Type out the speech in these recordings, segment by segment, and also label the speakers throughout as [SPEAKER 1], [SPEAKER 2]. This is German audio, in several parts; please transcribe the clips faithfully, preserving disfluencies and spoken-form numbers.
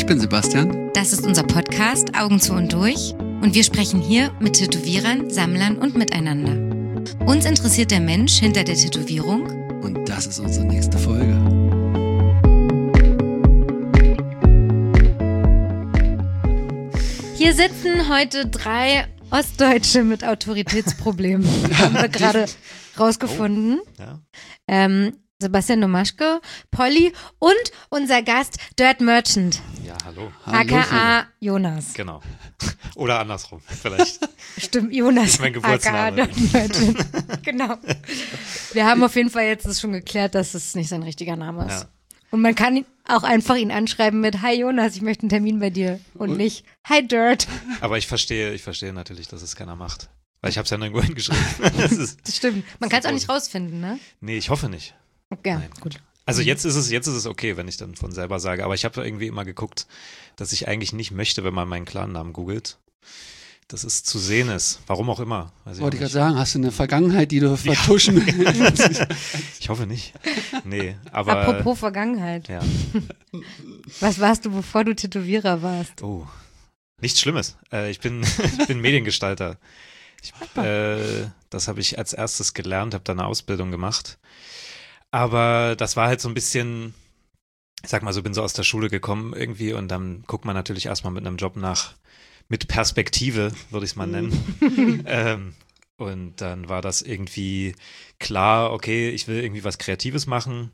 [SPEAKER 1] Ich bin Sebastian.
[SPEAKER 2] Das ist unser Podcast Augen zu und durch und wir sprechen hier mit Tätowierern, Sammlern und miteinander. Uns interessiert der Mensch hinter der Tätowierung
[SPEAKER 1] Und das ist unsere nächste Folge.
[SPEAKER 2] Hier sitzen heute drei Ostdeutsche mit Autoritätsproblemen. Haben wir gerade rausgefunden.
[SPEAKER 3] Oh, ja.
[SPEAKER 2] ähm, Sebastian Domaschke, Polly und unser Gast Dirt Merchant,
[SPEAKER 3] Ja, hallo.
[SPEAKER 2] aka Jonas.
[SPEAKER 3] Genau. Oder andersrum, vielleicht.
[SPEAKER 2] Stimmt, Jonas,
[SPEAKER 3] Mein
[SPEAKER 2] aka
[SPEAKER 3] Geburtsname.
[SPEAKER 2] Dirt Merchant. Genau. Wir haben auf jeden Fall jetzt das schon geklärt, dass es nicht sein richtiger Name ist.
[SPEAKER 3] Ja.
[SPEAKER 2] Und man kann ihn auch einfach ihn anschreiben mit Hi Jonas, ich möchte einen Termin bei dir und nicht Hi Dirt.
[SPEAKER 3] Aber ich verstehe, ich verstehe natürlich, dass es keiner macht. Weil ich habe es ja nirgendwo hingeschrieben. Das ist,
[SPEAKER 2] Das stimmt. Man kann es auch
[SPEAKER 3] so
[SPEAKER 2] nicht rausfinden, ne?
[SPEAKER 3] nee, ich hoffe nicht.
[SPEAKER 2] Ja,
[SPEAKER 3] Nein.
[SPEAKER 2] gut.
[SPEAKER 3] Also jetzt ist es, jetzt ist es okay, wenn ich dann von selber sage. Aber ich habe irgendwie immer geguckt, dass ich eigentlich nicht möchte, wenn man meinen Clan-Namen googelt, dass es zu sehen ist. Warum auch immer. Weiß ich auch
[SPEAKER 1] Wollte ich gerade
[SPEAKER 3] nicht.
[SPEAKER 1] sagen, hast du eine Vergangenheit, die du vertuschen willst?
[SPEAKER 3] Ich hoffe nicht. Nee, aber.
[SPEAKER 2] Apropos Vergangenheit.
[SPEAKER 3] Ja.
[SPEAKER 2] Was warst du, bevor du Tätowierer warst?
[SPEAKER 3] Oh, nichts Schlimmes. Äh, ich bin, ich bin Mediengestalter. Ich, äh, das habe ich als erstes gelernt, habe da eine Ausbildung gemacht. Aber das war halt so ein bisschen, ich sag mal so, bin so aus der Schule gekommen irgendwie und dann guckt man natürlich erstmal mit einem Job nach, mit Perspektive, würde ich es mal nennen. ähm, und dann war das irgendwie klar, okay, ich will irgendwie was Kreatives machen,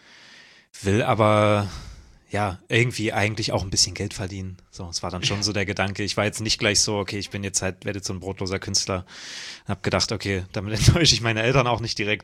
[SPEAKER 3] will aber ja, irgendwie eigentlich auch ein bisschen Geld verdienen. So, es war dann schon so der Gedanke. Ich war jetzt nicht gleich so, okay, ich bin jetzt halt, werde jetzt so ein brotloser Künstler. Hab gedacht, okay, damit enttäusche ich meine Eltern auch nicht direkt.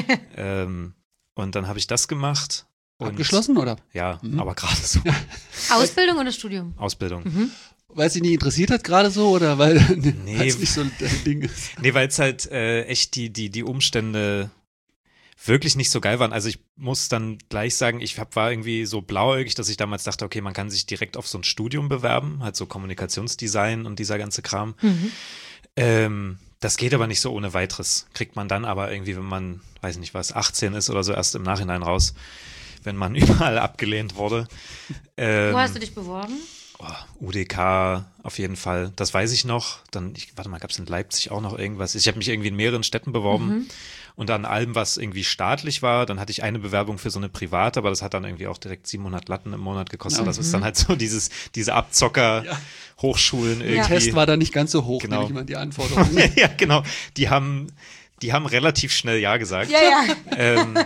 [SPEAKER 3] ähm, und dann habe ich das gemacht. Und,
[SPEAKER 1] Abgeschlossen, oder?
[SPEAKER 3] Ja,
[SPEAKER 1] Mhm.
[SPEAKER 3] aber gerade so.
[SPEAKER 2] Ausbildung oder Studium?
[SPEAKER 3] Ausbildung.
[SPEAKER 2] Mhm.
[SPEAKER 1] Weil es dich nicht interessiert hat gerade so oder weil
[SPEAKER 3] Nee.
[SPEAKER 1] es nicht so dein Ding ist?
[SPEAKER 3] Nee, weil es halt äh, echt die, die, die Umstände wirklich nicht so geil waren. Also ich muss dann gleich sagen, ich hab, war irgendwie so blauäugig, dass ich damals dachte, okay, man kann sich direkt auf so ein Studium bewerben, halt so Kommunikationsdesign und dieser ganze Kram.
[SPEAKER 2] Mhm.
[SPEAKER 3] Ähm, das geht aber nicht so ohne weiteres. Kriegt man dann aber irgendwie, wenn man, weiß nicht was, achtzehn ist oder so, erst im Nachhinein raus, wenn man überall abgelehnt wurde. Ähm,
[SPEAKER 2] Wo hast du dich beworben?
[SPEAKER 3] Oh, U D K auf jeden Fall, das weiß ich noch. Dann, ich, warte mal, gab es in Leipzig auch noch irgendwas? Ich habe mich irgendwie in mehreren Städten beworben
[SPEAKER 2] Mhm.
[SPEAKER 3] und an allem, was irgendwie staatlich war. Dann hatte ich eine Bewerbung für so eine private, aber das hat dann irgendwie auch direkt siebenhundert Latten im Monat gekostet.
[SPEAKER 1] Ja.
[SPEAKER 3] Das ist dann halt so dieses, diese Abzocker-Hochschulen
[SPEAKER 1] Der
[SPEAKER 3] irgendwie.
[SPEAKER 1] Test war da nicht ganz so hoch,
[SPEAKER 3] Genau.
[SPEAKER 1] nehme ich mal die Anforderungen.
[SPEAKER 3] Ja, genau. Die haben, die haben relativ schnell Ja gesagt.
[SPEAKER 2] Ja, ja.
[SPEAKER 3] Ähm,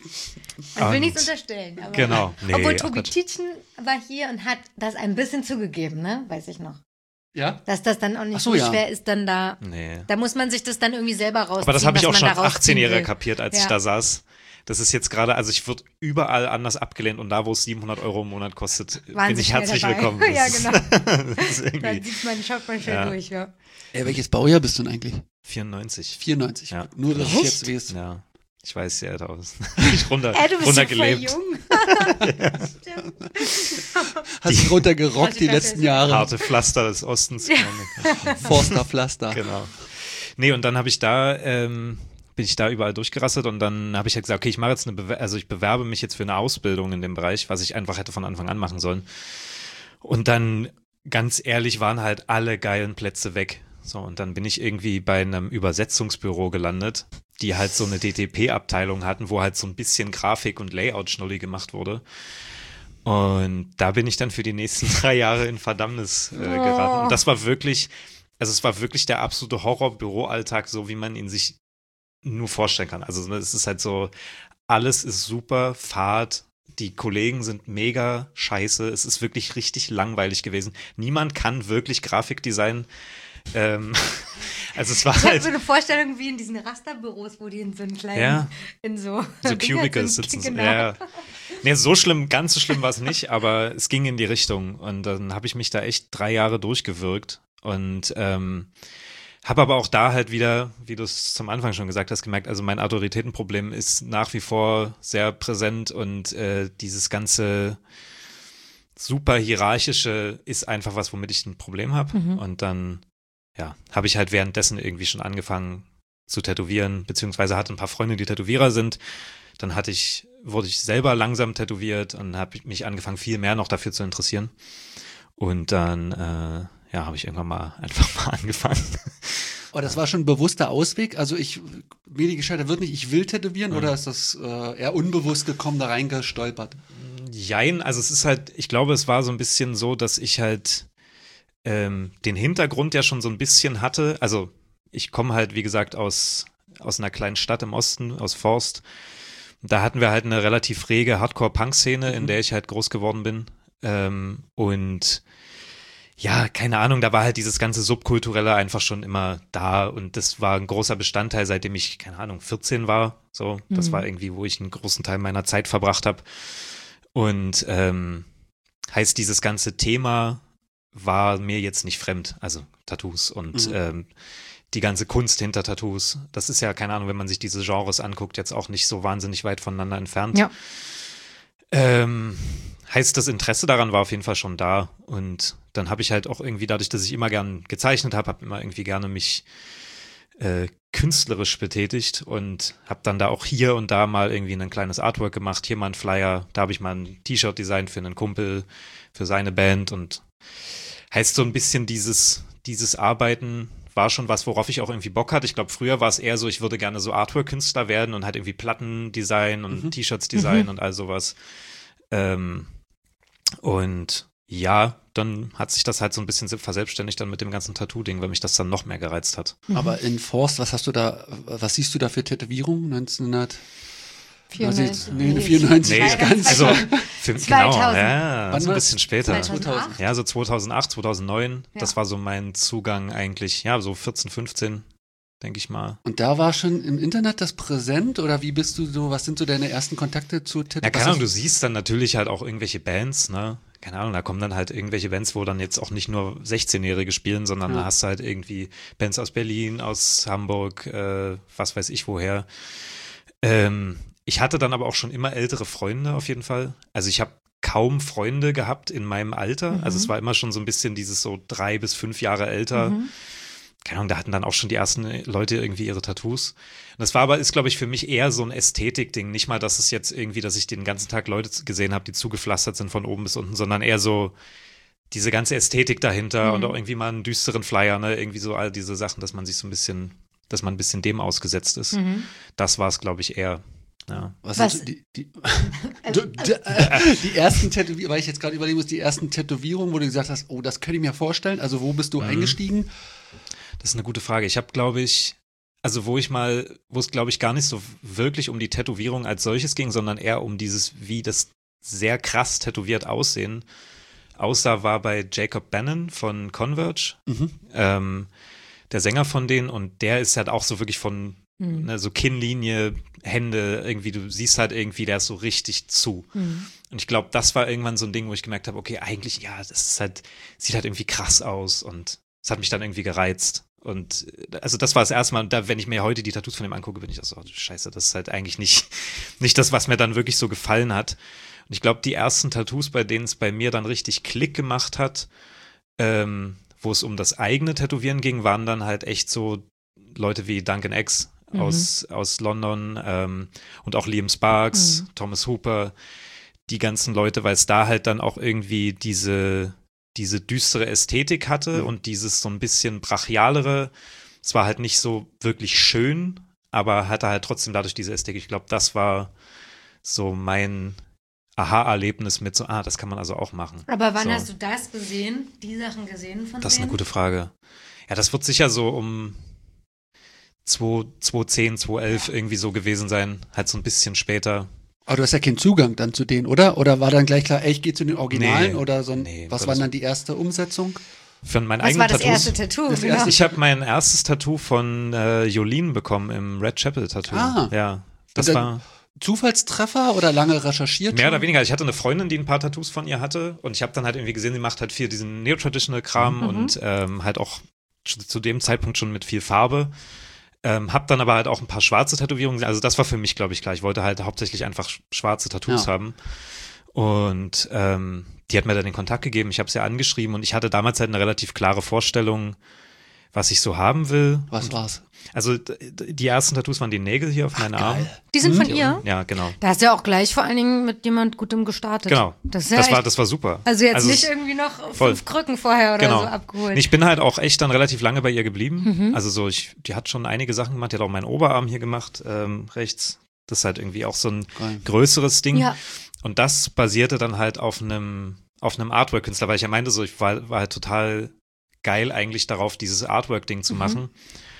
[SPEAKER 2] Ich will
[SPEAKER 3] Und-
[SPEAKER 2] nichts unterstellen. Aber
[SPEAKER 3] genau. Nee,
[SPEAKER 2] Obwohl
[SPEAKER 3] ach
[SPEAKER 2] Tobi
[SPEAKER 3] Gott.
[SPEAKER 2] Tietjen war hier und hat das ein bisschen zugegeben, ne? Weiß ich noch.
[SPEAKER 1] Ja?
[SPEAKER 2] Dass das dann auch nicht
[SPEAKER 1] Ach so,
[SPEAKER 2] so
[SPEAKER 1] ja.
[SPEAKER 2] schwer ist, dann da.
[SPEAKER 3] Nee.
[SPEAKER 2] Da muss man sich das dann irgendwie selber rausziehen.
[SPEAKER 3] Aber das habe ich
[SPEAKER 2] was
[SPEAKER 3] auch
[SPEAKER 2] man
[SPEAKER 3] schon
[SPEAKER 2] da
[SPEAKER 3] als
[SPEAKER 2] rausziehen
[SPEAKER 3] achtzehnjähriger
[SPEAKER 2] will.
[SPEAKER 3] kapiert, als
[SPEAKER 2] Ja.
[SPEAKER 3] ich da saß. Das ist jetzt gerade, also ich wurde überall anders abgelehnt und da, wo es siebenhundert Euro im Monat kostet,
[SPEAKER 2] Waren
[SPEAKER 3] bin
[SPEAKER 2] sie
[SPEAKER 3] ich
[SPEAKER 2] schnell
[SPEAKER 3] herzlich
[SPEAKER 2] dabei.
[SPEAKER 3] willkommen.
[SPEAKER 2] Ja,
[SPEAKER 3] Das ist-
[SPEAKER 2] genau.
[SPEAKER 3] das ist
[SPEAKER 2] Dann
[SPEAKER 3] irgendwie
[SPEAKER 2] sieht man, schaut man schnell
[SPEAKER 3] Ja.
[SPEAKER 2] durch, ja.
[SPEAKER 1] Ey, welches Baujahr bist du denn eigentlich?
[SPEAKER 3] vierundneunzig.
[SPEAKER 1] vierundneunzig.
[SPEAKER 3] Ja.
[SPEAKER 1] Nur, dass
[SPEAKER 2] Echt?
[SPEAKER 1] ich jetzt weiß.
[SPEAKER 3] Ja, ich weiß, sehr älter aus. Ich runter,
[SPEAKER 2] Ey, du bist ja voll
[SPEAKER 3] runtergelebt.
[SPEAKER 2] jung. Stimmt.
[SPEAKER 1] Hast dich runtergerockt
[SPEAKER 2] Also
[SPEAKER 1] die
[SPEAKER 2] ich weiß,
[SPEAKER 1] letzten
[SPEAKER 2] ja.
[SPEAKER 1] Jahre.
[SPEAKER 3] Harte Pflaster des Ostens.
[SPEAKER 1] Forster Pflaster.
[SPEAKER 3] Genau. Nee, und dann habe ich da, ähm, bin ich da überall durchgerasselt und dann habe ich halt gesagt, okay, ich mache jetzt eine, Bewer also ich bewerbe mich jetzt für eine Ausbildung in dem Bereich, was ich einfach hätte von Anfang an machen sollen. Und dann, ganz ehrlich, waren halt alle geilen Plätze weg. So, und dann bin ich irgendwie bei einem Übersetzungsbüro gelandet, die halt so eine D T P-Abteilung hatten, wo halt so ein bisschen Grafik und Layout-Schnulli gemacht wurde. Und da bin ich dann für die nächsten drei Jahre in Verdammnis äh, geraten. Und das war wirklich, also es war wirklich der absolute Horror-Büroalltag, so wie man ihn sich nur vorstellen kann. Also es ist halt so, alles ist super, Fahrt, die Kollegen sind mega scheiße, es ist wirklich richtig langweilig gewesen. Niemand kann wirklich Grafikdesign. Ähm, also es war
[SPEAKER 2] Ich habe
[SPEAKER 3] halt
[SPEAKER 2] so eine Vorstellung wie in diesen Rasterbüros, wo die in so einen kleinen,
[SPEAKER 3] Ja.
[SPEAKER 2] in so,
[SPEAKER 3] so
[SPEAKER 2] Dinger
[SPEAKER 3] Cubicles
[SPEAKER 2] sind.
[SPEAKER 3] sitzen.
[SPEAKER 2] Genau.
[SPEAKER 3] Ja. Nee, so schlimm, ganz so schlimm war es nicht, aber es ging in die Richtung. Und dann habe ich mich da echt drei Jahre durchgewirkt und ähm, habe aber auch da halt wieder, wie du es zum Anfang schon gesagt hast, gemerkt, also mein Autoritätenproblem ist nach wie vor sehr präsent und äh, dieses ganze super hierarchische ist einfach was, womit ich ein Problem habe.
[SPEAKER 2] Mhm.
[SPEAKER 3] Und dann, ja, habe ich halt währenddessen irgendwie schon angefangen zu tätowieren, beziehungsweise hatte ein paar Freunde, die Tätowierer sind. Dann hatte ich wurde ich selber langsam tätowiert und habe mich angefangen, viel mehr noch dafür zu interessieren. Und dann, äh, ja, habe ich irgendwann mal einfach mal angefangen.
[SPEAKER 1] Oh, das war schon ein bewusster Ausweg? Also ich, mir die Geschichte wird nicht, ich will tätowieren mhm. oder ist das äh, eher unbewusst gekommen, da reingestolpert?
[SPEAKER 3] Jein, also es ist halt, ich glaube, es war so ein bisschen so, dass ich halt ähm, den Hintergrund ja schon so ein bisschen hatte. Also ich komme halt, wie gesagt, aus, aus einer kleinen Stadt im Osten, aus Forst. Da hatten wir halt eine relativ rege Hardcore-Punk-Szene, in der ich halt groß geworden bin. Ähm, und ja, keine Ahnung, da war halt dieses ganze Subkulturelle einfach schon immer da und das war ein großer Bestandteil, seitdem ich, keine Ahnung, vierzehn war. So, das mhm. war irgendwie, wo ich einen großen Teil meiner Zeit verbracht habe. Und ähm, heißt, dieses ganze Thema war mir jetzt nicht fremd, also Tattoos und mhm. ähm, die ganze Kunst hinter Tattoos. Das ist ja, keine Ahnung, wenn man sich diese Genres anguckt, jetzt auch nicht so wahnsinnig weit voneinander entfernt.
[SPEAKER 2] Ja.
[SPEAKER 3] Ähm, heißt, das Interesse daran war auf jeden Fall schon da und dann habe ich halt auch irgendwie, dadurch, dass ich immer gern gezeichnet habe, habe immer irgendwie gerne mich äh, künstlerisch betätigt und habe dann da auch hier und da mal irgendwie ein kleines Artwork gemacht, hier mal ein Flyer, da habe ich mal ein T-Shirt designt für einen Kumpel, für seine Band und heißt so ein bisschen dieses, dieses Arbeiten war schon was, worauf ich auch irgendwie Bock hatte. Ich glaube, früher war es eher so, ich würde gerne so Artwork-Künstler werden und halt irgendwie Platten designen und mhm. T-Shirts designen mhm. und all sowas. Ähm, und ja, dann hat sich das halt so ein bisschen verselbstständigt dann mit dem ganzen Tattoo-Ding, weil mich das dann noch mehr gereizt hat.
[SPEAKER 1] Mhm. Aber in Forst, was hast du da, was siehst du da für Tätowierungen? neunzehnhundertvierundneunzig? Nee, vierundneunzig
[SPEAKER 3] nee,
[SPEAKER 1] nicht ganz.
[SPEAKER 3] Also, für, genau,
[SPEAKER 2] zweitausend.
[SPEAKER 3] ja,
[SPEAKER 1] Wann
[SPEAKER 3] so ein bisschen später.
[SPEAKER 2] zweitausendacht?
[SPEAKER 3] Ja, so zweitausendacht, zweitausendneun,
[SPEAKER 2] Ja.
[SPEAKER 3] das war so mein Zugang eigentlich, ja, so vierzehn, fünfzehn, denke ich mal.
[SPEAKER 1] Und da war schon im Internet das präsent oder wie bist du so, was sind so deine ersten Kontakte zu Tätowierungen?
[SPEAKER 3] Ja, keine Ahnung, du siehst dann natürlich halt auch irgendwelche Bands, ne? Keine Ahnung, da kommen dann halt irgendwelche Bands, wo dann jetzt auch nicht nur sechzehnjährige spielen, sondern
[SPEAKER 1] Ja.
[SPEAKER 3] da hast du halt irgendwie Bands aus Berlin, aus Hamburg, äh, was weiß ich woher. Ähm, ich hatte dann aber auch schon immer ältere Freunde auf jeden Fall. Also ich habe kaum Freunde gehabt in meinem Alter.
[SPEAKER 2] Mhm.
[SPEAKER 3] Also es war immer schon so ein bisschen dieses so drei bis fünf Jahre älter.
[SPEAKER 2] Mhm.
[SPEAKER 3] Keine Ahnung, da hatten dann auch schon die ersten Leute irgendwie ihre Tattoos. Und das war aber, ist glaube ich für mich eher so ein Ästhetik-Ding. Nicht mal, dass es jetzt irgendwie, dass ich den ganzen Tag Leute gesehen habe, die zugepflastert sind von oben bis unten, sondern eher so diese ganze Ästhetik dahinter
[SPEAKER 2] Mhm.
[SPEAKER 3] und auch irgendwie mal einen düsteren Flyer, ne? Irgendwie so all diese Sachen, dass man sich so ein bisschen, dass man ein bisschen dem ausgesetzt ist.
[SPEAKER 2] Mhm.
[SPEAKER 3] Das war es, glaube ich, eher. Ja.
[SPEAKER 1] Was,
[SPEAKER 2] Was-
[SPEAKER 1] sind die, die, du, die, äh, die ersten Tätowierungen, weil ich jetzt gerade überlegen muss, die ersten Tätowierungen, wo du gesagt hast, oh, das könnte ich mir vorstellen. Also wo bist du
[SPEAKER 3] Mhm.
[SPEAKER 1] eingestiegen?
[SPEAKER 3] Das ist eine gute Frage. Ich habe, glaube ich, also wo ich mal, wo es, glaube ich, gar nicht so wirklich um die Tätowierung als solches ging, sondern eher um dieses, wie das sehr krass tätowiert aussehen aussah, war bei Jacob Bannon von Converge,
[SPEAKER 1] Mhm.
[SPEAKER 3] ähm, der Sänger von denen, und der ist halt auch so wirklich von
[SPEAKER 2] Mhm.
[SPEAKER 3] ne, so Kinnlinie, Hände, irgendwie, du siehst halt irgendwie, der ist so richtig zu.
[SPEAKER 2] Mhm.
[SPEAKER 3] Und ich glaube, das war irgendwann so ein Ding, wo ich gemerkt habe, okay, eigentlich, ja, das ist halt, sieht halt irgendwie krass aus und es hat mich dann irgendwie gereizt. Und äh, also das war das erste Mal, und da, wenn ich mir heute die Tattoos von dem angucke, bin ich auch so, scheiße, das ist halt eigentlich nicht, nicht das, was mir dann wirklich so gefallen hat. Und ich glaube, die ersten Tattoos, bei denen es bei mir dann richtig Klick gemacht hat, ähm, wo es um das eigene Tätowieren ging, waren dann halt echt so Leute wie Duncan X
[SPEAKER 2] Mhm.
[SPEAKER 3] aus, aus London ähm, und auch Liam Sparks,
[SPEAKER 2] Mhm.
[SPEAKER 3] Thomas Hooper, die ganzen Leute, weil es da halt dann auch irgendwie diese, diese düstere Ästhetik hatte
[SPEAKER 1] Mhm.
[SPEAKER 3] und dieses so ein bisschen brachialere. Es war halt nicht so wirklich schön, aber hatte halt trotzdem dadurch diese Ästhetik. Ich glaube, das war so mein Aha-Erlebnis mit so, ah, das kann man also auch machen.
[SPEAKER 2] Aber wann
[SPEAKER 3] so.
[SPEAKER 2] hast du das gesehen, die Sachen gesehen von
[SPEAKER 3] Das ist eine
[SPEAKER 2] denen?
[SPEAKER 3] gute Frage. Ja, das wird sicher so um zweitausendzehn, zweitausendelf irgendwie so gewesen sein. Halt so ein bisschen später.
[SPEAKER 1] Aber du hast ja keinen Zugang dann zu denen, oder? Oder war dann gleich klar, ey, ich gehe zu den Originalen
[SPEAKER 3] Nee,
[SPEAKER 1] oder so ein,
[SPEAKER 3] nee,
[SPEAKER 1] was
[SPEAKER 3] das-
[SPEAKER 1] war dann die erste Umsetzung?
[SPEAKER 3] Für mein
[SPEAKER 2] Was
[SPEAKER 3] eigenes
[SPEAKER 2] war das
[SPEAKER 3] Tattoos.
[SPEAKER 2] erste Tattoo?
[SPEAKER 1] Das
[SPEAKER 2] Genau.
[SPEAKER 1] erste-
[SPEAKER 3] Ich habe mein erstes Tattoo von äh, Jolene bekommen im Red Chapel Tattoo.
[SPEAKER 1] Ah.
[SPEAKER 3] Ja, das
[SPEAKER 1] Und dann-
[SPEAKER 3] war
[SPEAKER 1] Zufallstreffer oder lange recherchiert?
[SPEAKER 3] mehr
[SPEAKER 1] schon?
[SPEAKER 3] oder weniger. Ich hatte eine Freundin, die ein paar Tattoos von ihr hatte, und ich habe dann halt irgendwie gesehen, sie macht halt viel diesen Neo-Traditional-Kram
[SPEAKER 2] Mhm.
[SPEAKER 3] und ähm, halt auch zu zu dem Zeitpunkt schon mit viel Farbe. Ähm, hab dann aber halt auch ein paar schwarze Tätowierungen. Also das war für mich, glaube ich, klar. Ich wollte halt hauptsächlich einfach sch- schwarze Tattoos
[SPEAKER 1] Ja.
[SPEAKER 3] haben. Und ähm, die hat mir dann den Kontakt gegeben. Ich habe sie angeschrieben und ich hatte damals halt eine relativ klare Vorstellung, was ich so haben will.
[SPEAKER 1] Was war's?
[SPEAKER 3] Also d- die ersten Tattoos waren die Nägel hier auf meinen Armen.
[SPEAKER 2] Die sind von ihr?
[SPEAKER 3] Ja, genau.
[SPEAKER 2] Da hast du ja auch gleich vor allen Dingen mit jemand Gutem gestartet.
[SPEAKER 3] Genau.
[SPEAKER 2] Das, ist ja
[SPEAKER 3] das, war,
[SPEAKER 2] echt,
[SPEAKER 3] das war super.
[SPEAKER 2] also jetzt
[SPEAKER 3] also
[SPEAKER 2] nicht
[SPEAKER 3] es,
[SPEAKER 2] irgendwie noch
[SPEAKER 3] voll.
[SPEAKER 2] fünf Krücken vorher oder
[SPEAKER 3] genau.
[SPEAKER 2] so abgeholt.
[SPEAKER 3] Ich bin halt auch echt dann relativ lange bei ihr geblieben. Mhm. Also so, ich, die hat schon einige Sachen gemacht. Die hat auch meinen Oberarm hier gemacht, ähm, rechts. Das ist halt irgendwie auch so ein Geil. größeres Ding.
[SPEAKER 2] Ja.
[SPEAKER 3] Und das basierte dann halt auf einem auf einem Artwork-Künstler, weil ich ja meinte, so ich war, war halt total geil eigentlich darauf, dieses Artwork-Ding zu mhm. machen.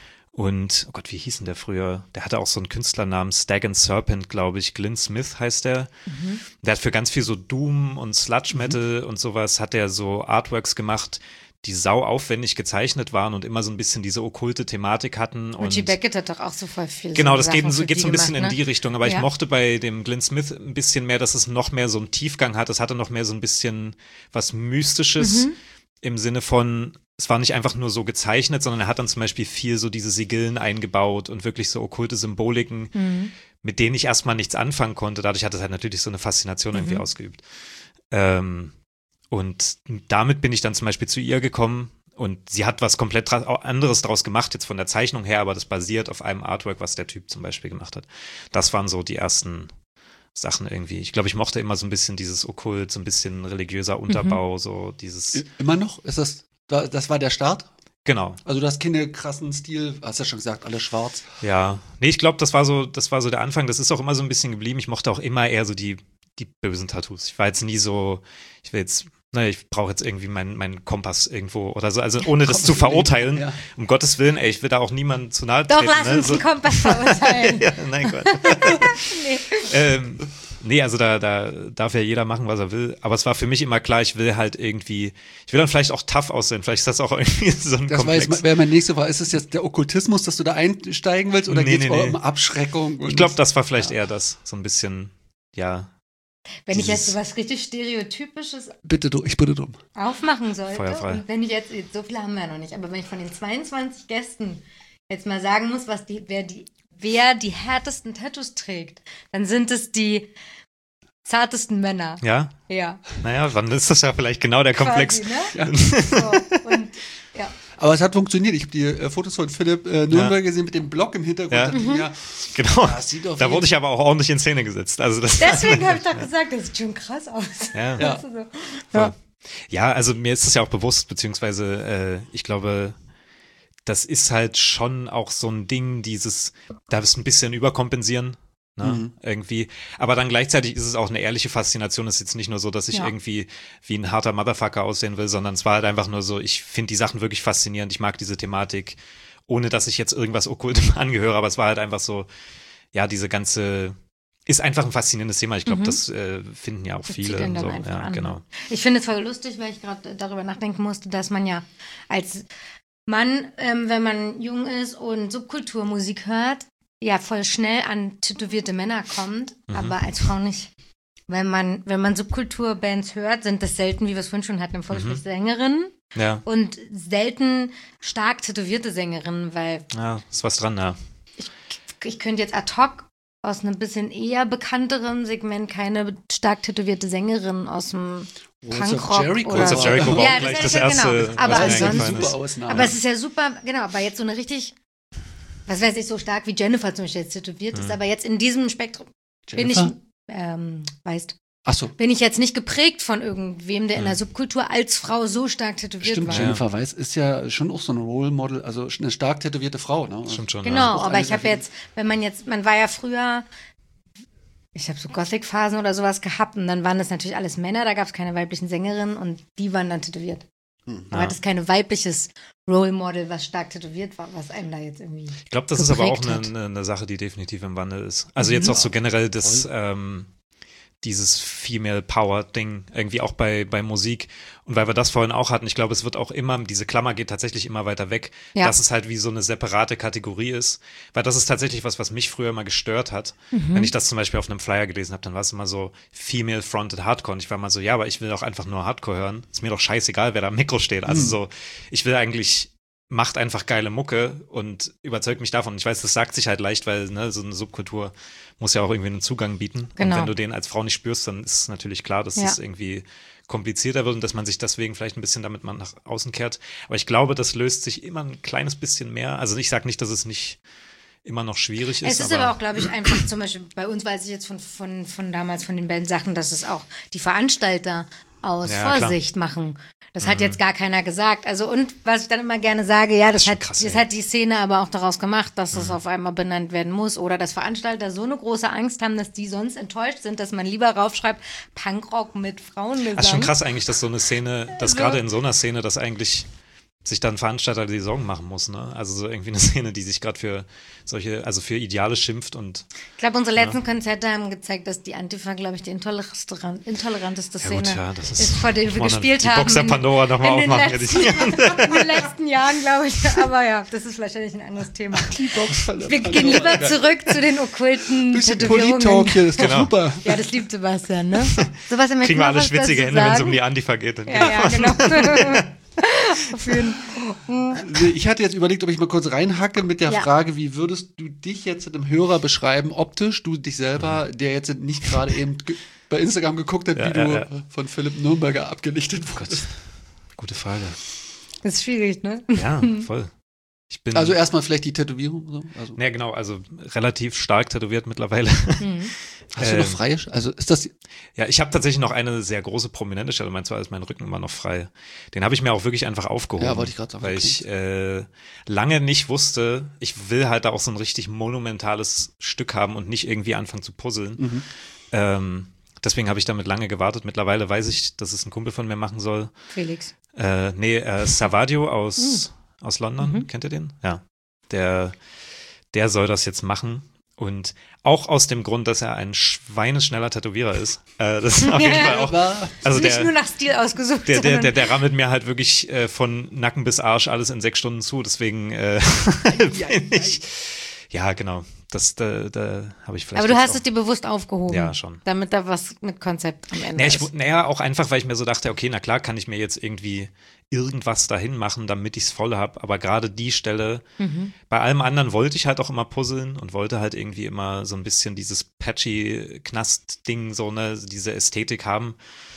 [SPEAKER 3] Und, oh Gott, wie hieß denn der früher? Der hatte auch so einen Künstlernamen, Stag and Serpent, glaube ich. Glyn Smith heißt der. Mhm. Der hat für ganz viel so Doom und Sludge Metal mhm. und sowas, hat er so Artworks gemacht, die sau aufwendig gezeichnet waren und immer so ein bisschen diese okkulte Thematik hatten. Und
[SPEAKER 2] Reggie Beckett hat doch auch so voll viel.
[SPEAKER 3] Genau,
[SPEAKER 2] so
[SPEAKER 3] das geht, so, geht so ein bisschen
[SPEAKER 2] gemacht, ne?
[SPEAKER 3] in die Richtung. Aber
[SPEAKER 2] ja.
[SPEAKER 3] ich mochte bei dem Glyn Smith ein bisschen mehr, dass es noch mehr so einen Tiefgang hat. Es hatte noch mehr so ein bisschen was Mystisches mhm. im Sinne von, es war nicht einfach nur so gezeichnet, sondern er hat dann zum Beispiel viel so diese Sigillen eingebaut und wirklich so okkulte Symboliken, mhm. mit denen ich erstmal nichts anfangen konnte. Dadurch hat es halt natürlich so eine Faszination mhm. irgendwie ausgeübt. Ähm, und damit bin ich dann zum Beispiel zu ihr gekommen und sie hat was komplett anderes draus gemacht, jetzt von der Zeichnung her, aber das basiert auf einem Artwork, was der Typ zum Beispiel gemacht hat. Das waren so die ersten Sachen irgendwie. Ich glaube, ich mochte immer so ein bisschen dieses Okkult, so ein bisschen religiöser Unterbau, mhm. so dieses.
[SPEAKER 1] Immer noch? Ist das, das war der Start?
[SPEAKER 3] Genau.
[SPEAKER 1] Also du hast keine krassen Stil, hast ja schon gesagt, alles schwarz.
[SPEAKER 3] Ja. Nee, ich glaube, das war so, das war so der Anfang. Das ist auch immer so ein bisschen geblieben. Ich mochte auch immer eher so die, die bösen Tattoos. Ich war jetzt nie so, ich will jetzt, naja, ich brauche jetzt irgendwie meinen meinen Kompass irgendwo oder so, also ohne das zu verurteilen, ja. um Gottes Willen, ey, ich will da auch niemanden zu nahe treten.
[SPEAKER 2] Doch, lass
[SPEAKER 3] ne?
[SPEAKER 2] uns
[SPEAKER 3] so.
[SPEAKER 2] den Kompass verurteilen.
[SPEAKER 3] ja, nein, Gott. nee. Ähm, nee, also da, da darf ja jeder machen, was er will, aber es war für mich immer klar, ich will halt irgendwie, ich will dann vielleicht auch tough aussehen, vielleicht ist das auch irgendwie so ein
[SPEAKER 1] das
[SPEAKER 3] Komplex.
[SPEAKER 1] Das wäre meine nächste Frage, ist es jetzt der Okkultismus, dass du da einsteigen willst oder
[SPEAKER 3] nee,
[SPEAKER 1] geht es
[SPEAKER 3] nee, nee.
[SPEAKER 1] um Abschreckung? Und
[SPEAKER 3] ich glaube, das war vielleicht ja. eher das, so ein bisschen, ja.
[SPEAKER 2] Wenn ich jetzt so was richtig Stereotypisches
[SPEAKER 1] bitte du, ich bitte drum.
[SPEAKER 2] aufmachen sollte,
[SPEAKER 3] Feuerfrei.
[SPEAKER 2] Und wenn ich jetzt, so viele haben wir ja noch nicht, aber wenn ich von den zweiundzwanzig Gästen jetzt mal sagen muss, was die, wer die, wer die härtesten Tattoos trägt, dann sind es die zartesten Männer.
[SPEAKER 3] Ja?
[SPEAKER 2] Ja.
[SPEAKER 3] Naja, dann ist das ja vielleicht genau der Komplex.
[SPEAKER 2] Quasi, ne?
[SPEAKER 1] Ja.
[SPEAKER 2] So, und, ja.
[SPEAKER 1] Aber es hat funktioniert. Ich habe die äh, Fotos von Philipp äh, Nürnberg ja. gesehen mit dem Block im Hintergrund.
[SPEAKER 3] Ja.
[SPEAKER 1] Mhm. Ja,
[SPEAKER 3] genau. Da wurde ich aber auch ordentlich in Szene gesetzt. Also das
[SPEAKER 2] Deswegen habe ich doch gesagt, das sieht schon krass aus.
[SPEAKER 3] Ja,
[SPEAKER 1] ja.
[SPEAKER 2] So.
[SPEAKER 3] ja. ja also mir ist das ja auch bewusst, beziehungsweise äh, ich glaube, das ist halt schon auch so ein Ding, dieses, da ist ein bisschen überkompensieren. Ne, mhm. irgendwie. Aber dann gleichzeitig ist es auch eine ehrliche Faszination. Es ist jetzt nicht nur so, dass ich ja. irgendwie wie ein harter Motherfucker aussehen will, sondern es war halt einfach nur so, ich finde die Sachen wirklich faszinierend. Ich mag diese Thematik, ohne dass ich jetzt irgendwas Okkultem angehöre, aber es war halt einfach so, ja, diese ganze, ist einfach ein faszinierendes Thema. Ich glaube, mhm. das äh, finden ja auch
[SPEAKER 2] das
[SPEAKER 3] viele.
[SPEAKER 2] Dann
[SPEAKER 3] so.
[SPEAKER 2] einfach
[SPEAKER 3] Ja,
[SPEAKER 2] an.
[SPEAKER 3] genau.
[SPEAKER 2] Ich finde es voll lustig, weil ich gerade darüber nachdenken musste, dass man ja als Mann, ähm, wenn man jung ist und Subkulturmusik hört, ja voll schnell an tätowierte Männer kommt, mhm. aber als Frau nicht. Wenn man, wenn man Subkulturbands hört, sind das selten, wie wir es vorhin schon hatten, im Volkslied mhm. Sängerinnen
[SPEAKER 3] ja.
[SPEAKER 2] und selten stark tätowierte Sängerinnen, weil
[SPEAKER 3] ja, ist was dran, ja.
[SPEAKER 2] Ich, ich könnte jetzt ad hoc aus einem bisschen eher bekannteren Segment keine stark tätowierte Sängerin aus dem Punkrock
[SPEAKER 1] Jericho.
[SPEAKER 2] oder
[SPEAKER 3] of Jericho war
[SPEAKER 2] ja,
[SPEAKER 3] auch gleich das,
[SPEAKER 2] das
[SPEAKER 3] erste,
[SPEAKER 2] genau. Aber
[SPEAKER 3] was mir
[SPEAKER 2] ansonsten,
[SPEAKER 3] eingefallen ist.
[SPEAKER 2] aber es ist ja super, genau, aber jetzt so eine richtig, was weiß ich, so stark wie Jennifer zum Beispiel jetzt tätowiert ist,
[SPEAKER 3] mhm.
[SPEAKER 2] aber jetzt in diesem Spektrum
[SPEAKER 1] Jennifer?
[SPEAKER 2] bin ich, ähm, weißt
[SPEAKER 1] Ach so.
[SPEAKER 2] bin ich jetzt nicht geprägt von irgendwem, der in der Subkultur als Frau so stark tätowiert
[SPEAKER 1] Stimmt,
[SPEAKER 2] war.
[SPEAKER 1] Jennifer Weiss ist ja schon auch so ein Role Model, also eine stark tätowierte Frau. Ne?
[SPEAKER 3] Stimmt schon.
[SPEAKER 2] Genau,
[SPEAKER 3] ja.
[SPEAKER 2] aber ich habe jetzt, wenn man jetzt, man war ja früher, ich habe so Gothic-Phasen oder sowas gehabt und dann waren das natürlich alles Männer, da gab es keine weiblichen Sängerinnen und die waren dann tätowiert. Hm. Aber
[SPEAKER 3] ja.
[SPEAKER 2] das ist kein weibliches Role Model, was stark tätowiert war, was einem da jetzt irgendwie
[SPEAKER 3] Ich glaube, das ist aber auch eine, eine, eine Sache, die definitiv im Wandel ist. Also jetzt
[SPEAKER 2] mhm.
[SPEAKER 3] auch so generell das, ähm, dieses Female Power Ding irgendwie auch bei, bei Musik. Und weil wir das vorhin auch hatten, ich glaube, es wird auch immer, diese Klammer geht tatsächlich immer weiter weg, ja. dass es halt wie so eine separate Kategorie ist. Weil das ist tatsächlich was, was mich früher immer gestört hat. Mhm. Wenn ich das zum Beispiel auf einem Flyer gelesen habe, dann war es immer so Female Fronted Hardcore. Und ich war mal so, ja, aber ich will doch einfach nur Hardcore hören. Ist mir doch scheißegal, wer da am Mikro steht. Also mhm. so, ich will eigentlich macht einfach geile Mucke und überzeugt mich davon. Ich weiß, das sagt sich halt leicht, weil ne, so eine Subkultur muss ja auch irgendwie einen Zugang bieten.
[SPEAKER 2] Genau.
[SPEAKER 3] Und wenn du den als Frau nicht spürst, dann ist es natürlich klar, dass
[SPEAKER 2] Ja.
[SPEAKER 3] es irgendwie komplizierter wird und dass man sich deswegen vielleicht ein bisschen damit mal nach außen kehrt. Aber ich glaube, das löst sich immer ein kleines bisschen mehr. Also ich sage nicht, dass es nicht immer noch schwierig ist.
[SPEAKER 2] Es ist aber, aber auch, glaube ich, einfach zum Beispiel bei uns weiß ich jetzt von, von, von damals von den beiden Sachen, dass es auch die Veranstalter aus
[SPEAKER 3] Ja,
[SPEAKER 2] Vorsicht machen. Das hat jetzt gar keiner gesagt. Also und was ich dann immer gerne sage, ja, das,
[SPEAKER 3] ist schon
[SPEAKER 2] hat,
[SPEAKER 3] krass,
[SPEAKER 2] das
[SPEAKER 3] ey.
[SPEAKER 2] hat die Szene aber auch daraus gemacht, dass es auf einmal benannt werden muss oder dass Veranstalter so eine große Angst haben, dass die sonst enttäuscht sind, dass man lieber raufschreibt, Punkrock mit Frauengesang.
[SPEAKER 3] Das ist schon krass eigentlich, dass so eine Szene, dass
[SPEAKER 2] So.
[SPEAKER 3] gerade in so einer Szene, dass eigentlich sich dann Veranstalter die Sorgen machen muss, ne? Also so irgendwie eine Szene, die sich gerade für solche, also für Ideale schimpft und
[SPEAKER 2] Ich glaube, unsere letzten Konzerte haben gezeigt, dass die Antifa, glaube ich, die intoleran- intoleranteste
[SPEAKER 3] ja
[SPEAKER 2] Szene
[SPEAKER 3] gut, ja, das ist,
[SPEAKER 2] ist, vor der wir
[SPEAKER 3] Mann,
[SPEAKER 2] gespielt
[SPEAKER 3] die
[SPEAKER 2] haben.
[SPEAKER 3] Box der
[SPEAKER 2] in-
[SPEAKER 3] Pandora nochmal
[SPEAKER 2] in den
[SPEAKER 3] aufmachen.
[SPEAKER 2] letzten, in den letzten Jahren, glaube ich. Aber ja, das ist wahrscheinlich ein anderes Thema. Wir gehen lieber zurück zu den okkulten
[SPEAKER 1] Bisschen
[SPEAKER 2] Tätowierungen.
[SPEAKER 1] Polit-Talk hier, ist doch
[SPEAKER 3] Genau.
[SPEAKER 1] super.
[SPEAKER 2] Ja, das liebt Sebastian, ne? Sebastian, möchtest
[SPEAKER 3] Kriegen
[SPEAKER 2] du
[SPEAKER 3] wir
[SPEAKER 2] noch
[SPEAKER 3] alle
[SPEAKER 2] was
[SPEAKER 3] schwitzige
[SPEAKER 2] dazu
[SPEAKER 3] Hände, wenn es um
[SPEAKER 2] sagen?
[SPEAKER 3] die Antifa geht. Dann
[SPEAKER 2] Ja, ja, genau. Auf jeden Fall.
[SPEAKER 1] Ich hatte jetzt überlegt, ob ich mal kurz reinhacke mit der
[SPEAKER 2] Ja.
[SPEAKER 1] Frage, wie würdest du dich jetzt dem Hörer beschreiben, optisch, du dich selber, der jetzt nicht gerade eben ge- bei Instagram geguckt hat,
[SPEAKER 3] Ja,
[SPEAKER 1] wie
[SPEAKER 3] ja,
[SPEAKER 1] du
[SPEAKER 3] ja.
[SPEAKER 1] äh, von Philipp Nürnberger abgelichtet wurdest.
[SPEAKER 3] Gute Frage.
[SPEAKER 2] Das ist schwierig, ne?
[SPEAKER 3] Ja, voll. Ich bin,
[SPEAKER 1] Also erstmal vielleicht die Tätowierung. So. Also,
[SPEAKER 3] ja genau, also relativ stark tätowiert mittlerweile.
[SPEAKER 1] hast du noch
[SPEAKER 3] ähm,
[SPEAKER 1] freie? Also ist das
[SPEAKER 3] Ja, ich habe tatsächlich noch eine sehr große prominente Stelle, und zwar ist mein Rücken immer noch frei. Den habe ich mir auch wirklich einfach aufgehoben.
[SPEAKER 1] Ja, wollte ich gerade sagen,
[SPEAKER 3] Weil
[SPEAKER 1] okay.
[SPEAKER 3] ich äh, lange nicht wusste, ich will halt da auch so ein richtig monumentales Stück haben und nicht irgendwie anfangen zu puzzeln.
[SPEAKER 1] Mhm.
[SPEAKER 3] Ähm, deswegen habe ich damit lange gewartet. Mittlerweile weiß ich, dass es ein Kumpel von mir machen soll.
[SPEAKER 2] Felix.
[SPEAKER 3] Äh, nee, äh, Savadio aus, aus London, kennt ihr den? Ja. Der, der soll das jetzt machen. Und auch aus dem Grund, dass er ein schweineschneller Tätowierer ist. Äh, das ist auf jeden Fall auch.
[SPEAKER 1] war,
[SPEAKER 3] Also
[SPEAKER 2] Nicht
[SPEAKER 3] der,
[SPEAKER 2] nur nach Stil ausgesucht,
[SPEAKER 3] der, der,
[SPEAKER 2] sondern
[SPEAKER 3] der, der rammelt mir halt wirklich äh, von Nacken bis Arsch alles in sechs Stunden zu. Deswegen äh, bin ich. Ja, genau. Das, da, da habe ich vielleicht.
[SPEAKER 2] Aber du
[SPEAKER 3] jetzt
[SPEAKER 2] hast
[SPEAKER 3] auch,
[SPEAKER 2] es dir bewusst aufgehoben.
[SPEAKER 3] Ja, schon.
[SPEAKER 2] Damit da was mit Konzept am Ende
[SPEAKER 3] Naja, ich,
[SPEAKER 2] ist.
[SPEAKER 3] naja, auch einfach, weil ich mir so dachte, okay, na klar, kann ich mir jetzt irgendwie irgendwas dahin machen, damit ich es voll habe. Aber gerade die Stelle,
[SPEAKER 2] Mhm.
[SPEAKER 3] bei allem anderen wollte ich halt auch immer puzzeln und wollte halt irgendwie immer so ein bisschen dieses patchy Knast-Ding, so ne, diese Ästhetik haben.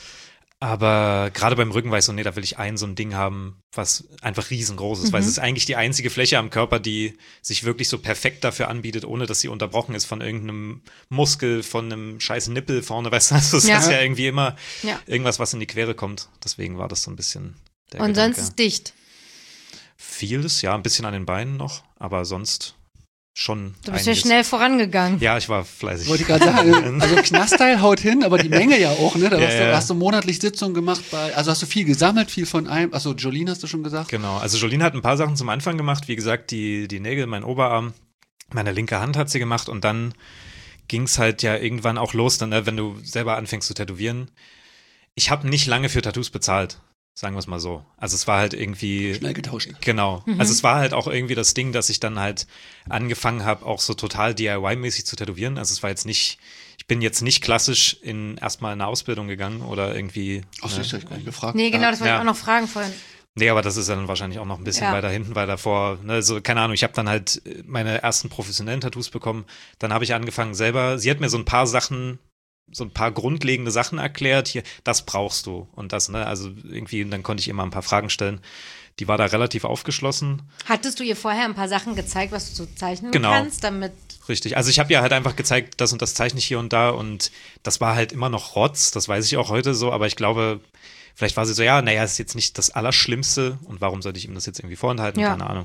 [SPEAKER 3] Aber gerade beim Rücken war ich so, nee, da will ich ein so ein Ding haben, was einfach riesengroß ist, weil es ist eigentlich die einzige Fläche am Körper, die sich wirklich so perfekt dafür anbietet, ohne dass sie unterbrochen ist von irgendeinem Muskel, von einem scheiß Nippel vorne, weißt du, das ist
[SPEAKER 2] Ja.
[SPEAKER 3] ja irgendwie immer
[SPEAKER 2] Ja.
[SPEAKER 3] irgendwas, was in die Quere kommt. Deswegen war das so ein bisschen der
[SPEAKER 2] Und
[SPEAKER 3] Gedanke.
[SPEAKER 2] sonst ist dicht.
[SPEAKER 3] Vieles, ja, ein bisschen an den Beinen noch, aber sonst schon
[SPEAKER 2] Du bist ja
[SPEAKER 3] einiges.
[SPEAKER 2] schnell vorangegangen.
[SPEAKER 3] Ja, ich war fleißig.
[SPEAKER 1] wollte ich gerade sagen, also Knastteil haut hin, aber die Menge ja auch, ne? Da
[SPEAKER 3] Ja,
[SPEAKER 1] hast, du,
[SPEAKER 3] ja.
[SPEAKER 1] hast du monatlich Sitzungen gemacht bei, also hast du viel gesammelt, viel von einem, also Jolene hast du schon gesagt.
[SPEAKER 3] Genau, also Jolene hat ein paar Sachen zum Anfang gemacht. Wie gesagt, die, die Nägel, mein Oberarm, meine linke Hand hat sie gemacht und dann ging es halt ja irgendwann auch los, dann, ne, wenn du selber anfängst zu tätowieren. Ich habe nicht lange für Tattoos bezahlt, sagen wir es mal so. Also es war halt irgendwie
[SPEAKER 1] Schnell getauscht.
[SPEAKER 3] Genau. Also es war halt auch irgendwie das Ding, dass ich dann halt angefangen habe, auch so total D I Y-mäßig zu tätowieren. Also es war jetzt nicht, ich bin jetzt nicht klassisch in erstmal in eine Ausbildung gegangen oder irgendwie.
[SPEAKER 1] Ach,
[SPEAKER 3] ne,
[SPEAKER 1] das hab ich gar nicht gefragt.
[SPEAKER 2] Nee, genau, das wollte
[SPEAKER 3] Ja.
[SPEAKER 2] ich auch noch fragen vorhin.
[SPEAKER 3] Nee, aber das ist dann wahrscheinlich auch noch ein bisschen
[SPEAKER 2] Ja.
[SPEAKER 3] weiter hinten, weil davor, ne, so, keine Ahnung, ich habe dann halt meine ersten professionellen Tattoos bekommen. Dann habe ich angefangen selber, sie hat mir so ein paar Sachen, so ein paar grundlegende Sachen erklärt, hier, das brauchst du und das, ne, also irgendwie, dann konnte ich immer ein paar Fragen stellen. Die war da relativ aufgeschlossen.
[SPEAKER 2] Hattest du ihr vorher ein paar Sachen gezeigt, was du so zeichnen
[SPEAKER 3] Genau.
[SPEAKER 2] kannst, damit.
[SPEAKER 3] Richtig. Also ich habe ja halt einfach gezeigt, das und das zeichne ich hier und da und das war halt immer noch Rotz, das weiß ich auch heute so, aber ich glaube, vielleicht war sie so, ja, naja, ist jetzt nicht das Allerschlimmste und warum sollte ich ihm das jetzt irgendwie vorenthalten?
[SPEAKER 2] Ja.
[SPEAKER 3] Keine Ahnung.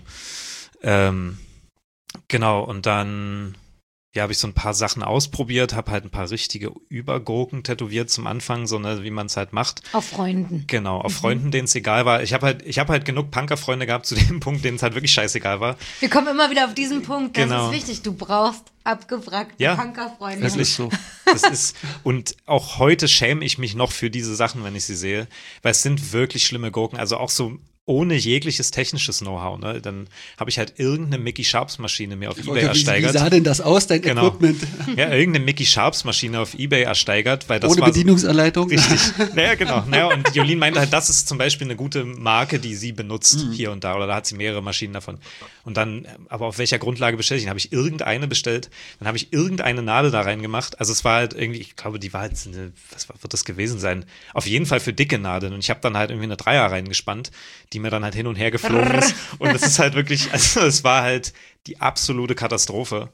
[SPEAKER 3] Ähm, genau, und dann ja, habe ich so ein paar Sachen ausprobiert, habe halt ein paar richtige Übergurken tätowiert zum Anfang, so ne, wie man es halt macht.
[SPEAKER 2] Auf Freunden.
[SPEAKER 3] Genau, auf Freunden, denen es egal war. Ich habe halt, ich habe halt genug Punkerfreunde gehabt zu dem Punkt, denen es halt wirklich scheißegal war.
[SPEAKER 2] Wir kommen immer wieder auf diesen Punkt. Das
[SPEAKER 3] Genau.
[SPEAKER 2] ist wichtig. Du brauchst abgewrackte
[SPEAKER 3] Ja.
[SPEAKER 2] Punkerfreunde.
[SPEAKER 1] Das ist so.
[SPEAKER 3] Das ist, und auch heute schäme ich mich noch für diese Sachen, wenn ich sie sehe, weil es sind wirklich schlimme Gurken. Also auch so ohne jegliches technisches Know-how, ne? Dann habe ich halt irgendeine Mickey Sharps Maschine mir auf eBay
[SPEAKER 1] Wie,
[SPEAKER 3] ersteigert.
[SPEAKER 1] wie sah denn das aus, dein
[SPEAKER 3] Genau.
[SPEAKER 1] Equipment?
[SPEAKER 3] Ja, irgendeine Mickey Sharps Maschine auf eBay ersteigert, weil das
[SPEAKER 1] Ohne
[SPEAKER 3] war so,
[SPEAKER 1] Bedienungsanleitung?
[SPEAKER 3] richtig. Naja, genau. Naja, und Jolien meinte halt, das ist zum Beispiel eine gute Marke, die sie benutzt
[SPEAKER 1] Mhm.
[SPEAKER 3] hier und da, oder da hat sie mehrere Maschinen davon. Und dann, aber auf welcher Grundlage bestelle ich? Dann habe ich irgendeine bestellt, dann habe ich irgendeine Nadel da reingemacht. Also es war halt irgendwie, ich glaube, die war halt eine, was wird das gewesen sein? Auf jeden Fall für dicke Nadeln. Und ich habe dann halt irgendwie eine Dreier reingespannt, die mir dann halt hin und her geflogen ist. Und es ist halt wirklich, also es war halt die absolute Katastrophe.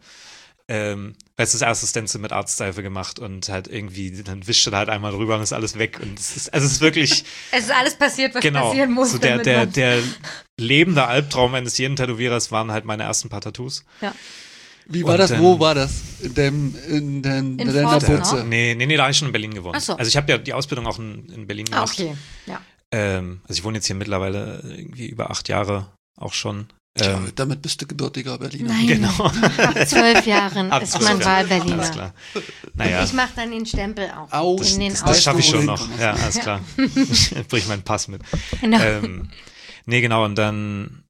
[SPEAKER 3] Ähm, weil es das erste Stencil mit Artseife gemacht und halt irgendwie, dann wischte da halt einmal drüber und ist alles weg. Und es ist, also es ist wirklich.
[SPEAKER 2] Es ist alles passiert, was
[SPEAKER 3] Genau,
[SPEAKER 2] passieren musste.
[SPEAKER 3] so der,
[SPEAKER 2] mit
[SPEAKER 3] der,
[SPEAKER 2] uns.
[SPEAKER 3] der lebende Albtraum eines jeden Tätowierers waren halt meine ersten paar Tattoos.
[SPEAKER 2] Ja.
[SPEAKER 1] Wie war
[SPEAKER 3] Und
[SPEAKER 1] das?
[SPEAKER 3] dann-
[SPEAKER 1] Wo war das? In, dem, in, den,
[SPEAKER 2] In
[SPEAKER 1] in deiner
[SPEAKER 2] Pforzheim,
[SPEAKER 1] Butze?
[SPEAKER 2] ne?
[SPEAKER 3] Nee, nee, nee, da habe ich schon in Berlin gewohnt.
[SPEAKER 2] Ach so.
[SPEAKER 3] Also ich habe ja die Ausbildung auch in, in Berlin
[SPEAKER 2] Ah,
[SPEAKER 3] gemacht.
[SPEAKER 2] okay. Ja.
[SPEAKER 3] Ähm, also ich wohne jetzt hier mittlerweile irgendwie über acht Jahre auch schon.
[SPEAKER 1] Tja,
[SPEAKER 3] Ähm,
[SPEAKER 1] damit bist du gebürtiger Berliner.
[SPEAKER 2] Nein.
[SPEAKER 3] genau.
[SPEAKER 2] Ab zwölf Jahren
[SPEAKER 3] Ab
[SPEAKER 2] ist
[SPEAKER 3] zwölf
[SPEAKER 2] man
[SPEAKER 3] Jahren. Alles
[SPEAKER 2] Wahlberliner.
[SPEAKER 3] klar. Naja,
[SPEAKER 2] Ich mache dann den Stempel auch.
[SPEAKER 1] Au,
[SPEAKER 3] das,
[SPEAKER 2] in den
[SPEAKER 3] das, das schaffe ich schon
[SPEAKER 1] Augen.
[SPEAKER 3] noch. Ja, alles klar. Ich bring meinen Pass mit.
[SPEAKER 2] Genau.
[SPEAKER 3] Ähm, nee, genau, und dann,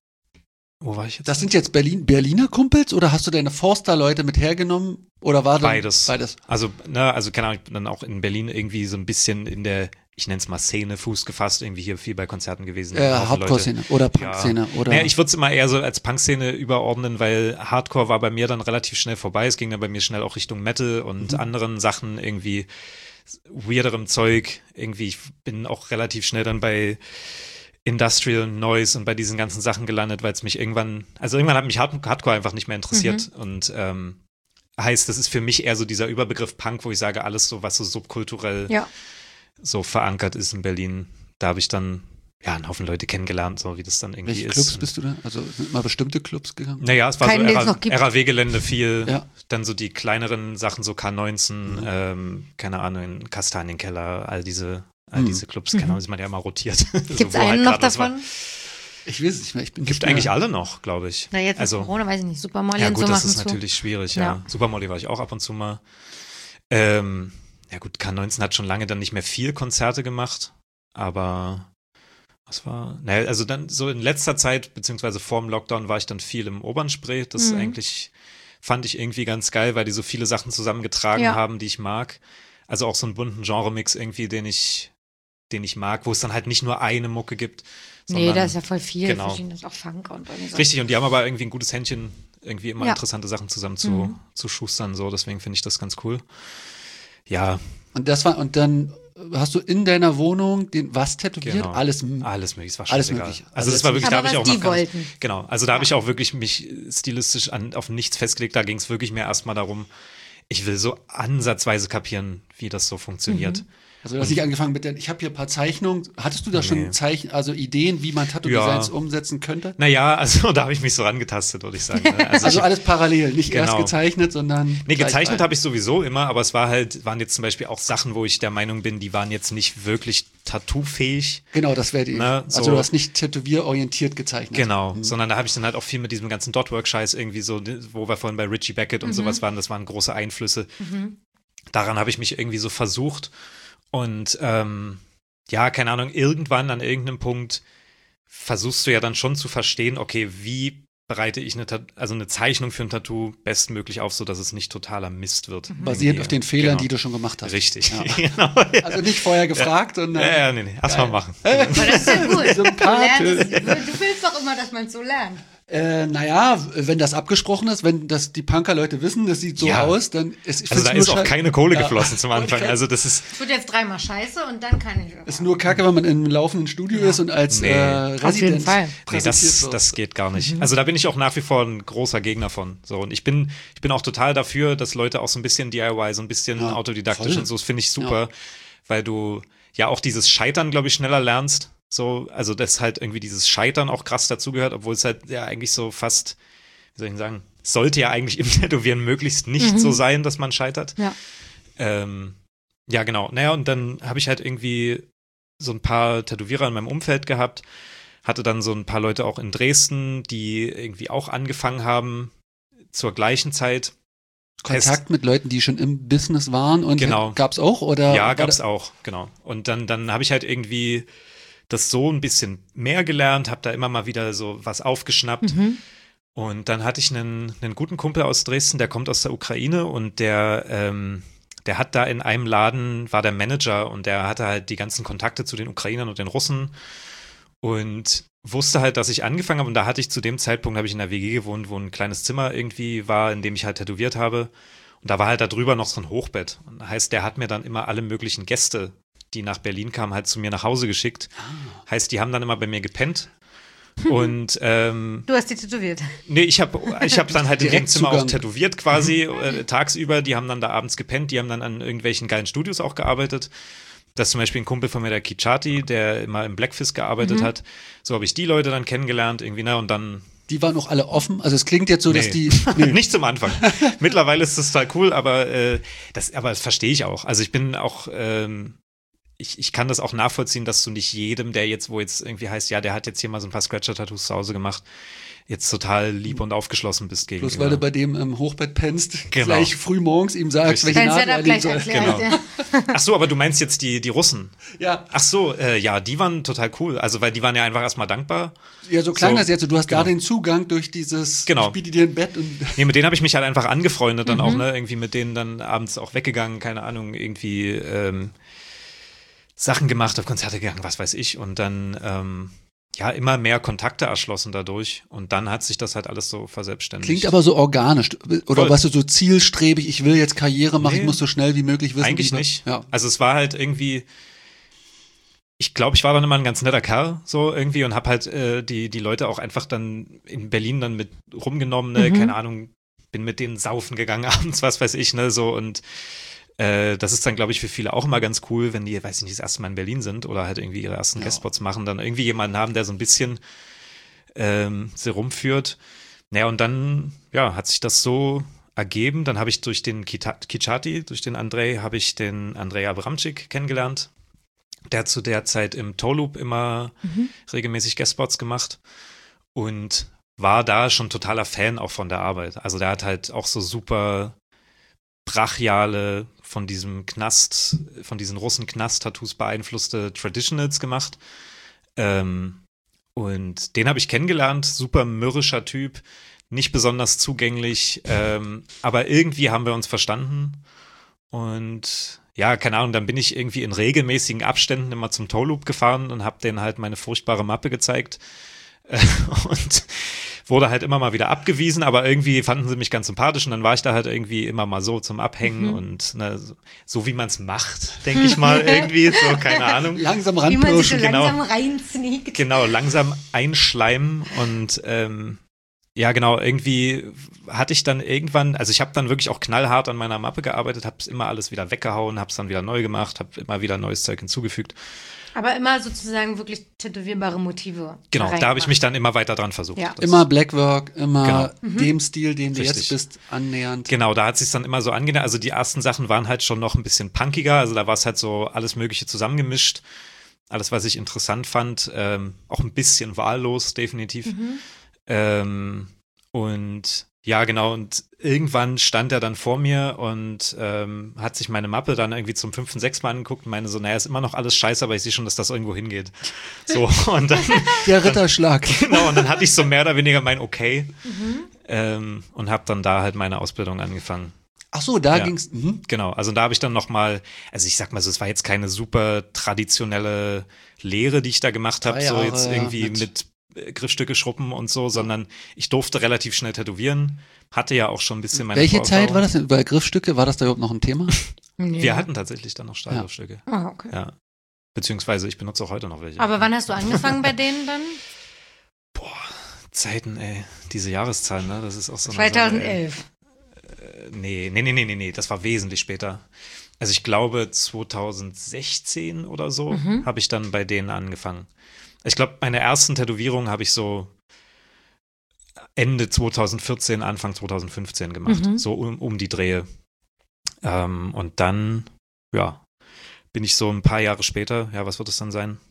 [SPEAKER 3] wo war ich jetzt?
[SPEAKER 1] Das sind jetzt Berlin, Berliner Kumpels oder hast du deine Forster-Leute mit hergenommen? Oder war das
[SPEAKER 3] Beides.
[SPEAKER 1] Beides.
[SPEAKER 3] Also, ne, also keine Ahnung, ich bin dann auch in Berlin irgendwie so ein bisschen in der, ich nenne es mal Szene, Fuß gefasst, irgendwie hier viel bei Konzerten gewesen.
[SPEAKER 1] Äh,
[SPEAKER 3] Ein Haufen
[SPEAKER 1] Hardcore-Szene oder Punk-Szene.
[SPEAKER 3] Ja.
[SPEAKER 1] Oder
[SPEAKER 3] Naja, ich würde es immer eher so als Punk-Szene überordnen, weil Hardcore war bei mir dann relativ schnell vorbei. Es ging dann bei mir schnell auch Richtung Metal und
[SPEAKER 1] Mhm.
[SPEAKER 3] anderen Sachen, irgendwie weirderem Zeug. Irgendwie, ich bin auch relativ schnell dann bei Industrial Noise und bei diesen ganzen Sachen gelandet, weil es mich irgendwann, also irgendwann hat mich Hard- Hardcore einfach nicht mehr interessiert. Und ähm, heißt, das ist für mich eher so dieser Überbegriff Punk, wo ich sage, alles so, was so subkulturell
[SPEAKER 2] Ja.
[SPEAKER 3] so verankert ist in Berlin. Da habe ich dann ja einen Haufen Leute kennengelernt, so wie das dann irgendwie
[SPEAKER 1] welche
[SPEAKER 3] ist.
[SPEAKER 1] Clubs bist du da? Also sind mal bestimmte Clubs gegangen?
[SPEAKER 3] Naja, es war
[SPEAKER 2] Keinen,
[SPEAKER 3] so
[SPEAKER 2] den es
[SPEAKER 3] R A
[SPEAKER 2] noch gibt.
[SPEAKER 3] R A W-Gelände viel,
[SPEAKER 1] Ja.
[SPEAKER 3] dann so die kleineren Sachen, so K neunzehn,
[SPEAKER 1] Mhm.
[SPEAKER 3] ähm, keine Ahnung, Kastanienkeller, all diese, all
[SPEAKER 1] Mhm.
[SPEAKER 3] diese Clubs, keine Ahnung, ist man ja immer rotiert.
[SPEAKER 2] Gibt es
[SPEAKER 3] So, wo halt
[SPEAKER 2] einen noch
[SPEAKER 3] grad was war.
[SPEAKER 2] davon?
[SPEAKER 1] Ich weiß es nicht mehr. Ich bin
[SPEAKER 3] Gibt
[SPEAKER 1] nicht mehr-
[SPEAKER 3] eigentlich alle noch, glaube ich.
[SPEAKER 2] Na, jetzt
[SPEAKER 3] also,
[SPEAKER 2] mit Corona, weiß ich nicht. Super Molly
[SPEAKER 3] ja
[SPEAKER 2] und
[SPEAKER 3] gut,
[SPEAKER 2] so
[SPEAKER 3] das
[SPEAKER 2] machen
[SPEAKER 3] ist
[SPEAKER 2] zu.
[SPEAKER 3] natürlich schwierig, ja.
[SPEAKER 2] Ja.
[SPEAKER 3] Super Molly war ich auch ab und zu mal. Ähm, ja gut, K neunzehn hat schon lange dann nicht mehr viel Konzerte gemacht, aber was war, naja, also dann so in letzter Zeit, beziehungsweise vorm Lockdown war ich dann viel im Obernspree. Das
[SPEAKER 2] Mhm.
[SPEAKER 3] eigentlich fand ich irgendwie ganz geil, weil die so viele Sachen zusammengetragen
[SPEAKER 2] Ja.
[SPEAKER 3] haben, die ich mag. Also auch so einen bunten Genre-Mix irgendwie, den ich, den ich mag, wo es dann halt nicht nur eine Mucke gibt.
[SPEAKER 2] Nee,
[SPEAKER 3] sondern-
[SPEAKER 2] da ist ja voll viel.
[SPEAKER 3] Genau.
[SPEAKER 2] Verschiedenes, auch Funk und irgendwie so.
[SPEAKER 3] Richtig, und die haben aber irgendwie ein gutes Händchen, irgendwie immer
[SPEAKER 2] Ja.
[SPEAKER 3] interessante Sachen zusammen zu,
[SPEAKER 2] Mhm.
[SPEAKER 3] zu schustern, so, deswegen finde ich das ganz cool. Ja,
[SPEAKER 1] Und das war, und dann hast du in deiner Wohnung den was tätowiert?
[SPEAKER 3] Genau.
[SPEAKER 1] Alles.
[SPEAKER 3] alles möglich, es war
[SPEAKER 1] Alles
[SPEAKER 3] scheißegal.
[SPEAKER 1] möglich.
[SPEAKER 3] Also
[SPEAKER 1] Also
[SPEAKER 3] das war wirklich, da
[SPEAKER 2] Aber
[SPEAKER 3] habe ich
[SPEAKER 2] was
[SPEAKER 3] auch
[SPEAKER 2] die
[SPEAKER 3] noch gar nicht,
[SPEAKER 2] wollten.
[SPEAKER 3] genau, also da habe ich auch wirklich mich stilistisch an, auf nichts festgelegt, da ging es wirklich mehr erstmal darum, ich will so ansatzweise kapieren, wie das so funktioniert.
[SPEAKER 2] Mhm.
[SPEAKER 1] Also du hast nicht angefangen mit der, ich habe hier ein paar Zeichnungen. Hattest du da
[SPEAKER 3] Nee.
[SPEAKER 1] schon Zeichen, also Ideen, wie man Tattoo-Designs umsetzen könnte?
[SPEAKER 3] Naja, also da habe ich mich so rangetastet, würde ich sagen. Ne? Also,
[SPEAKER 1] Also
[SPEAKER 3] ich,
[SPEAKER 1] alles parallel, nicht erst
[SPEAKER 3] Genau.
[SPEAKER 1] gezeichnet, sondern.
[SPEAKER 3] nee,
[SPEAKER 1] gleich
[SPEAKER 3] gezeichnet
[SPEAKER 1] rein.
[SPEAKER 3] habe ich sowieso immer, aber es war halt, waren jetzt zum Beispiel auch Sachen, wo ich der Meinung bin, die waren jetzt nicht wirklich tattoo-fähig.
[SPEAKER 1] Genau, das wäre die.
[SPEAKER 3] Na,
[SPEAKER 1] also
[SPEAKER 3] so-
[SPEAKER 1] du hast nicht tätowierorientiert gezeichnet.
[SPEAKER 3] Genau,
[SPEAKER 1] Mhm.
[SPEAKER 3] sondern da habe ich dann halt auch viel mit diesem ganzen Dotwork-Scheiß irgendwie so, wo wir vorhin bei Richie Beckett und sowas waren, das waren große Einflüsse.
[SPEAKER 2] Mhm.
[SPEAKER 3] Daran habe ich mich irgendwie so versucht und ähm, ja, keine Ahnung, irgendwann an irgendeinem Punkt versuchst du ja dann schon zu verstehen, okay, wie bereite ich eine, Tat- also eine Zeichnung für ein Tattoo bestmöglich auf, sodass es nicht totaler Mist wird.
[SPEAKER 1] Basierend
[SPEAKER 3] Irgendwie.
[SPEAKER 1] auf den Fehlern,
[SPEAKER 3] Genau.
[SPEAKER 1] die du schon gemacht hast.
[SPEAKER 3] Richtig,
[SPEAKER 1] Ja.
[SPEAKER 3] genau.
[SPEAKER 1] Also nicht vorher gefragt und
[SPEAKER 3] Ja,
[SPEAKER 1] dann.
[SPEAKER 3] ja, nee, nee, erstmal machen.
[SPEAKER 2] Aber das ist ja gut. Du,
[SPEAKER 1] Sympathisch.
[SPEAKER 2] lernst, es- du willst doch immer, dass man es so lernt.
[SPEAKER 1] Äh, naja, wenn das abgesprochen ist, wenn das die Punker-Leute wissen, das sieht so
[SPEAKER 3] Ja.
[SPEAKER 1] aus, dann ist ich
[SPEAKER 3] Also
[SPEAKER 1] find's
[SPEAKER 3] da
[SPEAKER 1] nur
[SPEAKER 3] ist auch
[SPEAKER 1] schade-
[SPEAKER 3] keine Kohle
[SPEAKER 1] Ja.
[SPEAKER 3] geflossen zum Anfang. Also das ist,
[SPEAKER 2] Es wird jetzt dreimal scheiße und dann kann ich.
[SPEAKER 1] Ist nur kacke, wenn man in einem laufenden Studio ist und als
[SPEAKER 3] Nee.
[SPEAKER 1] äh,
[SPEAKER 2] Auf jeden
[SPEAKER 1] Resident
[SPEAKER 2] Fall.
[SPEAKER 3] Nee,
[SPEAKER 1] präsentiert
[SPEAKER 3] das,
[SPEAKER 1] wird.
[SPEAKER 3] das geht gar nicht. Also da bin ich auch nach wie vor ein großer Gegner von. So, und ich bin, ich bin auch total dafür, dass Leute auch so ein bisschen D I Y, so ein bisschen
[SPEAKER 1] Ja,
[SPEAKER 3] autodidaktisch
[SPEAKER 1] voll.
[SPEAKER 3] und so, das finde ich super, weil du ja auch dieses Scheitern, glaube ich, schneller lernst. So, also dass halt irgendwie dieses Scheitern auch krass dazugehört, obwohl es halt ja eigentlich so fast, wie soll ich denn sagen, sollte ja eigentlich im Tätowieren möglichst nicht
[SPEAKER 2] Mhm.
[SPEAKER 3] so sein, dass man scheitert.
[SPEAKER 2] Ja.
[SPEAKER 3] Ähm, ja, genau. Naja, und dann habe ich halt irgendwie so ein paar Tätowierer in meinem Umfeld gehabt, hatte dann so ein paar Leute auch in Dresden, die irgendwie auch angefangen haben zur gleichen Zeit.
[SPEAKER 1] Kontakt mit Leuten, die schon im Business waren und
[SPEAKER 3] Genau.
[SPEAKER 1] gab's auch oder?
[SPEAKER 3] Ja,
[SPEAKER 1] war
[SPEAKER 3] gab's
[SPEAKER 1] da-
[SPEAKER 3] auch, genau. Und dann, dann habe ich halt irgendwie das so ein bisschen mehr gelernt, habe da immer mal wieder so was aufgeschnappt.
[SPEAKER 2] Mhm.
[SPEAKER 3] Und dann hatte ich einen, einen guten Kumpel aus Dresden, der kommt aus der Ukraine und der, ähm, der hat da in einem Laden, war der Manager und der hatte halt die ganzen Kontakte zu den Ukrainern und den Russen und wusste halt, dass ich angefangen habe und da hatte ich zu dem Zeitpunkt, habe ich in einer W G gewohnt, wo ein kleines Zimmer irgendwie war, in dem ich halt tätowiert habe und da war halt da drüber noch so ein Hochbett. Und das heißt, der hat mir dann immer alle möglichen Gäste, die nach Berlin kamen, halt zu mir nach Hause geschickt. Ah. Heißt, die haben dann immer bei mir gepennt. Und ähm,
[SPEAKER 2] du hast die tätowiert.
[SPEAKER 3] Nee, ich habe ich hab dann halt in dem Zimmer
[SPEAKER 1] Zugang.
[SPEAKER 3] auch tätowiert quasi äh, tagsüber. Die haben dann da abends gepennt, die haben dann an irgendwelchen geilen Studios auch gearbeitet. Das ist zum Beispiel ein Kumpel von mir, der Kichati, der immer im Blackfist gearbeitet mhm. hat. So habe ich die Leute dann kennengelernt irgendwie, ne, und dann
[SPEAKER 1] die waren auch alle offen? Also es klingt jetzt so,
[SPEAKER 3] nee.
[SPEAKER 1] dass die...
[SPEAKER 3] Nee. Nicht zum Anfang. Mittlerweile ist das total cool, aber, äh, das, aber das verstehe ich auch. Also ich bin auch... Ähm, Ich, ich kann das auch nachvollziehen, dass du nicht jedem, der jetzt, wo jetzt irgendwie heißt, ja, der hat jetzt hier mal so ein paar Scratcher-Tattoos zu Hause gemacht, jetzt total lieb und aufgeschlossen bist gegenüber.
[SPEAKER 1] Bloß weil du bei dem im Hochbett pennst,
[SPEAKER 3] genau.
[SPEAKER 1] gleich früh morgens ihm sagst, welche Nadel er nehmen soll.
[SPEAKER 3] Genau. Ja. Ach so, aber du meinst jetzt die, die Russen?
[SPEAKER 1] Ja.
[SPEAKER 3] Ach so, äh, ja, die waren total cool. Also, weil die waren ja einfach erstmal dankbar.
[SPEAKER 1] Ja, so klang
[SPEAKER 3] so,
[SPEAKER 1] das jetzt. Du hast
[SPEAKER 3] genau.
[SPEAKER 1] da den Zugang durch dieses,
[SPEAKER 3] genau.
[SPEAKER 1] ich biete dir ein Bett. Und
[SPEAKER 3] nee, mit denen habe ich mich halt einfach angefreundet dann
[SPEAKER 2] mhm.
[SPEAKER 3] auch, ne, irgendwie mit denen dann abends auch weggegangen, keine Ahnung, irgendwie, ähm, Sachen gemacht, auf Konzerte gegangen, was weiß ich. Und dann, ähm, ja, immer mehr Kontakte erschlossen dadurch. Und dann hat sich das halt alles so verselbstständigt.
[SPEAKER 1] Klingt aber so organisch. Oder
[SPEAKER 3] Voll.
[SPEAKER 1] warst du so zielstrebig, ich will jetzt Karriere machen,
[SPEAKER 3] Nee,
[SPEAKER 1] ich muss so schnell wie möglich wissen.
[SPEAKER 3] eigentlich
[SPEAKER 1] wie
[SPEAKER 3] nicht.
[SPEAKER 1] Ja.
[SPEAKER 3] Also es war halt irgendwie, ich glaube, ich war dann immer ein ganz netter Kerl, so irgendwie, und hab halt äh, die, die Leute auch einfach dann in Berlin dann mit rumgenommen, ne, mhm. keine Ahnung, bin mit denen saufen gegangen abends, was weiß ich, ne, so, und Äh, das ist dann, glaube ich, für viele auch immer ganz cool, wenn die, weiß ich nicht, das erste Mal in Berlin sind oder halt irgendwie ihre ersten ja. Guestspots machen, dann irgendwie jemanden haben, der so ein bisschen ähm, sie rumführt. Naja, und dann, ja, hat sich das so ergeben. Dann habe ich durch den Kita- Kichati, durch den Andrei, habe ich den Andrei Abramczyk kennengelernt. Der hat zu der Zeit im Toe-Loop immer mhm. regelmäßig Guestspots gemacht und war da schon totaler Fan auch von der Arbeit. Also der hat halt auch so super brachiale, von diesem Knast, von diesen Russen-Knast-Tattoos beeinflusste Traditionals gemacht. Ähm, und den habe ich kennengelernt, super mürrischer Typ, nicht besonders zugänglich, ähm, aber irgendwie haben wir uns verstanden. Und ja, keine Ahnung, dann bin ich irgendwie in regelmäßigen Abständen immer zum Toe-Loop gefahren und habe denen halt meine furchtbare Mappe gezeigt. Äh, und wurde halt immer mal wieder abgewiesen, aber irgendwie fanden sie mich ganz sympathisch und dann war ich da halt irgendwie immer mal so zum Abhängen mhm. und ne, so, so wie man es macht, denke ich mal irgendwie, so, keine Ahnung.
[SPEAKER 1] Langsam ranpirschen.
[SPEAKER 2] So
[SPEAKER 3] genau.
[SPEAKER 2] langsam reinsneakt.
[SPEAKER 3] Genau, langsam einschleimen und ähm, ja, genau, irgendwie hatte ich dann irgendwann, also ich habe dann wirklich auch knallhart an meiner Mappe gearbeitet, habe es immer alles wieder weggehauen, habe es dann wieder neu gemacht, habe immer wieder neues Zeug hinzugefügt.
[SPEAKER 2] Aber immer sozusagen wirklich tätowierbare Motive.
[SPEAKER 3] Genau, da habe ich mich dann immer weiter dran versucht.
[SPEAKER 1] Ja. Immer Blackwork, immer
[SPEAKER 3] genau.
[SPEAKER 1] dem Stil, den du
[SPEAKER 3] Richtig.
[SPEAKER 1] jetzt bist, annähernd.
[SPEAKER 3] Genau, da hat es sich dann immer so angenähert. Also die ersten Sachen waren halt schon noch ein bisschen punkiger. Also da war es halt so alles Mögliche zusammengemischt. Alles, was ich interessant fand. Ähm, auch ein bisschen wahllos, definitiv. Mhm. Ähm, und ja, genau, und irgendwann stand er dann vor mir und ähm, hat sich meine Mappe dann irgendwie zum fünften, sechsten Mal angeguckt und meinte so, naja, ist immer noch alles scheiße, aber ich sehe schon, dass das irgendwo hingeht. So, und dann
[SPEAKER 1] der Ritterschlag.
[SPEAKER 3] Dann, genau, und dann hatte ich so mehr oder weniger mein Okay mhm. ähm, und habe dann da halt meine Ausbildung angefangen.
[SPEAKER 1] Ach so, da
[SPEAKER 3] ja,
[SPEAKER 1] ging's. Mhm.
[SPEAKER 3] Genau, also da habe ich dann noch mal, also ich sag mal so, es war jetzt keine super traditionelle Lehre, die ich da gemacht habe, so jetzt irgendwie mit, mit Griffstücke schruppen und so, sondern ich durfte relativ schnell tätowieren, hatte ja auch schon ein bisschen meine
[SPEAKER 1] Welche
[SPEAKER 3] Vorerfahrung.
[SPEAKER 1] Zeit war das denn? Bei Griffstücke, war das da überhaupt noch ein Thema?
[SPEAKER 3] Nee. Wir hatten tatsächlich dann noch Stahlgriffstücke.
[SPEAKER 2] Ja. Ah, okay.
[SPEAKER 3] Ja. Beziehungsweise ich benutze auch heute noch welche.
[SPEAKER 2] Aber wann hast du angefangen bei denen dann?
[SPEAKER 3] Boah, Zeiten, ey. Diese Jahreszahl, ne? Das ist auch so eine
[SPEAKER 2] zweitausendelf.
[SPEAKER 3] Sache, äh, nee, nee, nee, nee, nee, nee, das war wesentlich später. Also ich glaube zweitausendsechzehn oder so mhm. habe ich dann bei denen angefangen. Ich glaube, meine ersten Tätowierungen habe ich so Ende zweitausendvierzehn, Anfang zweitausendfünfzehn gemacht. Mhm. So um, um die Drehe. Ähm, und dann, ja, bin ich so ein paar Jahre später, ja, was wird es dann sein?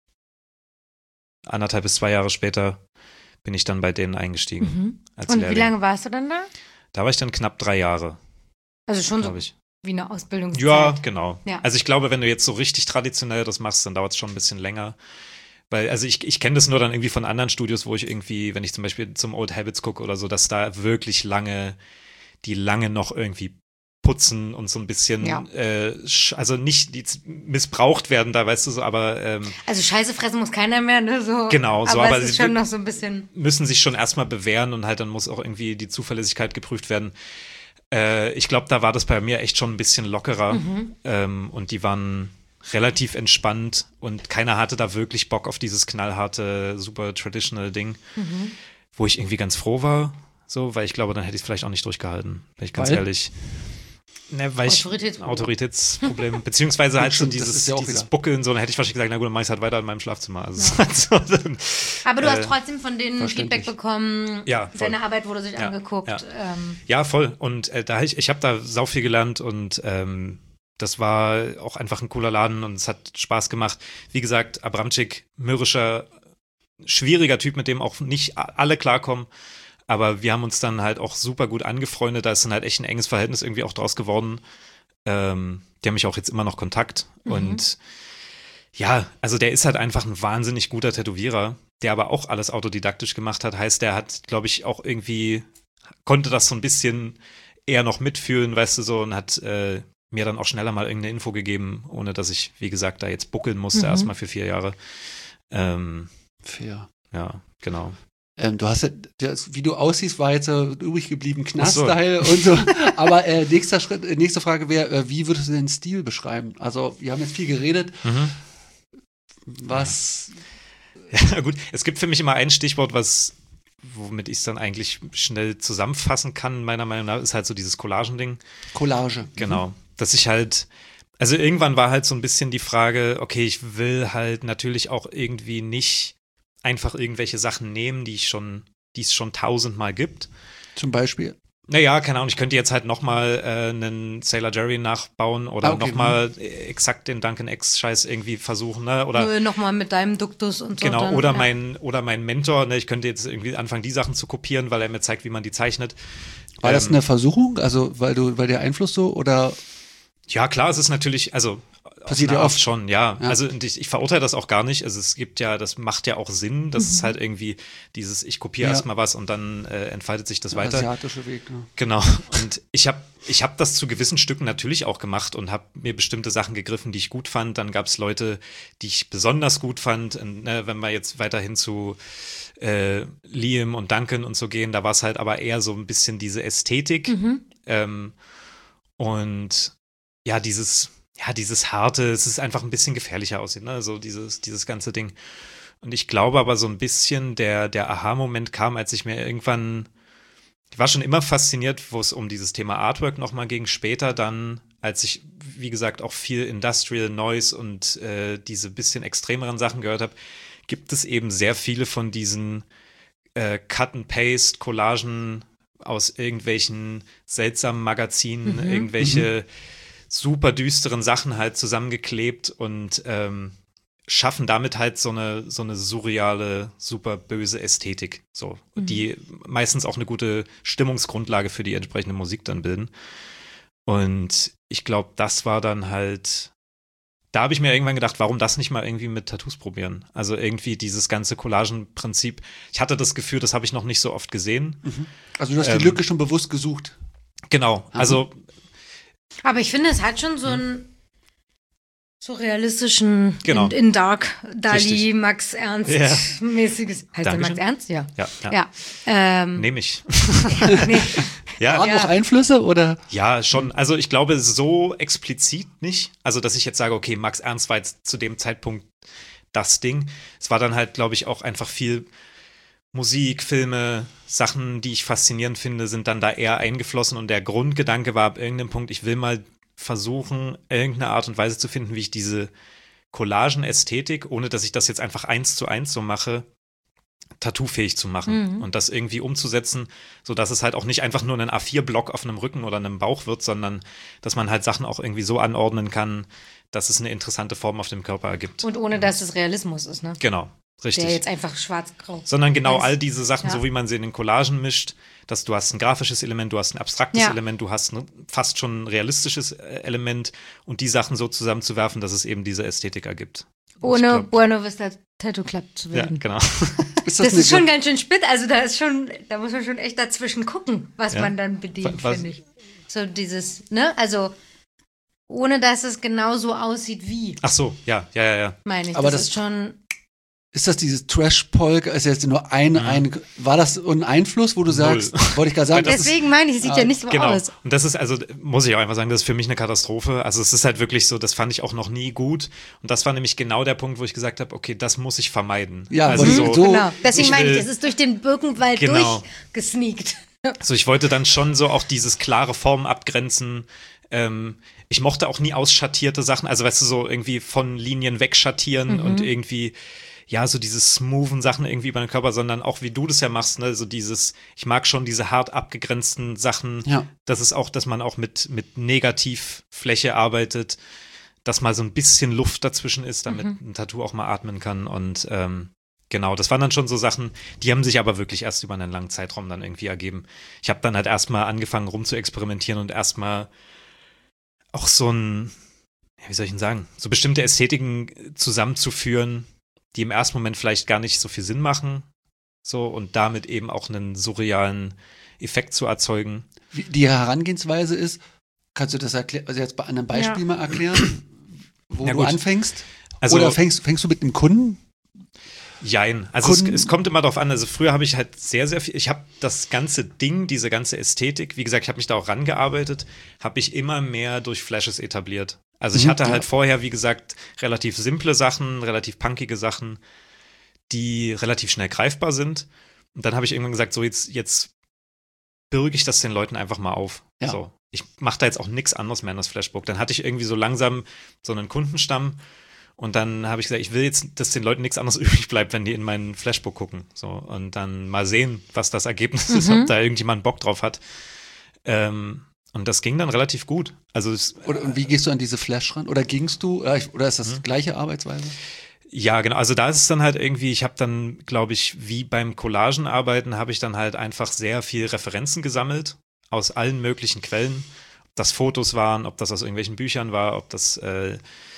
[SPEAKER 3] Anderthalb bis zwei Jahre später bin ich dann bei denen eingestiegen.
[SPEAKER 2] Mhm.
[SPEAKER 3] Als
[SPEAKER 2] und
[SPEAKER 3] Lehrling.
[SPEAKER 2] Wie lange warst du dann da?
[SPEAKER 3] Da war ich dann knapp drei Jahre.
[SPEAKER 2] Also schon so
[SPEAKER 3] ich.
[SPEAKER 2] wie eine Ausbildungszeit.
[SPEAKER 3] Ja, genau.
[SPEAKER 2] Ja.
[SPEAKER 3] Also ich glaube, wenn du jetzt so richtig traditionell das machst, dann dauert es schon ein bisschen länger. Weil, also ich, ich kenne das nur dann irgendwie von anderen Studios, wo ich irgendwie, wenn ich zum Beispiel zum Old Habits gucke oder so, dass da wirklich lange, die lange noch irgendwie putzen und so ein bisschen,
[SPEAKER 2] Ja.
[SPEAKER 3] äh, also nicht die missbraucht werden da, weißt du so, aber ähm,
[SPEAKER 2] Also Scheiße fressen muss keiner mehr, ne? So.
[SPEAKER 3] Genau, so,
[SPEAKER 2] aber,
[SPEAKER 3] aber
[SPEAKER 2] es ist
[SPEAKER 3] sie-
[SPEAKER 2] schon noch so ein bisschen.
[SPEAKER 3] müssen sich schon erstmal bewähren und halt dann muss auch irgendwie die Zuverlässigkeit geprüft werden. Äh, ich glaube, da war das bei mir echt schon ein bisschen lockerer
[SPEAKER 2] Mhm.
[SPEAKER 3] ähm, und die waren relativ entspannt und keiner hatte da wirklich Bock auf dieses knallharte, super traditional Ding,
[SPEAKER 2] Mhm.
[SPEAKER 3] wo ich irgendwie ganz froh war, so, weil ich glaube, dann hätte ich es vielleicht auch nicht durchgehalten, bin ich ganz
[SPEAKER 1] Weil?
[SPEAKER 3] ehrlich. Ne, weil ich
[SPEAKER 2] Autoritätsproblem.
[SPEAKER 3] Autoritätsproblem, beziehungsweise halt schon
[SPEAKER 1] Stimmt, das
[SPEAKER 3] dieses,
[SPEAKER 1] ist ja auch
[SPEAKER 3] dieses
[SPEAKER 1] wieder.
[SPEAKER 3] Buckeln, so, dann hätte ich wahrscheinlich gesagt, na gut, dann mach ich halt weiter in meinem Schlafzimmer. Also, es ist halt so, dann,
[SPEAKER 2] Aber du
[SPEAKER 3] äh,
[SPEAKER 2] hast trotzdem von denen
[SPEAKER 1] verständlich.
[SPEAKER 2] Feedback bekommen.
[SPEAKER 3] Ja, voll.
[SPEAKER 2] Deine Arbeit wurde sich
[SPEAKER 3] Ja,
[SPEAKER 2] angeguckt.
[SPEAKER 3] ja.
[SPEAKER 2] Ähm,
[SPEAKER 3] Ja, voll. Und äh, da ich, ich habe da sau viel gelernt und ähm, das war auch einfach ein cooler Laden und es hat Spaß gemacht. Wie gesagt, Abramczyk, mürrischer, schwieriger Typ, mit dem auch nicht a- alle klarkommen. Aber wir haben uns dann halt auch super gut angefreundet. Da ist dann halt echt ein enges Verhältnis irgendwie auch draus geworden. Ähm, die haben mich auch jetzt immer noch Kontakt.
[SPEAKER 2] Mhm.
[SPEAKER 3] Und ja, also der ist halt einfach ein wahnsinnig guter Tätowierer, der aber auch alles autodidaktisch gemacht hat. Heißt, der hat, glaube ich, auch irgendwie, konnte das so ein bisschen eher noch mitfühlen, weißt du so, und hat äh, mir dann auch schneller mal irgendeine Info gegeben, ohne dass ich, wie gesagt, da jetzt buckeln musste,
[SPEAKER 2] Mhm.
[SPEAKER 3] erstmal für vier Jahre. Ähm,
[SPEAKER 1] Fair.
[SPEAKER 3] ja, genau.
[SPEAKER 1] Ähm, du hast ja, das, wie du aussiehst, war jetzt so übrig geblieben,
[SPEAKER 3] Ach so.
[SPEAKER 1] Knast-Style und so. Aber äh, nächster Schritt, äh, nächste Frage wäre, äh, wie würdest du den Stil beschreiben? Also, wir haben jetzt viel geredet.
[SPEAKER 3] Mhm.
[SPEAKER 1] Was,
[SPEAKER 3] Ja, gut. Es gibt für mich immer ein Stichwort, was, womit ich es dann eigentlich schnell zusammenfassen kann, meiner Meinung nach, ist halt so dieses Collagen-Ding.
[SPEAKER 1] Collage.
[SPEAKER 3] Genau. Dass ich halt, also irgendwann war halt so ein bisschen die Frage, okay, ich will halt natürlich auch irgendwie nicht einfach irgendwelche Sachen nehmen, die ich schon, die es schon tausendmal gibt.
[SPEAKER 1] Zum Beispiel.
[SPEAKER 3] Naja, keine Ahnung, ich könnte jetzt halt nochmal äh, einen Sailor Jerry nachbauen oder
[SPEAKER 1] Ah, okay.
[SPEAKER 3] nochmal exakt den Duncan X-Scheiß irgendwie versuchen, ne? Oder
[SPEAKER 2] Nur nochmal mit deinem Duktus und so.
[SPEAKER 3] genau,
[SPEAKER 2] dann,
[SPEAKER 3] oder
[SPEAKER 2] ja.
[SPEAKER 3] mein, oder mein Mentor, ne? Ich könnte jetzt irgendwie anfangen, die Sachen zu kopieren, weil er mir zeigt, wie man die zeichnet.
[SPEAKER 1] War das
[SPEAKER 3] Ähm,
[SPEAKER 1] eine Versuchung? Also, weil du, weil der Einfluss so oder
[SPEAKER 3] Ja, klar, es ist natürlich, also
[SPEAKER 1] Passiert
[SPEAKER 3] auf eine
[SPEAKER 1] ja
[SPEAKER 3] Art
[SPEAKER 1] oft.
[SPEAKER 3] schon, ja.
[SPEAKER 1] Ja.
[SPEAKER 3] Also und ich, ich verurteile das auch gar nicht. Also es gibt ja, das macht ja auch Sinn. Das
[SPEAKER 2] Mhm.
[SPEAKER 3] ist halt irgendwie dieses, ich kopiere
[SPEAKER 1] Ja.
[SPEAKER 3] erstmal was und dann äh, entfaltet sich das weiter.
[SPEAKER 1] asiatische Weg? Ne?
[SPEAKER 3] Genau. Und ich habe ich hab das zu gewissen Stücken natürlich auch gemacht und habe mir bestimmte Sachen gegriffen, die ich gut fand. Dann gab es Leute, die ich besonders gut fand. Und, ne, wenn wir jetzt weiterhin zu äh, Liam und Duncan und so gehen, da war es halt aber eher so ein bisschen diese Ästhetik.
[SPEAKER 2] Mhm.
[SPEAKER 3] Ähm, und ja, dieses, ja, dieses harte, es ist einfach ein bisschen gefährlicher aussehen, ne? So dieses, dieses ganze Ding. Und ich glaube aber so ein bisschen, der, der Aha-Moment kam, als ich mir irgendwann, ich war schon immer fasziniert, wo es um dieses Thema Artwork nochmal ging, später dann, als ich, wie gesagt, auch viel Industrial Noise und äh, diese bisschen extremeren Sachen gehört habe, gibt es eben sehr viele von diesen äh, Cut-and-Paste-Collagen aus irgendwelchen seltsamen Magazinen,
[SPEAKER 2] Mhm.
[SPEAKER 3] irgendwelche super düsteren Sachen halt zusammengeklebt und ähm, schaffen damit halt so eine, so eine surreale, super böse Ästhetik, so,
[SPEAKER 2] Mhm.
[SPEAKER 3] die meistens auch eine gute Stimmungsgrundlage für die entsprechende Musik dann bilden. Und ich glaube, das war dann halt, da habe ich mir irgendwann gedacht, warum das nicht mal irgendwie mit Tattoos probieren? Also irgendwie dieses ganze Collagenprinzip. Ich hatte das Gefühl, das habe ich noch nicht so oft gesehen.
[SPEAKER 1] Also, du hast
[SPEAKER 3] Ähm,
[SPEAKER 1] die Lücke schon bewusst gesucht.
[SPEAKER 3] Genau, also
[SPEAKER 2] Aber ich finde, es hat schon so einen surrealistischen,
[SPEAKER 3] Genau.
[SPEAKER 2] in, in Dark, Dali,
[SPEAKER 3] Richtig.
[SPEAKER 2] Max Ernst
[SPEAKER 3] Ja.
[SPEAKER 2] mäßiges. Heißt der
[SPEAKER 3] Dankeschön.
[SPEAKER 2] Max Ernst? Ja.
[SPEAKER 3] ja, ja,
[SPEAKER 2] Ja. Ähm,
[SPEAKER 3] nehme ich.
[SPEAKER 2] nee.
[SPEAKER 3] Ja,
[SPEAKER 1] Waren
[SPEAKER 2] Ja.
[SPEAKER 1] noch Einflüsse oder?
[SPEAKER 3] ja, schon. Also ich glaube, so explizit nicht. Also, dass ich jetzt sage, okay, Max Ernst war jetzt zu dem Zeitpunkt das Ding. Es war dann halt, glaube ich, auch einfach viel Musik, Filme, Sachen, die ich faszinierend finde, sind dann da eher eingeflossen. Und der Grundgedanke war ab irgendeinem Punkt, ich will mal versuchen, irgendeine Art und Weise zu finden, wie ich diese Collagen-Ästhetik, ohne dass ich das jetzt einfach eins zu eins so mache, tattoofähig zu machen
[SPEAKER 2] Mhm.
[SPEAKER 3] und das irgendwie umzusetzen, sodass es halt auch nicht einfach nur ein A vier Block auf einem Rücken oder einem Bauch wird, sondern dass man halt Sachen auch irgendwie so anordnen kann, dass es eine interessante Form auf dem Körper ergibt.
[SPEAKER 2] Und ohne, dass es Realismus ist, ne?
[SPEAKER 3] Genau, richtig.
[SPEAKER 2] Der jetzt einfach schwarz-grau.
[SPEAKER 3] Sondern genau
[SPEAKER 2] weiß.
[SPEAKER 3] all diese Sachen,
[SPEAKER 2] Ja.
[SPEAKER 3] so wie man sie in den Collagen mischt, dass du hast ein grafisches Element, du hast ein abstraktes
[SPEAKER 2] Ja.
[SPEAKER 3] Element, du hast ein fast schon ein realistisches äh, Element und die Sachen so zusammenzuwerfen, dass es eben diese Ästhetik ergibt. Und ich
[SPEAKER 2] Ohne
[SPEAKER 3] glaub,
[SPEAKER 2] Buena Vista Tattoo Club zu
[SPEAKER 3] Ja,
[SPEAKER 2] werden.
[SPEAKER 3] genau.
[SPEAKER 1] Ist
[SPEAKER 2] Das
[SPEAKER 1] eine
[SPEAKER 2] ist schon
[SPEAKER 1] Ge-
[SPEAKER 2] ganz schön spät, also da ist schon, da muss man schon echt dazwischen gucken, was
[SPEAKER 3] Ja.
[SPEAKER 2] man dann bedient,
[SPEAKER 3] Was-
[SPEAKER 2] finde ich. So dieses, ne, also ohne dass es genau so aussieht wie,
[SPEAKER 3] Ach so, ja, ja, ja, ja.
[SPEAKER 2] meine ich.
[SPEAKER 1] Aber
[SPEAKER 2] das,
[SPEAKER 1] das-
[SPEAKER 2] ist schon,
[SPEAKER 1] Ist das dieses Trash-Polka? Ist jetzt nur ein, ein, war das ein Einfluss, wo du sagst, wollte ich gerade sagen,
[SPEAKER 3] Das ist-
[SPEAKER 2] deswegen meine ich, es sieht ja nicht so
[SPEAKER 3] Genau.
[SPEAKER 2] aus.
[SPEAKER 3] Und das ist, also muss ich auch einfach sagen, das ist für mich eine Katastrophe. Also es ist halt wirklich so, das fand ich auch noch nie gut. Und das war nämlich genau der Punkt, wo ich gesagt habe, okay, das muss ich vermeiden.
[SPEAKER 1] Ja,
[SPEAKER 3] also
[SPEAKER 1] wollte
[SPEAKER 3] so,
[SPEAKER 1] ich- so-
[SPEAKER 2] Genau, deswegen
[SPEAKER 3] ich
[SPEAKER 2] meine ich,
[SPEAKER 3] will-
[SPEAKER 2] es ist durch den Birkenwald
[SPEAKER 3] Genau.
[SPEAKER 2] durchgesneakt.
[SPEAKER 3] so ich wollte dann schon so auch dieses klare Formen abgrenzen. Ähm, ich mochte auch nie ausschattierte Sachen, also weißt du, so irgendwie von Linien wegschattieren und irgendwie ja, so diese smoothen Sachen irgendwie über den Körper, sondern auch wie du das ja machst, ne, so dieses, ich mag schon diese hart abgegrenzten Sachen,
[SPEAKER 1] Ja.
[SPEAKER 3] das ist auch, dass man auch mit, mit Negativfläche arbeitet, dass mal so ein bisschen Luft dazwischen ist, damit ein Tattoo auch mal atmen kann und ähm, genau, das waren dann schon so Sachen, die haben sich aber wirklich erst über einen langen Zeitraum dann irgendwie ergeben. Ich habe dann halt erstmal angefangen rum zu experimentieren und erstmal auch so ein, ja, wie soll ich denn sagen, so bestimmte Ästhetiken zusammenzuführen, die im ersten Moment vielleicht gar nicht so viel Sinn machen, so und damit eben auch einen surrealen Effekt zu erzeugen.
[SPEAKER 1] wie die Herangehensweise ist, kannst du das erklären, also jetzt bei einem Beispiel
[SPEAKER 2] Ja.
[SPEAKER 1] mal erklären, wo
[SPEAKER 3] Ja,
[SPEAKER 1] du
[SPEAKER 3] gut.
[SPEAKER 1] anfängst?
[SPEAKER 3] Also
[SPEAKER 1] Oder fängst, fängst du mit einem Kunden?
[SPEAKER 3] jein. Also es,
[SPEAKER 1] Kunden-
[SPEAKER 3] es kommt immer darauf an. Also früher habe ich halt sehr, sehr viel, ich habe das ganze Ding, diese ganze Ästhetik, wie gesagt, ich habe mich da auch rangearbeitet, habe ich immer mehr durch Flashes etabliert. Also ich
[SPEAKER 1] Mhm,
[SPEAKER 3] hatte halt
[SPEAKER 1] ja.
[SPEAKER 3] vorher, wie gesagt, relativ simple Sachen, relativ punkige Sachen, die relativ schnell greifbar sind. Und dann habe ich irgendwann gesagt, so jetzt, jetzt bürge ich das den Leuten einfach mal auf.
[SPEAKER 1] Ja.
[SPEAKER 3] So. Ich mache da jetzt auch nichts anderes mehr in das Flashbook. Dann hatte ich irgendwie so langsam so einen Kundenstamm und dann habe ich gesagt, ich will jetzt, dass den Leuten nichts anderes übrig bleibt, wenn die in meinen Flashbook gucken. So, und dann mal sehen, was das Ergebnis ist, ob da irgendjemand Bock drauf hat. Ähm, und das ging dann relativ gut. Also es,
[SPEAKER 1] Oder, und wie gehst du an diese Flash ran? Oder gingst du, oder, ich- oder ist das
[SPEAKER 3] Mhm.
[SPEAKER 1] gleiche Arbeitsweise?
[SPEAKER 3] ja, genau. Also da ist es dann halt irgendwie, ich habe dann, glaube ich, wie beim Collagenarbeiten, habe ich dann halt einfach sehr viel Referenzen gesammelt aus allen möglichen Quellen. Ob das Fotos waren, ob das aus irgendwelchen Büchern war, ob das äh,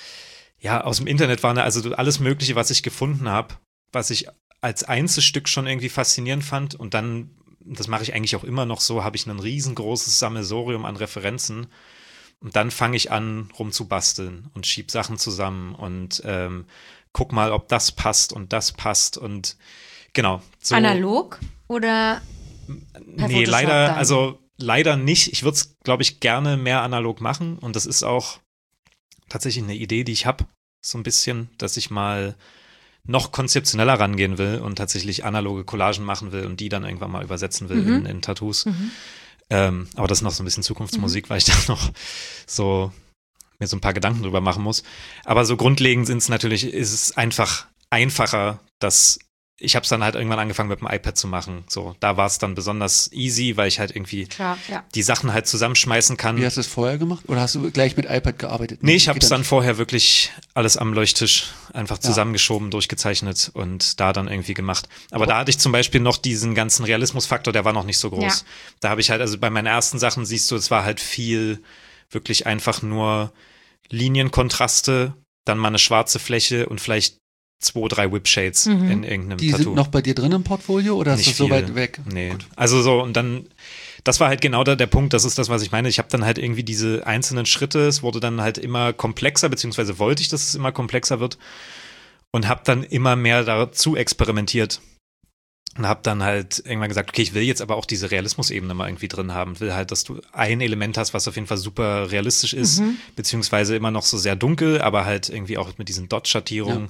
[SPEAKER 3] ja aus dem Internet war, ne? Also alles Mögliche, was ich gefunden habe, was ich als Einzelstück schon irgendwie faszinierend fand. Und dann, das mache ich eigentlich auch immer noch so, habe ich ein riesengroßes Sammelsurium an Referenzen. Und dann fange ich an, rumzubasteln und schieb Sachen zusammen und ähm, guck mal, ob das passt und das passt und genau. So,
[SPEAKER 2] Analog oder per
[SPEAKER 3] Nee,
[SPEAKER 2] Photoshop
[SPEAKER 3] leider,
[SPEAKER 2] dann?
[SPEAKER 3] also leider nicht. Ich würde es, glaube ich, gerne mehr analog machen und das ist auch tatsächlich eine Idee, die ich habe, so ein bisschen, dass ich mal noch konzeptioneller rangehen will und tatsächlich analoge Collagen machen will und die dann irgendwann mal übersetzen will
[SPEAKER 2] Mhm.
[SPEAKER 3] in, in Tattoos. Ähm, aber das ist noch so ein bisschen Zukunftsmusik, weil ich da noch so mir so ein paar Gedanken drüber machen muss. Aber so grundlegend sind es natürlich, ist es einfach einfacher, dass ich habe es dann halt irgendwann angefangen mit dem iPad zu machen. So, da war es dann besonders easy, weil ich halt irgendwie
[SPEAKER 2] Klar, ja.
[SPEAKER 3] die Sachen halt zusammenschmeißen kann.
[SPEAKER 1] Wie hast du es vorher gemacht? Oder hast du gleich mit iPad gearbeitet?
[SPEAKER 3] Nee, ich habe
[SPEAKER 1] Geht
[SPEAKER 3] es dann vorher wirklich alles am Leuchttisch einfach
[SPEAKER 1] Ja.
[SPEAKER 3] zusammengeschoben, durchgezeichnet und da dann irgendwie gemacht. Aber da hatte ich zum Beispiel noch diesen ganzen Realismusfaktor, der war noch nicht so groß.
[SPEAKER 2] Ja.
[SPEAKER 3] Da habe ich halt, also bei meinen ersten Sachen siehst du, es war halt viel wirklich einfach nur Linienkontraste, dann mal eine schwarze Fläche und vielleicht zwei, drei Whipshades
[SPEAKER 2] Mhm.
[SPEAKER 3] in irgendeinem
[SPEAKER 1] Die
[SPEAKER 3] Tattoo.
[SPEAKER 1] sind noch bei dir drin im Portfolio oder ist
[SPEAKER 3] Nicht
[SPEAKER 1] das so
[SPEAKER 3] viel.
[SPEAKER 1] weit weg?
[SPEAKER 3] Nee.
[SPEAKER 1] Gut.
[SPEAKER 3] Also so, und dann, das war halt genau da der Punkt, das ist das, was ich meine. Ich habe dann halt irgendwie diese einzelnen Schritte, es wurde dann halt immer komplexer, beziehungsweise wollte ich, dass es immer komplexer wird und habe dann immer mehr dazu experimentiert. Und habe dann halt irgendwann gesagt, okay, ich will jetzt aber auch diese Realismusebene mal irgendwie drin haben. Will halt, dass du ein Element hast, was auf jeden Fall super realistisch ist, beziehungsweise immer noch so sehr dunkel, aber halt irgendwie auch mit diesen Dot-Schattierungen.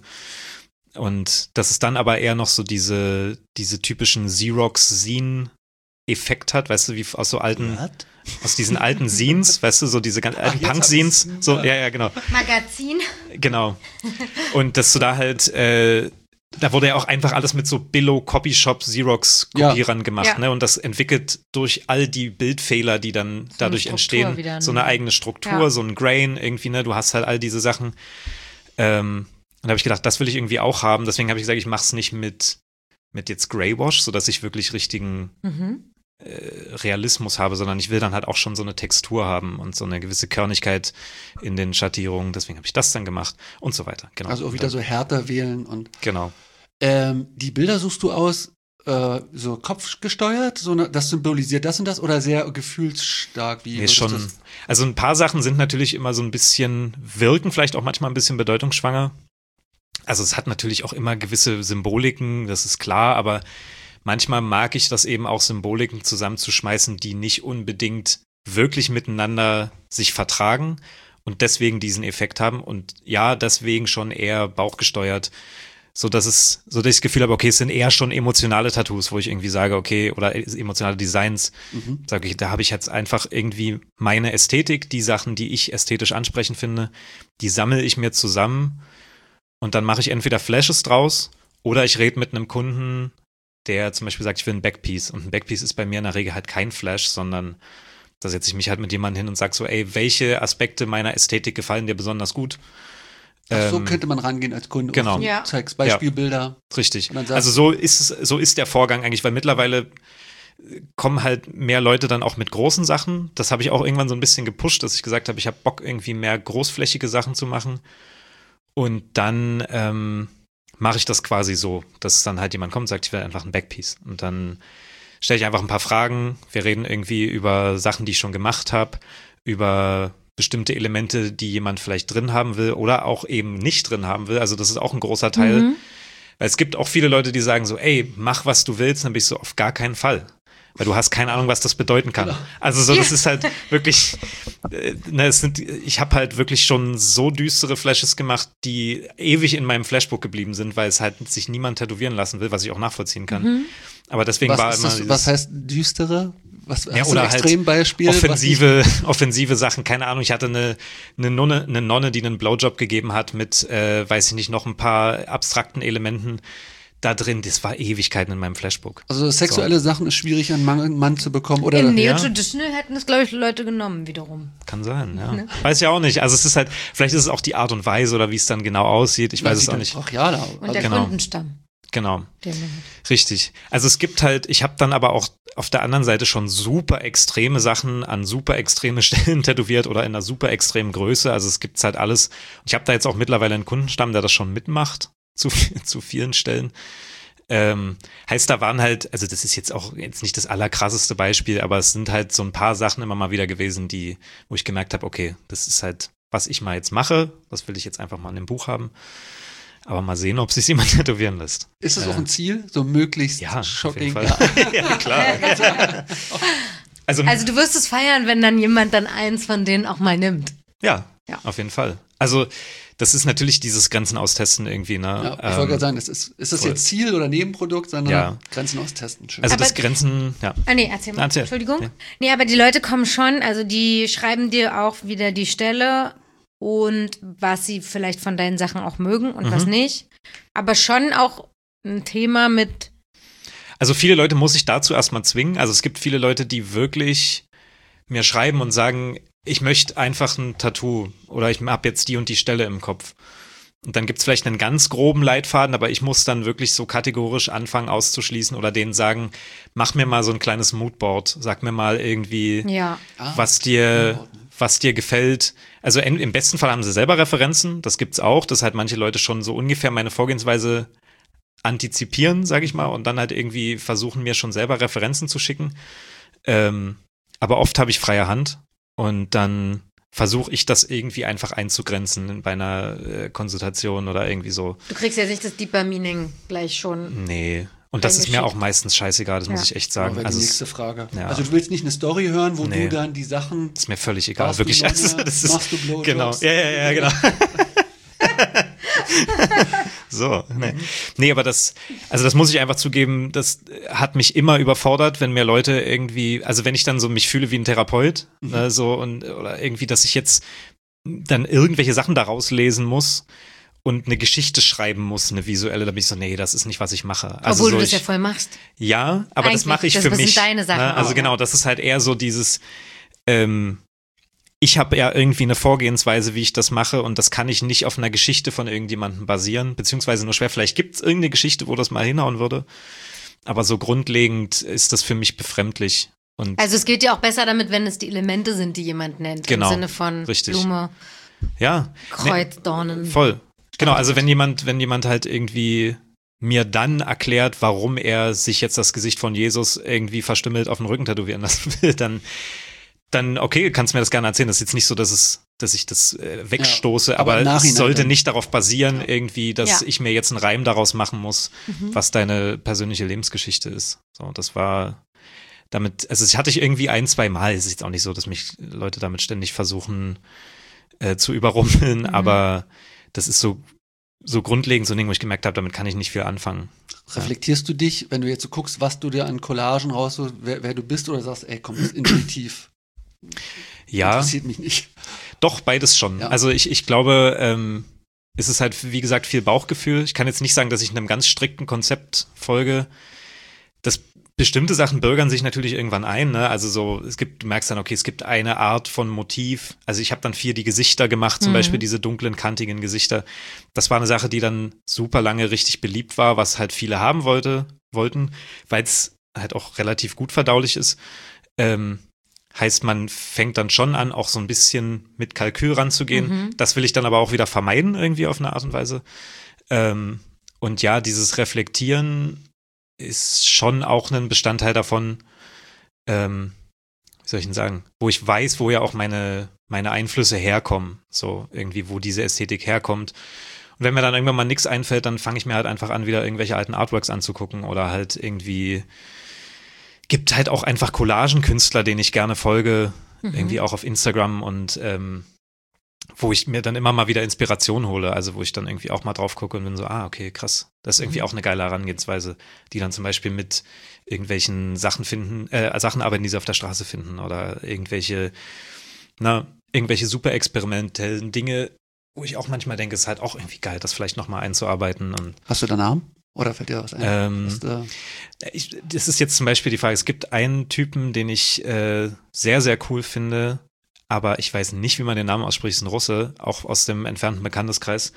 [SPEAKER 3] Und das ist dann aber eher noch so diese, diese typischen Xerox-Zine-Effekt hat, weißt du, wie aus so alten,
[SPEAKER 1] What?
[SPEAKER 3] aus diesen alten Zines, weißt du, so diese ganzen alten
[SPEAKER 1] jetzt
[SPEAKER 3] Punk-Zines.
[SPEAKER 1] hab ich's.
[SPEAKER 3] So, ja, ja, genau.
[SPEAKER 2] Magazin.
[SPEAKER 3] Genau. Und dass du da halt, äh, da wurde ja auch einfach alles mit so Billo-Copyshop, Xerox-Kopierern gemacht,
[SPEAKER 2] Ja.
[SPEAKER 3] ne? Und das entwickelt durch all die Bildfehler, die dann dadurch
[SPEAKER 2] Struktur
[SPEAKER 3] entstehen,
[SPEAKER 2] wieder, ne?
[SPEAKER 3] so eine eigene Struktur,
[SPEAKER 2] Ja.
[SPEAKER 3] so ein Grain irgendwie, ne? Du hast halt all diese Sachen. Ähm, und da habe ich gedacht, das will ich irgendwie auch haben. Deswegen habe ich gesagt, ich mache es nicht mit, mit jetzt Greywash, sodass ich wirklich richtigen
[SPEAKER 2] Mhm.
[SPEAKER 3] äh, Realismus habe, sondern ich will dann halt auch schon so eine Textur haben und so eine gewisse Körnigkeit in den Schattierungen. Deswegen habe ich das dann gemacht und so weiter. Genau.
[SPEAKER 1] Also auch wieder so härter wählen und
[SPEAKER 3] Genau.
[SPEAKER 1] ähm, die Bilder suchst du aus, äh, so kopfgesteuert, so eine, das symbolisiert das und das oder sehr gefühlsstark? Wie
[SPEAKER 3] Nee,
[SPEAKER 1] würdest
[SPEAKER 3] schon.
[SPEAKER 1] das-
[SPEAKER 3] Also ein paar Sachen sind natürlich immer so ein bisschen, wirken vielleicht auch manchmal ein bisschen bedeutungsschwanger. Also es hat natürlich auch immer gewisse Symboliken, das ist klar, aber manchmal mag ich das eben auch, Symboliken zusammenzuschmeißen, die nicht unbedingt wirklich miteinander sich vertragen und deswegen diesen Effekt haben und ja, deswegen schon eher bauchgesteuert, so dass es, so dass ich das Gefühl habe, okay, es sind eher schon emotionale Tattoos, wo ich irgendwie sage, okay, oder emotionale Designs,
[SPEAKER 1] Mhm.
[SPEAKER 3] sage ich, da habe ich jetzt einfach irgendwie meine Ästhetik, die Sachen, die ich ästhetisch ansprechend finde, die sammle ich mir zusammen und dann mache ich entweder Flashes draus oder ich rede mit einem Kunden, der zum Beispiel sagt, ich will ein Backpiece und ein Backpiece ist bei mir in der Regel halt kein Flash, sondern da setze ich mich halt mit jemandem hin und sage so, ey, welche Aspekte meiner Ästhetik gefallen dir besonders gut?
[SPEAKER 1] Ach, so
[SPEAKER 3] Ähm,
[SPEAKER 1] könnte man rangehen als Kunde.
[SPEAKER 3] genau.
[SPEAKER 1] Du
[SPEAKER 2] Ja.
[SPEAKER 1] zeigst Beispielbilder.
[SPEAKER 3] Richtig.
[SPEAKER 1] Und dann sagst
[SPEAKER 3] Also so ist es, so ist der Vorgang eigentlich, weil mittlerweile kommen halt mehr Leute dann auch mit großen Sachen. Das habe ich auch irgendwann so ein bisschen gepusht, dass ich gesagt habe, ich habe Bock, irgendwie mehr großflächige Sachen zu machen. Und dann ähm, mache ich das quasi so, dass dann halt jemand kommt und sagt, ich will einfach ein Backpiece. Und dann stelle ich einfach ein paar Fragen. Wir reden irgendwie über Sachen, die ich schon gemacht habe, über bestimmte Elemente, die jemand vielleicht drin haben will oder auch eben nicht drin haben will. Also das ist auch ein großer Teil.
[SPEAKER 2] Mhm.
[SPEAKER 3] Weil es gibt auch viele Leute, die sagen so, ey, mach, was du willst. Dann bin ich so, auf gar keinen Fall. Weil du hast keine Ahnung, was das bedeuten kann.
[SPEAKER 1] Genau.
[SPEAKER 3] Also so, das
[SPEAKER 2] Ja.
[SPEAKER 3] ist halt wirklich, äh, ne, es sind, ich habe halt wirklich schon so düstere Flashes gemacht, die ewig in meinem Flashbook geblieben sind, weil es halt sich niemand tätowieren lassen will, was ich auch nachvollziehen kann.
[SPEAKER 2] Mhm.
[SPEAKER 3] Aber deswegen war
[SPEAKER 1] was, ist
[SPEAKER 3] immer
[SPEAKER 1] das,
[SPEAKER 3] dieses,
[SPEAKER 1] was heißt düstere? Was
[SPEAKER 3] Ja,
[SPEAKER 1] hast du
[SPEAKER 3] oder
[SPEAKER 1] ein
[SPEAKER 3] halt
[SPEAKER 1] Extrembeispiel? was
[SPEAKER 3] offensive, offensive Sachen, keine Ahnung, ich hatte eine, eine Nonne, eine Nonne, die einen Blowjob gegeben hat mit, äh, weiß ich nicht, noch ein paar abstrakten Elementen da drin, das war Ewigkeiten in meinem Flashbook.
[SPEAKER 1] Also sexuelle Sachen ist schwierig, einen Mann, Mann zu bekommen. Oder
[SPEAKER 2] In
[SPEAKER 3] Ja.
[SPEAKER 2] Neo-Traditional hätten es, glaube ich, Leute genommen wiederum.
[SPEAKER 3] Kann sein, ja.
[SPEAKER 2] Ne?
[SPEAKER 3] Weiß ja auch nicht. Also es ist halt, vielleicht ist es auch die Art und Weise oder wie es dann genau aussieht. Ich weiß es auch nicht.
[SPEAKER 1] Brachial aus.
[SPEAKER 2] Und der
[SPEAKER 3] genau.
[SPEAKER 2] Kundenstamm.
[SPEAKER 3] Genau,
[SPEAKER 2] Den man hat.
[SPEAKER 3] richtig. Also es gibt halt, ich habe dann aber auch auf der anderen Seite schon super extreme Sachen an super extreme Stellen tätowiert oder in einer super extremen Größe. Also es gibt's halt alles. Ich habe da jetzt auch mittlerweile einen Kundenstamm, der das schon mitmacht, zu, zu vielen Stellen. Ähm, heißt, da waren halt, also das ist jetzt auch jetzt nicht das allerkrasseste Beispiel, aber es sind halt so ein paar Sachen immer mal wieder gewesen, die, wo ich gemerkt habe, okay, das ist halt, was ich mal jetzt mache, das will ich jetzt einfach mal in dem Buch haben. Aber mal sehen, ob sich jemand tätowieren lässt.
[SPEAKER 1] Ist das
[SPEAKER 3] Äh,
[SPEAKER 1] auch ein Ziel? So möglichst
[SPEAKER 3] Ja,
[SPEAKER 1] shocking.
[SPEAKER 3] auf jeden Fall. Ja, klar. Also,
[SPEAKER 2] Also du wirst es feiern, wenn dann jemand dann eins von denen auch mal nimmt.
[SPEAKER 3] ja,
[SPEAKER 2] Ja.
[SPEAKER 3] auf jeden Fall. Also, das ist natürlich dieses Grenzen austesten irgendwie, ne?
[SPEAKER 1] Ja, ich
[SPEAKER 3] Ähm,
[SPEAKER 1] wollte gerade sagen, das ist, ist das
[SPEAKER 3] voll.
[SPEAKER 1] jetzt Ziel oder Nebenprodukt, sondern
[SPEAKER 3] Ja.
[SPEAKER 1] Grenzen austesten. Schön.
[SPEAKER 3] Also
[SPEAKER 2] Aber-
[SPEAKER 3] das Grenzen, ja.
[SPEAKER 2] Ah nee, erzähl mal.
[SPEAKER 3] Erzähl.
[SPEAKER 2] Entschuldigung.
[SPEAKER 3] Ja.
[SPEAKER 2] Nee, aber die Leute kommen schon, also die schreiben dir auch wieder die Stelle und was sie vielleicht von deinen Sachen auch mögen und
[SPEAKER 3] Mhm.
[SPEAKER 2] was nicht. Aber schon auch ein Thema mit,
[SPEAKER 3] Also viele Leute muss ich dazu erstmal zwingen. Also es gibt viele Leute, die wirklich mir schreiben und sagen, ich möchte einfach ein Tattoo oder ich habe jetzt die und die Stelle im Kopf. Und dann gibt es vielleicht einen ganz groben Leitfaden, aber ich muss dann wirklich so kategorisch anfangen auszuschließen oder denen sagen, mach mir mal so ein kleines Moodboard, sag mir mal irgendwie,
[SPEAKER 2] ja.
[SPEAKER 1] Ah,
[SPEAKER 3] was dir,
[SPEAKER 1] Moodboard.
[SPEAKER 3] was dir gefällt. Also en- im besten Fall haben sie selber Referenzen, das gibt's auch, dass halt manche Leute schon so ungefähr meine Vorgehensweise antizipieren, sage ich mal, und dann halt irgendwie versuchen, mir schon selber Referenzen zu schicken. Ähm, aber oft habe ich freie Hand und dann versuche ich das irgendwie einfach einzugrenzen bei einer äh, Konsultation oder irgendwie so.
[SPEAKER 2] Du kriegst ja nicht das Deeper Meaning gleich schon.
[SPEAKER 3] Nee. Und das ist mir
[SPEAKER 2] Eingeschickt.
[SPEAKER 3] auch meistens scheißegal, das muss
[SPEAKER 2] Ja.
[SPEAKER 3] ich echt
[SPEAKER 1] Ja,
[SPEAKER 3] sagen.
[SPEAKER 1] wäre
[SPEAKER 3] Also
[SPEAKER 1] die
[SPEAKER 3] es
[SPEAKER 1] nächste Frage.
[SPEAKER 3] ja.
[SPEAKER 1] Also du willst nicht eine Story hören, wo
[SPEAKER 3] Nee.
[SPEAKER 1] du dann die Sachen
[SPEAKER 3] ist mir völlig egal,
[SPEAKER 1] Warst
[SPEAKER 3] wirklich.
[SPEAKER 1] du Nonne?
[SPEAKER 3] Also, das ist,
[SPEAKER 1] Machst du Blowjobs?
[SPEAKER 3] genau. Ja, ja, ja, genau. So, nee. Nee, aber das, also das muss ich einfach zugeben, das hat mich immer überfordert, wenn mir Leute irgendwie, also wenn ich dann so mich fühle wie ein Therapeut,
[SPEAKER 1] Mhm.
[SPEAKER 3] ne, so und oder irgendwie, dass ich jetzt dann irgendwelche Sachen daraus lesen muss und eine Geschichte schreiben muss, eine visuelle, da bin ich so, nee, das ist nicht, was ich mache. Also
[SPEAKER 2] Obwohl
[SPEAKER 3] so
[SPEAKER 2] du das
[SPEAKER 3] ich,
[SPEAKER 2] ja voll machst.
[SPEAKER 3] ja, aber das
[SPEAKER 2] Eigentlich,
[SPEAKER 3] mache ich
[SPEAKER 2] das-
[SPEAKER 3] für
[SPEAKER 2] das sind
[SPEAKER 3] mich.
[SPEAKER 2] deine Sachen
[SPEAKER 3] ne? Also
[SPEAKER 2] auch,
[SPEAKER 3] genau,
[SPEAKER 2] ja.
[SPEAKER 3] das ist halt eher so dieses, ähm, ich habe ja irgendwie eine Vorgehensweise, wie ich das mache und das kann ich nicht auf einer Geschichte von irgendjemandem basieren, beziehungsweise nur schwer. Vielleicht gibt es irgendeine Geschichte, wo das mal hinhauen würde. aber so grundlegend ist das für mich befremdlich. Und
[SPEAKER 2] Also es geht ja auch besser damit, wenn es die Elemente sind, die jemand nennt.
[SPEAKER 3] Genau,
[SPEAKER 2] Im Sinne von
[SPEAKER 3] richtig.
[SPEAKER 2] Blume,
[SPEAKER 3] ja,
[SPEAKER 2] Kreuz, Dornen.
[SPEAKER 3] voll. Genau, also wenn jemand, wenn jemand halt irgendwie mir dann erklärt, warum er sich jetzt das Gesicht von Jesus irgendwie verstümmelt auf den Rücken tätowieren lassen will, dann, dann okay, kannst du mir das gerne erzählen. Das ist jetzt nicht so, dass es, dass ich das äh, wegstoße,
[SPEAKER 1] Ja, aber
[SPEAKER 3] aber,
[SPEAKER 1] im
[SPEAKER 3] es
[SPEAKER 1] Nachhinein
[SPEAKER 3] sollte
[SPEAKER 1] dann.
[SPEAKER 3] nicht darauf basieren, irgendwie, dass
[SPEAKER 2] Ja.
[SPEAKER 3] ich mir jetzt einen Reim daraus machen muss, was deine persönliche Lebensgeschichte ist. So, das war damit, also das hatte ich irgendwie ein, zwei Mal. Es ist jetzt auch nicht so, dass mich Leute damit ständig versuchen äh, zu überrumpeln,
[SPEAKER 2] Mhm.
[SPEAKER 3] aber das ist so so grundlegend so ein Ding, wo ich gemerkt habe, damit kann ich nicht viel anfangen.
[SPEAKER 1] Reflektierst du dich, wenn du jetzt so guckst, was du dir an Collagen rausholst, wer, wer du bist, oder sagst, ey, komm, das ist intuitiv?
[SPEAKER 3] Ja,
[SPEAKER 1] Interessiert mich nicht.
[SPEAKER 3] doch, beides schon.
[SPEAKER 1] Ja.
[SPEAKER 3] Also ich, ich glaube, ähm, es ist halt, wie gesagt, viel Bauchgefühl. Ich kann jetzt nicht sagen, dass ich einem ganz strikten Konzept folge. Das bestimmte Sachen bürgern sich natürlich irgendwann ein, ne? Also so, es gibt, du merkst dann, okay, es gibt eine Art von Motiv. Also ich habe dann viel die Gesichter gemacht, zum
[SPEAKER 2] Mhm.
[SPEAKER 3] Beispiel diese dunklen, kantigen Gesichter. Das war eine Sache, die dann super lange richtig beliebt war, was halt viele haben wollte, wollten, weil es halt auch relativ gut verdaulich ist. Ähm, heißt, man fängt dann schon an, auch so ein bisschen mit Kalkül ranzugehen.
[SPEAKER 2] Mhm.
[SPEAKER 3] Das will ich dann aber auch wieder vermeiden, irgendwie auf eine Art und Weise. Ähm, und ja, dieses Reflektieren ist schon auch ein Bestandteil davon, ähm, wie soll ich denn sagen, wo ich weiß, wo ja auch meine, meine Einflüsse herkommen, so irgendwie, wo diese Ästhetik herkommt. Und wenn mir dann irgendwann mal nichts einfällt, dann fange ich mir halt einfach an, wieder irgendwelche alten Artworks anzugucken oder halt irgendwie, gibt halt auch einfach Collagenkünstler, denen ich gerne folge,
[SPEAKER 2] Mhm.
[SPEAKER 3] irgendwie auch auf Instagram und ähm, wo ich mir dann immer mal wieder Inspiration hole, also wo ich dann irgendwie auch mal drauf gucke und bin so, ah, okay, krass, das ist irgendwie auch eine geile Herangehensweise, die dann zum Beispiel mit irgendwelchen Sachen finden, äh, Sachen arbeiten, die sie auf der Straße finden oder irgendwelche, na, irgendwelche super experimentellen Dinge, wo ich auch manchmal denke, es ist halt auch irgendwie geil, das vielleicht nochmal einzuarbeiten und
[SPEAKER 1] Hast du da Namen? Oder fällt dir was ein?
[SPEAKER 3] ähm,
[SPEAKER 1] Hast, äh,
[SPEAKER 3] ich, das ist jetzt zum Beispiel die Frage, es gibt einen Typen, den ich äh, sehr, sehr cool finde, aber ich weiß nicht, wie man den Namen ausspricht, ist ein Russe, auch aus dem entfernten Bekannteskreis.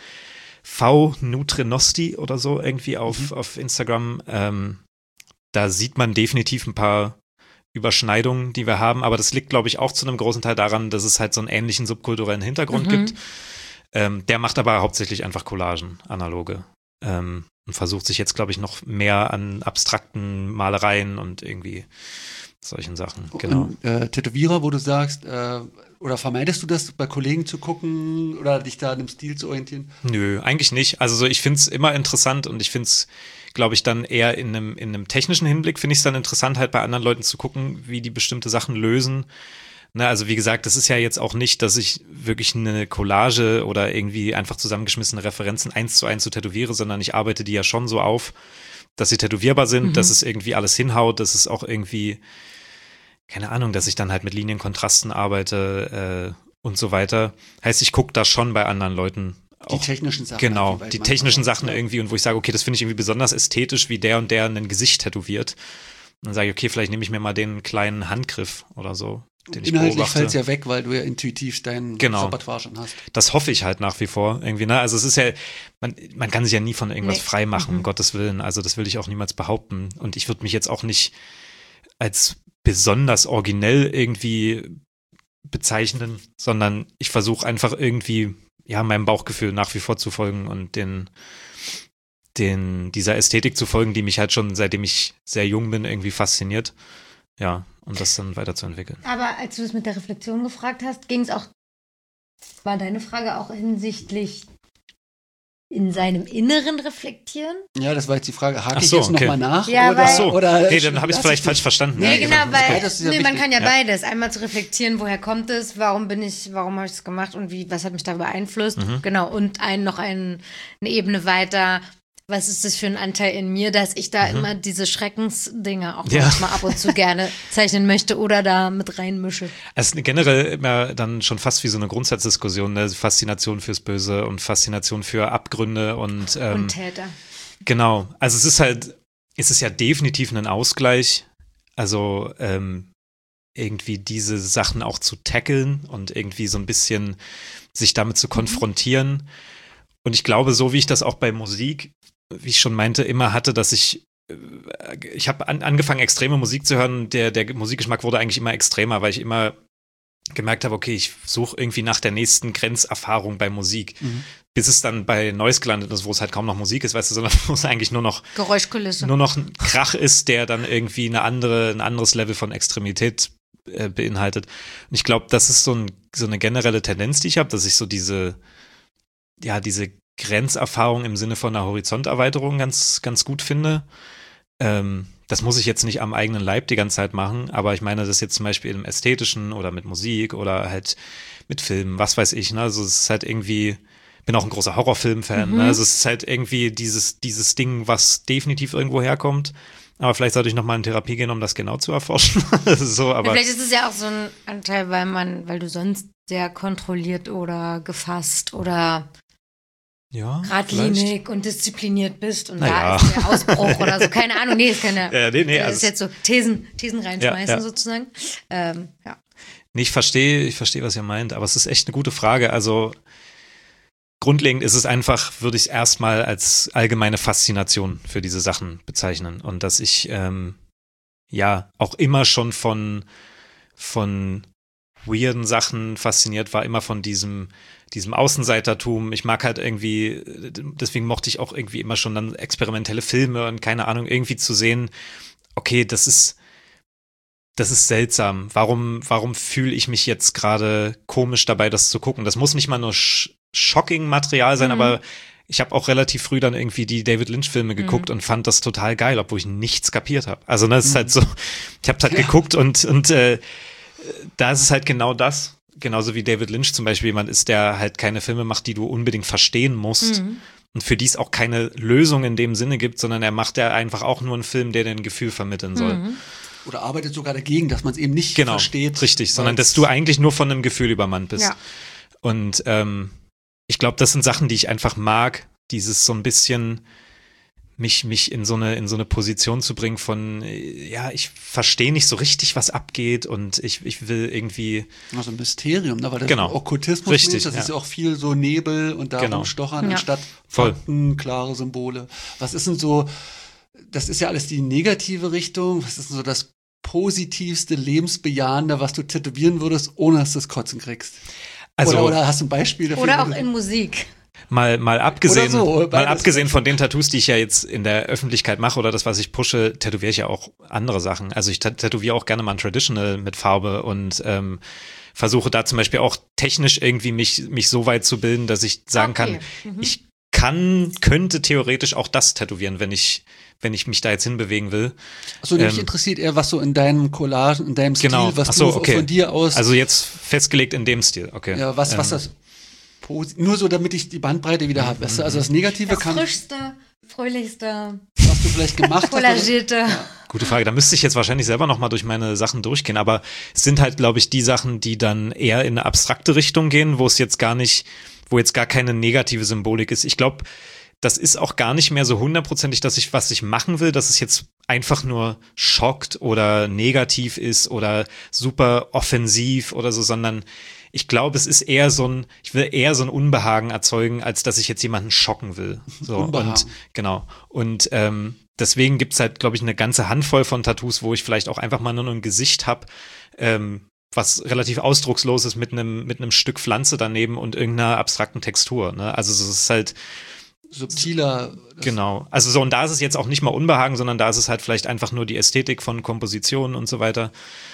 [SPEAKER 3] V. Nutrinosti oder so irgendwie auf,
[SPEAKER 1] Mhm.
[SPEAKER 3] auf Instagram. Ähm, da sieht man definitiv ein paar Überschneidungen, die wir haben, aber das liegt, glaube ich, auch zu einem großen Teil daran, dass es halt so einen ähnlichen subkulturellen Hintergrund
[SPEAKER 2] Mhm.
[SPEAKER 3] gibt. Ähm, der macht aber hauptsächlich einfach Collagen, analoge. Ähm, und versucht sich jetzt, glaube ich, noch mehr an abstrakten Malereien und irgendwie solchen Sachen. Genau.
[SPEAKER 1] Und, äh, Tätowierer, wo du sagst, äh, oder vermeidest du das, bei Kollegen zu gucken oder dich da an dem Stil zu orientieren?
[SPEAKER 3] Nö, eigentlich nicht. Also so, ich finde es immer interessant und ich finde es, glaube ich, dann eher in einem, in einem technischen Hinblick finde ich es dann interessant, halt bei anderen Leuten zu gucken, wie die bestimmte Sachen lösen. Ne, also wie gesagt, das ist ja jetzt auch nicht, dass ich wirklich eine Collage oder irgendwie einfach zusammengeschmissene Referenzen eins zu eins zu tätowiere, sondern ich arbeite die ja schon so auf, dass sie tätowierbar sind,
[SPEAKER 2] Mhm.
[SPEAKER 3] dass es irgendwie alles hinhaut, dass es auch irgendwie, keine Ahnung, dass ich dann halt mit Linienkontrasten arbeite äh, und so weiter. Heißt, ich gucke da schon bei anderen Leuten
[SPEAKER 1] Die
[SPEAKER 3] auch,
[SPEAKER 1] technischen Sachen.
[SPEAKER 3] genau,
[SPEAKER 1] inwieweit
[SPEAKER 3] die
[SPEAKER 1] man-
[SPEAKER 3] technischen Sachen
[SPEAKER 1] ja.
[SPEAKER 3] irgendwie und wo ich sage, okay, das finde ich irgendwie besonders ästhetisch, wie der und der ein Gesicht tätowiert. Und dann sage ich, okay, vielleicht nehme ich mir mal den kleinen Handgriff oder so, den ich
[SPEAKER 1] Inhaltlich
[SPEAKER 3] beobachte.
[SPEAKER 1] fällt es ja weg, weil du ja intuitiv dein
[SPEAKER 3] Genau.
[SPEAKER 1] Repertoire schon hast.
[SPEAKER 3] Das hoffe ich halt nach wie vor irgendwie, ne? Also es ist ja, man, man kann sich ja nie von irgendwas
[SPEAKER 2] Nee.
[SPEAKER 3] frei machen,
[SPEAKER 2] Mhm.
[SPEAKER 3] um Gottes Willen. Also das will ich auch niemals behaupten. Und ich würde mich jetzt auch nicht als besonders originell irgendwie bezeichnen, sondern ich versuche einfach irgendwie, ja, meinem Bauchgefühl nach wie vor zu folgen und den, den, dieser Ästhetik zu folgen, die mich halt schon, seitdem ich sehr jung bin, irgendwie fasziniert. Ja, und das dann weiterzuentwickeln.
[SPEAKER 2] Aber als du das mit der Reflexion gefragt hast, ging es auch, war deine Frage auch hinsichtlich in seinem Inneren reflektieren?
[SPEAKER 1] Ja, das war jetzt die Frage. Hake
[SPEAKER 3] Ach
[SPEAKER 1] ich
[SPEAKER 3] so,
[SPEAKER 1] jetzt
[SPEAKER 3] okay.
[SPEAKER 1] nochmal nach?
[SPEAKER 2] Ja,
[SPEAKER 1] oder,
[SPEAKER 2] weil-
[SPEAKER 3] So,
[SPEAKER 1] oder
[SPEAKER 3] hey, dann habe ich es
[SPEAKER 1] lass
[SPEAKER 3] vielleicht
[SPEAKER 1] dich-
[SPEAKER 3] falsch verstanden.
[SPEAKER 1] Nee,
[SPEAKER 2] Nee, genau,
[SPEAKER 1] genau,
[SPEAKER 2] weil
[SPEAKER 1] das ist ja
[SPEAKER 2] nee, man
[SPEAKER 1] wichtig.
[SPEAKER 2] kann ja,
[SPEAKER 3] Ja.
[SPEAKER 2] beides. Einmal zu reflektieren, woher kommt es, warum bin ich, warum habe ich es gemacht und wie, was hat mich da beeinflusst.
[SPEAKER 3] Mhm.
[SPEAKER 2] Genau, und ein, noch ein, eine Ebene weiter, was ist das für ein Anteil in mir, dass ich da immer diese Schreckensdinge auch
[SPEAKER 3] Mhm. Ja.
[SPEAKER 2] manchmal ab und zu gerne zeichnen möchte oder da mit reinmische.
[SPEAKER 3] Es ist generell immer dann schon fast wie so eine Grundsatzdiskussion, ne? Faszination fürs Böse und Faszination für Abgründe und, ähm,
[SPEAKER 2] Und Täter.
[SPEAKER 3] genau. Also es ist halt, es ist ja definitiv ein Ausgleich, also ähm, irgendwie diese Sachen auch zu tackeln und irgendwie so ein bisschen sich damit zu konfrontieren. Und ich glaube, so wie ich das auch bei Musik, wie ich schon meinte, immer hatte, dass ich ich habe an, angefangen, extreme Musik zu hören. Der, der Musikgeschmack wurde eigentlich immer extremer, weil ich immer gemerkt habe, okay, ich suche irgendwie nach der nächsten Grenzerfahrung bei Musik. Mhm. Bis es dann bei Noise gelandet ist, wo es halt kaum noch Musik ist, weißt du, sondern wo es eigentlich nur noch
[SPEAKER 2] Geräuschkulisse.
[SPEAKER 3] Nur noch ein Krach ist, der dann irgendwie eine andere, ein anderes Level von Extremität äh, beinhaltet. Und ich glaube, das ist so, ein, so eine generelle Tendenz, die ich habe, dass ich so diese, ja, diese Grenzerfahrung im Sinne von einer Horizonterweiterung ganz, ganz gut finde. Ähm, das muss ich jetzt nicht am eigenen Leib die ganze Zeit machen, aber ich meine das jetzt zum Beispiel im Ästhetischen oder mit Musik oder halt mit Filmen, was weiß ich, ne? Also es ist halt irgendwie, bin auch ein großer Horrorfilm-Fan, mhm. ne? Also es ist halt irgendwie dieses, dieses Ding, was definitiv irgendwo herkommt, aber vielleicht sollte ich nochmal in Therapie gehen, um das genau zu erforschen. so, aber
[SPEAKER 2] ja, vielleicht ist es ja auch so ein Anteil, weil man, weil du sonst sehr kontrolliert oder gefasst oder
[SPEAKER 3] ja,
[SPEAKER 2] geradlinig und diszipliniert bist und
[SPEAKER 3] naja.
[SPEAKER 2] da ist der Ausbruch oder so, keine Ahnung, nee, ist keine,
[SPEAKER 3] ja, nee, nee,
[SPEAKER 2] das
[SPEAKER 3] also
[SPEAKER 2] ist jetzt so Thesen, Thesen reinschmeißen
[SPEAKER 3] ja, ja.
[SPEAKER 2] sozusagen, ähm, ja.
[SPEAKER 3] Nee, ich verstehe, ich verstehe, was ihr meint, aber es ist echt eine gute Frage, also grundlegend ist es einfach, würde ich es erstmal als allgemeine Faszination für diese Sachen bezeichnen und dass ich, ähm, ja, auch immer schon von, von weirden Sachen fasziniert war, immer von diesem diesem Außenseitertum. Ich mag halt irgendwie, deswegen mochte ich auch irgendwie immer schon dann experimentelle Filme und keine Ahnung, irgendwie zu sehen, okay, das ist, das ist seltsam. Warum, warum fühle ich mich jetzt gerade komisch dabei, das zu gucken? Das muss nicht mal nur sch- shocking Material sein, mhm. aber ich habe auch relativ früh dann irgendwie die David Lynch-Filme geguckt mhm. und fand das total geil, obwohl ich nichts kapiert habe. Also das ist mhm. halt so, ich habe halt ja. geguckt und, und äh, da ist es halt genau das. Genauso wie David Lynch zum Beispiel jemand ist, der halt keine Filme macht, die du unbedingt verstehen musst mhm. und für die es auch keine Lösung in dem Sinne gibt, sondern er macht ja einfach auch nur einen Film, der dir ein Gefühl vermitteln soll.
[SPEAKER 1] Mhm. Oder arbeitet sogar dagegen, dass man es eben nicht
[SPEAKER 3] genau,
[SPEAKER 1] versteht.
[SPEAKER 3] Richtig, sondern dass du eigentlich nur von einem Gefühl übermannt bist.
[SPEAKER 2] Ja.
[SPEAKER 3] Und ähm, ich glaube, das sind Sachen, die ich einfach mag, dieses so ein bisschen mich mich in so eine in so eine Position zu bringen von ja, ich verstehe nicht so richtig, was abgeht und ich ich will irgendwie
[SPEAKER 1] also ein Mysterium, ne? Weil das
[SPEAKER 3] genau.
[SPEAKER 1] Okkultismus
[SPEAKER 3] richtig,
[SPEAKER 1] ist, das
[SPEAKER 3] ja.
[SPEAKER 1] ist ja auch viel so Nebel und darum
[SPEAKER 3] genau.
[SPEAKER 1] stochern
[SPEAKER 2] ja.
[SPEAKER 1] anstatt
[SPEAKER 3] Voll.
[SPEAKER 1] Fakten, klare Symbole. Was ist denn so, das ist ja alles die negative Richtung, was ist denn so das positivste, lebensbejahende, was du tätowieren würdest, ohne dass du das Kotzen kriegst?
[SPEAKER 3] Also,
[SPEAKER 1] oder, oder hast du ein Beispiel dafür?
[SPEAKER 2] Oder auch in Musik.
[SPEAKER 3] Mal, mal abgesehen,
[SPEAKER 1] so,
[SPEAKER 3] mal abgesehen von den Tattoos, die ich ja jetzt in der Öffentlichkeit mache oder das, was ich pushe, tätowiere ich ja auch andere Sachen. Also ich tätowiere auch gerne mal ein Traditional mit Farbe und ähm, versuche da zum Beispiel auch technisch irgendwie mich, mich so weit zu bilden, dass ich sagen
[SPEAKER 2] okay.
[SPEAKER 3] kann,
[SPEAKER 2] mhm.
[SPEAKER 3] ich kann, könnte theoretisch auch das tätowieren, wenn ich, wenn ich mich da jetzt hinbewegen will.
[SPEAKER 1] Achso, mich
[SPEAKER 3] ähm,
[SPEAKER 1] interessiert eher, was so in deinem Collage, in deinem Stil,
[SPEAKER 3] genau.
[SPEAKER 1] was
[SPEAKER 3] Achso,
[SPEAKER 1] du
[SPEAKER 3] okay.
[SPEAKER 1] von dir aus.
[SPEAKER 3] Also jetzt festgelegt in dem Stil, okay.
[SPEAKER 1] Ja, was, was
[SPEAKER 3] ähm,
[SPEAKER 1] das. Nur so, damit ich die Bandbreite wieder habe. Weißt du? Also das Negative
[SPEAKER 2] Das
[SPEAKER 1] kann.
[SPEAKER 2] frischste, fröhlichste,
[SPEAKER 1] was du vielleicht gemacht hast.
[SPEAKER 2] collagierte.
[SPEAKER 1] Ja.
[SPEAKER 3] Gute Frage. Da müsste ich jetzt wahrscheinlich selber noch mal durch meine Sachen durchgehen. Aber es sind halt, glaube ich, die Sachen, die dann eher in eine abstrakte Richtung gehen, wo es jetzt gar nicht, wo jetzt gar keine negative Symbolik ist. Ich glaube, das ist auch gar nicht mehr so hundertprozentig, dass ich, was ich machen will, dass es jetzt einfach nur schockt oder negativ ist oder super offensiv oder so, sondern ich glaube, es ist eher so ein, ich will eher so ein Unbehagen erzeugen, als dass ich jetzt jemanden schocken will. So,
[SPEAKER 1] Unbehagen.
[SPEAKER 3] Und genau. Und ähm, deswegen gibt's halt, glaube ich, eine ganze Handvoll von Tattoos, wo ich vielleicht auch einfach mal nur ein Gesicht habe, ähm, was relativ ausdruckslos ist mit einem mit einem Stück Pflanze daneben und irgendeiner abstrakten Textur. Ne? Also es ist halt
[SPEAKER 1] subtiler.
[SPEAKER 3] Genau. Also so, und da ist es jetzt auch nicht mal Unbehagen, sondern da ist es halt vielleicht einfach nur die Ästhetik von Kompositionen und so weiter.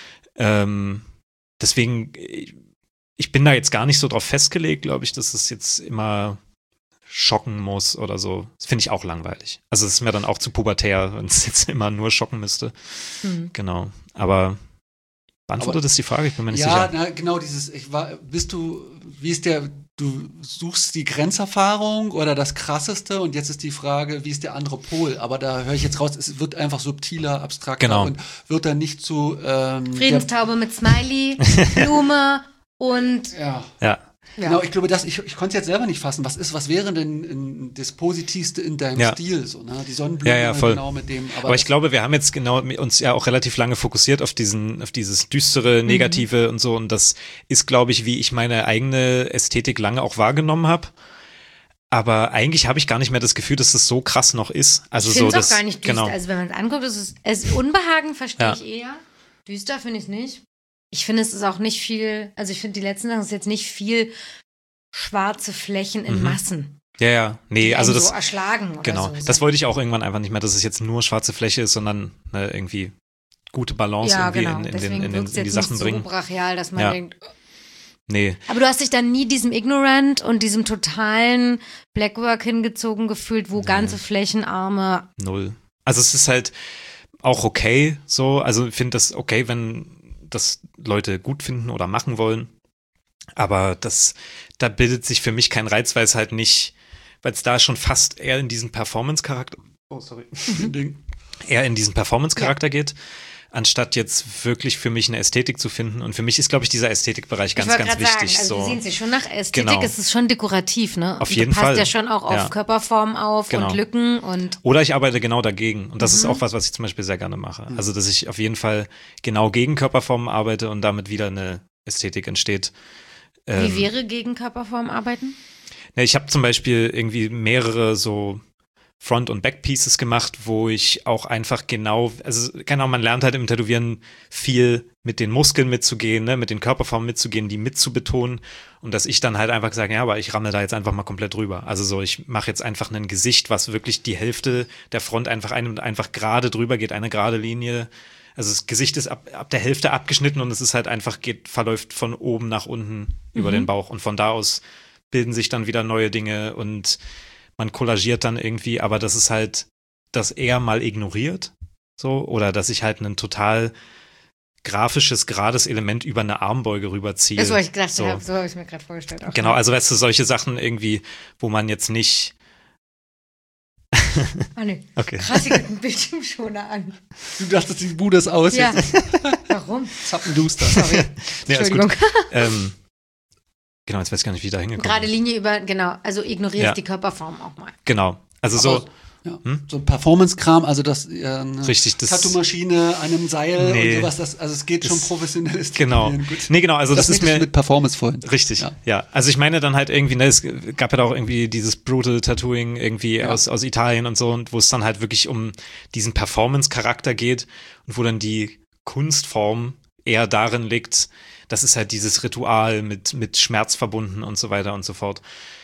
[SPEAKER 3] Ähm, deswegen, ich bin da jetzt gar nicht so drauf festgelegt, glaube ich, dass es jetzt immer schocken muss oder so. Das finde ich auch langweilig. Also es ist mir dann auch zu pubertär, wenn es jetzt immer nur schocken müsste. Mhm. Genau. Aber beantwortet das die Frage? Ich bin mir nicht
[SPEAKER 1] ja,
[SPEAKER 3] sicher.
[SPEAKER 1] Ja, genau dieses, ich war, bist du, wie ist der, du suchst die Grenzerfahrung oder das Krasseste und jetzt ist die Frage, wie ist der andere Pol? Aber da höre ich jetzt raus, es wird einfach subtiler, abstrakter
[SPEAKER 3] genau.
[SPEAKER 1] und wird dann nicht zu ähm,
[SPEAKER 2] Friedenstaube mit Smiley, Blume und
[SPEAKER 1] ja.
[SPEAKER 3] ja.
[SPEAKER 2] Ja.
[SPEAKER 1] Genau, ich glaube, das, ich, ich konnte es jetzt selber nicht fassen. Was ist, was wäre denn in, das Positivste in deinem
[SPEAKER 3] ja.
[SPEAKER 1] Stil? So, ne? Die Sonnenblume
[SPEAKER 3] ja, ja, voll.
[SPEAKER 1] genau mit dem. Aber,
[SPEAKER 3] aber ich glaube, wir haben jetzt genau uns ja auch relativ lange fokussiert auf diesen, auf dieses düstere, negative mhm. und so. Und das ist, glaube ich, wie ich meine eigene Ästhetik lange auch wahrgenommen habe. Aber eigentlich habe ich gar nicht mehr das Gefühl, dass das so krass noch ist. Also
[SPEAKER 2] ich
[SPEAKER 3] so
[SPEAKER 2] finde es
[SPEAKER 3] das,
[SPEAKER 2] auch gar nicht düster.
[SPEAKER 3] genau.
[SPEAKER 2] Also wenn man es anguckt, ist es, es Unbehagen verstehe
[SPEAKER 3] Ja.
[SPEAKER 2] ich eher. Düster finde ich es nicht. Ich finde, es ist auch nicht viel, also ich finde, die letzten Sachen ist jetzt nicht viel schwarze Flächen in
[SPEAKER 3] Mhm.
[SPEAKER 2] Massen.
[SPEAKER 3] Ja, ja. Nee,
[SPEAKER 2] die
[SPEAKER 3] also
[SPEAKER 2] einen
[SPEAKER 3] das,
[SPEAKER 2] so erschlagen oder
[SPEAKER 3] genau.
[SPEAKER 2] so.
[SPEAKER 3] Das wollte ich auch irgendwann einfach nicht mehr, dass es jetzt nur schwarze Fläche ist, sondern ne, irgendwie gute Balance
[SPEAKER 2] ja,
[SPEAKER 3] irgendwie
[SPEAKER 2] genau.
[SPEAKER 3] in, in,
[SPEAKER 2] Deswegen
[SPEAKER 3] den, in, den,
[SPEAKER 2] wirkt's
[SPEAKER 3] in die
[SPEAKER 2] jetzt
[SPEAKER 3] Sachen
[SPEAKER 2] nicht
[SPEAKER 3] bringen.
[SPEAKER 2] so brachial, dass man
[SPEAKER 3] Ja.
[SPEAKER 2] denkt,
[SPEAKER 3] Nee,
[SPEAKER 2] aber du hast dich dann nie diesem Ignorant und diesem totalen Blackwork hingezogen gefühlt, wo
[SPEAKER 3] Nee.
[SPEAKER 2] ganze Flächenarme.
[SPEAKER 3] null. Also es ist halt auch okay so. Also ich finde das okay, wenn das Leute gut finden oder machen wollen. Aber das, da bildet sich für mich kein Reiz, weil es halt nicht, weil es da schon fast eher in diesen Performance-Charakter, oh sorry,
[SPEAKER 1] Ding.
[SPEAKER 3] eher in diesen Performance-Charakter geht, anstatt jetzt wirklich für mich eine Ästhetik zu finden. Und für mich ist, glaube ich, dieser Ästhetikbereich ganz,
[SPEAKER 2] ich wollte
[SPEAKER 3] ganz
[SPEAKER 2] gerade
[SPEAKER 3] wichtig.
[SPEAKER 2] sagen, also
[SPEAKER 3] so.
[SPEAKER 2] die sehen sich schon nach Ästhetik,
[SPEAKER 3] Genau.
[SPEAKER 2] es ist schon dekorativ, ne?
[SPEAKER 3] Auf
[SPEAKER 2] Und
[SPEAKER 3] jeden
[SPEAKER 2] du passt
[SPEAKER 3] Fall.
[SPEAKER 2] ja schon auch auf
[SPEAKER 3] Ja.
[SPEAKER 2] Körperform auf
[SPEAKER 3] Genau.
[SPEAKER 2] und Lücken und
[SPEAKER 3] Oder ich arbeite genau dagegen. Und das
[SPEAKER 2] Mhm.
[SPEAKER 3] ist auch was, was ich zum Beispiel sehr gerne mache. Also, dass ich auf jeden Fall genau gegen Körperformen arbeite und damit wieder eine Ästhetik entsteht.
[SPEAKER 2] wie
[SPEAKER 3] Ähm,
[SPEAKER 2] wäre gegen Körperform arbeiten?
[SPEAKER 3] ne, ich habe zum Beispiel irgendwie mehrere so Front- und Back-Pieces gemacht, wo ich auch einfach genau, also genau, man lernt halt im Tätowieren viel mit den Muskeln mitzugehen, ne, mit den Körperformen mitzugehen, die mitzubetonen und dass ich dann halt einfach sage, ja, aber ich ramme da jetzt einfach mal komplett drüber. Also so, ich mache jetzt einfach ein Gesicht, was wirklich die Hälfte der Front einfach einnimmt, einfach gerade drüber geht, eine gerade Linie. Also das Gesicht ist ab, ab der Hälfte abgeschnitten und es ist halt einfach, geht, verläuft von oben nach unten über den Bauch und von da aus bilden sich dann wieder neue Dinge und man kollagiert dann irgendwie, aber das ist halt das eher mal ignoriert, so, oder dass ich halt ein total grafisches, gerades Element über eine Armbeuge rüberziehe.
[SPEAKER 2] Das, was ich gedacht
[SPEAKER 3] so.
[SPEAKER 2] habe, so habe ich mir gerade vorgestellt. Auch.
[SPEAKER 3] Genau, also weißt du, solche Sachen irgendwie, wo man jetzt nicht
[SPEAKER 2] Ah, nee.
[SPEAKER 3] okay.
[SPEAKER 2] Krass, ich hab einen Bildschirmschoner an.
[SPEAKER 1] Du dachtest, die Bude ist aus.
[SPEAKER 2] Ja.
[SPEAKER 1] Jetzt
[SPEAKER 2] Warum?
[SPEAKER 1] zappenduster.
[SPEAKER 2] Sorry.
[SPEAKER 3] Nee, alles
[SPEAKER 2] Entschuldigung.
[SPEAKER 3] gut. ähm, genau, jetzt weiß ich gar nicht, wie ich da hingekommen
[SPEAKER 2] Gerade
[SPEAKER 3] bin.
[SPEAKER 2] Linie über, genau, also ignorierst
[SPEAKER 3] Ja.
[SPEAKER 2] die Körperform auch mal.
[SPEAKER 3] Genau, also so,
[SPEAKER 1] Aber, ja.
[SPEAKER 3] Hm?
[SPEAKER 1] So ein Performance-Kram, also das äh, eine
[SPEAKER 3] Richtig, das-
[SPEAKER 1] Tattoo-Maschine an einem Seil
[SPEAKER 3] Nee.
[SPEAKER 1] und sowas, das, also es geht schon
[SPEAKER 3] Das-
[SPEAKER 1] professionelles
[SPEAKER 3] genau.
[SPEAKER 1] Tätowieren, gut.
[SPEAKER 3] Nee, genau, also das,
[SPEAKER 1] das
[SPEAKER 3] ist mir
[SPEAKER 1] mit Performance vorhin.
[SPEAKER 3] Richtig, ja.
[SPEAKER 1] Ja.
[SPEAKER 3] Also ich meine dann halt irgendwie, ne, es gab ja auch irgendwie dieses Brutal Tattooing irgendwie
[SPEAKER 1] Ja.
[SPEAKER 3] aus, aus Italien und so, und wo es dann halt wirklich um diesen Performance-Charakter geht und wo dann die Kunstform eher darin liegt, das ist halt dieses Ritual mit, mit Schmerz verbunden und so weiter und so fort.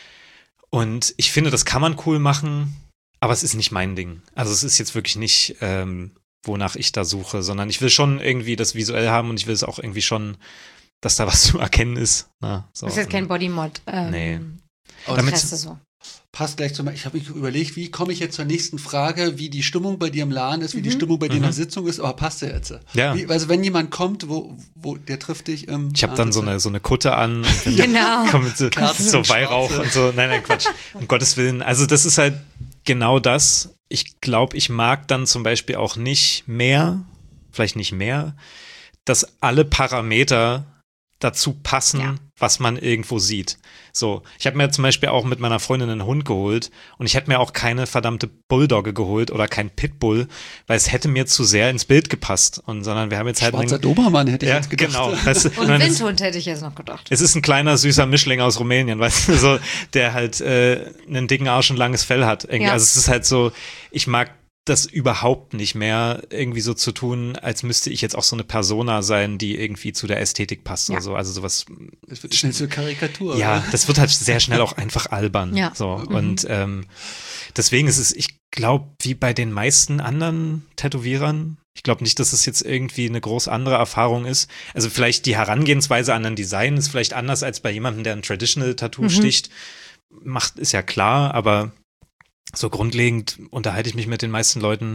[SPEAKER 3] Und ich finde, das kann man cool machen, aber es ist nicht mein Ding. Also es ist jetzt wirklich nicht, ähm, wonach ich da suche, sondern ich will schon irgendwie das visuell haben und ich will es auch irgendwie schon, dass da was zu erkennen ist. Na, so.
[SPEAKER 2] Das ist jetzt kein Bodymod. Ähm,
[SPEAKER 3] Nee.
[SPEAKER 1] Aber
[SPEAKER 3] Damit-
[SPEAKER 2] Interesse so.
[SPEAKER 1] passt gleich zum, ich habe mich überlegt, wie komme ich jetzt zur nächsten Frage, wie die Stimmung bei dir im Laden ist, wie die
[SPEAKER 2] Mhm.
[SPEAKER 1] Stimmung bei dir in der
[SPEAKER 3] Mhm.
[SPEAKER 1] Sitzung ist, aber passt ja jetzt.
[SPEAKER 3] Ja.
[SPEAKER 1] Wie, also wenn jemand kommt, wo, wo der trifft dich im
[SPEAKER 3] Ich habe dann so eine, so eine Kutte an, und
[SPEAKER 2] Genau.
[SPEAKER 3] komm mit so,
[SPEAKER 1] Kerzen
[SPEAKER 3] so
[SPEAKER 1] und
[SPEAKER 3] Weihrauch
[SPEAKER 1] Schwarze.
[SPEAKER 3] und so. Nein, nein, Quatsch. Um Gottes Willen. Also das ist halt genau das. Ich glaube, ich mag dann zum Beispiel auch nicht mehr, vielleicht nicht mehr, dass alle Parameter dazu passen,
[SPEAKER 2] Ja.
[SPEAKER 3] was man irgendwo sieht. So, ich habe mir zum Beispiel auch mit meiner Freundin einen Hund geholt und ich hätte mir auch keine verdammte Bulldogge geholt oder kein Pitbull, weil es hätte mir zu sehr ins Bild gepasst. Und sondern wir haben jetzt halt
[SPEAKER 1] Schwarzer
[SPEAKER 3] einen-
[SPEAKER 1] Dobermann, hätte ich
[SPEAKER 3] ja,
[SPEAKER 1] jetzt gedacht.
[SPEAKER 3] genau. Weißt du,
[SPEAKER 2] Und
[SPEAKER 3] dann ist-
[SPEAKER 2] Windhund hätte ich jetzt noch gedacht.
[SPEAKER 3] es ist ein kleiner, süßer Mischling aus Rumänien, weißt du, so, der halt äh, einen dicken Arsch und langes Fell hat. Irgendwie.
[SPEAKER 2] Ja.
[SPEAKER 3] Also es ist halt so, ich mag das überhaupt nicht mehr, irgendwie so zu tun, als müsste ich jetzt auch so eine Persona sein, die irgendwie zu der Ästhetik passt
[SPEAKER 2] Ja.
[SPEAKER 3] oder so. Also sowas,
[SPEAKER 1] Das wird schnell zur Karikatur.
[SPEAKER 3] ja,
[SPEAKER 1] oder?
[SPEAKER 3] das wird halt sehr schnell auch einfach albern.
[SPEAKER 2] Ja.
[SPEAKER 3] So.
[SPEAKER 2] Mhm.
[SPEAKER 3] Und ähm, deswegen ist es, ich glaube, wie bei den meisten anderen Tätowierern, ich glaube nicht, dass es jetzt irgendwie eine groß andere Erfahrung ist. Also vielleicht die Herangehensweise an ein Design ist vielleicht anders als bei jemandem, der ein Traditional Tattoo
[SPEAKER 2] Mhm.
[SPEAKER 3] sticht. Macht, ist ja klar, aber so grundlegend unterhalte ich mich mit den meisten Leuten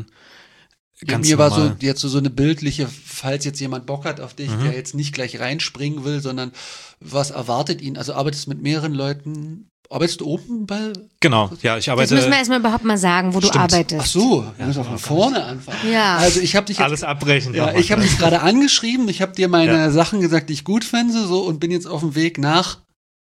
[SPEAKER 1] Ja,
[SPEAKER 3] ganz
[SPEAKER 1] mir war
[SPEAKER 3] normal.
[SPEAKER 1] so jetzt so, so eine bildliche, falls jetzt jemand Bock hat auf dich,
[SPEAKER 3] Mhm.
[SPEAKER 1] der jetzt nicht gleich reinspringen will, sondern was erwartet ihn? Also arbeitest du mit mehreren Leuten? Arbeitest du oben bei?
[SPEAKER 3] Genau, ja, ich
[SPEAKER 2] Das
[SPEAKER 3] arbeite
[SPEAKER 2] müssen wir erstmal überhaupt mal sagen, wo du
[SPEAKER 3] Stimmt.
[SPEAKER 2] arbeitest.
[SPEAKER 1] Ach so, wir müssen von vorne anfangen.
[SPEAKER 2] Ja.
[SPEAKER 1] Also ich habe dich jetzt,
[SPEAKER 3] alles abbrechen.
[SPEAKER 1] ja,
[SPEAKER 3] nochmal.
[SPEAKER 1] ich habe dich gerade angeschrieben, ich habe dir meine
[SPEAKER 3] Ja.
[SPEAKER 1] Sachen gesagt, die ich gut finde, so und bin jetzt auf dem Weg nach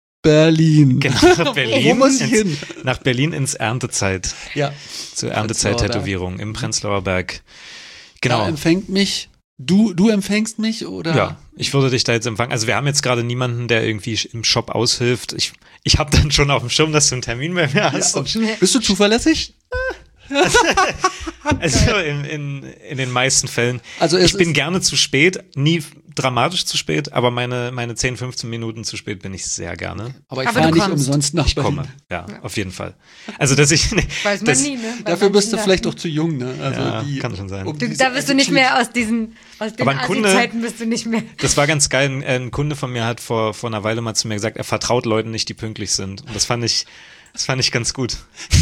[SPEAKER 1] Berlin.
[SPEAKER 3] Genau, nach Berlin.
[SPEAKER 1] Wo muss ich
[SPEAKER 3] ins,
[SPEAKER 1] hin?
[SPEAKER 3] Nach Berlin ins Erntezeit.
[SPEAKER 1] Ja,
[SPEAKER 3] Zur
[SPEAKER 1] Prenzlauer
[SPEAKER 3] Erntezeit-Tätowierung im Prenzlauer Berg. Genau.
[SPEAKER 1] da empfängt mich Du, du empfängst mich oder?
[SPEAKER 3] Ja, ich würde dich da jetzt empfangen. Also wir haben jetzt gerade niemanden, der irgendwie im Shop aushilft. Ich, ich habe dann schon auf dem Schirm, dass du einen Termin bei mir hast.
[SPEAKER 1] Ja,
[SPEAKER 3] und
[SPEAKER 1] bist du zuverlässig?
[SPEAKER 3] Also in, in, in den meisten Fällen.
[SPEAKER 1] Also es
[SPEAKER 3] ich bin
[SPEAKER 1] ist-
[SPEAKER 3] gerne zu spät, nie dramatisch zu spät, aber meine, meine zehn, fünfzehn Minuten zu spät bin ich sehr gerne.
[SPEAKER 1] Aber ich
[SPEAKER 2] Aber
[SPEAKER 1] fahre
[SPEAKER 2] du
[SPEAKER 1] nicht
[SPEAKER 2] kommst.
[SPEAKER 1] umsonst nach
[SPEAKER 3] Ich
[SPEAKER 1] Berlin.
[SPEAKER 3] komme, ja, auf jeden Fall. Also dass ich,
[SPEAKER 2] Weiß man
[SPEAKER 3] das,
[SPEAKER 2] nie, ne? Bei
[SPEAKER 1] Dafür bist du
[SPEAKER 2] manchen
[SPEAKER 1] vielleicht
[SPEAKER 2] Sachen.
[SPEAKER 1] auch zu jung, ne? Also
[SPEAKER 3] Ja,
[SPEAKER 1] die,
[SPEAKER 3] kann schon sein.
[SPEAKER 1] um
[SPEAKER 2] Du,
[SPEAKER 1] diese
[SPEAKER 2] da bist du nicht
[SPEAKER 1] Attitude-
[SPEAKER 2] mehr aus diesen, aus den
[SPEAKER 3] Aber ein Kunde-
[SPEAKER 2] Asi-Zeiten bist du nicht mehr.
[SPEAKER 3] Das war ganz geil. Ein, ein Kunde von mir hat vor, vor einer Weile mal zu mir gesagt, er vertraut Leuten nicht, die pünktlich sind. Und das fand ich, das fand ich ganz gut.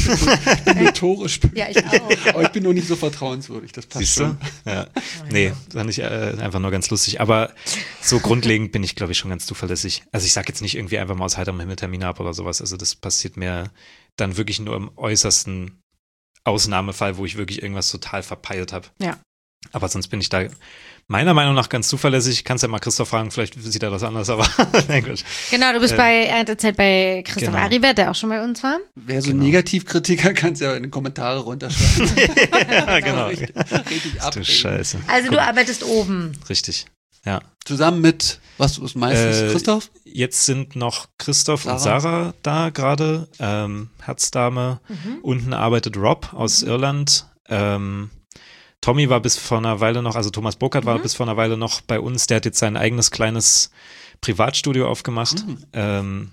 [SPEAKER 1] Ich bin notorisch.
[SPEAKER 2] Ja, ich auch.
[SPEAKER 1] Aber ich bin nur nicht so vertrauenswürdig, das passt
[SPEAKER 3] Siehst
[SPEAKER 1] schon.
[SPEAKER 3] du? Ja. Nee, fand ich äh, einfach nur ganz lustig. Aber so grundlegend bin ich, glaube ich, schon ganz zuverlässig. Also ich sage jetzt nicht irgendwie einfach mal aus heiterem Himmel Termine ab oder sowas. Also das passiert mir dann wirklich nur im äußersten Ausnahmefall, wo ich wirklich irgendwas total verpeilt habe.
[SPEAKER 2] Ja.
[SPEAKER 3] Aber sonst bin ich da meiner Meinung nach ganz zuverlässig. Kannst ja mal Christoph fragen, vielleicht sieht er das anders, aber nein, gut.
[SPEAKER 2] Genau, du bist
[SPEAKER 3] Äh,
[SPEAKER 2] bei Erntezeit bei Christoph
[SPEAKER 3] genau.
[SPEAKER 2] Aribert, der auch schon bei uns war.
[SPEAKER 1] Wer so
[SPEAKER 3] Genau.
[SPEAKER 1] Negativkritiker kann es ja in die Kommentare runterschreiben.
[SPEAKER 3] Ja, genau.
[SPEAKER 1] Richtig, richtig
[SPEAKER 3] Du
[SPEAKER 1] abreden.
[SPEAKER 3] Scheiße.
[SPEAKER 2] Also du arbeitest oben.
[SPEAKER 3] Richtig. Ja.
[SPEAKER 1] Zusammen mit, was ist meistens,
[SPEAKER 3] Äh,
[SPEAKER 1] Christoph?
[SPEAKER 3] Jetzt sind noch Christoph und
[SPEAKER 1] Sarah.
[SPEAKER 3] Sarah da gerade, ähm, Herzdame.
[SPEAKER 2] Mhm.
[SPEAKER 3] Unten arbeitet Rob aus Irland. Ähm, Tommy war bis vor einer Weile noch, also Thomas Burkhardt war
[SPEAKER 2] Mhm.
[SPEAKER 3] bis vor einer Weile noch bei uns. Der hat jetzt sein eigenes kleines Privatstudio aufgemacht.
[SPEAKER 1] Mhm.
[SPEAKER 3] Ähm,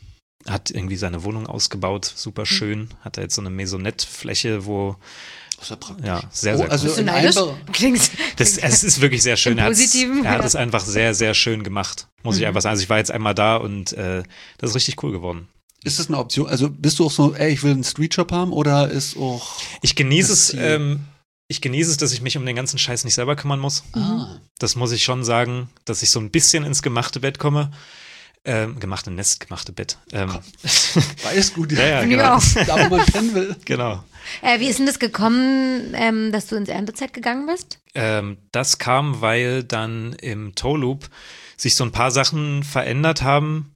[SPEAKER 3] hat irgendwie seine Wohnung ausgebaut, super schön. Hat er jetzt so eine Maisonette-Fläche, wo,
[SPEAKER 1] Das ist ja praktisch.
[SPEAKER 3] ja, sehr,
[SPEAKER 1] Oh,
[SPEAKER 3] sehr
[SPEAKER 1] also
[SPEAKER 2] Bist du
[SPEAKER 1] in
[SPEAKER 2] neidisch?
[SPEAKER 1] einem
[SPEAKER 2] Klingst.
[SPEAKER 3] Das, es ist wirklich sehr schön.
[SPEAKER 2] Im
[SPEAKER 3] Er, hat's-
[SPEAKER 2] Positiven,
[SPEAKER 3] er hat
[SPEAKER 2] ja.
[SPEAKER 3] es einfach sehr, sehr schön gemacht, muss ich
[SPEAKER 2] Mhm.
[SPEAKER 3] einfach sagen. Also ich war jetzt einmal da und äh, das ist richtig cool geworden.
[SPEAKER 1] Ist das eine Option? Also bist du auch so, ey, ich will einen Streetshop haben oder ist auch.
[SPEAKER 3] Ich genieße
[SPEAKER 1] Das
[SPEAKER 3] es,
[SPEAKER 1] Ziel.
[SPEAKER 3] ähm, ich genieße es, dass ich mich um den ganzen Scheiß nicht selber kümmern muss.
[SPEAKER 1] Ah.
[SPEAKER 3] Das muss ich schon sagen, dass ich so ein bisschen ins gemachte Bett komme. Ähm, gemachte Nest, gemachte Bett. Ähm,
[SPEAKER 1] Beides gut,
[SPEAKER 3] ja, ja,
[SPEAKER 2] Finde ich
[SPEAKER 3] genau.
[SPEAKER 2] auch.
[SPEAKER 1] Da, wo man pennen will.
[SPEAKER 3] genau.
[SPEAKER 2] Äh, wie ist denn das gekommen, ähm, dass du ins Erntezeit gegangen bist?
[SPEAKER 3] Ähm, das kam, weil dann im Toe-Loop sich so ein paar Sachen verändert haben,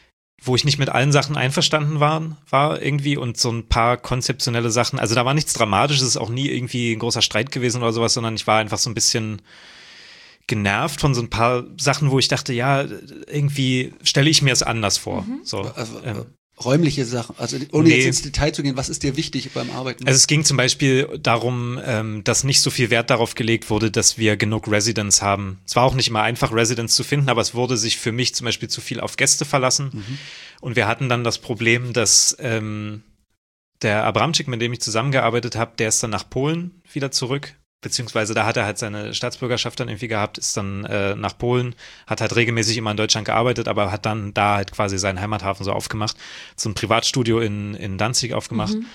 [SPEAKER 3] wo ich nicht mit allen Sachen einverstanden war, war irgendwie und so ein paar konzeptionelle Sachen. Also da war nichts Dramatisches, es ist auch nie irgendwie ein großer Streit gewesen oder sowas, sondern ich war einfach so ein bisschen genervt von so ein paar Sachen, wo ich dachte, ja, irgendwie stelle ich mir es anders vor. So,
[SPEAKER 1] Also,
[SPEAKER 3] ähm,
[SPEAKER 1] räumliche Sachen. Also ohne
[SPEAKER 3] Nee.
[SPEAKER 1] jetzt ins Detail zu gehen, was ist dir wichtig beim Arbeiten?
[SPEAKER 3] Also es ging zum Beispiel darum, ähm, dass nicht so viel Wert darauf gelegt wurde, dass wir genug Residents haben. Es war auch nicht immer einfach, Residents zu finden, aber es wurde sich für mich zum Beispiel zu viel auf Gäste verlassen.
[SPEAKER 1] Mhm.
[SPEAKER 3] Und wir hatten dann das Problem, dass ähm, der Abramczyk, mit dem ich zusammengearbeitet habe, der ist dann nach Polen wieder zurück. Beziehungsweise da hat er halt seine Staatsbürgerschaft dann irgendwie gehabt, ist dann äh, nach Polen, hat halt regelmäßig immer in Deutschland gearbeitet, aber hat dann da halt quasi seinen Heimathafen so aufgemacht, so ein Privatstudio in, in Danzig aufgemacht.
[SPEAKER 2] Mhm.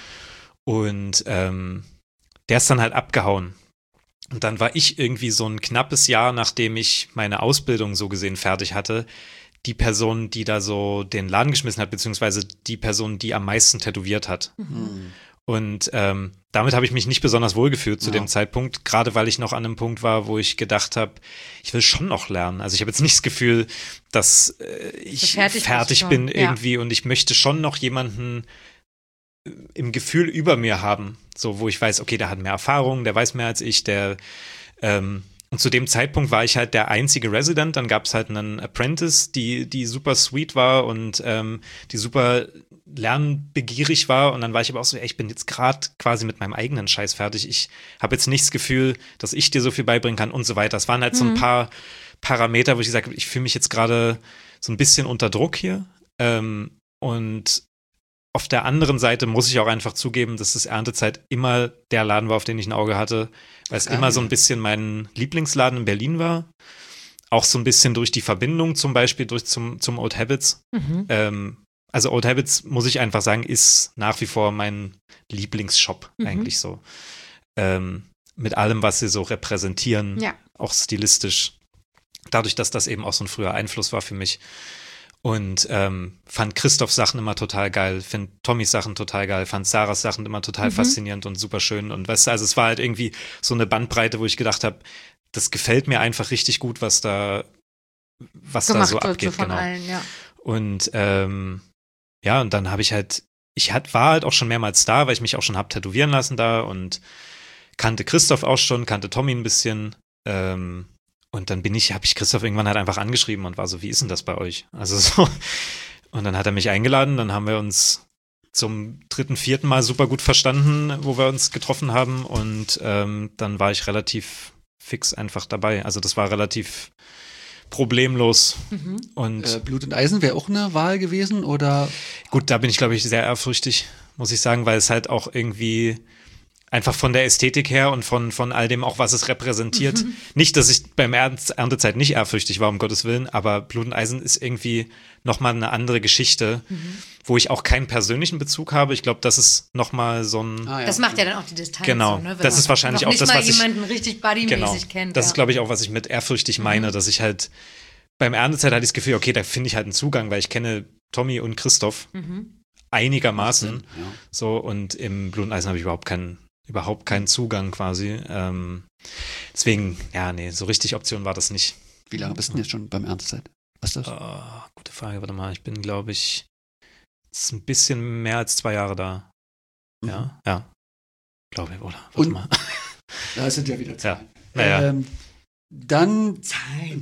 [SPEAKER 3] Und ähm, der ist dann halt abgehauen. Und dann war ich irgendwie so ein knappes Jahr, nachdem ich meine Ausbildung so gesehen fertig hatte, die Person, die da so den Laden geschmissen hat, beziehungsweise die Person, die am meisten tätowiert hat.
[SPEAKER 1] Hm.
[SPEAKER 3] Und ähm, damit habe ich mich nicht besonders wohl gefühlt zu
[SPEAKER 1] Ja.
[SPEAKER 3] dem Zeitpunkt, gerade weil ich noch an einem Punkt war, wo ich gedacht habe, ich will schon noch lernen. Also ich habe jetzt nicht das Gefühl, dass äh, ich
[SPEAKER 2] fertig
[SPEAKER 3] fertig,
[SPEAKER 2] bist schon,
[SPEAKER 3] bin
[SPEAKER 2] ja.
[SPEAKER 3] irgendwie und ich möchte schon noch jemanden äh, im Gefühl über mir haben, so wo ich weiß, okay, der hat mehr Erfahrung, der weiß mehr als ich, der ähm, und zu dem Zeitpunkt war ich halt der einzige Resident, dann gab es halt einen Apprentice, die, die super sweet war und ähm, die super lernbegierig war und dann war ich aber auch so, ey, ich bin jetzt gerade quasi mit meinem eigenen Scheiß fertig, ich habe jetzt nicht das Gefühl, dass ich dir so viel beibringen kann und so weiter. Es waren halt so ein paar Parameter, wo ich gesagt habe, ich fühle mich jetzt gerade so ein bisschen unter Druck hier ähm, und auf der anderen Seite muss ich auch einfach zugeben, dass das Erntezeit immer der Laden war, auf den ich ein Auge hatte, weil es
[SPEAKER 1] Geil.
[SPEAKER 3] immer so ein bisschen mein Lieblingsladen in Berlin war. Auch so ein bisschen durch die Verbindung zum Beispiel durch zum, zum Old Habits.
[SPEAKER 2] Mhm.
[SPEAKER 3] Ähm, also Old Habits, muss ich einfach sagen, ist nach wie vor mein Lieblingsshop
[SPEAKER 2] Mhm.
[SPEAKER 3] eigentlich so. Ähm, mit allem, was sie so repräsentieren,
[SPEAKER 2] Ja.
[SPEAKER 3] auch stilistisch. Dadurch, dass das eben auch so ein früher Einfluss war für mich. Und ähm, fand Christophs Sachen immer total geil, finde Tommys Sachen total geil, fand Sarahs Sachen immer total
[SPEAKER 2] Mhm.
[SPEAKER 3] faszinierend und super schön. Und weißt du, also es war halt irgendwie so eine Bandbreite, wo ich gedacht habe, das gefällt mir einfach richtig gut, was da, was da
[SPEAKER 2] Gemacht
[SPEAKER 3] so
[SPEAKER 2] wird
[SPEAKER 3] abgeht.
[SPEAKER 2] so von
[SPEAKER 3] Genau.
[SPEAKER 2] allen, ja.
[SPEAKER 3] Und ähm, ja, und dann habe ich halt, ich hat, war halt auch schon mehrmals da, weil ich mich auch schon hab tätowieren lassen da und kannte Christoph auch schon, kannte Tommy ein bisschen. Ähm, Und dann bin ich, habe ich Christoph irgendwann halt einfach angeschrieben und war so, wie ist denn das bei euch? Also so. Und dann hat er mich eingeladen, dann haben wir uns zum dritten, vierten Mal super gut verstanden, wo wir uns getroffen haben. Und ähm, dann war ich relativ fix einfach dabei. Also das war relativ problemlos.
[SPEAKER 2] Mhm.
[SPEAKER 3] Und
[SPEAKER 1] Äh, Blut und Eisen wäre auch eine Wahl gewesen, oder?
[SPEAKER 3] gut, da bin ich, glaube ich, sehr ehrfürchtig, muss ich sagen, weil es halt auch irgendwie einfach von der Ästhetik her und von, von all dem auch, was es repräsentiert. Mhm. Nicht, dass ich beim Erntezeit nicht ehrfürchtig war, um Gottes Willen, aber Blut und Eisen ist irgendwie nochmal eine andere Geschichte, mhm. wo ich auch keinen persönlichen Bezug habe. Ich glaube, das ist nochmal so ein...
[SPEAKER 2] Ah, ja. Das macht ja dann auch die Distanz.
[SPEAKER 3] Genau,
[SPEAKER 2] so, ne?
[SPEAKER 3] das ist wahrscheinlich auch das, was ich...
[SPEAKER 2] Wenn man jemanden richtig buddymäßig
[SPEAKER 3] genau,
[SPEAKER 2] kennt.
[SPEAKER 3] Das
[SPEAKER 2] ja.
[SPEAKER 3] ist, glaube ich, auch, was ich mit ehrfürchtig meine, mhm. dass ich halt beim Erntezeit hatte ich das Gefühl, okay, da finde ich halt einen Zugang, weil ich kenne Tommy und Christoph mhm. einigermaßen. Ja. So, und im Blut und Eisen habe ich überhaupt keinen überhaupt keinen Zugang quasi. Ähm, deswegen, ja, nee, so richtig Option war das nicht.
[SPEAKER 1] Wie lange bist du denn jetzt schon beim Erntezeit? Was ist das?
[SPEAKER 3] Uh, gute Frage, warte mal. Ich bin, glaube ich, jetzt ein bisschen mehr als zwei Jahre da. Mhm. Ja, ja. Glaube ich, oder? Warte
[SPEAKER 1] Und,
[SPEAKER 3] mal.
[SPEAKER 1] Da sind ja wieder Zahlen.
[SPEAKER 3] Ja. Naja.
[SPEAKER 1] Ähm, dann
[SPEAKER 2] Zahlen.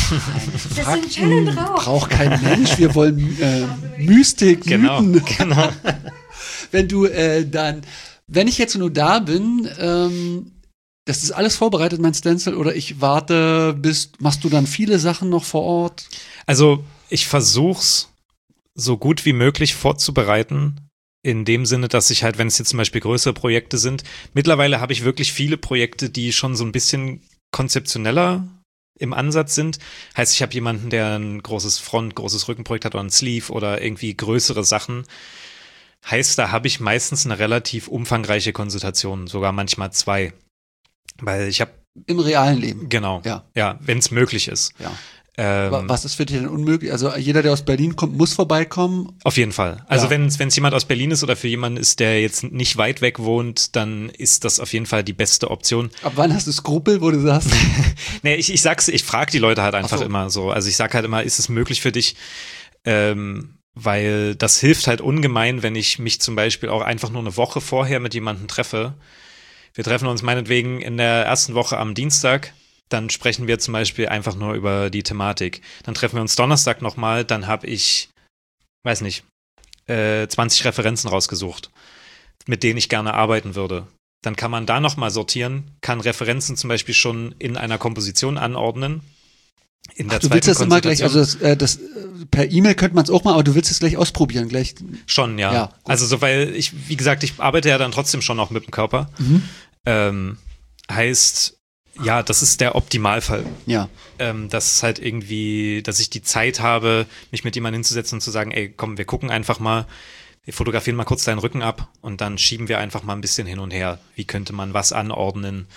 [SPEAKER 1] Fakten Channel drauf. Braucht kein Mensch. Wir wollen äh, Mystik,
[SPEAKER 3] genau,
[SPEAKER 1] Mythen.
[SPEAKER 3] Genau.
[SPEAKER 1] Wenn du äh, dann Wenn ich jetzt nur da bin, ähm, das ist alles vorbereitet, mein Stencil, oder ich warte, bis, machst du dann viele Sachen noch vor Ort?
[SPEAKER 3] Also ich versuch's so gut wie möglich vorzubereiten, in dem Sinne, dass ich halt, wenn es jetzt zum Beispiel größere Projekte sind, mittlerweile habe ich wirklich viele Projekte, die schon so ein bisschen konzeptioneller im Ansatz sind. Heißt, ich habe jemanden, der ein großes Front, großes Rückenprojekt hat oder ein Sleeve oder irgendwie größere Sachen. Heißt, da habe ich meistens eine relativ umfangreiche Konsultation, sogar manchmal zwei. Weil ich habe...
[SPEAKER 1] Im realen Leben?
[SPEAKER 3] Genau,
[SPEAKER 1] ja,
[SPEAKER 3] ja, wenn es möglich ist.
[SPEAKER 1] Ja.
[SPEAKER 3] Ähm,
[SPEAKER 1] Was ist für dich denn unmöglich? Also jeder, der aus Berlin kommt, muss vorbeikommen?
[SPEAKER 3] Auf jeden Fall. Also
[SPEAKER 1] ja.
[SPEAKER 3] wenn es jemand aus Berlin ist oder für jemanden ist, der jetzt nicht weit weg wohnt, dann ist das auf jeden Fall die beste Option.
[SPEAKER 1] Ab wann hast du Skrupel, wo du sagst?
[SPEAKER 3] nee, ich, ich sag's, ich frage die Leute halt einfach
[SPEAKER 1] so.
[SPEAKER 3] immer so. Also ich sag halt immer, ist es möglich für dich, ähm, weil das hilft halt ungemein, wenn ich mich zum Beispiel auch einfach nur eine Woche vorher mit jemandem treffe. Wir treffen uns meinetwegen in der ersten Woche am Dienstag, dann sprechen wir zum Beispiel einfach nur über die Thematik. Dann treffen wir uns Donnerstag nochmal, dann habe ich, weiß nicht, äh, zwanzig Referenzen rausgesucht, mit denen ich gerne arbeiten würde. Dann kann man da nochmal sortieren, kann Referenzen zum Beispiel schon in einer Komposition anordnen. In der
[SPEAKER 1] Ach, du willst das immer gleich, also das, äh, das per E-Mail könnte man es auch mal, aber du willst es gleich ausprobieren, gleich.
[SPEAKER 3] Schon, ja.
[SPEAKER 1] ja
[SPEAKER 3] also so, weil ich, wie gesagt, ich arbeite ja dann trotzdem schon auch mit dem Körper.
[SPEAKER 1] Mhm.
[SPEAKER 3] Ähm, heißt, ja, das ist der Optimalfall.
[SPEAKER 1] Ja.
[SPEAKER 3] Ähm, dass es halt irgendwie, dass ich die Zeit habe, mich mit jemandem hinzusetzen und zu sagen, ey, komm, wir gucken einfach mal, wir fotografieren mal kurz deinen Rücken ab und dann schieben wir einfach mal ein bisschen hin und her. Wie könnte man was anordnen?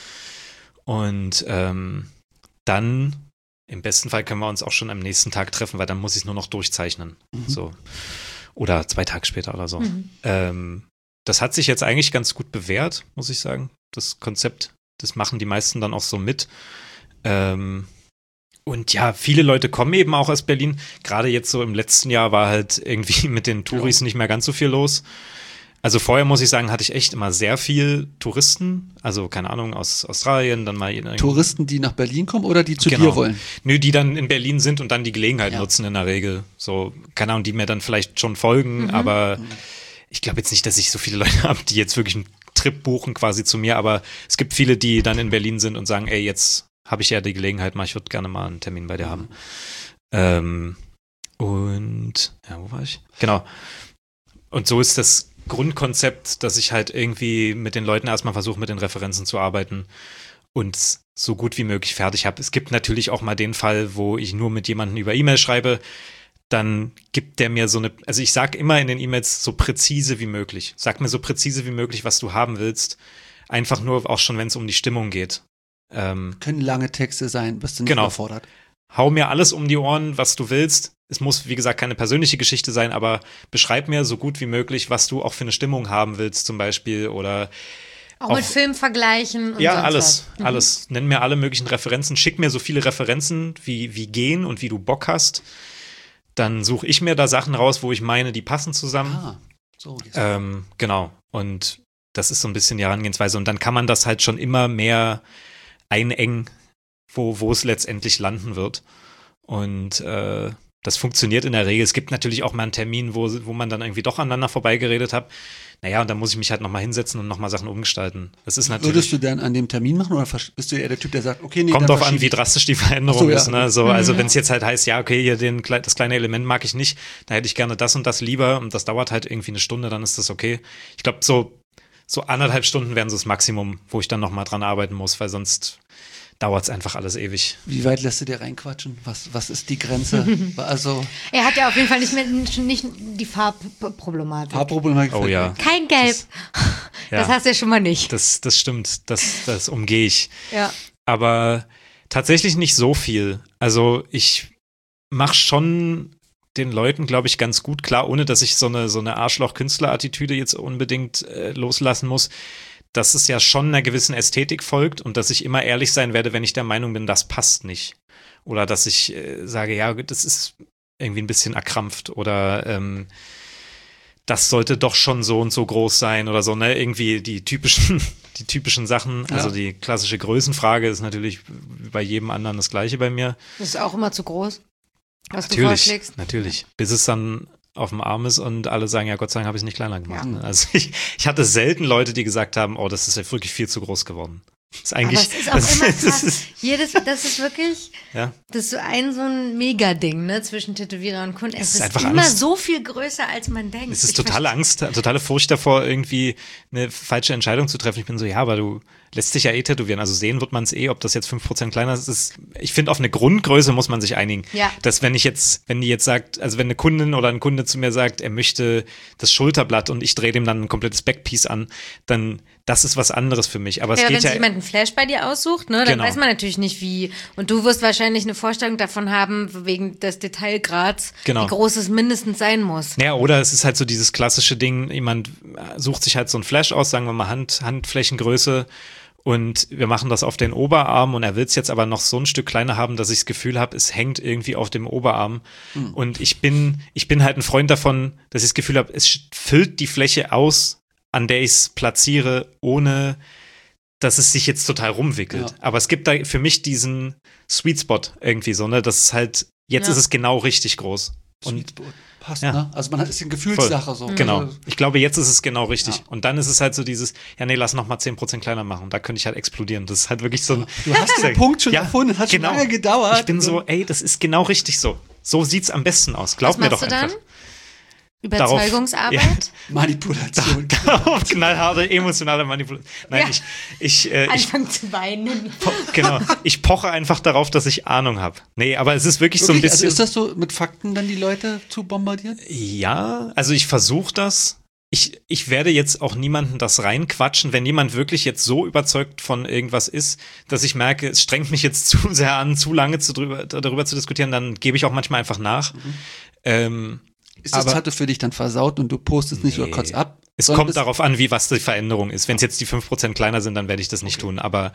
[SPEAKER 3] Und ähm, dann im besten Fall können wir uns auch schon am nächsten Tag treffen, weil dann muss ich es nur noch durchzeichnen. Mhm. So. Oder zwei Tage später oder so. Mhm. Ähm, das hat sich jetzt eigentlich ganz gut bewährt, muss ich sagen. Das Konzept, das machen die meisten dann auch so mit. Ähm, und ja, viele Leute kommen eben auch aus Berlin. Gerade jetzt so im letzten Jahr war halt irgendwie mit den Touris ja. nicht mehr ganz so viel los. Also vorher, muss ich sagen, hatte ich echt immer sehr viel Touristen, also keine Ahnung, aus Australien, dann mal...
[SPEAKER 1] Touristen, die nach Berlin kommen oder die zu
[SPEAKER 3] genau.
[SPEAKER 1] dir wollen?
[SPEAKER 3] Nö, die dann in Berlin sind und dann die Gelegenheit
[SPEAKER 1] ja.
[SPEAKER 3] nutzen in der Regel. So, keine Ahnung, die mir dann vielleicht schon folgen, mhm. aber mhm. ich glaube jetzt nicht, dass ich so viele Leute habe, die jetzt wirklich einen Trip buchen quasi zu mir, aber es gibt viele, die dann in Berlin sind und sagen, ey, jetzt habe ich ja die Gelegenheit mal, ich würde gerne mal einen Termin bei dir haben. Ähm, und, ja, wo war ich? Genau. Und so ist das Grundkonzept, dass ich halt irgendwie mit den Leuten erstmal versuche, mit den Referenzen zu arbeiten und so gut wie möglich fertig habe. Es gibt natürlich auch mal den Fall, wo ich nur mit jemandem über E-Mail schreibe, dann gibt der mir so eine, also ich sage immer in den E-Mails so präzise wie möglich. Sag mir so präzise wie möglich, was du haben willst. Einfach nur auch schon, wenn es um die Stimmung geht. Ähm,
[SPEAKER 1] Können lange Texte sein, bist du nicht
[SPEAKER 3] genau.
[SPEAKER 1] überfordert.
[SPEAKER 3] Hau mir alles um die Ohren, was du willst. Es muss, wie gesagt, keine persönliche Geschichte sein, aber beschreib mir so gut wie möglich, was du auch für eine Stimmung haben willst zum Beispiel oder
[SPEAKER 2] auch, auch mit Film vergleichen und
[SPEAKER 3] ja,
[SPEAKER 2] sonst
[SPEAKER 3] alles,
[SPEAKER 2] was. Mhm.
[SPEAKER 3] alles. Nenn mir alle möglichen Referenzen, schick mir so viele Referenzen, wie, wie gehen und wie du Bock hast. Dann suche ich mir da Sachen raus, wo ich meine, die passen zusammen.
[SPEAKER 1] Ah, so.
[SPEAKER 3] Ähm, genau. Und das ist so ein bisschen die Herangehensweise. Und dann kann man das halt schon immer mehr einengen, wo, wo es letztendlich landen wird. Und äh, das funktioniert in der Regel. Es gibt natürlich auch mal einen Termin, wo, wo man dann irgendwie doch aneinander vorbeigeredet hat. Naja, und dann muss ich mich halt nochmal hinsetzen und nochmal Sachen umgestalten. Das ist natürlich.
[SPEAKER 1] Würdest du dann an dem Termin machen oder bist du eher der Typ, der sagt, okay, nee,
[SPEAKER 3] kommt
[SPEAKER 1] dann
[SPEAKER 3] drauf an, wie drastisch die Veränderung
[SPEAKER 1] so, ja.
[SPEAKER 3] ist. Ne? So, also
[SPEAKER 2] Mhm.
[SPEAKER 3] wenn es jetzt halt heißt, ja, okay, hier den, das kleine Element mag ich nicht, da hätte ich gerne das und das lieber und das dauert halt irgendwie eine Stunde, dann ist das okay. Ich glaube, so, so anderthalb Stunden wären so das Maximum, wo ich dann nochmal dran arbeiten muss, weil sonst dauert es einfach alles ewig.
[SPEAKER 1] Wie weit lässt du dir reinquatschen? Was, was ist die Grenze? Also
[SPEAKER 2] Er hat ja auf jeden Fall nicht mehr nicht die Farbproblematik.
[SPEAKER 1] Farbproblematik.
[SPEAKER 3] Oh ja.
[SPEAKER 2] Kein Gelb.
[SPEAKER 3] Das,
[SPEAKER 2] Das
[SPEAKER 3] ja,
[SPEAKER 2] hast du ja schon mal nicht.
[SPEAKER 3] das, das stimmt, das, das umgehe ich.
[SPEAKER 2] Ja.
[SPEAKER 3] Aber tatsächlich nicht so viel. Also ich mache schon den Leuten, glaube ich, ganz gut klar, ohne dass ich so eine, so eine Arschloch-Künstler-Attitüde jetzt unbedingt äh, loslassen muss, dass es ja schon einer gewissen Ästhetik folgt und dass ich immer ehrlich sein werde, wenn ich der Meinung bin, das passt nicht. Oder dass ich äh, sage, ja, das ist irgendwie ein bisschen erkrampft oder ähm, das sollte doch schon so und so groß sein oder so, ne? Irgendwie die typischen, die typischen Sachen.
[SPEAKER 1] Ja.
[SPEAKER 3] Also die klassische Größenfrage ist natürlich bei jedem anderen das Gleiche bei mir.
[SPEAKER 2] Das ist auch immer zu groß, was du
[SPEAKER 3] Natürlich,
[SPEAKER 2] vorschlägst.
[SPEAKER 3] natürlich. Bis es dann auf dem Arm ist und alle sagen, ja, Gott sei Dank habe ich es nicht kleiner gemacht.
[SPEAKER 2] Ja.
[SPEAKER 3] Ne? Also ich, ich hatte selten Leute, die gesagt haben, oh, das ist ja wirklich viel zu groß geworden. Das ist
[SPEAKER 2] Aber
[SPEAKER 3] eigentlich,
[SPEAKER 2] es ist auch
[SPEAKER 3] das,
[SPEAKER 2] immer
[SPEAKER 3] das
[SPEAKER 2] krass.
[SPEAKER 3] ist,
[SPEAKER 2] Jedes, das ist wirklich,
[SPEAKER 3] ja,
[SPEAKER 2] das ist so ein so ein Mega-Ding, ne, zwischen Tätowierer und Kunden. Es
[SPEAKER 3] ist
[SPEAKER 2] ist,
[SPEAKER 3] einfach
[SPEAKER 2] immer
[SPEAKER 3] Angst.
[SPEAKER 2] so viel größer, als man denkt.
[SPEAKER 3] es ist
[SPEAKER 2] Ich
[SPEAKER 3] totale Angst, totale Furcht davor, irgendwie eine falsche Entscheidung zu treffen. Ich bin so, ja, aber du lässt sich ja eh tätowieren. Also sehen wird man es eh, ob das jetzt fünf Prozent kleiner ist. ist ich finde, auf eine Grundgröße muss man sich einigen.
[SPEAKER 2] Ja.
[SPEAKER 3] Dass wenn ich jetzt, wenn die jetzt sagt, also wenn eine Kundin oder ein Kunde zu mir sagt, er möchte das Schulterblatt und ich drehe dem dann ein komplettes Backpiece an, dann das ist was anderes für mich. Aber es
[SPEAKER 2] Ja, wenn
[SPEAKER 3] geht
[SPEAKER 2] sich
[SPEAKER 3] ja.
[SPEAKER 2] jemand einen Flash bei dir aussucht, ne, dann
[SPEAKER 3] Genau.
[SPEAKER 2] weiß man natürlich nicht wie. Und du wirst wahrscheinlich eine Vorstellung davon haben, wegen des Detailgrads,
[SPEAKER 3] Genau.
[SPEAKER 2] wie groß es mindestens sein muss.
[SPEAKER 3] Ja, oder es ist halt so dieses klassische Ding, jemand sucht sich halt so ein Flash aus, sagen wir mal Hand, Handflächengröße und wir machen das auf den Oberarm und er will es jetzt aber noch so ein Stück kleiner haben, dass ich das Gefühl habe, es hängt irgendwie auf dem Oberarm.
[SPEAKER 1] Mhm.
[SPEAKER 3] Und ich bin, ich bin halt ein Freund davon, dass ich das Gefühl habe, es füllt die Fläche aus, an der ich es platziere, ohne dass es sich jetzt total rumwickelt.
[SPEAKER 1] Ja.
[SPEAKER 3] Aber es gibt da für mich diesen Sweet Spot irgendwie so, ne, das ist halt, jetzt
[SPEAKER 2] Ja.
[SPEAKER 3] ist es genau richtig groß. Und
[SPEAKER 1] Sweet passt,
[SPEAKER 3] Ja.
[SPEAKER 1] ne? Also man hat ist eine Gefühlssache so.
[SPEAKER 3] Genau.
[SPEAKER 1] Also,
[SPEAKER 3] Ich glaube, jetzt ist es genau richtig.
[SPEAKER 1] Ja.
[SPEAKER 3] Und dann ist es halt so dieses, ja, nee, lass noch mal zehn Prozent kleiner machen. Da könnte ich halt explodieren. Das ist halt wirklich so ein.
[SPEAKER 1] du hast den Punkt schon
[SPEAKER 3] Ja,
[SPEAKER 1] erfunden, hat
[SPEAKER 3] genau.
[SPEAKER 1] schon lange gedauert.
[SPEAKER 3] Ich bin so, ey, das ist genau richtig so. So sieht's am besten aus. Glaub
[SPEAKER 2] Was
[SPEAKER 3] mir
[SPEAKER 2] machst
[SPEAKER 3] doch
[SPEAKER 2] du
[SPEAKER 3] einfach.
[SPEAKER 2] dann? Überzeugungsarbeit?
[SPEAKER 3] Ja.
[SPEAKER 1] Manipulation.
[SPEAKER 3] Darauf knallharte emotionale Manipulation. Nein,
[SPEAKER 2] Ja.
[SPEAKER 3] ich, ich, äh, ich,
[SPEAKER 2] Anfangen zu weinen.
[SPEAKER 3] po genau. Ich poche einfach darauf, dass ich Ahnung habe. Nee, aber es ist wirklich, so ein
[SPEAKER 1] Wirklich? Also
[SPEAKER 3] bisschen.
[SPEAKER 1] ist das so, mit Fakten dann die Leute zu bombardieren?
[SPEAKER 3] Ja, also ich versuche das. Ich, ich werde jetzt auch niemanden das reinquatschen, wenn jemand wirklich jetzt so überzeugt von irgendwas ist, dass ich merke, es strengt mich jetzt zu sehr an, zu lange zu drüber, darüber zu diskutieren, dann gebe ich auch manchmal einfach nach.
[SPEAKER 1] Mhm.
[SPEAKER 3] Ähm,
[SPEAKER 1] Ist das
[SPEAKER 3] Aber-
[SPEAKER 1] Tattoo für dich dann versaut und du postest nicht
[SPEAKER 3] Nee.
[SPEAKER 1] oder kurz ab?
[SPEAKER 3] es
[SPEAKER 1] sondern
[SPEAKER 3] kommt
[SPEAKER 1] bist-
[SPEAKER 3] darauf an, wie was die Veränderung ist. Wenn es jetzt die fünf Prozent kleiner sind, dann werde ich das nicht tun. Aber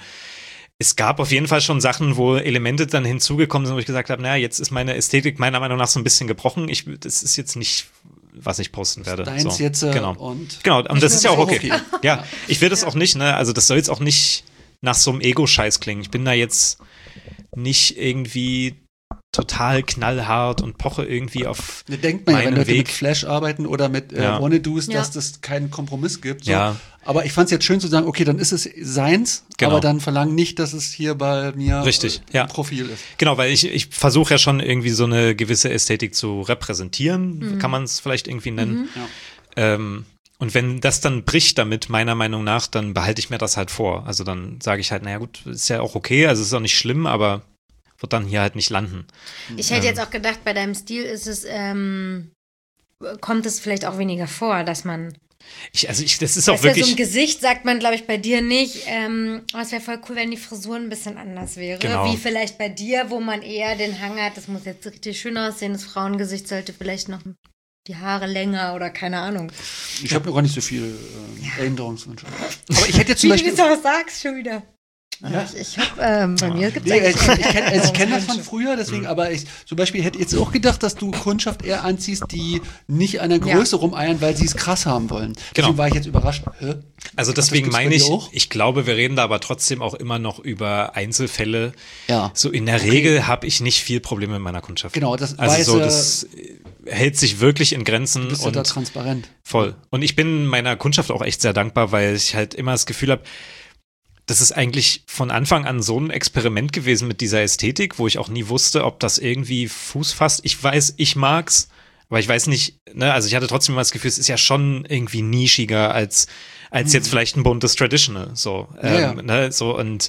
[SPEAKER 3] es gab auf jeden Fall schon Sachen, wo Elemente dann hinzugekommen sind, wo ich gesagt habe, naja, jetzt ist meine Ästhetik meiner Meinung nach so ein bisschen gebrochen. Ich, das ist jetzt nicht, was ich posten werde.
[SPEAKER 1] Deins
[SPEAKER 3] so.
[SPEAKER 1] jetzt äh,
[SPEAKER 3] genau.
[SPEAKER 1] und
[SPEAKER 3] Genau, und
[SPEAKER 1] Ich
[SPEAKER 3] das
[SPEAKER 1] finde
[SPEAKER 3] ist ja
[SPEAKER 1] das
[SPEAKER 3] auch
[SPEAKER 1] auch
[SPEAKER 3] okay.
[SPEAKER 1] okay.
[SPEAKER 3] Ja, ich will das auch nicht, ne? Also das soll jetzt auch nicht nach so einem Ego-Scheiß klingen. Ich bin da jetzt nicht irgendwie total knallhart und poche irgendwie auf
[SPEAKER 1] da denkt man ja, wenn
[SPEAKER 3] meinen
[SPEAKER 1] Leute mit
[SPEAKER 3] Weg.
[SPEAKER 1] Flash arbeiten oder mit äh,
[SPEAKER 3] Ja.
[SPEAKER 1] Wannadoos,
[SPEAKER 2] Ja.
[SPEAKER 1] dass das keinen Kompromiss gibt. So.
[SPEAKER 3] Ja.
[SPEAKER 1] Aber ich fand es jetzt schön zu sagen, okay, dann ist es seins,
[SPEAKER 3] Genau.
[SPEAKER 1] aber dann verlangen nicht, dass es hier bei mir
[SPEAKER 3] Richtig,
[SPEAKER 1] äh,
[SPEAKER 3] ja.
[SPEAKER 1] im Profil ist.
[SPEAKER 3] Genau, weil ich, ich versuche ja schon irgendwie so eine gewisse Ästhetik zu repräsentieren, kann man es vielleicht irgendwie nennen.
[SPEAKER 1] Ja.
[SPEAKER 3] Ähm, und wenn das dann bricht damit, meiner Meinung nach, dann behalte ich mir das halt vor. Also dann sage ich halt, naja gut, ist ja auch okay, also ist auch nicht schlimm, aber wird dann hier halt nicht landen.
[SPEAKER 2] Ich hätte jetzt auch gedacht, bei deinem Stil ist es, ähm, kommt es vielleicht auch weniger vor, dass man,
[SPEAKER 3] Ich, also ich, das ist auch
[SPEAKER 2] weißt du, so
[SPEAKER 3] wirklich.
[SPEAKER 2] im Gesicht sagt man, glaube ich, bei dir nicht, ähm, oh, es wäre voll cool, wenn die Frisur ein bisschen anders wäre.
[SPEAKER 3] Genau.
[SPEAKER 2] Wie vielleicht bei dir, wo man eher den Hang hat, das muss jetzt richtig schön aussehen, das Frauengesicht sollte vielleicht noch die Haare länger oder keine Ahnung.
[SPEAKER 1] Ich habe mir gar nicht so viele äh, Änderungswünsche. Aber ich hätte jetzt zum
[SPEAKER 2] Wie du
[SPEAKER 1] Beispiel,
[SPEAKER 2] das auch sagst, schon wieder. Ja. Ich, ich hab, ähm, bei mir gibt es
[SPEAKER 1] nee, ich, ich kenne also kenn das von früher, deswegen, aber ich zum Beispiel hätte jetzt auch gedacht, dass du Kundschaft eher anziehst, die nicht an der Größe ja. rumeiern, weil sie es krass haben wollen.
[SPEAKER 3] Genau.
[SPEAKER 1] Deswegen war ich jetzt überrascht. Hä?
[SPEAKER 3] Also deswegen meine ich, ich glaube, wir reden da aber trotzdem auch immer noch über Einzelfälle.
[SPEAKER 1] Ja.
[SPEAKER 3] So in der okay. Regel habe ich nicht viel Probleme mit meiner Kundschaft.
[SPEAKER 1] Genau, das
[SPEAKER 3] also
[SPEAKER 1] weiß,
[SPEAKER 3] so, das hält sich wirklich in Grenzen.
[SPEAKER 1] Du bist
[SPEAKER 3] und
[SPEAKER 1] ja da transparent.
[SPEAKER 3] Voll. Und ich bin meiner Kundschaft auch echt sehr dankbar, weil ich halt immer das Gefühl habe, das ist eigentlich von Anfang an so ein Experiment gewesen mit dieser Ästhetik, wo ich auch nie wusste, ob das irgendwie Fuß fasst. Ich weiß, ich mag's, aber ich weiß nicht, ne, also ich hatte trotzdem immer das Gefühl, es ist ja schon irgendwie nischiger als, als mhm. jetzt vielleicht ein buntes Traditional, so,
[SPEAKER 1] ja,
[SPEAKER 3] ähm,
[SPEAKER 1] ja.
[SPEAKER 3] ne, so und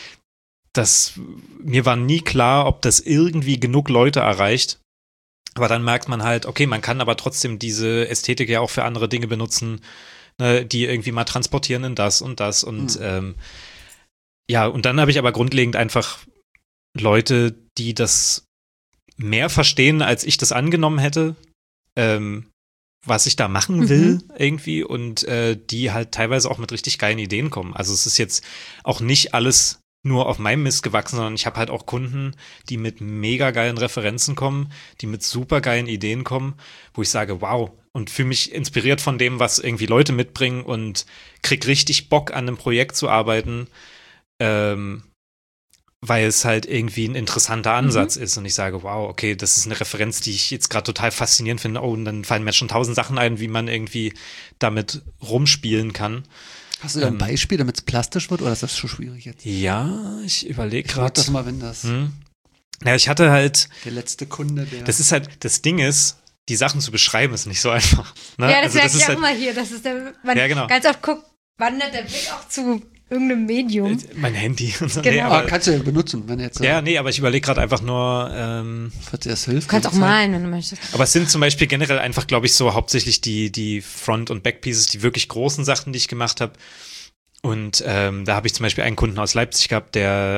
[SPEAKER 3] das, mir war nie klar, ob das irgendwie genug Leute erreicht. Aber dann merkt man halt, okay, man kann aber trotzdem diese Ästhetik ja auch für andere Dinge benutzen, ne, die irgendwie mal transportieren in das und das und mhm. ähm, ja, und dann habe ich aber grundlegend einfach Leute, die das mehr verstehen, als ich das angenommen hätte, ähm, was ich da machen will mhm. irgendwie und äh, die halt teilweise auch mit richtig geilen Ideen kommen. Also es ist jetzt auch nicht alles nur auf meinem Mist gewachsen, sondern ich habe halt auch Kunden, die mit mega geilen Referenzen kommen, die mit super geilen Ideen kommen, wo ich sage, wow, und fühle mich inspiriert von dem, was irgendwie Leute mitbringen und krieg richtig Bock an einem Projekt zu arbeiten, ähm, weil es halt irgendwie ein interessanter Ansatz mhm. ist und ich sage, wow, okay, das ist eine Referenz, die ich jetzt gerade total faszinierend finde. Oh, und dann fallen mir schon tausend Sachen ein, wie man irgendwie damit rumspielen kann.
[SPEAKER 1] Hast du da ein Beispiel, damit es plastisch wird, oder ist das schon schwierig jetzt?
[SPEAKER 3] Ja, ich überlege gerade.
[SPEAKER 1] Das mal, wenn das.
[SPEAKER 3] Hm. Ja, ich hatte halt.
[SPEAKER 1] Der letzte Kunde, der.
[SPEAKER 3] Das ist halt, das Ding ist, die Sachen zu beschreiben, ist nicht so einfach. Ne?
[SPEAKER 2] Ja, das
[SPEAKER 3] also,
[SPEAKER 2] merke
[SPEAKER 3] das
[SPEAKER 2] ich
[SPEAKER 3] ist
[SPEAKER 2] auch
[SPEAKER 3] halt,
[SPEAKER 2] immer hier. Das ist der, man
[SPEAKER 3] ja, genau.
[SPEAKER 2] ganz oft guckt, wandert der Blick auch zu irgendeinem Medium.
[SPEAKER 3] Mein Handy und so.
[SPEAKER 2] Genau.
[SPEAKER 3] Nee, aber,
[SPEAKER 1] aber kannst du ja benutzen, wenn jetzt.
[SPEAKER 3] Ja, nee, aber ich überlege gerade einfach nur. Ähm,
[SPEAKER 1] Falls dir das hilft.
[SPEAKER 2] Du kannst auch malen, wenn du möchtest.
[SPEAKER 3] Aber es sind zum Beispiel generell einfach, glaube ich, so hauptsächlich die, die Front- und Backpieces, die wirklich großen Sachen, die ich gemacht habe. Und ähm, da habe ich zum Beispiel einen Kunden aus Leipzig gehabt,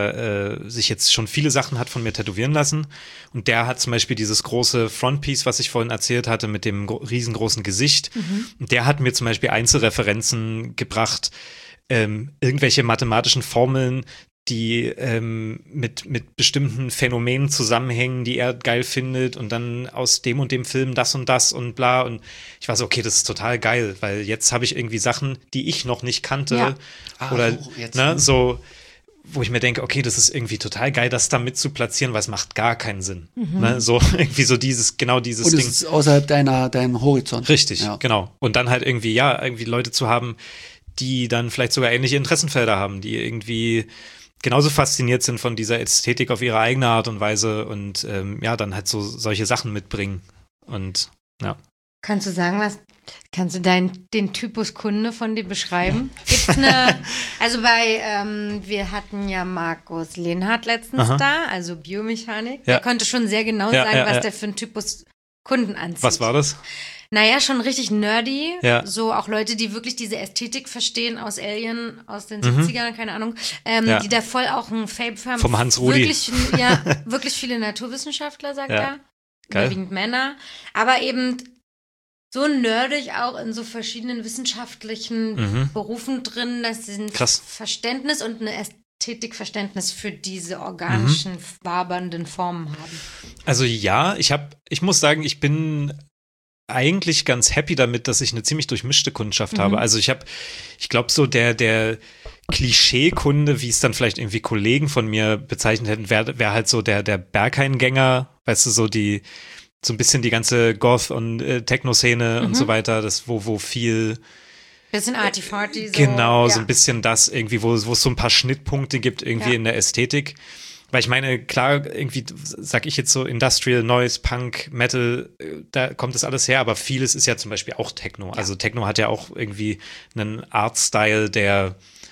[SPEAKER 3] der äh, sich jetzt schon viele Sachen hat von mir tätowieren lassen. Und der hat zum Beispiel dieses große Frontpiece, was ich vorhin erzählt hatte, mit dem gro- riesengroßen Gesicht. Mhm. Und der hat mir zum Beispiel Einzelreferenzen gebracht, ähm, irgendwelche mathematischen Formeln, die ähm, mit, mit bestimmten Phänomenen zusammenhängen, die er geil findet und dann aus dem und dem Film das und das und bla. Und ich war so, okay, das ist total geil, weil jetzt habe ich irgendwie Sachen, die ich noch nicht kannte.
[SPEAKER 2] Ja.
[SPEAKER 1] Ah,
[SPEAKER 3] oder
[SPEAKER 1] so, jetzt,
[SPEAKER 3] ne,
[SPEAKER 1] ne?
[SPEAKER 3] so, wo ich mir denke, okay, das ist irgendwie total geil, das da mit zu platzieren, weil es macht gar keinen Sinn. Mhm. Ne, so irgendwie so dieses, genau dieses
[SPEAKER 1] und
[SPEAKER 3] Ding.
[SPEAKER 1] Und es ist außerhalb deiner, deinem Horizont.
[SPEAKER 3] Richtig,
[SPEAKER 1] ja.
[SPEAKER 3] genau. Und dann halt irgendwie, ja, irgendwie Leute zu haben, die dann vielleicht sogar ähnliche Interessenfelder haben, die irgendwie genauso fasziniert sind von dieser Ästhetik auf ihre eigene Art und Weise und ähm, ja, dann halt so solche Sachen mitbringen. Und ja.
[SPEAKER 2] Kannst du sagen, was, kannst du dein, den Typus Kunde von dir beschreiben? Gibt's eine, also bei, ähm, wir hatten ja Markus Lehnhardt letztens Aha. da, also Biomechanik. Ja. Der konnte schon sehr genau
[SPEAKER 3] ja,
[SPEAKER 2] sagen,
[SPEAKER 3] ja,
[SPEAKER 2] was
[SPEAKER 3] ja.
[SPEAKER 2] der für einen Typus Kunden anzieht.
[SPEAKER 3] Was war das?
[SPEAKER 2] Naja, schon richtig nerdy.
[SPEAKER 3] Ja.
[SPEAKER 2] So auch Leute, die wirklich diese Ästhetik verstehen aus Alien, aus den
[SPEAKER 3] Mhm.
[SPEAKER 2] siebzigern, keine Ahnung. Ähm,
[SPEAKER 3] Ja.
[SPEAKER 2] Die da voll auch ein Fable für haben.
[SPEAKER 3] Vom Hans Rudi.
[SPEAKER 2] Wirklich, ja, wirklich viele Naturwissenschaftler, sagt
[SPEAKER 3] Ja.
[SPEAKER 2] er.
[SPEAKER 3] Geil.
[SPEAKER 2] Überwiegend Männer. Aber eben so nerdig auch in so verschiedenen wissenschaftlichen
[SPEAKER 3] Mhm.
[SPEAKER 2] Berufen drin, dass sie ein
[SPEAKER 3] Krass.
[SPEAKER 2] Verständnis und eine Ästhetikverständnis für diese organischen,
[SPEAKER 3] Mhm.
[SPEAKER 2] wabernden Formen haben.
[SPEAKER 3] Also ja, ich habe, ich muss sagen, ich bin eigentlich ganz happy damit, dass ich eine ziemlich durchmischte Kundschaft
[SPEAKER 2] Mhm.
[SPEAKER 3] habe. Also ich habe, ich glaube so der, der Klischee-Kunde, wie es dann vielleicht irgendwie Kollegen von mir bezeichnet hätten, wäre wär halt so der, der Berghain-Gänger, weißt du, so die, so ein bisschen die ganze Goth- und äh, Techno-Szene
[SPEAKER 2] Mhm.
[SPEAKER 3] und so weiter, das, wo, wo viel
[SPEAKER 2] Bisschen arty-farty. So,
[SPEAKER 3] Genau,
[SPEAKER 2] ja.
[SPEAKER 3] so ein bisschen das irgendwie, wo, wo es so ein paar Schnittpunkte gibt irgendwie
[SPEAKER 2] Ja.
[SPEAKER 3] in der Ästhetik. Weil ich meine, klar, irgendwie sag ich jetzt so Industrial, Noise, Punk, Metal, äh, da kommt das alles her, aber vieles ist ja zum Beispiel auch Techno. Also Techno hat ja auch irgendwie einen Art-Style, der,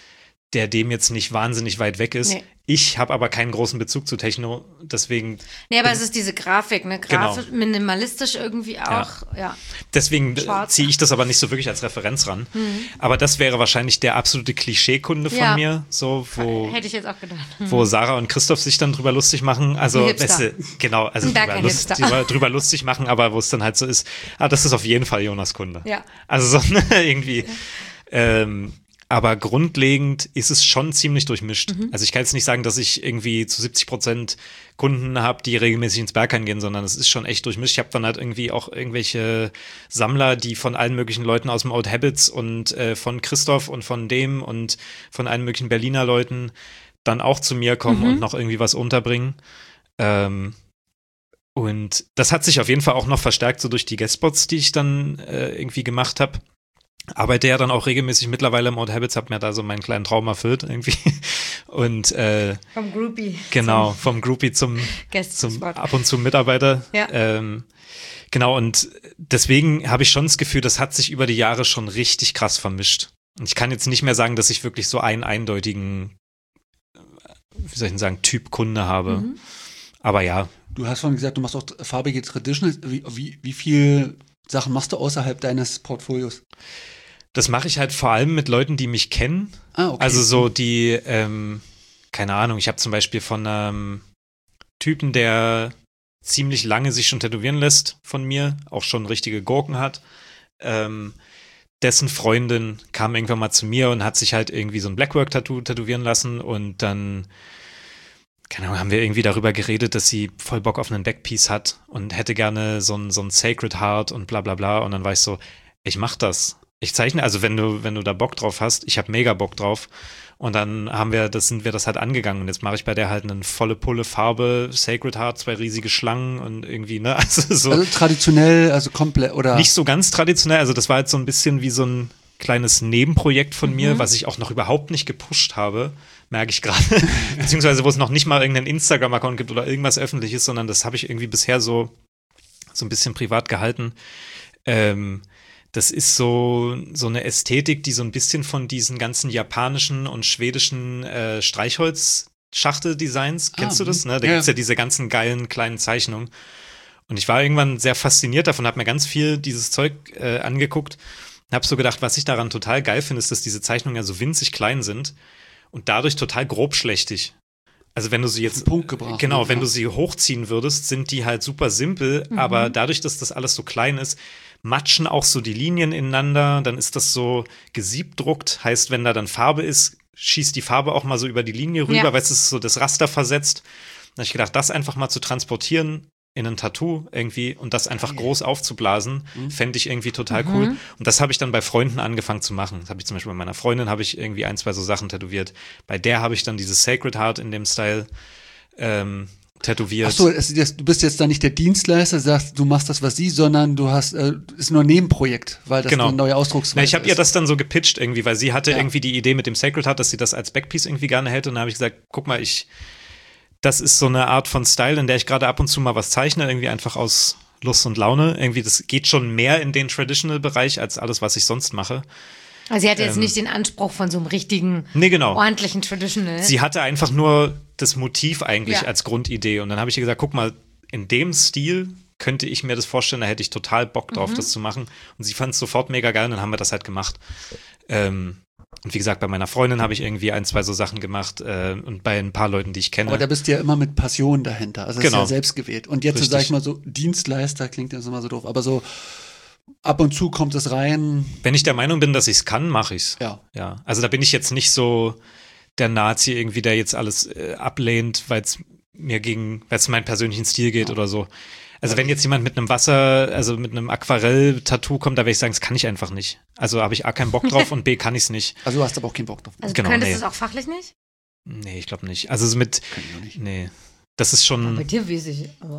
[SPEAKER 3] der dem jetzt nicht wahnsinnig weit weg ist.
[SPEAKER 2] Nee.
[SPEAKER 3] Ich habe aber keinen großen Bezug zu Techno, deswegen.
[SPEAKER 2] Nee, aber es ist diese Grafik, ne? Grafisch,
[SPEAKER 3] Genau.
[SPEAKER 2] minimalistisch irgendwie auch, ja.
[SPEAKER 3] Deswegen
[SPEAKER 2] Schwarz.
[SPEAKER 3] ziehe ich das aber nicht so wirklich als Referenz ran.
[SPEAKER 2] Mhm.
[SPEAKER 3] Aber das wäre wahrscheinlich der absolute Klischeekunde von
[SPEAKER 2] Ja.
[SPEAKER 3] mir, so wo.
[SPEAKER 2] Hätte ich jetzt auch gedacht. Hm.
[SPEAKER 3] wo Sarah und Christoph sich dann drüber lustig machen. Also,
[SPEAKER 2] Ein Hipster.
[SPEAKER 3] weißt du, genau, also
[SPEAKER 2] Ein
[SPEAKER 3] drüber, lust,
[SPEAKER 2] Hipster.
[SPEAKER 3] drüber, drüber lustig machen, aber wo es dann halt so ist, ah, das ist auf jeden Fall Jonas Kunde.
[SPEAKER 2] Ja.
[SPEAKER 3] Also so irgendwie, ähm, Aber grundlegend ist es schon ziemlich durchmischt.
[SPEAKER 2] Mhm.
[SPEAKER 3] Also ich kann jetzt nicht sagen, dass ich irgendwie zu siebzig Prozent Kunden habe, die regelmäßig ins Berghain gehen, sondern es ist schon echt durchmischt. Ich habe dann halt irgendwie auch irgendwelche Sammler, die von allen möglichen Leuten aus dem Old Habits und äh, von Christoph und von dem und von allen möglichen Berliner Leuten dann auch zu mir kommen
[SPEAKER 2] Mhm.
[SPEAKER 3] und noch irgendwie was unterbringen. Ähm, und das hat sich auf jeden Fall auch noch verstärkt, so durch die Guestspots, die ich dann äh, irgendwie gemacht habe. Arbeite ja dann auch regelmäßig mittlerweile im Old Habits, hab mir da so meinen kleinen Traum erfüllt irgendwie. Und äh,
[SPEAKER 2] Vom Groupie.
[SPEAKER 3] genau, vom Groupie zum, zum
[SPEAKER 2] Guest-Spot.
[SPEAKER 3] ab und zu Mitarbeiter.
[SPEAKER 2] Ja.
[SPEAKER 3] Ähm, genau, und deswegen habe ich schon das Gefühl, das hat sich über die Jahre schon richtig krass vermischt. Und ich kann jetzt nicht mehr sagen, dass ich wirklich so einen eindeutigen, wie soll ich denn sagen, Typ Kunde habe.
[SPEAKER 2] Mhm.
[SPEAKER 3] Aber ja,
[SPEAKER 1] Du hast vorhin gesagt, du machst auch farbige Traditional. Wie, wie, wie viel Sachen machst du außerhalb deines Portfolios?
[SPEAKER 3] das mache ich halt vor allem mit Leuten, die mich kennen.
[SPEAKER 1] Ah, okay.
[SPEAKER 3] Also so die, ähm, keine Ahnung, ich habe zum Beispiel von einem Typen, der ziemlich lange sich schon tätowieren lässt von mir, auch schon richtige Gurken hat. Ähm, dessen Freundin kam irgendwann mal zu mir und hat sich halt irgendwie so ein Blackwork-Tattoo tätowieren lassen und dann, keine Ahnung, haben wir irgendwie darüber geredet, dass sie voll Bock auf einen Backpiece hat und hätte gerne so ein, so ein Sacred Heart und bla bla bla und dann war ich so, ich mach das. Ich zeichne, also wenn du, wenn du da Bock drauf hast, ich habe mega Bock drauf. Und dann haben wir, das sind wir das halt angegangen. Und jetzt mache ich bei der halt eine volle Pulle Farbe, Sacred Heart, zwei riesige Schlangen und irgendwie, ne? Also so.
[SPEAKER 1] Also traditionell, also komplett, oder?
[SPEAKER 3] Nicht so ganz traditionell. Also das war jetzt so ein bisschen wie so ein kleines Nebenprojekt von mir, was ich auch noch überhaupt nicht gepusht habe, merke ich gerade. Beziehungsweise wo es noch nicht mal irgendeinen Instagram-Account gibt oder irgendwas Öffentliches, sondern das habe ich irgendwie bisher so, so ein bisschen privat gehalten. Ähm, Das ist so, so eine Ästhetik, die so ein bisschen von diesen ganzen japanischen und schwedischen äh, Streichholz-Schachtel-Designs, kennst
[SPEAKER 1] Ah,
[SPEAKER 3] du das? Ne? Da
[SPEAKER 1] ja.
[SPEAKER 3] gibt's ja diese ganzen geilen kleinen Zeichnungen. Und ich war irgendwann sehr fasziniert davon, habe mir ganz viel dieses Zeug äh, angeguckt und habe so gedacht, was ich daran total geil finde, ist, dass diese Zeichnungen ja so winzig klein sind und dadurch total grobschlächtig. Also wenn du sie jetzt,
[SPEAKER 1] Auf den Punkt gebracht,
[SPEAKER 3] genau,
[SPEAKER 1] ja.
[SPEAKER 3] wenn du sie hochziehen würdest, sind die halt super simpel, aber dadurch, dass das alles so klein ist, matschen auch so die Linien ineinander, dann ist das so gesiebdruckt, heißt, wenn da dann Farbe ist, schießt die Farbe auch mal so über die Linie rüber,
[SPEAKER 2] Ja.
[SPEAKER 3] weil es ist so das Raster versetzt. Da habe ich gedacht, das einfach mal zu transportieren in ein Tattoo irgendwie und das einfach groß aufzublasen, fände ich irgendwie total cool. Und das habe ich dann bei Freunden angefangen zu machen. Das habe ich zum Beispiel bei meiner Freundin, habe ich irgendwie ein, zwei so Sachen tätowiert. Bei der habe ich dann dieses Sacred Heart in dem Style ähm, tätowiert.
[SPEAKER 1] Ach so, es, das, du bist jetzt da nicht der Dienstleister, sagst, du machst das, was sie, sondern du hast, äh, ist nur ein Nebenprojekt, weil das
[SPEAKER 3] Genau.
[SPEAKER 1] eine neue Ausdrucksweise
[SPEAKER 3] Na, ich habe ihr
[SPEAKER 1] ist.
[SPEAKER 3] das dann so gepitcht irgendwie, weil sie hatte
[SPEAKER 1] Ja.
[SPEAKER 3] irgendwie die Idee mit dem Sacred Heart, dass sie das als Backpiece irgendwie gerne hätte. Und dann habe ich gesagt, guck mal, ich, das ist so eine Art von Style, in der ich gerade ab und zu mal was zeichne, irgendwie einfach aus Lust und Laune. Irgendwie, das geht schon mehr in den Traditional-Bereich als alles, was ich sonst mache.
[SPEAKER 2] Also sie hatte jetzt
[SPEAKER 3] Ähm,
[SPEAKER 2] nicht den Anspruch von so einem richtigen,
[SPEAKER 3] Nee, genau.
[SPEAKER 2] ordentlichen Traditional.
[SPEAKER 3] Sie hatte einfach nur das Motiv eigentlich
[SPEAKER 2] Ja.
[SPEAKER 3] als Grundidee. Und dann habe ich ihr gesagt, guck mal, in dem Stil könnte ich mir das vorstellen, da hätte ich total Bock drauf, das zu machen. Und sie fand es sofort mega geil und dann haben wir das halt gemacht. Ähm, und wie gesagt, bei meiner Freundin habe ich irgendwie ein, zwei so Sachen gemacht äh, und bei ein paar Leuten, die ich kenne.
[SPEAKER 1] Aber da bist du ja immer mit Passion dahinter. Also das
[SPEAKER 3] Genau.
[SPEAKER 1] ist ja selbst gewählt. Und jetzt, so,
[SPEAKER 3] Richtig.
[SPEAKER 1] sag ich mal so, Dienstleister klingt jetzt immer so doof, aber so ab und zu kommt es rein.
[SPEAKER 3] Wenn ich der Meinung bin, dass ich es kann, mache ich es.
[SPEAKER 1] Ja.
[SPEAKER 3] Ja. Also da bin ich jetzt nicht so der Nazi irgendwie, der jetzt alles äh, ablehnt, weil es mir gegen, weil es meinen persönlichen Stil geht oder so. Also wenn jetzt jemand mit einem Wasser, also mit einem Aquarell-Tattoo kommt, da werde ich sagen, das kann ich einfach nicht. Also habe ich A, keinen Bock drauf und B, kann ich es nicht.
[SPEAKER 1] Also du hast aber auch keinen Bock drauf.
[SPEAKER 2] also
[SPEAKER 3] genau,
[SPEAKER 2] du könntest
[SPEAKER 3] nee.
[SPEAKER 2] es auch fachlich nicht?
[SPEAKER 3] Nee, ich glaube nicht. Also so mit,
[SPEAKER 1] Kann ich auch nicht.
[SPEAKER 3] nee. Das ist schon,
[SPEAKER 2] Bei dir weiß ich. Aber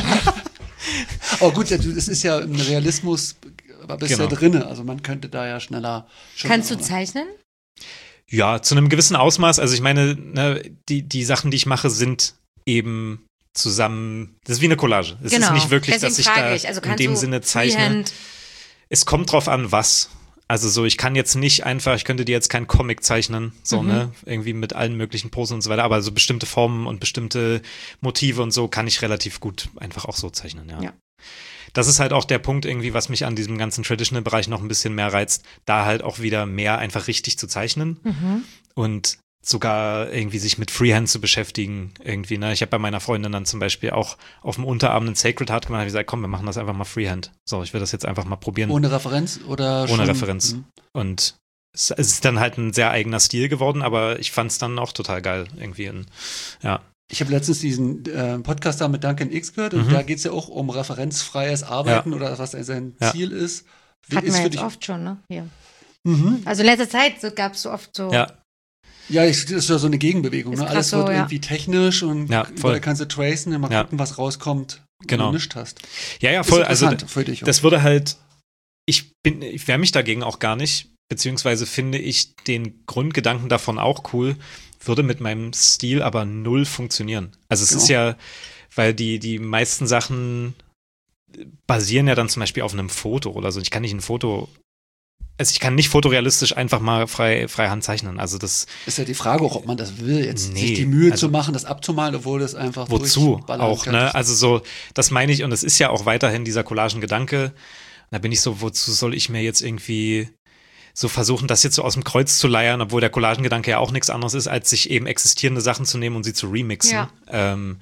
[SPEAKER 1] Aber gut, ja, du- es ist ja im Realismus, aber bist
[SPEAKER 3] Genau.
[SPEAKER 1] ja drinne. Also man könnte da ja schneller. schneller
[SPEAKER 2] kannst du
[SPEAKER 1] oder?
[SPEAKER 2] zeichnen?
[SPEAKER 3] ja, zu einem gewissen Ausmaß. Also ich meine, ne, die, die Sachen, die ich mache, sind eben zusammen, das ist wie eine Collage. Es ist nicht wirklich,
[SPEAKER 2] Deswegen
[SPEAKER 3] dass ich
[SPEAKER 2] frage
[SPEAKER 3] da
[SPEAKER 2] ich. Also
[SPEAKER 3] in
[SPEAKER 2] kannst
[SPEAKER 3] dem
[SPEAKER 2] du
[SPEAKER 3] Sinne zeichne.
[SPEAKER 2] Freehand-
[SPEAKER 3] Es kommt drauf an, was. Also so, ich kann jetzt nicht einfach, ich könnte dir jetzt keinen Comic zeichnen, so,
[SPEAKER 2] Mhm.
[SPEAKER 3] ne, irgendwie mit allen möglichen Posen und so weiter, aber so bestimmte Formen und bestimmte Motive und so kann ich relativ gut einfach auch so zeichnen, ja.
[SPEAKER 2] Ja.
[SPEAKER 3] Das ist halt auch der Punkt irgendwie, was mich an diesem ganzen Traditional-Bereich noch ein bisschen mehr reizt, da halt auch wieder mehr einfach richtig zu zeichnen
[SPEAKER 2] Mhm.
[SPEAKER 3] und sogar irgendwie sich mit Freehand zu beschäftigen irgendwie, ne. Ich habe bei meiner Freundin dann zum Beispiel auch auf dem Unterarm einen Sacred Heart gemacht, habe gesagt, komm, wir machen das einfach mal Freehand. So, ich will das jetzt einfach mal probieren.
[SPEAKER 1] Ohne Referenz oder
[SPEAKER 3] Ohne
[SPEAKER 1] schon?
[SPEAKER 3] Referenz.
[SPEAKER 1] Mhm.
[SPEAKER 3] Und es ist dann halt ein sehr eigener Stil geworden, aber ich fand es dann auch total geil irgendwie. In, ja.
[SPEAKER 1] Ich habe letztens diesen äh, Podcast da mit Duncan X gehört und
[SPEAKER 3] Mhm.
[SPEAKER 1] da geht es ja auch um referenzfreies Arbeiten
[SPEAKER 3] Ja.
[SPEAKER 1] oder was sein
[SPEAKER 3] Ja.
[SPEAKER 1] Ziel ist. Wie
[SPEAKER 2] Hatten
[SPEAKER 1] ist
[SPEAKER 2] wir
[SPEAKER 1] für
[SPEAKER 2] jetzt
[SPEAKER 1] dich?
[SPEAKER 2] oft schon, ne? Ja.
[SPEAKER 1] Mhm.
[SPEAKER 2] Also in letzter Zeit so, gab es so oft so.
[SPEAKER 3] Ja,
[SPEAKER 1] Ja, ich, das ist ja so eine Gegenbewegung.
[SPEAKER 2] Ist
[SPEAKER 1] Ne?
[SPEAKER 2] krass
[SPEAKER 1] Alles
[SPEAKER 2] so,
[SPEAKER 1] wird
[SPEAKER 2] ja.
[SPEAKER 1] irgendwie technisch und
[SPEAKER 3] Ja, voll.
[SPEAKER 1] da kannst du tracen und mal
[SPEAKER 3] Ja.
[SPEAKER 1] gucken, was rauskommt, wenn
[SPEAKER 3] Genau.
[SPEAKER 1] du nichts hast.
[SPEAKER 3] ja, ja,
[SPEAKER 1] Ist
[SPEAKER 3] voll. Also
[SPEAKER 1] interessant für dich.
[SPEAKER 3] das würde halt, ich bin, ich wehre mich dagegen auch gar nicht, beziehungsweise finde ich den Grundgedanken davon auch cool, würde mit meinem Stil aber null funktionieren. Also es
[SPEAKER 1] Genau.
[SPEAKER 3] ist ja, weil die, die meisten Sachen basieren ja dann zum Beispiel auf einem Foto oder so. Ich kann nicht ein Foto, also ich kann nicht fotorealistisch einfach mal frei, frei Hand zeichnen. Also das,
[SPEAKER 1] Ist ja die Frage auch, ob man das will, jetzt
[SPEAKER 3] Nee,
[SPEAKER 1] sich die Mühe
[SPEAKER 3] also-
[SPEAKER 1] zu machen, das abzumalen, obwohl das einfach
[SPEAKER 3] wozu
[SPEAKER 1] durchballern
[SPEAKER 3] auch, ne?
[SPEAKER 1] könntest.
[SPEAKER 3] Also so, das meine ich und es ist ja auch weiterhin dieser Collagen-Gedanke. Da bin ich so, wozu soll ich mir jetzt irgendwie so versuchen, das jetzt so aus dem Kreuz zu leiern, obwohl der Collagengedanke ja auch nichts anderes ist, als sich eben existierende Sachen zu nehmen und sie zu remixen.
[SPEAKER 2] Ja.
[SPEAKER 3] Ähm,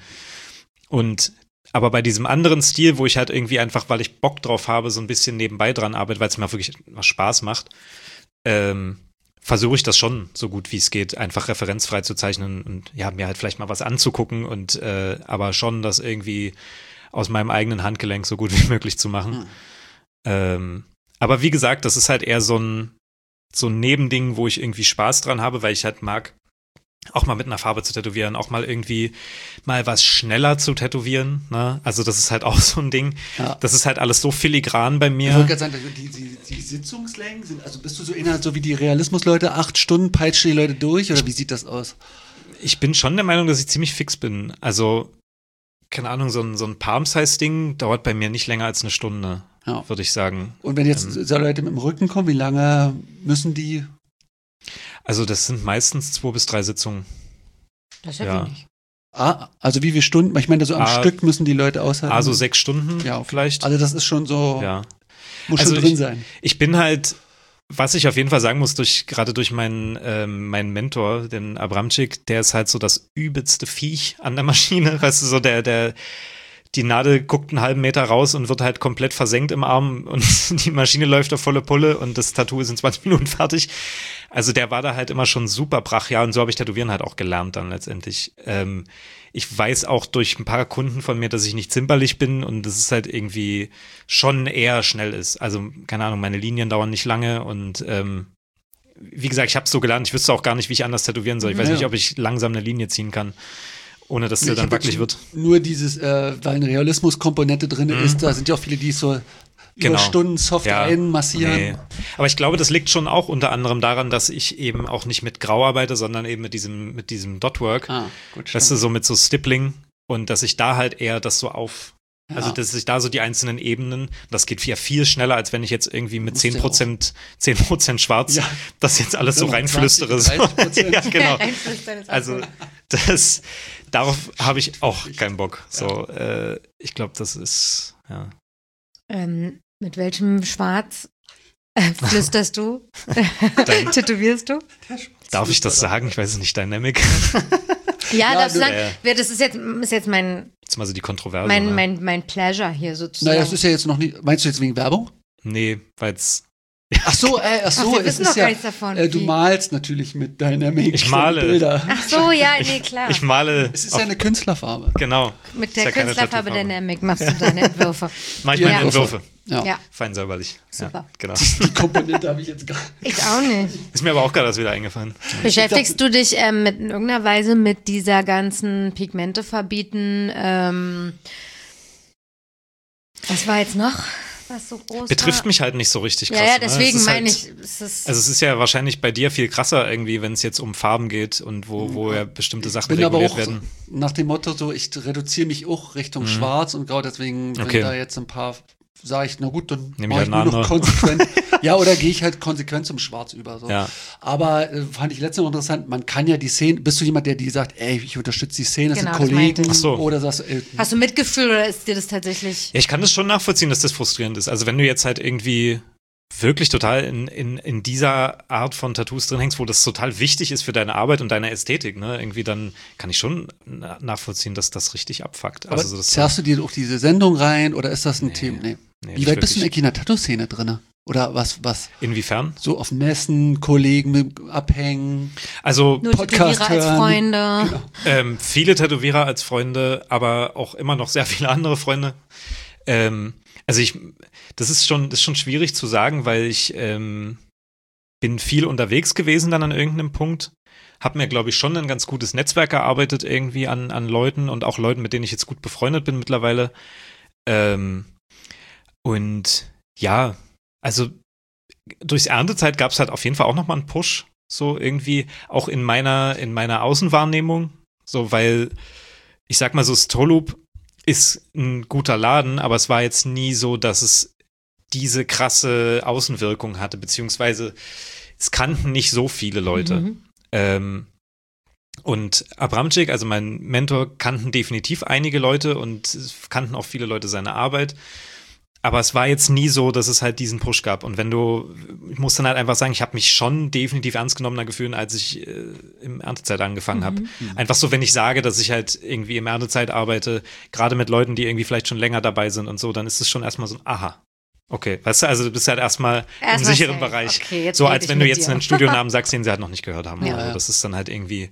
[SPEAKER 3] und aber bei diesem anderen Stil, wo ich halt irgendwie einfach, weil ich Bock drauf habe, so ein bisschen nebenbei dran arbeite, weil es mir wirklich was Spaß macht, ähm, versuche ich das schon so gut wie es geht, einfach referenzfrei zu zeichnen und ja, mir halt vielleicht mal was anzugucken und äh, aber schon das irgendwie aus meinem eigenen Handgelenk so gut wie möglich zu machen.
[SPEAKER 1] Hm.
[SPEAKER 3] Ähm, aber wie gesagt, das ist halt eher so ein, so ein Nebending, wo ich irgendwie Spaß dran habe, weil ich halt mag, auch mal mit einer Farbe zu tätowieren, auch mal irgendwie mal was schneller zu tätowieren. Ne? Also das ist halt auch so ein Ding.
[SPEAKER 1] Ja.
[SPEAKER 3] Das ist halt alles so filigran bei
[SPEAKER 1] Ich
[SPEAKER 3] mir.
[SPEAKER 1] wollte gerade sagen, die, die, die Sitzungslängen sind, also bist du so innerhalb, so wie die Realismusleute, acht Stunden peitscht die Leute durch oder wie sieht das aus?
[SPEAKER 3] Ich bin schon der Meinung, dass ich ziemlich fix bin. Also, keine Ahnung, so ein, so ein Palm-Size-Ding dauert bei mir nicht länger als eine Stunde,
[SPEAKER 1] Ja.
[SPEAKER 3] würde ich sagen.
[SPEAKER 1] Und wenn jetzt
[SPEAKER 3] Ähm.
[SPEAKER 1] so Leute mit dem Rücken kommen, wie lange müssen die?
[SPEAKER 3] Also das sind meistens zwei bis drei Sitzungen.
[SPEAKER 2] Das ist ja,
[SPEAKER 3] Ja.
[SPEAKER 2] wenig.
[SPEAKER 1] Ah, also wie viele Stunden? Ich meine, so am
[SPEAKER 3] Ah,
[SPEAKER 1] Stück müssen die Leute aushalten.
[SPEAKER 3] Also sechs Stunden
[SPEAKER 1] Ja, okay.
[SPEAKER 3] vielleicht.
[SPEAKER 1] Also das ist schon so,
[SPEAKER 3] ja.
[SPEAKER 1] muss
[SPEAKER 3] Also
[SPEAKER 1] schon drin
[SPEAKER 3] ich-
[SPEAKER 1] sein.
[SPEAKER 3] Ich bin halt, was ich auf jeden Fall sagen muss, durch, gerade durch meinen, ähm, meinen Mentor, den Abramczyk, der ist halt so das übelste Viech an der Maschine. Weißt du, so der, der, die Nadel guckt einen halben Meter raus und wird halt komplett versenkt im Arm und die Maschine läuft auf volle Pulle und das Tattoo ist in zwanzig Minuten fertig. Also der war da halt immer schon super brachial und so habe ich Tätowieren halt auch gelernt dann letztendlich. Ähm, ich weiß auch durch ein paar Kunden von mir, dass ich nicht zimperlich bin und dass es halt irgendwie schon eher schnell ist. Also keine Ahnung, meine Linien dauern nicht lange und ähm, wie gesagt, ich habe es so gelernt, ich wüsste auch gar nicht, wie ich anders tätowieren soll. Ich weiß
[SPEAKER 1] Ja.
[SPEAKER 3] nicht, ob ich langsam eine Linie ziehen kann, ohne dass
[SPEAKER 1] Ich
[SPEAKER 3] der dann
[SPEAKER 1] hab
[SPEAKER 3] wackelig
[SPEAKER 1] wirklich
[SPEAKER 3] wird.
[SPEAKER 1] Nur dieses, äh, weil eine Realismuskomponente drin
[SPEAKER 3] Mhm.
[SPEAKER 1] ist, da sind ja auch viele, die so
[SPEAKER 3] Genau.
[SPEAKER 1] über Stunden soft
[SPEAKER 3] Ja,
[SPEAKER 1] reinmassieren.
[SPEAKER 3] Nee. Aber ich glaube, das liegt schon auch unter anderem daran, dass ich eben auch nicht mit Grau arbeite, sondern eben mit diesem, mit diesem Dotwork.
[SPEAKER 1] Ah, gut.
[SPEAKER 3] Weißt du, so mit so Stippling und dass ich da halt eher das so auf,
[SPEAKER 1] Ja.
[SPEAKER 3] also dass ich da so die einzelnen Ebenen, das geht ja viel schneller, als wenn ich jetzt irgendwie mit
[SPEAKER 1] Musst
[SPEAKER 3] zehn
[SPEAKER 1] ja auch.
[SPEAKER 3] Prozent, zehn Prozent schwarz,
[SPEAKER 1] Ja.
[SPEAKER 3] das jetzt alles so
[SPEAKER 1] Dann noch
[SPEAKER 3] reinflüstere.
[SPEAKER 1] zwanzig, dreißig Prozent.
[SPEAKER 3] ja, genau.
[SPEAKER 2] Reinflüstern ist auch
[SPEAKER 3] Also
[SPEAKER 2] gut.
[SPEAKER 3] das, darauf habe ich auch keinen Bock. So, äh, ich glaube, das ist, ja.
[SPEAKER 2] Ähm, mit welchem Schwarz äh, flüsterst du?
[SPEAKER 3] Dein-
[SPEAKER 2] Tätowierst du?
[SPEAKER 3] Darf ich das sagen? Ich weiß es nicht, Dynamic.
[SPEAKER 2] Ja,
[SPEAKER 1] Ja,
[SPEAKER 2] darfst du
[SPEAKER 1] du-
[SPEAKER 2] sagen,
[SPEAKER 3] Ja.
[SPEAKER 2] wer- das ist jetzt, ist jetzt mein,
[SPEAKER 3] Jetzt mal so die Kontroverse.
[SPEAKER 2] mein,
[SPEAKER 3] ne?
[SPEAKER 2] mein, mein Pleasure hier sozusagen.
[SPEAKER 1] Naja, das ist ja jetzt noch nicht, meinst du jetzt wegen Werbung?
[SPEAKER 3] Nee, weil es,
[SPEAKER 1] Ach so, äh, ach
[SPEAKER 2] Ach,
[SPEAKER 1] so,
[SPEAKER 2] wir
[SPEAKER 1] es
[SPEAKER 2] wissen
[SPEAKER 1] ist
[SPEAKER 2] doch
[SPEAKER 1] ja,
[SPEAKER 2] gar nichts davon.
[SPEAKER 1] äh, du
[SPEAKER 2] Wie?
[SPEAKER 1] malst natürlich mit Dynamic
[SPEAKER 3] Ich male.
[SPEAKER 1] Bilder.
[SPEAKER 2] Ach so, ja, nee, klar.
[SPEAKER 3] ich male.
[SPEAKER 1] Es ist
[SPEAKER 3] auf-
[SPEAKER 1] ja eine Künstlerfarbe.
[SPEAKER 3] Genau.
[SPEAKER 2] Mit
[SPEAKER 3] Ist
[SPEAKER 2] der
[SPEAKER 3] ja keine
[SPEAKER 2] Künstlerfarbe
[SPEAKER 3] Tattoofarbe.
[SPEAKER 2] Dynamic machst du deine Entwürfe.
[SPEAKER 3] Mach ich
[SPEAKER 1] Ja.
[SPEAKER 3] meine Entwürfe.
[SPEAKER 1] Ja.
[SPEAKER 2] Ja,
[SPEAKER 3] Fein säuberlich.
[SPEAKER 2] Super.
[SPEAKER 3] Ja, genau.
[SPEAKER 1] Die Komponente habe ich jetzt gar
[SPEAKER 2] ich auch nicht.
[SPEAKER 3] Ist mir aber auch gerade das wieder eingefallen.
[SPEAKER 2] Beschäftigst du dich ähm, mit, in irgendeiner Weise mit dieser ganzen Pigmente verbieten? Ähm, was war jetzt noch, was so groß
[SPEAKER 3] Betrifft
[SPEAKER 2] war?
[SPEAKER 3] mich halt nicht so richtig krass.
[SPEAKER 2] Ja, ja,
[SPEAKER 3] ne?
[SPEAKER 2] deswegen
[SPEAKER 3] Es ist
[SPEAKER 2] meine
[SPEAKER 3] halt,
[SPEAKER 2] ich, es ist,
[SPEAKER 3] Also es ist ja wahrscheinlich bei dir viel krasser irgendwie, wenn es jetzt um Farben geht und wo, wo ja bestimmte Sachen
[SPEAKER 1] bin aber
[SPEAKER 3] reguliert
[SPEAKER 1] auch
[SPEAKER 3] werden.
[SPEAKER 1] nach dem Motto so, ich reduziere mich auch Richtung Schwarz und grau, deswegen, wenn
[SPEAKER 3] Okay.
[SPEAKER 1] da jetzt ein paar, sage ich, na gut, dann
[SPEAKER 3] Nehm ich
[SPEAKER 1] mache
[SPEAKER 3] halt
[SPEAKER 1] ich
[SPEAKER 3] eine
[SPEAKER 1] nur noch
[SPEAKER 3] andere.
[SPEAKER 1] konsequent. Ja, oder gehe ich halt konsequent zum Schwarz über. So.
[SPEAKER 3] Ja.
[SPEAKER 1] Aber äh, fand ich letztens noch interessant, man kann ja die Szene, bist du jemand, der die sagt, ey, ich unterstütze die Szene, das
[SPEAKER 2] Genau,
[SPEAKER 1] sind
[SPEAKER 2] das meinte
[SPEAKER 1] Kollegen,
[SPEAKER 2] ich.
[SPEAKER 3] Ach so.
[SPEAKER 1] oder sagst du, ey,
[SPEAKER 2] hast du Mitgefühl oder ist dir das tatsächlich?
[SPEAKER 3] Ja, ich kann das schon nachvollziehen, dass das frustrierend ist. Also wenn du jetzt halt irgendwie wirklich total in, in, in dieser Art von Tattoos drin hängst, wo das total wichtig ist für deine Arbeit und deine Ästhetik, ne, irgendwie dann kann ich schon na- nachvollziehen, dass das richtig abfuckt.
[SPEAKER 1] aber
[SPEAKER 3] Also so, das
[SPEAKER 1] zerrst du dir auch diese Sendung rein oder ist das ein Thema? Nee.
[SPEAKER 3] nee,
[SPEAKER 1] Wie
[SPEAKER 3] nicht
[SPEAKER 1] weit bist du
[SPEAKER 3] wirklich.
[SPEAKER 1] eigentlich in der Tattoo-Szene drin? Oder was, was?
[SPEAKER 3] Inwiefern?
[SPEAKER 1] So auf Messen, Kollegen mit abhängen.
[SPEAKER 3] Also
[SPEAKER 2] Nur
[SPEAKER 1] Podcast
[SPEAKER 2] Tätowierer als
[SPEAKER 1] hören.
[SPEAKER 2] Freunde.
[SPEAKER 1] Genau.
[SPEAKER 3] ähm, viele Tätowierer als Freunde, aber auch immer noch sehr viele andere Freunde. Ähm, also ich, das ist schon, das ist schon schwierig zu sagen, weil ich ähm, bin viel unterwegs gewesen dann an irgendeinem Punkt. Hab mir, glaube ich, schon ein ganz gutes Netzwerk erarbeitet irgendwie an, an Leuten und auch Leuten, mit denen ich jetzt gut befreundet bin mittlerweile. Ähm, und ja, also durchs Erntezeit gab es halt auf jeden Fall auch nochmal einen Push, so irgendwie auch in meiner, in meiner Außenwahrnehmung, so weil ich sag mal so, Stolup ist ein guter Laden, aber es war jetzt nie so, dass es diese krasse Außenwirkung hatte, beziehungsweise es kannten nicht so viele Leute.
[SPEAKER 2] Mhm.
[SPEAKER 3] Ähm, und Abramczyk, also mein Mentor, kannten definitiv einige Leute und es kannten auch viele Leute seine Arbeit. Aber es war jetzt nie so, dass es halt diesen Push gab. Und wenn du, ich muss dann halt einfach sagen, ich habe mich schon definitiv ernst genommener gefühlt, als ich äh, im Erntezeit angefangen habe.
[SPEAKER 2] Mhm.
[SPEAKER 3] Einfach so, wenn ich sage, dass ich halt irgendwie im Erntezeit arbeite, gerade mit Leuten, die irgendwie vielleicht schon länger dabei sind und so, dann ist es schon erstmal so ein Aha. Okay, weißt du, also du bist halt erstmal im
[SPEAKER 2] Erstmal
[SPEAKER 3] sicheren
[SPEAKER 2] safe.
[SPEAKER 3] Bereich.
[SPEAKER 2] Okay, jetzt
[SPEAKER 3] so
[SPEAKER 2] rede
[SPEAKER 3] als
[SPEAKER 2] ich
[SPEAKER 3] wenn du
[SPEAKER 2] mit
[SPEAKER 3] jetzt
[SPEAKER 2] dir.
[SPEAKER 3] einen Studionamen sagst, den sie halt noch nicht gehört haben.
[SPEAKER 2] Ja.
[SPEAKER 3] Also das ist dann halt irgendwie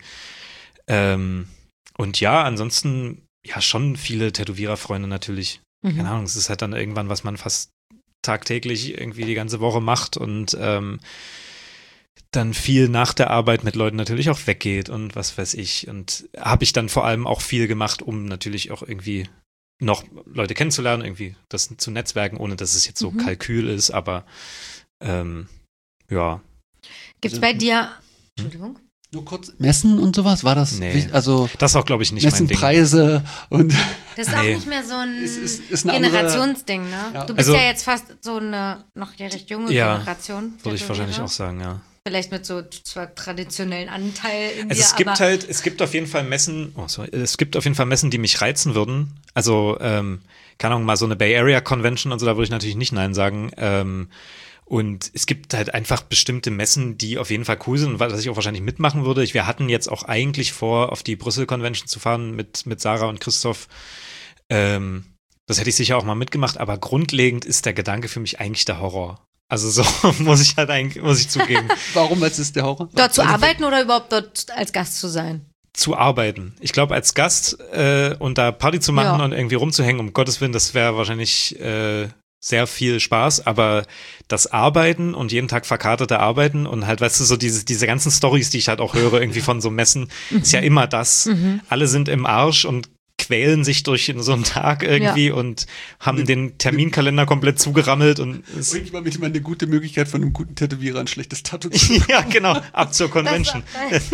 [SPEAKER 3] ähm, und ja, ansonsten ja schon viele Tätowiererfreunde natürlich.
[SPEAKER 2] Mhm.
[SPEAKER 3] Keine Ahnung, es ist halt dann irgendwann, was man fast tagtäglich irgendwie die ganze Woche macht und ähm, dann viel nach der Arbeit mit Leuten natürlich auch weggeht und was weiß ich. Und habe ich dann vor allem auch viel gemacht, um natürlich auch irgendwie noch Leute kennenzulernen, irgendwie das zu netzwerken, ohne dass es jetzt so
[SPEAKER 2] Mhm.
[SPEAKER 3] Kalkül ist, aber ähm, ja.
[SPEAKER 2] Gibt's bei dir, Entschuldigung,
[SPEAKER 1] Nur kurz, Messen und sowas, war das?
[SPEAKER 3] Nee.
[SPEAKER 1] wichtig? Also
[SPEAKER 3] Das ist auch, glaube ich, nicht mein Ding.
[SPEAKER 1] Messenpreise und
[SPEAKER 2] das ist
[SPEAKER 3] Nee.
[SPEAKER 2] auch nicht mehr so ein
[SPEAKER 1] Es ist- ist eine andere-
[SPEAKER 2] Generationsding, ne?
[SPEAKER 1] Ja.
[SPEAKER 2] Du bist
[SPEAKER 3] Also-
[SPEAKER 2] ja jetzt fast so eine noch recht junge
[SPEAKER 3] Ja,
[SPEAKER 2] Generation.
[SPEAKER 3] Würde ich wahrscheinlich
[SPEAKER 2] Tätowierer.
[SPEAKER 3] auch sagen, ja.
[SPEAKER 2] Vielleicht mit so zwar traditionellen Anteil in
[SPEAKER 3] Also
[SPEAKER 2] dir,
[SPEAKER 3] es gibt
[SPEAKER 2] aber
[SPEAKER 3] halt, es gibt auf jeden Fall Messen, oh sorry, es gibt auf jeden Fall Messen, die mich reizen würden. Also, ähm, keine Ahnung, mal so eine Bay Area Convention und so, da würde ich natürlich nicht Nein sagen. Ähm, und es gibt halt einfach bestimmte Messen, die auf jeden Fall cool sind und was ich auch wahrscheinlich mitmachen würde. Ich, wir hatten jetzt auch eigentlich vor, auf die Brüssel Convention zu fahren mit, mit Sarah und Christoph. Ähm, das hätte ich sicher auch mal mitgemacht, aber grundlegend ist der Gedanke für mich eigentlich der Horror. Also so muss ich halt eigentlich, muss ich zugeben.
[SPEAKER 1] warum, was ist der Horror?
[SPEAKER 2] dort zu
[SPEAKER 1] Also,
[SPEAKER 2] arbeiten oder überhaupt dort als Gast zu sein?
[SPEAKER 3] Zu arbeiten. Ich glaube, als Gast äh, und da Party zu machen
[SPEAKER 2] Ja.
[SPEAKER 3] und irgendwie rumzuhängen, um Gottes Willen, das wäre wahrscheinlich äh, sehr viel Spaß, aber das Arbeiten und jeden Tag verkaterte Arbeiten und halt, weißt du, so diese, diese ganzen Storys, die ich halt auch höre, irgendwie von so Messen, ist ja immer das. Alle sind im Arsch und quälen sich durch so einen Tag irgendwie und haben den Terminkalender komplett zugerammelt und es,
[SPEAKER 1] Ich war mit immer eine gute Möglichkeit von einem guten Tätowierer ein schlechtes Tattoo zu machen.
[SPEAKER 3] ja, genau, ab zur Convention.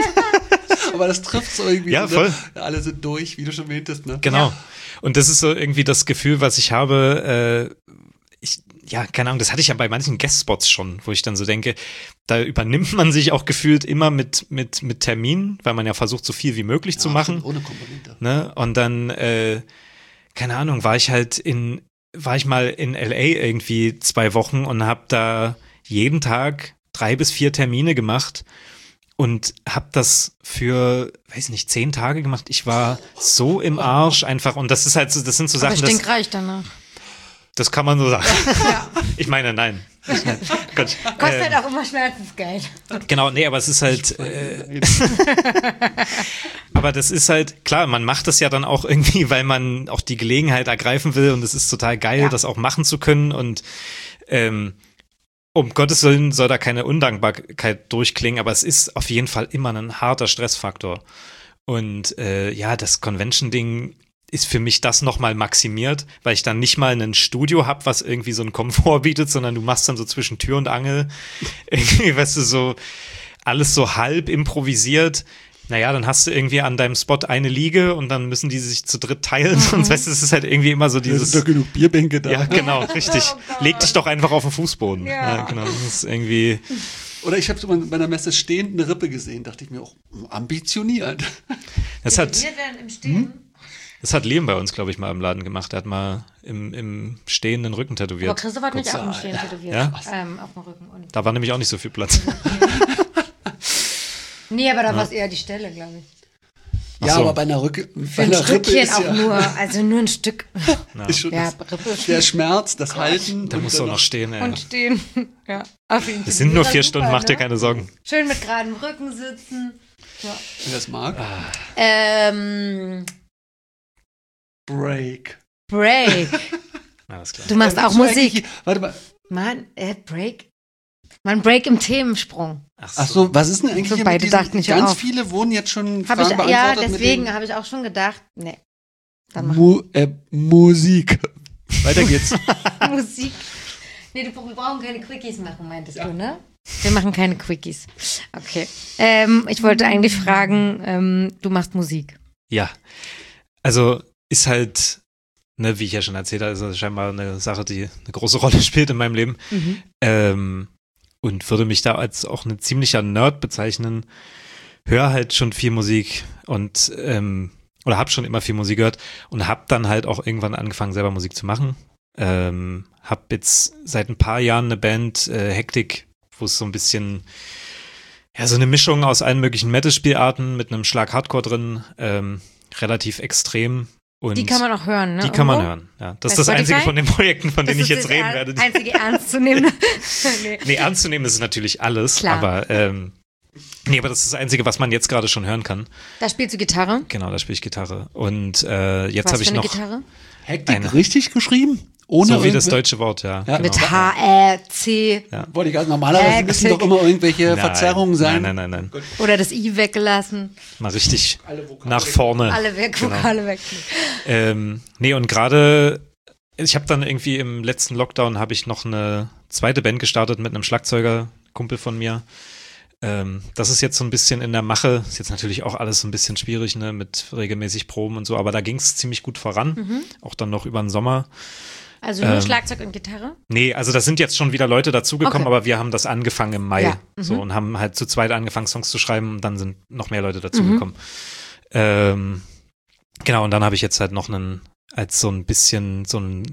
[SPEAKER 1] Aber das trifft so irgendwie.
[SPEAKER 3] Ja,
[SPEAKER 1] ne?
[SPEAKER 3] voll.
[SPEAKER 1] Alle sind durch, wie du schon meintest, ne?
[SPEAKER 3] Genau.
[SPEAKER 2] Ja.
[SPEAKER 3] Und das ist so irgendwie das Gefühl, was ich habe, äh, ich, ja, keine Ahnung, das hatte ich ja bei manchen Guestspots schon, wo ich dann so denke, da übernimmt man sich auch gefühlt immer mit, mit, mit Terminen, weil man ja versucht, so viel wie möglich zu
[SPEAKER 1] Ja,
[SPEAKER 3] machen.
[SPEAKER 1] Ohne Komponente.
[SPEAKER 3] Ne? Und dann, äh, keine Ahnung, war ich halt in, war ich mal in L A irgendwie zwei Wochen und habe da jeden Tag drei bis vier Termine gemacht und habe das für, weiß nicht, zehn Tage gemacht. Ich war so im Arsch einfach und das ist halt so, das sind so
[SPEAKER 2] Aber
[SPEAKER 3] Sachen, das,
[SPEAKER 2] stinkreich danach.
[SPEAKER 3] das kann man so sagen. Ich meine, nein. Gott.
[SPEAKER 2] Kostet
[SPEAKER 3] Ähm,
[SPEAKER 2] halt auch immer Schmerzensgeld.
[SPEAKER 3] Genau, nee, aber es ist halt, äh, aber das ist halt, klar, man macht das ja dann auch irgendwie, weil man auch die Gelegenheit ergreifen will und es ist total geil,
[SPEAKER 2] Ja.
[SPEAKER 3] das auch machen zu können und ähm, um Gottes Willen soll da keine Undankbarkeit durchklingen, aber es ist auf jeden Fall immer ein harter Stressfaktor. Und äh, ja, das Convention-Ding ist für mich das nochmal maximiert, weil ich dann nicht mal ein Studio habe, was irgendwie so einen Komfort bietet, sondern du machst dann so zwischen Tür und Angel irgendwie, weißt du, so alles so halb improvisiert. Naja, dann hast du irgendwie an deinem Spot eine Liege und dann müssen die sich zu dritt teilen. Sonst weißt du, es ist halt irgendwie immer so
[SPEAKER 1] Es
[SPEAKER 3] dieses.
[SPEAKER 1] sind doch genug Bierbänke da.
[SPEAKER 3] Ja, genau, richtig.
[SPEAKER 2] Oh Gott.
[SPEAKER 3] Leg dich doch einfach auf den Fußboden.
[SPEAKER 2] Ja.
[SPEAKER 3] Ja, genau. Das ist irgendwie.
[SPEAKER 1] Oder ich habe so bei einer Messe stehend eine Rippe gesehen, dachte ich mir auch, ambitioniert.
[SPEAKER 3] Das hat,
[SPEAKER 2] Wir werden im Stehen.
[SPEAKER 3] das hat Liam bei uns, glaube ich, mal im Laden gemacht. Der hat mal im, im stehenden Rücken
[SPEAKER 2] Aber
[SPEAKER 3] tätowiert.
[SPEAKER 2] Christoph hat nicht
[SPEAKER 1] Guck's
[SPEAKER 2] auf dem
[SPEAKER 1] an.
[SPEAKER 2] Stehen tätowiert.
[SPEAKER 3] Ja?
[SPEAKER 2] Ähm, auf dem Rücken. Und
[SPEAKER 3] Da war nämlich auch nicht so viel Platz.
[SPEAKER 2] nee, aber da war es eher die Stelle, glaube ich.
[SPEAKER 1] Ja,
[SPEAKER 3] so.
[SPEAKER 1] aber bei einer Rücke, bei
[SPEAKER 2] Für ein
[SPEAKER 1] einer Rippe
[SPEAKER 2] Stückchen
[SPEAKER 1] ist
[SPEAKER 2] auch
[SPEAKER 1] ja,
[SPEAKER 2] nur, also nur ein Stück.
[SPEAKER 1] ist schon
[SPEAKER 2] Ja,
[SPEAKER 1] das,
[SPEAKER 2] Rippe
[SPEAKER 1] der Schmerz, das Halten.
[SPEAKER 3] Da
[SPEAKER 1] und
[SPEAKER 3] musst du auch
[SPEAKER 1] dann
[SPEAKER 3] noch stehen, ey.
[SPEAKER 2] und stehen. Ja, auf jeden Fall.
[SPEAKER 3] Es sind nur
[SPEAKER 2] Das
[SPEAKER 3] vier
[SPEAKER 2] ist
[SPEAKER 3] Stunden,
[SPEAKER 2] super,
[SPEAKER 3] mach dir
[SPEAKER 2] ne?
[SPEAKER 3] keine Sorgen.
[SPEAKER 2] Schön mit geradem Rücken sitzen. Ja.
[SPEAKER 1] Wer das mag.
[SPEAKER 2] Ähm,
[SPEAKER 1] Break.
[SPEAKER 2] Break.
[SPEAKER 3] Alles klar.
[SPEAKER 2] Du machst
[SPEAKER 1] Ja,
[SPEAKER 2] auch
[SPEAKER 1] willst du
[SPEAKER 2] Musik.
[SPEAKER 1] eigentlich- Warte mal.
[SPEAKER 2] Mann, er hat Break. Man Break im Themensprung.
[SPEAKER 1] Ach so, was ist denn eigentlich
[SPEAKER 2] So,
[SPEAKER 1] hier
[SPEAKER 2] beide
[SPEAKER 1] mit diesen,
[SPEAKER 2] dachten nicht
[SPEAKER 1] ganz
[SPEAKER 2] auf.
[SPEAKER 1] viele wurden jetzt schon
[SPEAKER 2] Hab
[SPEAKER 1] Fragen
[SPEAKER 2] ich,
[SPEAKER 1] beantwortet.
[SPEAKER 2] ja,
[SPEAKER 1] mit
[SPEAKER 2] deswegen
[SPEAKER 1] dem
[SPEAKER 2] habe ich auch schon gedacht, nee. Dann mach
[SPEAKER 1] Mu äh, Musik. Weiter geht's.
[SPEAKER 2] Musik. Nee, du, wir brauchen keine Quickies machen, meintest du, ne? Wir machen keine Quickies. Okay. Ähm, ich wollte eigentlich fragen, ähm, du machst Musik.
[SPEAKER 3] Ja, also ist halt, ne, wie ich ja schon erzählt habe, ist das scheinbar eine Sache, die eine große Rolle spielt in meinem Leben.
[SPEAKER 2] Mhm.
[SPEAKER 3] Ähm, und würde mich da als auch ein ziemlicher Nerd bezeichnen. Höre halt schon viel Musik und ähm, oder habe schon immer viel Musik gehört und habe dann halt auch irgendwann angefangen, selber Musik zu machen. Ähm, habe jetzt seit ein paar Jahren eine Band, äh, Hektik, wo es so ein bisschen, ja, so eine Mischung aus allen möglichen Metal-Spielarten mit einem Schlag Hardcore drin, ähm, relativ extrem. Und
[SPEAKER 2] Die kann man auch hören, ne?
[SPEAKER 3] Die kann man
[SPEAKER 2] irgendwo?
[SPEAKER 3] hören, ja. Das
[SPEAKER 2] Bei
[SPEAKER 3] ist das einzige
[SPEAKER 2] Spotify?
[SPEAKER 3] von den Projekten, von
[SPEAKER 2] Das
[SPEAKER 3] denen ich
[SPEAKER 2] ist
[SPEAKER 3] jetzt
[SPEAKER 2] das
[SPEAKER 3] reden
[SPEAKER 2] er-
[SPEAKER 3] werde.
[SPEAKER 2] einzige ernstzunehmende. nee.
[SPEAKER 3] Nee, ernst zu nehmen ist es natürlich alles,
[SPEAKER 2] Klar.
[SPEAKER 3] aber ähm, nee, aber das ist das Einzige, was man jetzt gerade schon hören kann.
[SPEAKER 2] Da spielst du Gitarre.
[SPEAKER 3] Genau, da spiele ich Gitarre. Und äh, jetzt
[SPEAKER 2] Was
[SPEAKER 3] habe
[SPEAKER 2] für
[SPEAKER 3] ich
[SPEAKER 2] eine
[SPEAKER 3] noch
[SPEAKER 2] Gitarre?
[SPEAKER 1] Hektik
[SPEAKER 3] Eine.
[SPEAKER 1] richtig geschrieben? Ohne
[SPEAKER 3] so wie das
[SPEAKER 1] irgendwel-
[SPEAKER 3] deutsche Wort, ja.
[SPEAKER 1] Ja,
[SPEAKER 3] genau.
[SPEAKER 2] Mit H, Ä, C
[SPEAKER 1] Wollte ich gerade, normalerweise
[SPEAKER 2] Hektik.
[SPEAKER 1] müssen doch immer irgendwelche
[SPEAKER 3] Nein,
[SPEAKER 1] Verzerrungen sein.
[SPEAKER 3] Nein, nein, nein, nein.
[SPEAKER 2] oder das I weggelassen.
[SPEAKER 3] Mal richtig
[SPEAKER 1] Alle Vokale
[SPEAKER 3] nach vorne.
[SPEAKER 2] Alle weg,
[SPEAKER 3] Genau.
[SPEAKER 2] Vokale weg.
[SPEAKER 3] Ähm, nee, und gerade, ich habe dann irgendwie im letzten Lockdown habe ich noch eine zweite Band gestartet mit einem Schlagzeuger, Kumpel von mir. Ähm, das ist jetzt so ein bisschen in der Mache. Ist jetzt natürlich auch alles so ein bisschen schwierig, ne, mit regelmäßig Proben und so, aber da ging es ziemlich gut voran.
[SPEAKER 2] Mhm.
[SPEAKER 3] Auch dann noch über den Sommer.
[SPEAKER 2] Also nur
[SPEAKER 3] Ähm,
[SPEAKER 2] Schlagzeug und Gitarre?
[SPEAKER 3] Nee, also da sind jetzt schon wieder Leute dazugekommen,
[SPEAKER 2] Okay.
[SPEAKER 3] aber wir haben das angefangen im Mai.
[SPEAKER 2] Ja, mhm.
[SPEAKER 3] So, und haben halt zu zweit angefangen, Songs zu schreiben und dann sind noch mehr Leute dazugekommen.
[SPEAKER 2] Mhm.
[SPEAKER 3] Ähm, genau, und dann habe ich jetzt halt noch einen, als so ein bisschen so ein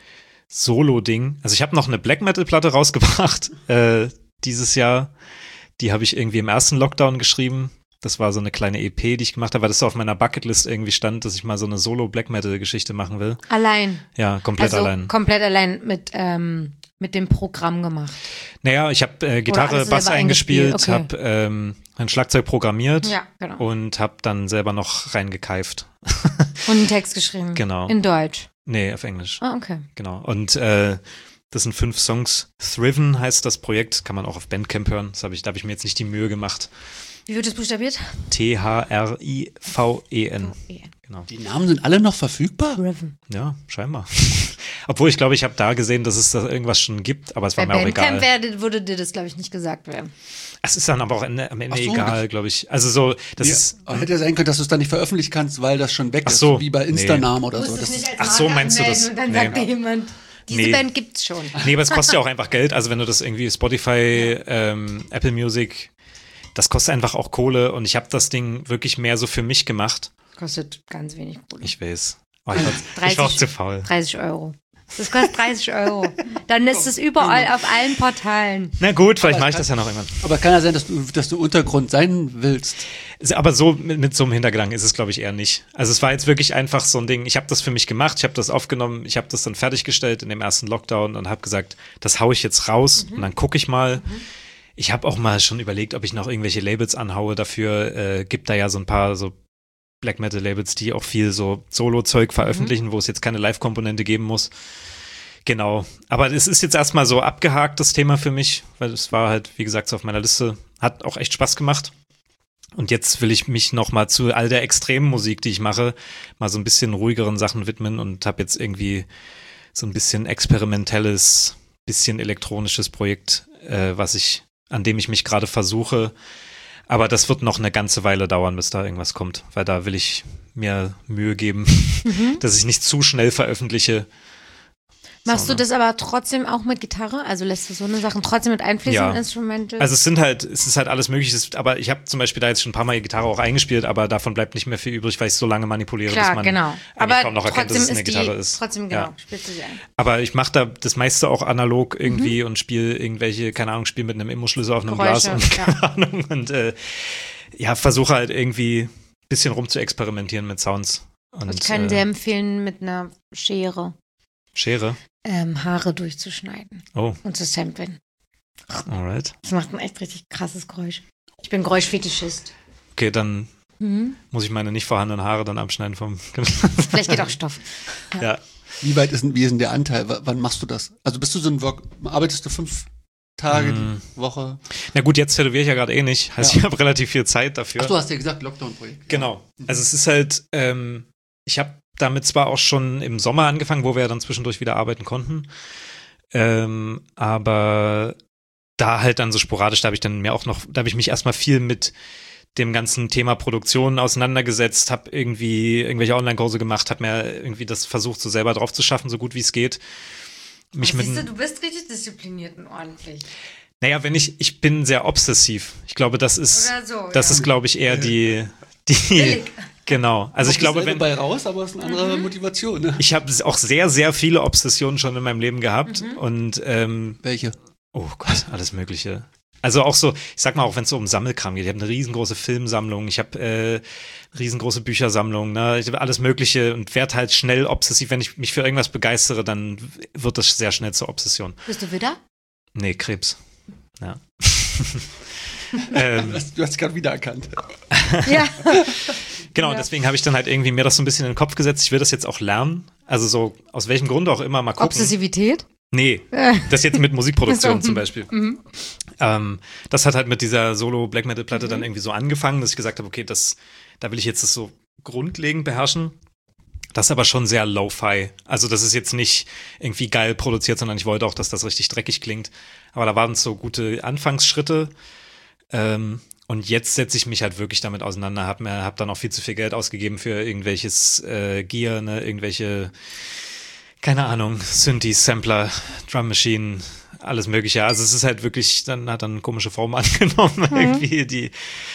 [SPEAKER 3] Solo-Ding. Also ich habe noch eine Black Metal-Platte rausgebracht äh, dieses Jahr. Die habe ich irgendwie im ersten Lockdown geschrieben. Das war so eine kleine E P, die ich gemacht habe, weil das so auf meiner Bucketlist irgendwie stand, dass ich mal so eine Solo-Black Metal-Geschichte machen will.
[SPEAKER 2] Allein.
[SPEAKER 3] Ja, komplett
[SPEAKER 2] also
[SPEAKER 3] allein.
[SPEAKER 2] komplett allein mit, ähm, mit dem Programm gemacht.
[SPEAKER 3] Naja, ich habe äh, Gitarre,
[SPEAKER 2] alles
[SPEAKER 3] Bass
[SPEAKER 2] selber
[SPEAKER 3] eingespielt,
[SPEAKER 2] eingespielt, okay.
[SPEAKER 3] habe ähm, ein Schlagzeug programmiert
[SPEAKER 2] Ja, genau.
[SPEAKER 3] und habe dann selber noch reingekeift.
[SPEAKER 2] Und einen Text geschrieben.
[SPEAKER 3] Genau.
[SPEAKER 2] In Deutsch.
[SPEAKER 3] Nee, auf Englisch.
[SPEAKER 2] Ah, okay.
[SPEAKER 3] Genau. Und äh, das sind fünf Songs. Thriven heißt das Projekt, kann man auch auf Bandcamp hören. Das hab ich, da habe ich mir jetzt nicht die Mühe gemacht.
[SPEAKER 2] Wie wird es buchstabiert?
[SPEAKER 3] T H R I V E N. Genau.
[SPEAKER 1] Die Namen sind alle noch verfügbar?
[SPEAKER 2] Riven.
[SPEAKER 3] Ja, scheinbar. Obwohl ich glaube, ich habe da gesehen, dass es da irgendwas schon gibt, aber es war
[SPEAKER 2] Bei
[SPEAKER 3] mir auch
[SPEAKER 2] Bandcamp
[SPEAKER 3] egal.
[SPEAKER 2] werde, würde dir das, glaube ich, nicht gesagt werden.
[SPEAKER 3] Es ist dann aber auch Ende, am Ende
[SPEAKER 1] Ach so,
[SPEAKER 3] egal, glaube ich. Also so, das
[SPEAKER 1] Ja,
[SPEAKER 3] ist.
[SPEAKER 1] aber hätte ja sein können, dass du es dann nicht veröffentlichen kannst, weil das schon weg
[SPEAKER 3] Ach
[SPEAKER 1] ist,
[SPEAKER 3] so,
[SPEAKER 1] wie bei
[SPEAKER 3] nee.
[SPEAKER 1] Instagram oder
[SPEAKER 2] Du
[SPEAKER 1] so.
[SPEAKER 2] musst
[SPEAKER 1] Das
[SPEAKER 2] es nicht
[SPEAKER 1] ist,
[SPEAKER 2] als
[SPEAKER 3] Ach so,
[SPEAKER 2] Marke
[SPEAKER 3] meinst du
[SPEAKER 2] anmelden
[SPEAKER 3] das?
[SPEAKER 2] Und dann
[SPEAKER 3] Nee.
[SPEAKER 2] sagt dir jemand, diese
[SPEAKER 3] Nee.
[SPEAKER 2] Band gibt's schon.
[SPEAKER 3] Nee, aber es kostet ja auch einfach Geld. Also wenn du das irgendwie Spotify, ähm, Apple Music, das kostet einfach auch Kohle und ich habe das Ding wirklich mehr so für mich gemacht.
[SPEAKER 2] Kostet ganz wenig Kohle.
[SPEAKER 3] Ich weiß. Oh, ich, war,
[SPEAKER 2] dreißig
[SPEAKER 3] ich war auch zu faul.
[SPEAKER 2] dreißig Euro. Das kostet dreißig Euro. Dann ist es überall auf allen Portalen.
[SPEAKER 3] Na gut, vielleicht
[SPEAKER 1] Aber
[SPEAKER 3] mache ich
[SPEAKER 1] es
[SPEAKER 3] das ja noch irgendwann.
[SPEAKER 1] aber kann ja sein, dass du, dass du Untergrund sein willst.
[SPEAKER 3] Aber so mit, mit so einem Hintergedanken ist es, glaube ich, eher nicht. Also es war jetzt wirklich einfach so ein Ding, ich habe das für mich gemacht, ich habe das aufgenommen, ich habe das dann fertiggestellt in dem ersten Lockdown und habe gesagt, das haue ich jetzt raus
[SPEAKER 2] Mhm.
[SPEAKER 3] und dann gucke ich mal. Ich habe auch mal schon überlegt, ob ich noch irgendwelche Labels anhaue. Dafür äh, gibt da ja so ein paar so Black Metal Labels, die auch viel so Solo-Zeug veröffentlichen, mhm. wo es jetzt keine Live-Komponente geben muss. Genau. Aber es ist jetzt erstmal so abgehakt, das Thema für mich, weil es war halt, wie gesagt, so auf meiner Liste. Hat auch echt Spaß gemacht. Und jetzt will ich mich noch mal zu all der extremen Musik, die ich mache, mal so ein bisschen ruhigeren Sachen widmen und habe jetzt irgendwie so ein bisschen experimentelles, bisschen elektronisches Projekt, äh, was ich, an dem ich mich gerade versuche. Aber das wird noch eine ganze Weile dauern, bis da irgendwas kommt, weil da will ich mir Mühe geben,
[SPEAKER 2] Mhm.
[SPEAKER 3] dass ich nicht zu schnell veröffentliche.
[SPEAKER 2] Machst
[SPEAKER 3] So,
[SPEAKER 2] du
[SPEAKER 3] ne?
[SPEAKER 2] das aber trotzdem auch mit Gitarre? Also lässt du so eine Sachen trotzdem mit einfließen,
[SPEAKER 3] Ja.
[SPEAKER 2] Instrumental?
[SPEAKER 3] Also es sind halt, es ist halt alles Mögliche, es ist- aber ich habe zum Beispiel da jetzt schon ein paar Mal Gitarre auch eingespielt, aber davon bleibt nicht mehr viel übrig, weil ich so lange manipuliere,
[SPEAKER 2] Klar,
[SPEAKER 3] bis man
[SPEAKER 2] genau.
[SPEAKER 3] eigentlich
[SPEAKER 2] Aber
[SPEAKER 3] kaum noch erkennt, dass
[SPEAKER 2] trotzdem
[SPEAKER 3] es eine
[SPEAKER 2] ist die,
[SPEAKER 3] Gitarre ist.
[SPEAKER 2] trotzdem, genau,
[SPEAKER 3] Ja.
[SPEAKER 2] spielst du sie ein.
[SPEAKER 3] Aber ich mache da das meiste auch analog irgendwie
[SPEAKER 2] Mhm.
[SPEAKER 3] und spiele irgendwelche, keine Ahnung, spiele mit einem Immo-Schlüssel auf einem
[SPEAKER 2] Geräusche,
[SPEAKER 3] Glas und
[SPEAKER 2] ja.
[SPEAKER 3] keine Ahnung und äh, ja, versuche halt irgendwie bisschen rum zu experimentieren mit Sounds. Und,
[SPEAKER 2] ich kann
[SPEAKER 3] äh,
[SPEAKER 2] dir empfehlen, mit einer Schere
[SPEAKER 3] Schere?
[SPEAKER 2] ähm, Haare durchzuschneiden
[SPEAKER 3] Oh,
[SPEAKER 2] und zu samplen.
[SPEAKER 3] alright.
[SPEAKER 2] Das macht ein echt richtig krasses Geräusch. Ich bin Geräuschfetischist.
[SPEAKER 3] Okay, dann
[SPEAKER 2] Mhm.
[SPEAKER 3] muss ich meine nicht vorhandenen Haare dann abschneiden vom
[SPEAKER 2] Vielleicht geht auch Stoff.
[SPEAKER 3] Ja.
[SPEAKER 1] Wie weit ist denn, wie ist denn der Anteil? W wann machst du das? Also bist du so ein Work, arbeitest du fünf Tage
[SPEAKER 3] Mm.
[SPEAKER 1] die Woche?
[SPEAKER 3] Na gut, jetzt tätowiere ich ja gerade eh nicht. Heißt,
[SPEAKER 1] Ja.
[SPEAKER 3] ich habe relativ viel Zeit dafür.
[SPEAKER 1] Ach, du hast ja gesagt, Lockdown-Projekt.
[SPEAKER 3] Genau. Also es ist halt, ähm, ich habe damit zwar auch schon im Sommer angefangen, wo wir ja dann zwischendurch wieder arbeiten konnten, ähm, aber da halt dann so sporadisch, da habe ich dann mir auch noch, da habe ich mich erstmal viel mit dem ganzen Thema Produktion auseinandergesetzt, habe irgendwie irgendwelche Online-Kurse gemacht, habe mir irgendwie das versucht, so selber drauf zu schaffen, so gut wie es geht. Mich
[SPEAKER 2] Ach,
[SPEAKER 3] mit,
[SPEAKER 2] siehst du, du bist richtig diszipliniert und ordentlich.
[SPEAKER 3] naja, wenn ich, ich bin sehr obsessiv. Ich glaube, das ist,
[SPEAKER 2] Oder so,
[SPEAKER 3] das
[SPEAKER 2] ja.
[SPEAKER 3] ist, glaube ich, eher die, die,
[SPEAKER 2] Billig.
[SPEAKER 3] genau. Also ich glaube, wenn,
[SPEAKER 1] bei raus, aber es ist eine andere Motivation. Ne?
[SPEAKER 3] ich habe auch sehr, sehr viele Obsessionen schon in meinem Leben gehabt und, ähm,
[SPEAKER 1] Welche?
[SPEAKER 3] oh Gott, alles Mögliche. Also auch so, ich sag mal, auch wenn es so um Sammelkram geht. Ich habe eine riesengroße Filmsammlung, ich habe äh, riesengroße Büchersammlung, ne? Ich habe alles Mögliche und werde halt schnell obsessiv. Wenn ich mich für irgendwas begeistere, dann wird das sehr schnell zur Obsession.
[SPEAKER 2] Bist du wieder?
[SPEAKER 3] Nee, Krebs. Ja. ähm,
[SPEAKER 1] Du hast dich gerade wiedererkannt.
[SPEAKER 2] Ja.
[SPEAKER 3] genau,
[SPEAKER 2] Ja.
[SPEAKER 3] deswegen habe ich dann halt irgendwie mir das so ein bisschen in den Kopf gesetzt. Ich will das jetzt auch lernen. Also so, aus welchem Grund auch immer, mal gucken.
[SPEAKER 2] Obsessivität?
[SPEAKER 3] Nee, das jetzt mit Musikproduktion
[SPEAKER 2] So.
[SPEAKER 3] zum Beispiel.
[SPEAKER 2] Mhm.
[SPEAKER 3] Ähm, das hat halt mit dieser Solo-Black-Metal-Platte dann irgendwie so angefangen, dass ich gesagt habe, okay, das, da will ich jetzt das so grundlegend beherrschen. Das ist aber schon sehr Lo-Fi. Also das ist jetzt nicht irgendwie geil produziert, sondern ich wollte auch, dass das richtig dreckig klingt. Aber da waren es so gute Anfangsschritte. Ähm, und jetzt setze ich mich halt wirklich damit auseinander. Hab mir, hab dann auch viel zu viel Geld ausgegeben für irgendwelches äh, Gear, ne, irgendwelche, keine Ahnung, Synthes, Sampler, Drum Machine, alles Mögliche. Also es ist halt wirklich, dann hat dann eine komische Form angenommen,
[SPEAKER 2] Mhm.
[SPEAKER 3] irgendwie die,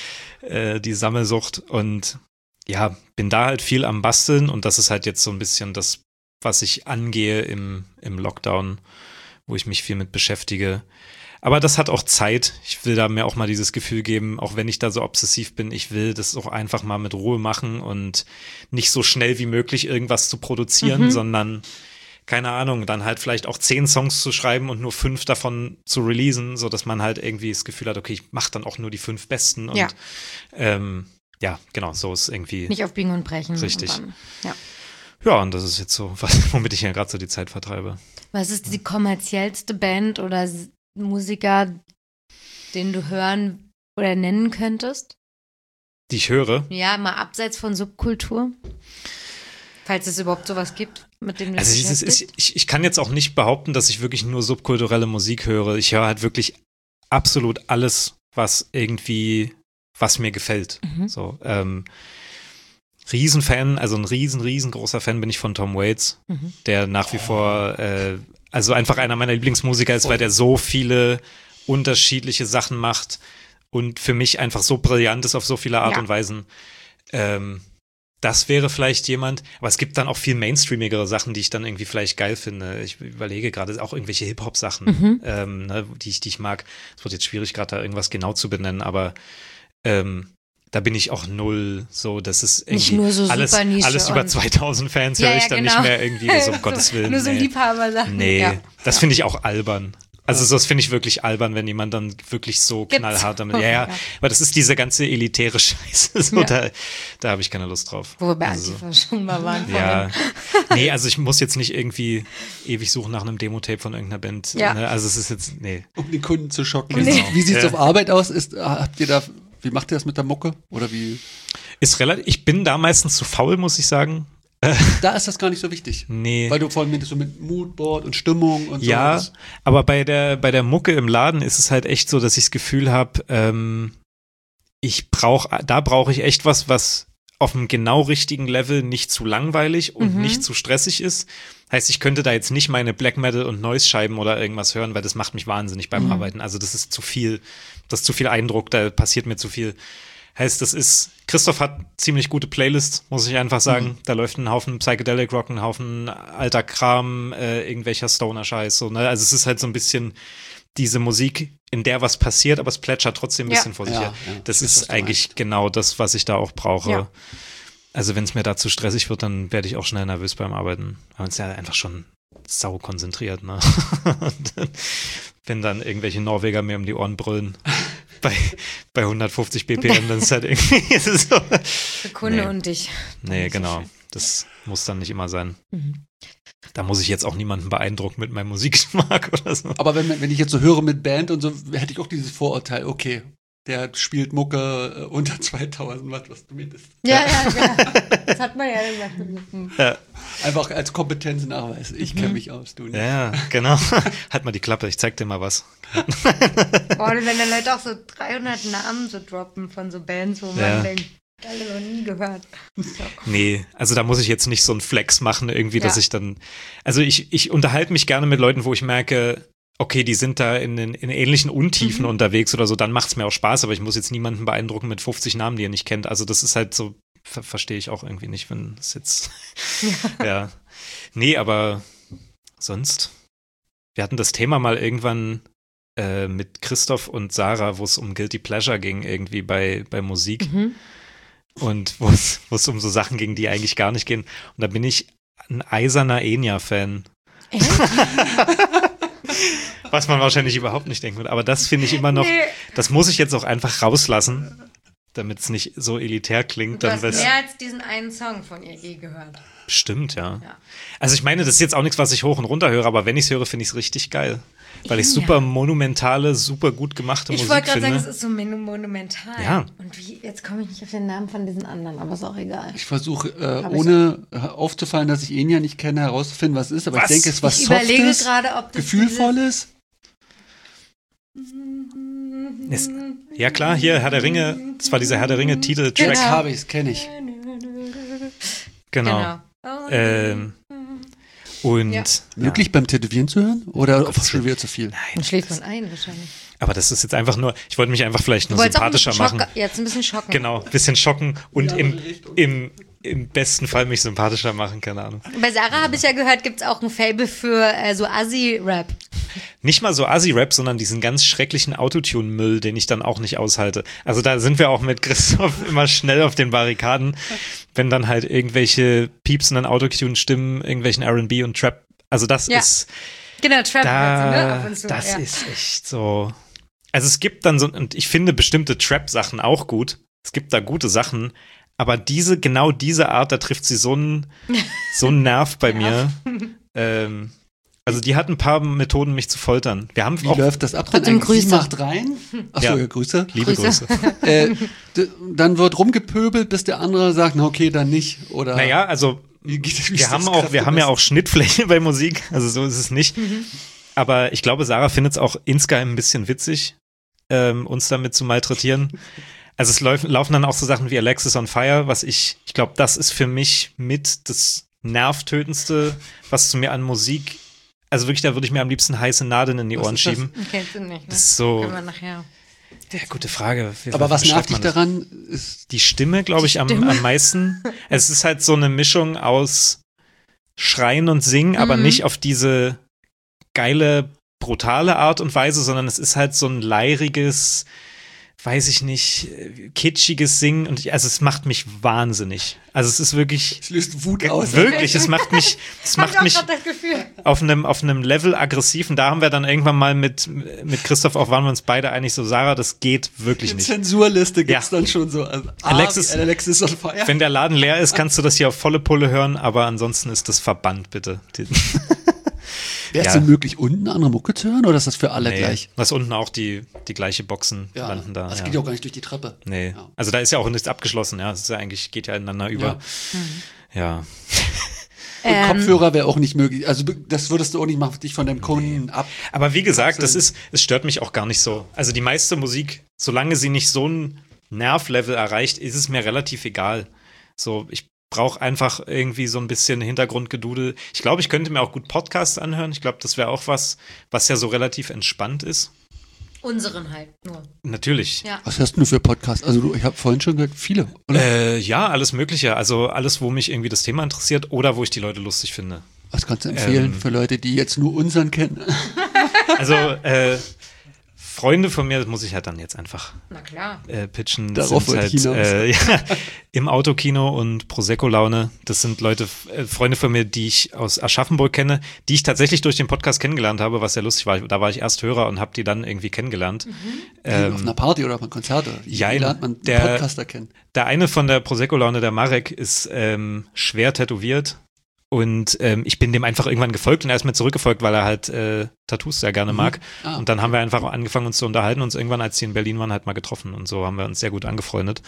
[SPEAKER 3] äh, die Sammelsucht. Und ja, bin da halt viel am Basteln und das ist halt jetzt so ein bisschen das, was ich angehe im, im Lockdown, wo ich mich viel mit beschäftige. Aber das hat auch Zeit. Ich will da mir auch mal dieses Gefühl geben, auch wenn ich da so obsessiv bin, ich will das auch einfach mal mit Ruhe machen und nicht so schnell wie möglich irgendwas zu produzieren,
[SPEAKER 2] Mhm.
[SPEAKER 3] sondern keine Ahnung, dann halt vielleicht auch zehn Songs zu schreiben und nur fünf davon zu releasen, so dass man halt irgendwie das Gefühl hat, okay, ich mache dann auch nur die fünf besten und
[SPEAKER 2] Ja.
[SPEAKER 3] ähm, ja, genau, so ist irgendwie.
[SPEAKER 2] Nicht auf Biegen und Brechen.
[SPEAKER 3] Richtig.
[SPEAKER 2] Und dann, ja.
[SPEAKER 3] Ja, und das ist jetzt so, was, womit ich ja gerade so die Zeit vertreibe.
[SPEAKER 2] Was ist die kommerziellste Band oder S- Musiker, den du hören oder nennen könntest?
[SPEAKER 3] Die ich höre.
[SPEAKER 2] Ja, mal abseits von Subkultur. Falls es überhaupt sowas gibt, mit dem du
[SPEAKER 3] Also
[SPEAKER 2] dich
[SPEAKER 3] dieses ist,
[SPEAKER 2] beschäftigst.
[SPEAKER 3] ich, ich kann jetzt auch nicht behaupten, dass ich wirklich nur subkulturelle Musik höre. Ich höre halt wirklich absolut alles, was irgendwie, was mir gefällt.
[SPEAKER 2] Mhm.
[SPEAKER 3] So, ähm, Riesenfan, also ein riesen, riesengroßer Fan bin ich von Tom Waits,
[SPEAKER 2] Mhm.
[SPEAKER 3] der nach wie vor, äh, also einfach einer meiner Lieblingsmusiker ist, weil der so viele unterschiedliche Sachen macht und für mich einfach so brillant ist auf so viele Art
[SPEAKER 2] Ja.
[SPEAKER 3] und Weisen. Ähm, das wäre vielleicht jemand, aber es gibt dann auch viel mainstreamigere Sachen, die ich dann irgendwie vielleicht geil finde. Ich überlege gerade auch irgendwelche Hip-Hop-Sachen,
[SPEAKER 2] Mhm.
[SPEAKER 3] ähm, ne, die ich, die ich mag. Es wird jetzt schwierig, gerade da irgendwas genau zu benennen, aber ähm, da bin ich auch null so, das ist irgendwie
[SPEAKER 2] Nicht nur so
[SPEAKER 3] alles,
[SPEAKER 2] super Nische
[SPEAKER 3] alles über
[SPEAKER 2] und-
[SPEAKER 3] zweitausend Fans
[SPEAKER 2] Ja,
[SPEAKER 3] höre ich
[SPEAKER 2] ja,
[SPEAKER 3] dann
[SPEAKER 2] genau.
[SPEAKER 3] nicht mehr irgendwie, so um Gottes Willen.
[SPEAKER 2] Nur so
[SPEAKER 3] nee.
[SPEAKER 2] Liebhabersachen.
[SPEAKER 3] Nee,
[SPEAKER 2] Ja.
[SPEAKER 3] das finde ich auch albern. Also das finde ich wirklich albern, wenn jemand dann wirklich so
[SPEAKER 2] Gibt's.
[SPEAKER 3] knallhart damit, ja, ja,
[SPEAKER 2] Ja.
[SPEAKER 3] aber das ist diese ganze elitäre Scheiße, so,
[SPEAKER 2] Ja.
[SPEAKER 3] da, da habe ich keine Lust drauf.
[SPEAKER 2] Wo wir bei
[SPEAKER 3] Also,
[SPEAKER 2] Antifa schon mal waren.
[SPEAKER 3] ja, nee, also ich muss jetzt nicht irgendwie ewig suchen nach einem Demo-Tape von irgendeiner Band.
[SPEAKER 2] Ja.
[SPEAKER 3] Ne? Also es ist jetzt, nee.
[SPEAKER 1] Um den Kunden zu schocken.
[SPEAKER 3] Genau.
[SPEAKER 1] Wie, sieht, wie sieht's
[SPEAKER 3] Ja.
[SPEAKER 1] auf Arbeit aus? Ist, habt ihr da, wie macht ihr das mit der Mucke? Oder wie?
[SPEAKER 3] Ist relativ, ich bin da meistens zu faul, muss ich sagen.
[SPEAKER 1] Da ist das gar nicht so wichtig.
[SPEAKER 3] Nee.
[SPEAKER 1] Weil du vorhin meintest, so mit Moodboard und Stimmung und so.
[SPEAKER 3] Ja,
[SPEAKER 1] Das-
[SPEAKER 3] aber bei der, bei der Mucke im Laden ist es halt echt so, dass ich das Gefühl habe, ähm, ich brauche, da brauche ich echt was, was auf einem genau richtigen Level nicht zu langweilig und
[SPEAKER 2] Mhm.
[SPEAKER 3] nicht zu stressig ist. Heißt, ich könnte da jetzt nicht meine Black Metal und Noise-Scheiben oder irgendwas hören, weil das macht mich wahnsinnig beim
[SPEAKER 2] Mhm.
[SPEAKER 3] Arbeiten. Also das ist zu viel, das ist zu viel Eindruck, da passiert mir zu viel. Heißt, das ist, Christoph hat ziemlich gute Playlists, muss ich einfach sagen.
[SPEAKER 1] Mhm.
[SPEAKER 3] Da läuft ein Haufen Psychedelic Rock, ein Haufen alter Kram, äh, irgendwelcher Stoner-Scheiß. So, ne? Also es ist halt so ein bisschen diese Musik, in der was passiert, aber es plätschert trotzdem ein
[SPEAKER 2] Ja.
[SPEAKER 3] bisschen vor sich
[SPEAKER 1] Ja,
[SPEAKER 3] her.
[SPEAKER 1] ja.
[SPEAKER 3] Das
[SPEAKER 1] Ich weiß, was
[SPEAKER 3] ist
[SPEAKER 1] du
[SPEAKER 3] eigentlich
[SPEAKER 1] meinst.
[SPEAKER 3] genau das, was ich da auch brauche.
[SPEAKER 2] Ja.
[SPEAKER 3] Also wenn es mir da zu stressig wird, dann werde ich auch schnell nervös beim Arbeiten. Weil man ist ja einfach schon sau konzentriert, ne? Und dann, wenn dann irgendwelche Norweger mir um die Ohren brüllen bei, bei hundertfünfzig B P M, dann ist halt irgendwie ist es so.
[SPEAKER 2] Sekunde
[SPEAKER 3] Nee.
[SPEAKER 2] und dich.
[SPEAKER 3] Nee,
[SPEAKER 2] ist so
[SPEAKER 3] genau.
[SPEAKER 2] schön.
[SPEAKER 3] Das muss dann nicht immer sein.
[SPEAKER 2] Mhm.
[SPEAKER 3] Da muss ich jetzt auch niemanden beeindrucken mit meinem Musikgeschmack oder so.
[SPEAKER 1] Aber wenn, wenn ich jetzt so höre mit Band und so, hätte ich auch dieses Vorurteil, okay, der spielt Mucke äh, unter zweitausend Watt, was du mindest.
[SPEAKER 2] Ja, ja, ja. Das hat man ja gesagt.
[SPEAKER 3] Ja,
[SPEAKER 1] Einfach als Kompetenznachweis. Ich kenne mich aus, du nicht.
[SPEAKER 3] ja, genau. Halt mal die Klappe, ich zeig dir mal was.
[SPEAKER 2] Boah, wenn dann Leute auch so dreihundert Namen so droppen von so Bands, wo man
[SPEAKER 3] Ja.
[SPEAKER 2] denkt, alle noch nie gehört. So.
[SPEAKER 3] Nee, also da muss ich jetzt nicht so einen Flex machen irgendwie, dass
[SPEAKER 2] Ja.
[SPEAKER 3] ich dann, also ich, ich unterhalte mich gerne mit Leuten, wo ich merke, okay, die sind da in, den, in ähnlichen Untiefen
[SPEAKER 2] Mhm.
[SPEAKER 3] unterwegs oder so, dann macht es mir auch Spaß, aber ich muss jetzt niemanden beeindrucken mit fünfzig Namen, die ihr nicht kennt. Also das ist halt so, ver verstehe ich auch irgendwie nicht, wenn es jetzt, ja. Nee, aber sonst, wir hatten das Thema mal irgendwann äh, mit Christoph und Sarah, wo es um Guilty Pleasure ging, irgendwie bei, bei Musik.
[SPEAKER 2] Mhm.
[SPEAKER 3] Und wo es wo es um so Sachen ging, die eigentlich gar nicht gehen. Und da bin ich ein eiserner Enya-Fan.
[SPEAKER 2] Echt?
[SPEAKER 3] Was man wahrscheinlich überhaupt nicht denken würde. Aber das finde ich immer noch,
[SPEAKER 2] Nee.
[SPEAKER 3] das muss ich jetzt auch einfach rauslassen, damit es nicht so elitär klingt.
[SPEAKER 2] Du
[SPEAKER 3] Dann
[SPEAKER 2] hast
[SPEAKER 3] wird's-
[SPEAKER 2] mehr als diesen einen Song von ihr je gehört.
[SPEAKER 3] Stimmt, ja.
[SPEAKER 2] Ja.
[SPEAKER 3] Also ich meine, das ist jetzt auch nichts, was ich hoch und runter höre, aber wenn ich es höre, finde ich es richtig geil. Weil ich
[SPEAKER 2] Ja.
[SPEAKER 3] super monumentale, super gut gemachte
[SPEAKER 2] Ich
[SPEAKER 3] Musik
[SPEAKER 2] wollte gerade
[SPEAKER 3] finde.
[SPEAKER 2] sagen, es ist so mon- monumental.
[SPEAKER 3] Ja.
[SPEAKER 2] Und wie, jetzt komme ich nicht auf den Namen von diesen anderen, aber ist auch egal.
[SPEAKER 1] Ich versuche, äh,
[SPEAKER 2] Aber ich-
[SPEAKER 1] ohne aufzufallen, dass ich Enya nicht kenne, herauszufinden, was es ist. Aber
[SPEAKER 3] Was?
[SPEAKER 1] ich denke, es ist was
[SPEAKER 2] Ich überlege
[SPEAKER 1] Softes,
[SPEAKER 2] gerade, ob das
[SPEAKER 1] Gefühlvolles.
[SPEAKER 3] Ist- Ja klar, hier Herr der Ringe, das war dieser Herr der Ringe Titeltrack.
[SPEAKER 1] Track
[SPEAKER 2] Genau.
[SPEAKER 1] habe ich, kenne ich.
[SPEAKER 3] Genau.
[SPEAKER 2] Genau.
[SPEAKER 3] Ähm, und
[SPEAKER 2] Ja.
[SPEAKER 3] ja.
[SPEAKER 1] Möglich beim Tätowieren zu hören? Oder
[SPEAKER 3] Gottes
[SPEAKER 1] schon wieder zu viel?
[SPEAKER 2] Dann schläft man ein wahrscheinlich.
[SPEAKER 3] Aber das ist jetzt einfach nur, ich wollte mich einfach vielleicht
[SPEAKER 2] Du
[SPEAKER 3] nur
[SPEAKER 2] wolltest auch ein
[SPEAKER 3] sympathischer
[SPEAKER 2] bisschen
[SPEAKER 3] machen.
[SPEAKER 2] schocken- Jetzt ein bisschen schocken.
[SPEAKER 3] Genau, ein bisschen schocken und
[SPEAKER 1] Ja,
[SPEAKER 3] im,
[SPEAKER 1] in die Richtung.
[SPEAKER 3] im, im besten Fall mich sympathischer machen, keine Ahnung.
[SPEAKER 2] Bei Sarah habe ich ja gehört, gibt es auch ein Fable für äh, so Assi-Rap.
[SPEAKER 3] Nicht mal so Assi-Rap, sondern diesen ganz schrecklichen Autotune-Müll, den ich dann auch nicht aushalte. Also da sind wir auch mit Christoph immer schnell auf den Barrikaden, wenn dann halt irgendwelche piepsenden Autotune-Stimmen, irgendwelchen R und B und Trap. Also das
[SPEAKER 2] Ja.
[SPEAKER 3] ist,
[SPEAKER 2] Genau, Trap
[SPEAKER 3] da,
[SPEAKER 2] ne? Ab und zu.
[SPEAKER 3] das
[SPEAKER 2] ja.
[SPEAKER 3] ist echt so. Also es gibt dann so, und ich finde bestimmte Trap-Sachen auch gut. Es gibt da gute Sachen, aber diese, genau diese Art, da trifft sie so einen, so einen Nerv bei mir. Ähm, also die hat ein paar Methoden, mich zu foltern. Wir haben
[SPEAKER 1] Wie
[SPEAKER 3] auch
[SPEAKER 1] läuft das ab?
[SPEAKER 2] Trotzdem
[SPEAKER 1] Dann eigentlich? Sie
[SPEAKER 2] Grüße.
[SPEAKER 1] macht rein. Achso,
[SPEAKER 3] Ja.
[SPEAKER 1] ja. Grüße.
[SPEAKER 3] liebe
[SPEAKER 2] Grüße.
[SPEAKER 3] Grüße.
[SPEAKER 1] äh, d- dann wird rumgepöbelt, bis der andere sagt, na okay, dann nicht. Oder
[SPEAKER 3] Naja, also
[SPEAKER 1] wie geht- wie ist
[SPEAKER 3] wir
[SPEAKER 1] das
[SPEAKER 3] haben auch, wir haben ja
[SPEAKER 1] Kräftemessen?
[SPEAKER 3] auch Schnittfläche bei Musik, also so ist es nicht. Aber ich glaube, Sarah findet es auch insgeheim ein bisschen witzig, ähm, uns damit zu malträtieren. Also es laufen, laufen dann auch so Sachen wie Alexis on Fire, was ich, ich glaube, das ist für mich mit das Nervtötendste, was zu mir an Musik, also wirklich, da würde ich mir am liebsten heiße Nadeln in die
[SPEAKER 1] Was
[SPEAKER 3] Ohren
[SPEAKER 1] ist das?
[SPEAKER 3] schieben.
[SPEAKER 2] Okay, jetzt nicht, ne?
[SPEAKER 3] Das ist so,
[SPEAKER 2] Können wir nachher.
[SPEAKER 3] ja, gute Frage. Wie-
[SPEAKER 1] Aber was
[SPEAKER 3] wie
[SPEAKER 1] nervt
[SPEAKER 3] schreibt
[SPEAKER 1] dich
[SPEAKER 3] man das?
[SPEAKER 1] daran, ist,
[SPEAKER 3] Die Stimme, glaube ich, am,
[SPEAKER 2] Stimme.
[SPEAKER 3] am meisten. Es ist halt so eine Mischung aus Schreien und Singen, aber
[SPEAKER 2] Mhm.
[SPEAKER 3] nicht auf diese geile, brutale Art und Weise, sondern es ist halt so ein leiriges, weiß ich nicht, äh, kitschiges Singen. Und ich, also es macht mich wahnsinnig. Also es ist wirklich,
[SPEAKER 1] es löst Wut aus.
[SPEAKER 3] wirklich, es macht mich, es
[SPEAKER 2] Hab ich
[SPEAKER 3] macht
[SPEAKER 2] auch
[SPEAKER 3] mich
[SPEAKER 2] gerade das Gefühl.
[SPEAKER 3] auf einem, auf einem Level aggressiv. Und da haben wir dann irgendwann mal mit, mit Christoph auch, waren wir uns beide einig, so Sarah, das geht wirklich
[SPEAKER 1] Die
[SPEAKER 3] nicht.
[SPEAKER 1] Zensurliste gibt's
[SPEAKER 3] Ja.
[SPEAKER 1] dann schon so. Also,
[SPEAKER 3] Alexis-
[SPEAKER 1] ah, wie Alexis on Fire.
[SPEAKER 3] Wenn der Laden leer ist, kannst du das hier auf volle Pulle hören, aber ansonsten ist das verbannt, bitte. Die-
[SPEAKER 1] Wäre es
[SPEAKER 3] ja.
[SPEAKER 1] denn möglich, unten andere Mucke zu hören oder ist das für alle
[SPEAKER 3] Nee,
[SPEAKER 1] gleich?
[SPEAKER 3] was unten auch die, die gleiche Boxen
[SPEAKER 1] Ja,
[SPEAKER 3] landen da.
[SPEAKER 1] das
[SPEAKER 3] ja.
[SPEAKER 1] geht ja auch gar nicht durch die Treppe.
[SPEAKER 3] Nee.
[SPEAKER 1] Ja.
[SPEAKER 3] Also da ist ja auch nichts abgeschlossen, ja. Es ist ja eigentlich, geht ja ineinander über. Ja.
[SPEAKER 1] Und
[SPEAKER 2] Ähm,
[SPEAKER 1] Kopfhörer wäre auch nicht möglich. Also das würdest du auch nicht machen, dich von deinem Kunden ab.
[SPEAKER 3] Aber wie gesagt, das ist, es stört mich auch gar nicht so. Also die meiste Musik, solange sie nicht so ein Nervlevel erreicht, ist es mir relativ egal. So, ich brauche einfach irgendwie so ein bisschen Hintergrundgedudel. Ich glaube, ich könnte mir auch gut Podcasts anhören. Ich glaube, das wäre auch was, was ja so relativ entspannt ist.
[SPEAKER 2] Unseren halt nur.
[SPEAKER 3] Natürlich.
[SPEAKER 2] Ja.
[SPEAKER 1] Was hörst du für Podcasts? Also du, ich habe vorhin schon gehört, viele, oder?
[SPEAKER 3] Äh, ja, alles Mögliche. Also alles, wo mich irgendwie das Thema interessiert oder wo ich die Leute lustig finde.
[SPEAKER 1] Was kannst du empfehlen
[SPEAKER 3] ähm,
[SPEAKER 1] für Leute, die jetzt nur unseren kennen?
[SPEAKER 3] Also, äh, Freunde von mir, das muss ich halt dann jetzt einfach
[SPEAKER 2] Na klar.
[SPEAKER 3] äh, pitchen.
[SPEAKER 1] Darauf
[SPEAKER 3] sind
[SPEAKER 1] wollte ich
[SPEAKER 3] halt,
[SPEAKER 1] hinaus.
[SPEAKER 3] äh, ja, im Autokino und Prosecco-Laune. Das sind Leute, äh, Freunde von mir, die ich aus Aschaffenburg kenne, die ich tatsächlich durch den Podcast kennengelernt habe, was sehr lustig war. Da war ich erst Hörer und habe die dann irgendwie kennengelernt.
[SPEAKER 2] Mhm.
[SPEAKER 3] Ähm,
[SPEAKER 1] auf einer Party oder auf einem Konzert? Oder wie,
[SPEAKER 3] ja,
[SPEAKER 1] wie lernt man
[SPEAKER 3] der-
[SPEAKER 1] einen Podcaster kennen?
[SPEAKER 3] Der eine von der Prosecco-Laune, der Marek, ist ähm, schwer tätowiert. Und ähm, ich bin dem einfach irgendwann gefolgt und er ist mir zurückgefolgt, weil er halt äh, Tattoos sehr gerne mag.
[SPEAKER 1] Ah,
[SPEAKER 3] Und dann haben wir einfach angefangen, uns zu unterhalten, uns irgendwann, als die in Berlin waren, halt mal getroffen. Und so haben wir uns sehr gut angefreundet.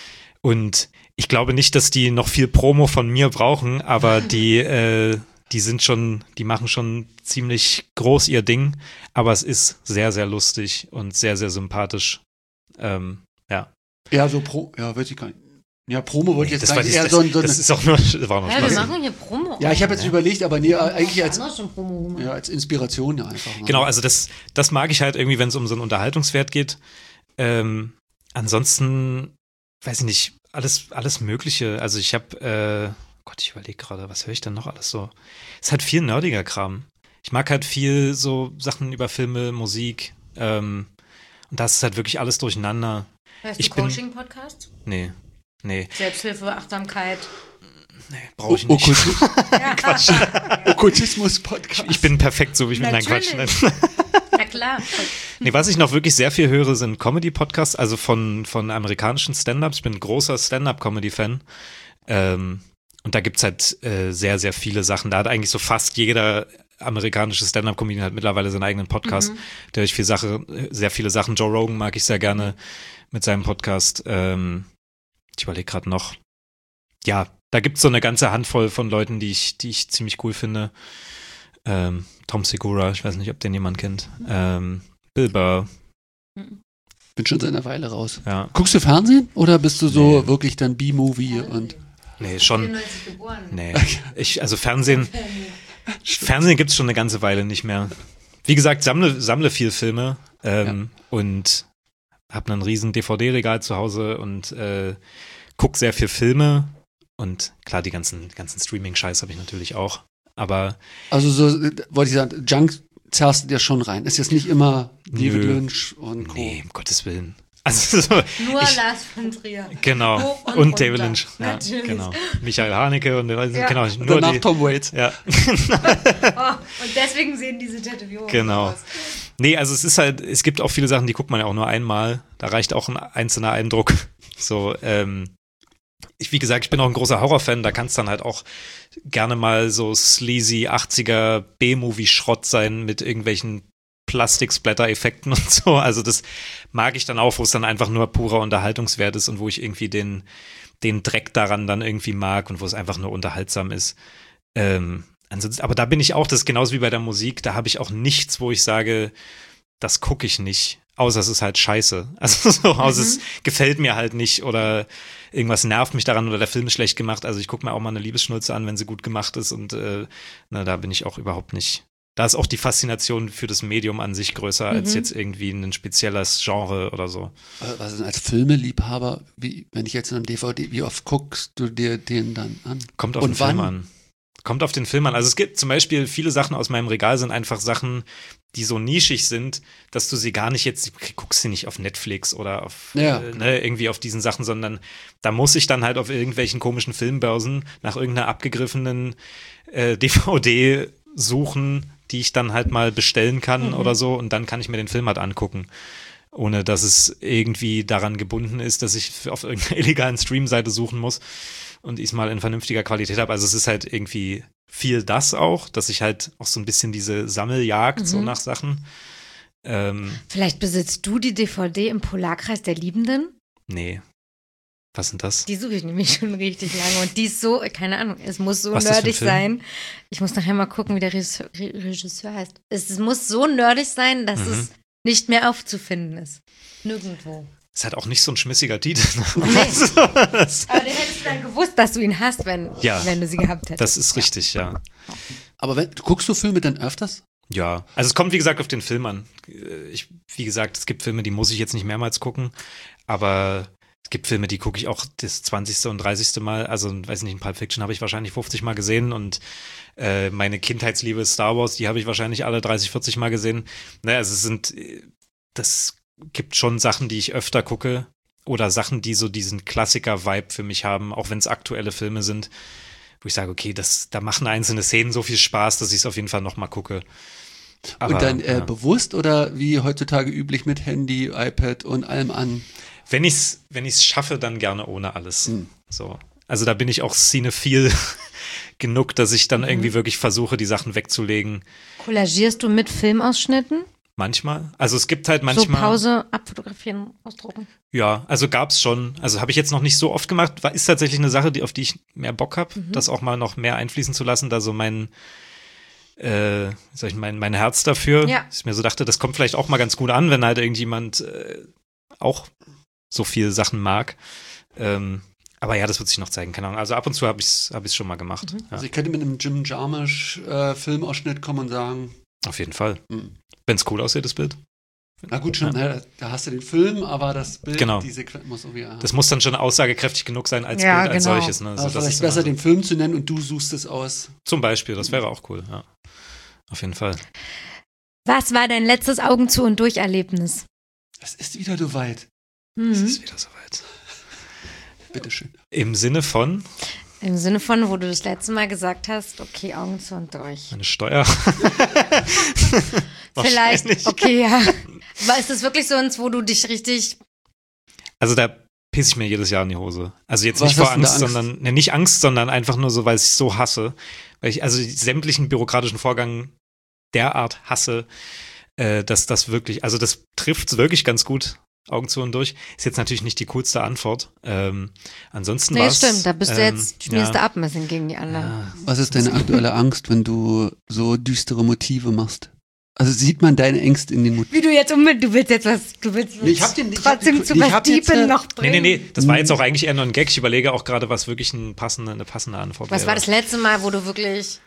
[SPEAKER 3] Und ich glaube nicht, dass die noch viel Promo von mir brauchen, aber die, äh, die sind schon, die machen schon ziemlich groß ihr Ding. Aber es ist sehr, sehr lustig und sehr, sehr sympathisch. Ähm, ja.
[SPEAKER 1] ja, so Pro, ja, weiß ich gar nicht. Ja, Promo wollte ich
[SPEAKER 3] Nee,
[SPEAKER 1] jetzt
[SPEAKER 3] das war
[SPEAKER 1] sagen.
[SPEAKER 3] die-
[SPEAKER 1] Eher
[SPEAKER 3] das,
[SPEAKER 1] so ein, so
[SPEAKER 3] das
[SPEAKER 1] ein,
[SPEAKER 3] ist auch nur, das war noch
[SPEAKER 2] Ja, wir
[SPEAKER 3] Spaß.
[SPEAKER 2] machen hier Promo.
[SPEAKER 1] ja, ich habe jetzt überlegt, aber nee, eigentlich als,
[SPEAKER 2] Anders schon Promo gemacht.
[SPEAKER 1] ja, als Inspiration ja einfach. Ne?
[SPEAKER 3] Genau, also das, das mag ich halt irgendwie, wenn es um so einen Unterhaltungswert geht. Ähm, ansonsten, weiß ich nicht, alles, alles Mögliche. Also ich habe, äh, Gott, ich überlege gerade, was höre ich denn noch alles so? Es ist halt viel nerdiger Kram. Ich mag halt viel so Sachen über Filme, Musik. Ähm, und das ist halt wirklich alles durcheinander.
[SPEAKER 2] Hörst
[SPEAKER 3] ich
[SPEAKER 2] du
[SPEAKER 3] bin-
[SPEAKER 2] Coaching-Podcast?
[SPEAKER 3] Nee, nee,
[SPEAKER 2] Selbsthilfe, Achtsamkeit.
[SPEAKER 3] nee, brauche ich
[SPEAKER 1] O-
[SPEAKER 3] nicht.
[SPEAKER 1] Okkult- Okkultismus-Podcast.
[SPEAKER 3] Ich bin perfekt, so wie ich bin. Nein, Quatsch.
[SPEAKER 2] Natürlich.
[SPEAKER 3] Nein.
[SPEAKER 2] Na klar.
[SPEAKER 3] Nee, was ich noch wirklich sehr viel höre, sind Comedy-Podcasts, also von, von amerikanischen Stand-Ups. Ich bin ein großer Stand-Up-Comedy-Fan. Ähm, und da gibt's halt äh, sehr, sehr viele Sachen. Da hat eigentlich so fast jeder amerikanische Stand-Up-Comedian hat mittlerweile seinen eigenen Podcast.
[SPEAKER 2] Mhm.
[SPEAKER 3] Der höre ich viel Sache, sehr viele Sachen. Joe Rogan mag ich sehr gerne mit seinem Podcast. Ähm, ich überlege gerade noch. Ja, da gibt's so eine ganze Handvoll von Leuten, die ich, die ich ziemlich cool finde. Ähm, Tom Segura, ich weiß nicht, ob den jemand kennt. Ähm, Bill Burr,
[SPEAKER 1] Bin schon seit einer Weile raus.
[SPEAKER 3] ja.
[SPEAKER 1] Guckst du Fernsehen oder bist du so
[SPEAKER 3] Nee.
[SPEAKER 1] wirklich dann B-Movie und
[SPEAKER 3] Nee, schon.
[SPEAKER 2] vierundneunzig geboren.
[SPEAKER 3] Nee. Ich, also Fernsehen, Fernsehen gibt's schon eine ganze Weile nicht mehr. Wie gesagt, sammle, sammle viel Filme ähm, und habe ein riesen D V D-Regal zu Hause und äh, guck sehr viel Filme. Und klar, die ganzen, ganzen Streaming-Scheiß habe ich natürlich auch. Aber
[SPEAKER 1] also so äh, wollte ich sagen, Junk zerrst du dir schon rein. Ist jetzt nicht immer David
[SPEAKER 3] Nö.
[SPEAKER 1] Lynch und Co.
[SPEAKER 3] nee, um Gottes Willen. Also so,
[SPEAKER 2] Nur
[SPEAKER 3] ich,
[SPEAKER 2] Lars von Trier.
[SPEAKER 3] genau.
[SPEAKER 2] Hoch und
[SPEAKER 3] Und David
[SPEAKER 2] runter.
[SPEAKER 3] Lynch. Ja,
[SPEAKER 2] Natürlich.
[SPEAKER 3] genau. Michael Haneke und also,
[SPEAKER 2] Ja.
[SPEAKER 3] genau,
[SPEAKER 1] Und
[SPEAKER 3] nur
[SPEAKER 1] danach
[SPEAKER 3] die.
[SPEAKER 1] Tom Waits.
[SPEAKER 3] Ja.
[SPEAKER 2] Oh, und deswegen sehen diese Tätowierungen
[SPEAKER 3] Genau.
[SPEAKER 2] aus.
[SPEAKER 3] Nee, also es ist halt, es gibt auch viele Sachen, die guckt man ja auch nur einmal. Da reicht auch ein einzelner Eindruck. So, ähm, ich, wie gesagt, ich bin auch ein großer Horrorfan, da kann es dann halt auch gerne mal so sleazy achtziger B-Movie-Schrott sein mit irgendwelchen Plastik-Splatter-Effekten und so. Also das mag ich dann auch, wo es dann einfach nur purer Unterhaltungswert ist und wo ich irgendwie den, den Dreck daran dann irgendwie mag und wo es einfach nur unterhaltsam ist. Ähm, ansonsten, aber da bin ich auch, das ist genauso wie bei der Musik, da habe ich auch nichts, wo ich sage, das gucke ich nicht. Außer es ist halt scheiße. Also so, außer es gefällt mir halt nicht oder irgendwas nervt mich daran oder der Film ist schlecht gemacht. Also ich gucke mir auch mal eine Liebesschnulze an, wenn sie gut gemacht ist und äh, na, da bin ich auch überhaupt nicht. Da ist auch die Faszination für das Medium an sich größer als jetzt irgendwie ein spezielles Genre oder so.
[SPEAKER 1] Äh, Was ist denn als Filmeliebhaber, wie, wenn ich jetzt in einem D V D, wie oft guckst du dir den dann an?
[SPEAKER 3] Kommt auf
[SPEAKER 1] Und
[SPEAKER 3] den Film
[SPEAKER 1] wann?
[SPEAKER 3] an. Kommt auf den Film an. Also es gibt zum Beispiel viele Sachen aus meinem Regal sind einfach Sachen, die so nischig sind, dass du sie gar nicht jetzt, du guckst sie nicht auf Netflix oder auf
[SPEAKER 1] Ja.
[SPEAKER 3] äh, ne, irgendwie auf diesen Sachen, sondern da muss ich dann halt auf irgendwelchen komischen Filmbörsen nach irgendeiner abgegriffenen äh, D V D suchen, die ich dann halt mal bestellen kann oder so und dann kann ich mir den Film halt angucken. Ohne dass es irgendwie daran gebunden ist, dass ich auf irgendeiner illegalen Streamseite suchen muss und ich es mal in vernünftiger Qualität habe. Also es ist halt irgendwie viel das auch, dass ich halt auch so ein bisschen diese Sammeljagd so nach Sachen. Ähm,
[SPEAKER 2] Vielleicht besitzt du die D V D im Polarkreis der Liebenden?
[SPEAKER 3] nee. Was sind das?
[SPEAKER 2] Die suche ich nämlich schon richtig lange und die ist so, keine Ahnung, es muss so
[SPEAKER 3] Was ist das für ein
[SPEAKER 2] nerdig
[SPEAKER 3] Film?
[SPEAKER 2] sein. Ich muss nachher mal gucken, wie der Regisseur, Re- Regisseur heißt. Es, es muss so nerdig sein, dass
[SPEAKER 3] Mhm.
[SPEAKER 2] es nicht mehr aufzufinden ist. Nirgendwo.
[SPEAKER 3] Ist halt auch nicht so ein schmissiger Titel. Ne?
[SPEAKER 2] Nee.
[SPEAKER 3] das,
[SPEAKER 2] Aber den hättest du dann gewusst, dass du ihn hast, wenn,
[SPEAKER 3] Ja.
[SPEAKER 2] wenn du sie gehabt hättest.
[SPEAKER 3] das ist richtig, ja.
[SPEAKER 1] Aber wenn, guckst du Filme dann öfters?
[SPEAKER 3] Ja, also es kommt wie gesagt auf den Film an. Ich, wie gesagt, es gibt Filme, die muss ich jetzt nicht mehrmals gucken, aber es gibt Filme, die gucke ich auch das zwanzigste und dreißigste Mal. Also, weiß nicht, ein Pulp Fiction habe ich wahrscheinlich fünfzig Mal gesehen und äh, meine Kindheitsliebe Star Wars, die habe ich wahrscheinlich alle dreißig, vierzig Mal gesehen. Naja, also es sind, das gibt schon Sachen, die ich öfter gucke oder Sachen, die so diesen Klassiker-Vibe für mich haben, auch wenn es aktuelle Filme sind, wo ich sage, okay, das, da machen einzelne Szenen so viel Spaß, dass ich es auf jeden Fall nochmal gucke. Aber,
[SPEAKER 1] und dann äh,
[SPEAKER 3] ja.
[SPEAKER 1] bewusst oder wie heutzutage üblich mit Handy, iPad und allem an?
[SPEAKER 3] Wenn ich es wenn ich's schaffe, dann gerne ohne alles.
[SPEAKER 1] Hm.
[SPEAKER 3] So. Also da bin ich auch cinephil genug, dass ich dann mhm. irgendwie wirklich versuche, die Sachen wegzulegen.
[SPEAKER 2] Collagierst du mit Filmausschnitten?
[SPEAKER 3] Manchmal. Also es gibt halt manchmal.
[SPEAKER 2] So Pause, abfotografieren, ausdrucken.
[SPEAKER 3] Ja, also gab's schon. Also habe ich jetzt noch nicht so oft gemacht. War, ist tatsächlich eine Sache, die, auf die ich mehr Bock habe, mhm. das auch mal noch mehr einfließen zu lassen, da so mein, äh, sag ich, mein, mein Herz dafür. Ja. Dass ich mir so dachte, das kommt vielleicht auch mal ganz gut an, wenn halt irgendjemand äh, auch so viele Sachen mag. Ähm, Aber ja, das wird sich noch zeigen, keine Ahnung. Also ab und zu habe ich es hab ich's schon mal gemacht. Mhm. Ja.
[SPEAKER 1] Also ich könnte mit einem Jim Jarmusch äh, Filmausschnitt kommen und sagen.
[SPEAKER 3] Auf jeden Fall.
[SPEAKER 1] Mhm.
[SPEAKER 3] Wenn es cool aussieht, das Bild.
[SPEAKER 1] Na gut, schon, ja. da hast du den Film, aber das Bild,
[SPEAKER 3] genau.
[SPEAKER 1] die Sequenz muss so wie. Ja.
[SPEAKER 3] Das muss dann schon aussagekräftig genug sein als
[SPEAKER 2] ja,
[SPEAKER 3] Bild als
[SPEAKER 2] genau.
[SPEAKER 3] solches. Ne?
[SPEAKER 1] Also
[SPEAKER 3] also
[SPEAKER 1] vielleicht besser, den Film zu nennen und du suchst es aus.
[SPEAKER 3] Zum Beispiel, das wäre auch cool, ja. Auf jeden Fall.
[SPEAKER 2] Was war dein letztes Augen zu und durch Erlebnis?
[SPEAKER 1] Es ist wieder so weit.
[SPEAKER 2] Mhm.
[SPEAKER 3] Es ist wieder so weit.
[SPEAKER 1] Bitteschön.
[SPEAKER 3] Im Sinne von?
[SPEAKER 2] Im Sinne von, wo du das letzte Mal gesagt hast, okay, Augen zu und durch.
[SPEAKER 3] Meine Steuer.
[SPEAKER 2] Vielleicht, okay, ja. Aber ist das wirklich so eins, wo du dich richtig...
[SPEAKER 3] Also da pisse ich mir jedes Jahr in die Hose. Also jetzt
[SPEAKER 1] Was
[SPEAKER 3] nicht vor
[SPEAKER 1] Angst,
[SPEAKER 3] Angst, sondern, ne, nicht Angst, sondern einfach nur so, weil ich es so hasse. Weil ich also die sämtlichen bürokratischen Vorgänge derart hasse, äh, dass das wirklich, also das trifft es wirklich ganz gut. Augen zu und durch. Ist jetzt natürlich nicht die coolste Antwort. Ähm, ansonsten
[SPEAKER 2] nee,
[SPEAKER 3] war's,
[SPEAKER 2] stimmt, da bist du
[SPEAKER 3] ähm,
[SPEAKER 2] jetzt, schmierst
[SPEAKER 3] ja.
[SPEAKER 2] du ab ein bisschen gegen die anderen.
[SPEAKER 3] Ja.
[SPEAKER 1] Was ist deine aktuelle Angst, wenn du so düstere Motive machst? Also sieht man deine Ängste in den Motiven?
[SPEAKER 2] Wie du jetzt unbedingt, du willst jetzt was, du willst
[SPEAKER 1] nee, ich hab den, ich
[SPEAKER 2] trotzdem
[SPEAKER 1] hab,
[SPEAKER 2] zu
[SPEAKER 1] ich
[SPEAKER 2] was
[SPEAKER 1] hab jetzt,
[SPEAKER 2] Deepen
[SPEAKER 1] äh,
[SPEAKER 2] noch bringen.
[SPEAKER 3] Nee, nee, nee, das war jetzt auch eigentlich eher nur ein Gag. Ich überlege auch gerade, was wirklich ein passende, eine passende Antwort
[SPEAKER 2] was
[SPEAKER 3] wäre.
[SPEAKER 2] Was war das letzte Mal, wo du wirklich,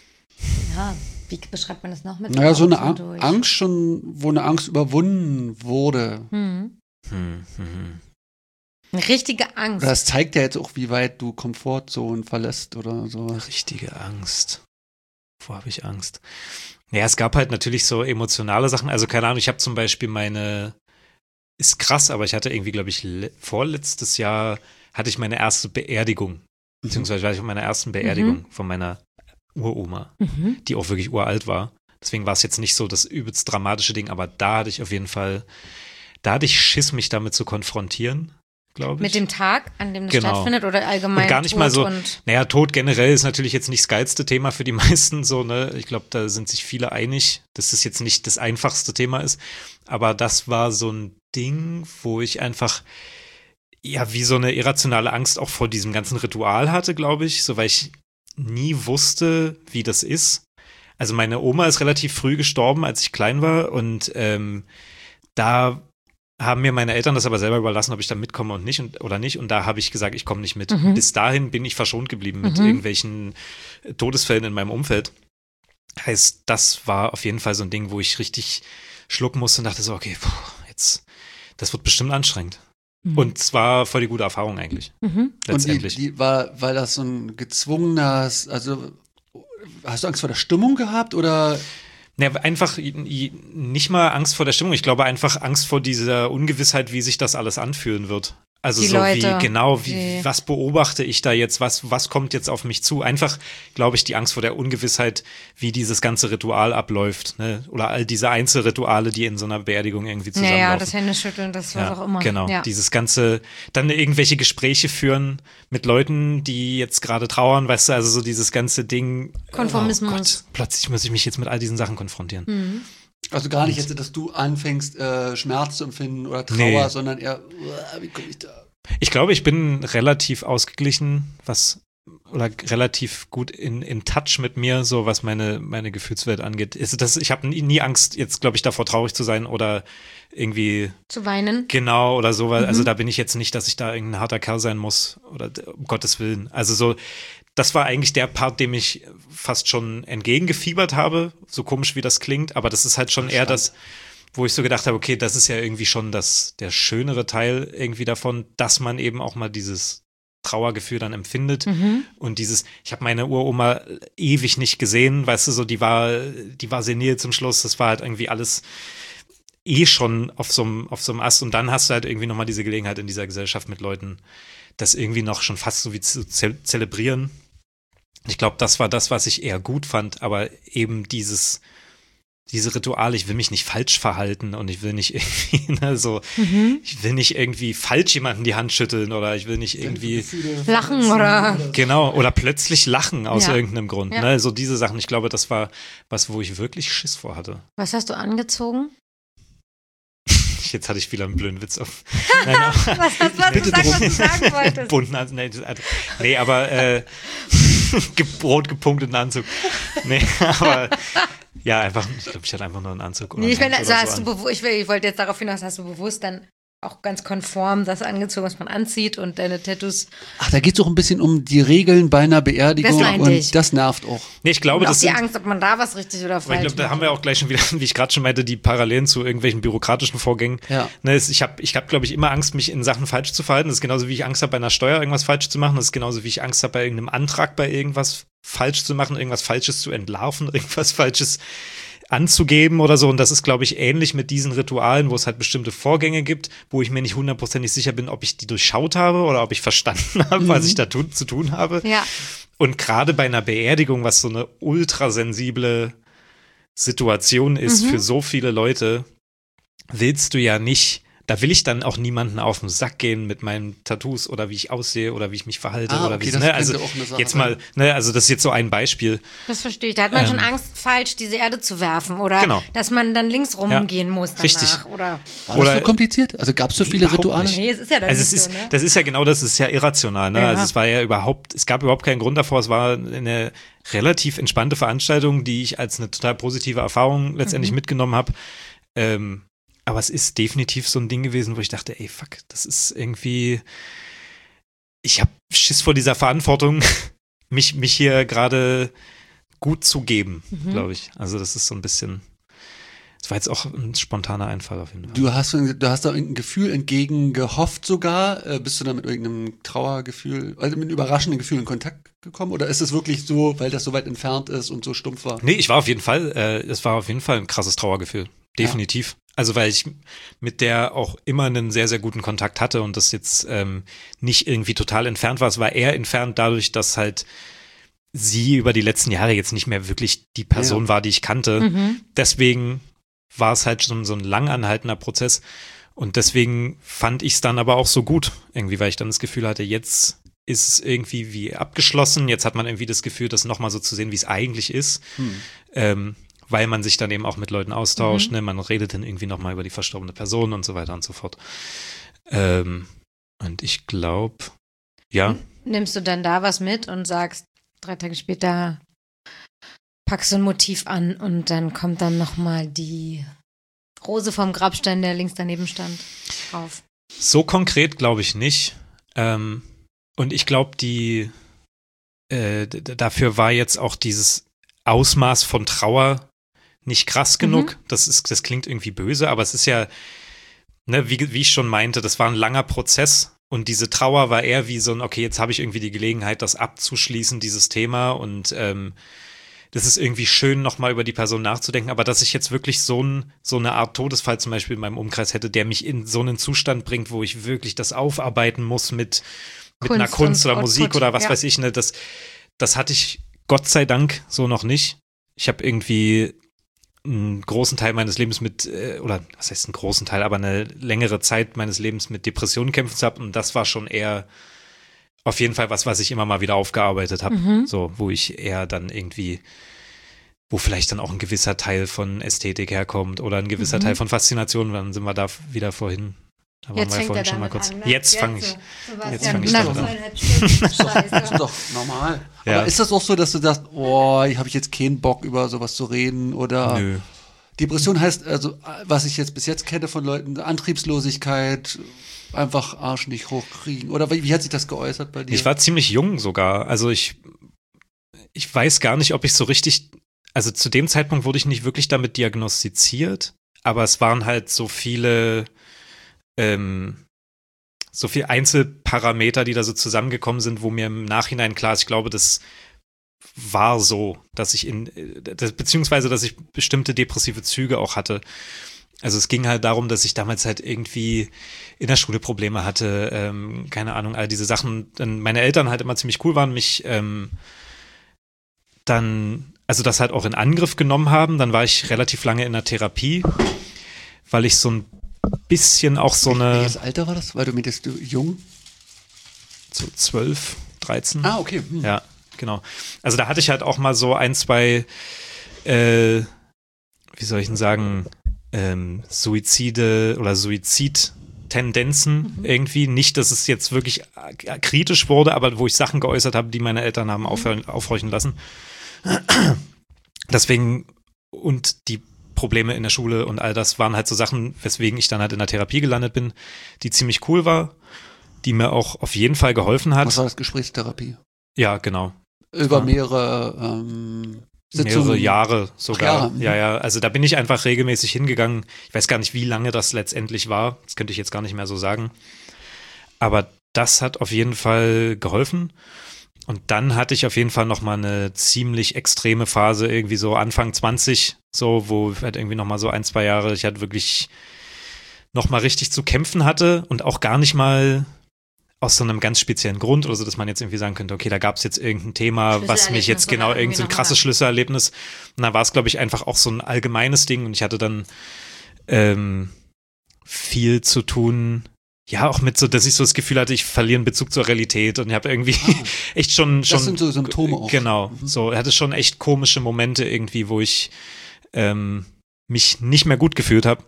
[SPEAKER 2] ja, wie beschreibt man das noch mit?
[SPEAKER 1] Naja, so eine
[SPEAKER 2] Augen
[SPEAKER 1] Ang-
[SPEAKER 2] durch?
[SPEAKER 1] Angst schon, wo eine Angst überwunden wurde.
[SPEAKER 2] Hm.
[SPEAKER 3] Hm, hm, hm.
[SPEAKER 2] Eine richtige Angst.
[SPEAKER 1] Das zeigt ja jetzt auch, wie weit du Komfortzonen verlässt oder sowas.
[SPEAKER 3] Richtige Angst. Wovor habe ich Angst? Ja, es gab halt natürlich so emotionale Sachen. Also keine Ahnung, ich habe zum Beispiel meine, ist krass, aber ich hatte irgendwie, glaube ich, le- vorletztes Jahr hatte ich meine erste Beerdigung. Beziehungsweise war ich auf meiner ersten Beerdigung
[SPEAKER 2] Mhm.
[SPEAKER 3] von meiner Uroma,
[SPEAKER 2] Mhm.
[SPEAKER 3] die auch wirklich uralt war. Deswegen war es jetzt nicht so das übelst dramatische Ding, aber da hatte ich auf jeden Fall, da hatte ich Schiss, mich damit zu konfrontieren, glaube ich.
[SPEAKER 2] Mit dem Tag, an dem das
[SPEAKER 3] Genau.
[SPEAKER 2] stattfindet oder allgemein
[SPEAKER 3] Und gar nicht
[SPEAKER 2] Tod
[SPEAKER 3] mal so,
[SPEAKER 2] und
[SPEAKER 3] naja, Tod generell ist natürlich jetzt nicht das geilste Thema für die meisten, so, ne, ich glaube, da sind sich viele einig, dass das jetzt nicht das einfachste Thema ist, aber das war so ein Ding, wo ich einfach, ja, wie so eine irrationale Angst auch vor diesem ganzen Ritual hatte, glaube ich, so, weil ich nie wusste, wie das ist. Also meine Oma ist relativ früh gestorben, als ich klein war und ähm, da haben mir meine Eltern das aber selber überlassen, ob ich da mitkomme und nicht und, oder nicht. Und da habe ich gesagt, ich komme nicht mit.
[SPEAKER 2] Mhm.
[SPEAKER 3] Bis dahin bin ich verschont geblieben mit
[SPEAKER 2] Mhm.
[SPEAKER 3] irgendwelchen Todesfällen in meinem Umfeld. Heißt, das war auf jeden Fall so ein Ding, wo ich richtig schlucken musste und dachte so, okay, puh, jetzt, das wird bestimmt anstrengend.
[SPEAKER 2] Mhm.
[SPEAKER 3] Und zwar voll die gute Erfahrung eigentlich,
[SPEAKER 2] Mhm.
[SPEAKER 3] letztendlich.
[SPEAKER 1] Und die, die war, weil das so ein gezwungenes, also hast du Angst vor der Stimmung gehabt oder?
[SPEAKER 3] Ja, einfach i- nicht mal Angst vor der Stimmung. Ich glaube einfach Angst vor dieser Ungewissheit, wie sich das alles anfühlen wird. Also
[SPEAKER 2] Die
[SPEAKER 3] so
[SPEAKER 2] Leute,
[SPEAKER 3] wie, genau, wie,
[SPEAKER 2] die-
[SPEAKER 3] was beobachte ich da jetzt, was, was kommt jetzt auf mich zu? Einfach, glaube ich, die Angst vor der Ungewissheit, wie dieses ganze Ritual abläuft, ne? Oder all diese Einzelrituale, die in so einer Beerdigung irgendwie zusammenlaufen.
[SPEAKER 2] Naja, das Händeschütteln, das was auch immer.
[SPEAKER 3] Genau,
[SPEAKER 2] Ja.
[SPEAKER 3] dieses ganze, dann irgendwelche Gespräche führen mit Leuten, die jetzt gerade trauern, weißt du, also so dieses ganze Ding.
[SPEAKER 2] Konformismus.
[SPEAKER 3] Oh Gott, plötzlich muss ich mich jetzt mit all diesen Sachen konfrontieren.
[SPEAKER 2] Mhm.
[SPEAKER 1] Also gar nicht jetzt, dass du anfängst, äh, Schmerz zu empfinden oder Trauer,
[SPEAKER 3] Nee.
[SPEAKER 1] sondern eher, uah, wie komme ich da?
[SPEAKER 3] Ich glaube, ich bin relativ ausgeglichen, was oder relativ gut in, in Touch mit mir, so was meine, meine Gefühlswelt angeht. Ist das, ich habe nie, nie Angst, jetzt glaube ich, davor traurig zu sein oder irgendwie
[SPEAKER 2] Zu weinen.
[SPEAKER 3] genau oder so, weil
[SPEAKER 2] Mhm.
[SPEAKER 3] also da bin ich jetzt nicht, dass ich da irgendein harter Kerl sein muss oder um Gottes Willen. Also so, das war eigentlich der Part, dem ich fast schon entgegengefiebert habe, so komisch wie das klingt, aber das ist halt schon eher das, wo ich so gedacht habe, okay, das ist ja irgendwie schon das, der schönere Teil irgendwie davon, dass man eben auch mal dieses Trauergefühl dann empfindet
[SPEAKER 2] Mhm.
[SPEAKER 3] und dieses, ich habe meine Uroma ewig nicht gesehen, weißt du, so die war, die war senil zum Schluss, das war halt irgendwie alles, eh schon auf so einem auf so einem Ast und dann hast du halt irgendwie nochmal diese Gelegenheit in dieser Gesellschaft mit Leuten, das irgendwie noch schon fast so wie zu ze- zelebrieren. Ich glaube, das war das, was ich eher gut fand, aber eben dieses diese Rituale, ich will mich nicht falsch verhalten und ich will nicht irgendwie, ne, so, mhm. ich will nicht irgendwie falsch jemanden die Hand schütteln oder ich will nicht irgendwie
[SPEAKER 2] lachen oder
[SPEAKER 3] genau, oder plötzlich lachen aus
[SPEAKER 2] ja.
[SPEAKER 3] irgendeinem Grund, ja. ne, so diese Sachen. Ich glaube, das war was, wo ich wirklich Schiss vor hatte.
[SPEAKER 2] Was hast du angezogen?
[SPEAKER 3] Jetzt hatte ich wieder einen blöden Witz auf.
[SPEAKER 2] Nein, was hast du gesagt, was du sagen wolltest?
[SPEAKER 3] Bunten Anzug, nee, nee, aber äh, rot gepunkteten Anzug. Nee, aber ja, einfach, ich glaube, ich hatte einfach nur einen Anzug.
[SPEAKER 2] Nee, ich meine, also hast so du bewu- ich, ich wollte jetzt darauf hinaus, hast du bewusst dann auch ganz konform das angezogen, was man anzieht und deine Tattoos.
[SPEAKER 1] Ach, da geht es auch ein bisschen um die Regeln bei einer Beerdigung
[SPEAKER 2] das
[SPEAKER 1] und
[SPEAKER 2] ich.
[SPEAKER 1] das nervt auch.
[SPEAKER 3] Nee, ich glaube,
[SPEAKER 2] und auch
[SPEAKER 3] das
[SPEAKER 2] die
[SPEAKER 3] sind,
[SPEAKER 2] Angst, ob man da was richtig oder falsch
[SPEAKER 3] ich glaube, da
[SPEAKER 2] macht.
[SPEAKER 3] haben wir auch gleich schon wieder, wie ich gerade schon meinte, die Parallelen zu irgendwelchen bürokratischen Vorgängen.
[SPEAKER 1] Ja.
[SPEAKER 3] Ne, ich habe, ich hab, glaube ich, immer Angst, mich in Sachen falsch zu verhalten. Das ist genauso, wie ich Angst habe, bei einer Steuer irgendwas falsch zu machen. Das ist genauso, wie ich Angst habe, bei irgendeinem Antrag bei irgendwas falsch zu machen, irgendwas Falsches zu entlarven, irgendwas Falsches anzugeben oder so. Und das ist, glaube ich, ähnlich mit diesen Ritualen, wo es halt bestimmte Vorgänge gibt, wo ich mir nicht hundertprozentig sicher bin, ob ich die durchschaut habe oder ob ich verstanden habe, mhm. was ich da tu- zu tun habe.
[SPEAKER 2] Ja.
[SPEAKER 3] Und gerade bei einer Beerdigung, was so eine ultrasensible Situation ist mhm. für so viele Leute, willst du ja nicht, da will ich dann auch niemanden auf den Sack gehen mit meinen Tattoos oder wie ich aussehe oder wie ich mich verhalte
[SPEAKER 1] ah,
[SPEAKER 3] oder
[SPEAKER 1] okay,
[SPEAKER 3] wie
[SPEAKER 1] das
[SPEAKER 3] ne? Also
[SPEAKER 1] auch eine Sache
[SPEAKER 3] jetzt mal, ne, also das ist jetzt so ein Beispiel.
[SPEAKER 2] Das verstehe ich. Da hat man ähm, schon Angst, falsch diese Erde zu werfen oder
[SPEAKER 3] genau.
[SPEAKER 2] dass man dann links rumgehen
[SPEAKER 3] ja,
[SPEAKER 2] muss danach.
[SPEAKER 3] Richtig.
[SPEAKER 2] Oder
[SPEAKER 1] war das so kompliziert? Also gab es so viele Rituale?
[SPEAKER 2] Nee, es ist ja dann
[SPEAKER 3] also
[SPEAKER 2] nicht
[SPEAKER 3] es ist,
[SPEAKER 2] so, ne?
[SPEAKER 3] Das ist ja genau das, es ist ja irrational. Ne?
[SPEAKER 2] Ja.
[SPEAKER 3] Also es war ja überhaupt, es gab überhaupt keinen Grund davor. Es war eine relativ entspannte Veranstaltung, die ich als eine total positive Erfahrung letztendlich mhm. mitgenommen habe. Ähm, Aber es ist definitiv so ein Ding gewesen, wo ich dachte, ey, fuck, das ist irgendwie, ich habe Schiss vor dieser Verantwortung, mich, mich hier gerade gut zu geben, mhm. glaube ich. Also das ist so ein bisschen, das war jetzt auch ein spontaner Einfall auf jeden Fall.
[SPEAKER 1] Du hast, du hast da irgendein Gefühl entgegen gehofft sogar, äh, bist du da mit irgendeinem Trauergefühl, also mit einem überraschenden Gefühl in Kontakt gekommen oder ist es wirklich so, weil das so weit entfernt ist und so stumpf war?
[SPEAKER 3] Nee, ich war auf jeden Fall, äh, es war auf jeden Fall ein krasses Trauergefühl, definitiv. Ja. Also weil ich mit der auch immer einen sehr, sehr guten Kontakt hatte und das jetzt ähm, nicht irgendwie total entfernt war. Es war eher entfernt dadurch, dass halt sie über die letzten Jahre jetzt nicht mehr wirklich die Person ja. war, die ich kannte. Mhm. Deswegen war es halt schon so ein lang anhaltender Prozess und deswegen fand ich es dann aber auch so gut irgendwie, weil ich dann das Gefühl hatte, jetzt ist es irgendwie wie abgeschlossen. Jetzt hat man irgendwie das Gefühl, das nochmal so zu sehen, wie es eigentlich ist. Mhm. Ähm, weil man sich dann eben auch mit Leuten austauscht, mhm. ne? Man redet dann irgendwie nochmal über die verstorbene Person und so weiter und so fort. Ähm, und ich glaube, ja.
[SPEAKER 2] Nimmst du dann da was mit und sagst, drei Tage später packst du ein Motiv an und dann kommt dann nochmal die Rose vom Grabstein, der links daneben stand, drauf?
[SPEAKER 3] So konkret glaube ich nicht. Ähm, und ich glaube, die äh, d- dafür war jetzt auch dieses Ausmaß von Trauer nicht krass genug. Mhm. Das ist, das klingt irgendwie böse, aber es ist ja, ne, wie, wie ich schon meinte, das war ein langer Prozess und diese Trauer war eher wie so ein, okay, jetzt habe ich irgendwie die Gelegenheit, das abzuschließen, dieses Thema und ähm, das ist irgendwie schön, nochmal über die Person nachzudenken, aber dass ich jetzt wirklich so, ein, so eine Art Todesfall zum Beispiel in meinem Umkreis hätte, der mich in so einen Zustand bringt, wo ich wirklich das aufarbeiten muss mit, mit Kunst einer Kunst oder Musik Output, oder was ja. weiß ich, ne, das, das hatte ich Gott sei Dank so noch nicht. Ich habe irgendwie einen großen Teil meines Lebens mit, oder was heißt einen großen Teil, aber eine längere Zeit meines Lebens mit Depressionen kämpfen habe und das war schon eher auf jeden Fall was, was ich immer mal wieder aufgearbeitet habe, mhm. so, wo ich eher dann irgendwie, wo vielleicht dann auch ein gewisser Teil von Ästhetik herkommt oder ein gewisser mhm. Teil von Faszination, dann sind wir da wieder vorhin. Da waren
[SPEAKER 2] jetzt
[SPEAKER 3] wir vorhin schon mal kurz. An, ne? Jetzt fange ich,
[SPEAKER 2] so,
[SPEAKER 3] jetzt fang ich damit an.
[SPEAKER 1] Das ist doch normal. Ja. Aber ist das auch so, dass du sagst, oh, ich habe jetzt keinen Bock, über sowas zu reden oder
[SPEAKER 3] Nö.
[SPEAKER 1] Depression heißt, also was ich jetzt bis jetzt kenne von Leuten, Antriebslosigkeit, einfach Arsch nicht hochkriegen. Oder wie, wie hat sich das geäußert bei dir?
[SPEAKER 3] Ich war ziemlich jung sogar. Also ich, ich weiß gar nicht, ob ich so richtig, also zu dem Zeitpunkt wurde ich nicht wirklich damit diagnostiziert, aber es waren halt so viele ähm, so viele Einzelparameter, die da so zusammengekommen sind, wo mir im Nachhinein klar ist, ich glaube, das war so, dass ich in, das, beziehungsweise, dass ich bestimmte depressive Züge auch hatte. Also es ging halt darum, dass ich damals halt irgendwie in der Schule Probleme hatte, ähm, keine Ahnung, all diese Sachen. Dann meine Eltern halt immer ziemlich cool waren, mich ähm, dann, also das halt auch in Angriff genommen haben. Dann war ich relativ lange in der Therapie, weil ich so ein bisschen auch so eine...
[SPEAKER 1] Welches Alter war das? Weil du mit du jung?
[SPEAKER 3] So zwölf, dreizehn.
[SPEAKER 1] Ah, okay. Hm.
[SPEAKER 3] Ja, genau. Also da hatte ich halt auch mal so ein, zwei, äh, wie soll ich denn sagen, ähm, Suizide oder Suizidtendenzen mhm. irgendwie. Nicht, dass es jetzt wirklich kritisch wurde, aber wo ich Sachen geäußert habe, die meine Eltern haben aufhören, aufhorchen lassen. Deswegen, und die Probleme in der Schule und all das waren halt so Sachen, weswegen ich dann halt in der Therapie gelandet bin, die ziemlich cool war, die mir auch auf jeden Fall geholfen hat.
[SPEAKER 1] Was war das, Gesprächstherapie?
[SPEAKER 3] Ja, genau.
[SPEAKER 1] Über
[SPEAKER 3] ja.
[SPEAKER 1] mehrere ähm, Sitzungen?
[SPEAKER 3] Mehrere Jahre sogar.
[SPEAKER 1] Ach, Jahre.
[SPEAKER 3] Ja, ja. Also da bin ich einfach regelmäßig hingegangen. Ich weiß gar nicht, wie lange das letztendlich war. Das könnte ich jetzt gar nicht mehr so sagen. Aber das hat auf jeden Fall geholfen. Und dann hatte ich auf jeden Fall nochmal eine ziemlich extreme Phase, irgendwie so Anfang zwanzig, so, wo halt irgendwie nochmal so ein, zwei Jahre, ich halt wirklich nochmal richtig zu kämpfen hatte und auch gar nicht mal aus so einem ganz speziellen Grund oder so, dass man jetzt irgendwie sagen könnte, okay, da gab es jetzt irgendein Thema, was mich jetzt genau, irgend so ein krasses Schlüsselerlebnis. Und da war es, glaube ich, einfach auch so ein allgemeines Ding und ich hatte dann ähm, viel zu tun, ja, auch mit so, dass ich so das Gefühl hatte, ich verliere einen Bezug zur Realität und ich habe irgendwie ah, echt schon, schon.
[SPEAKER 1] Das sind so Symptome auch.
[SPEAKER 3] Genau,
[SPEAKER 1] mhm.
[SPEAKER 3] so, ich hatte schon echt komische Momente irgendwie, wo ich ähm, mich nicht mehr gut gefühlt habe.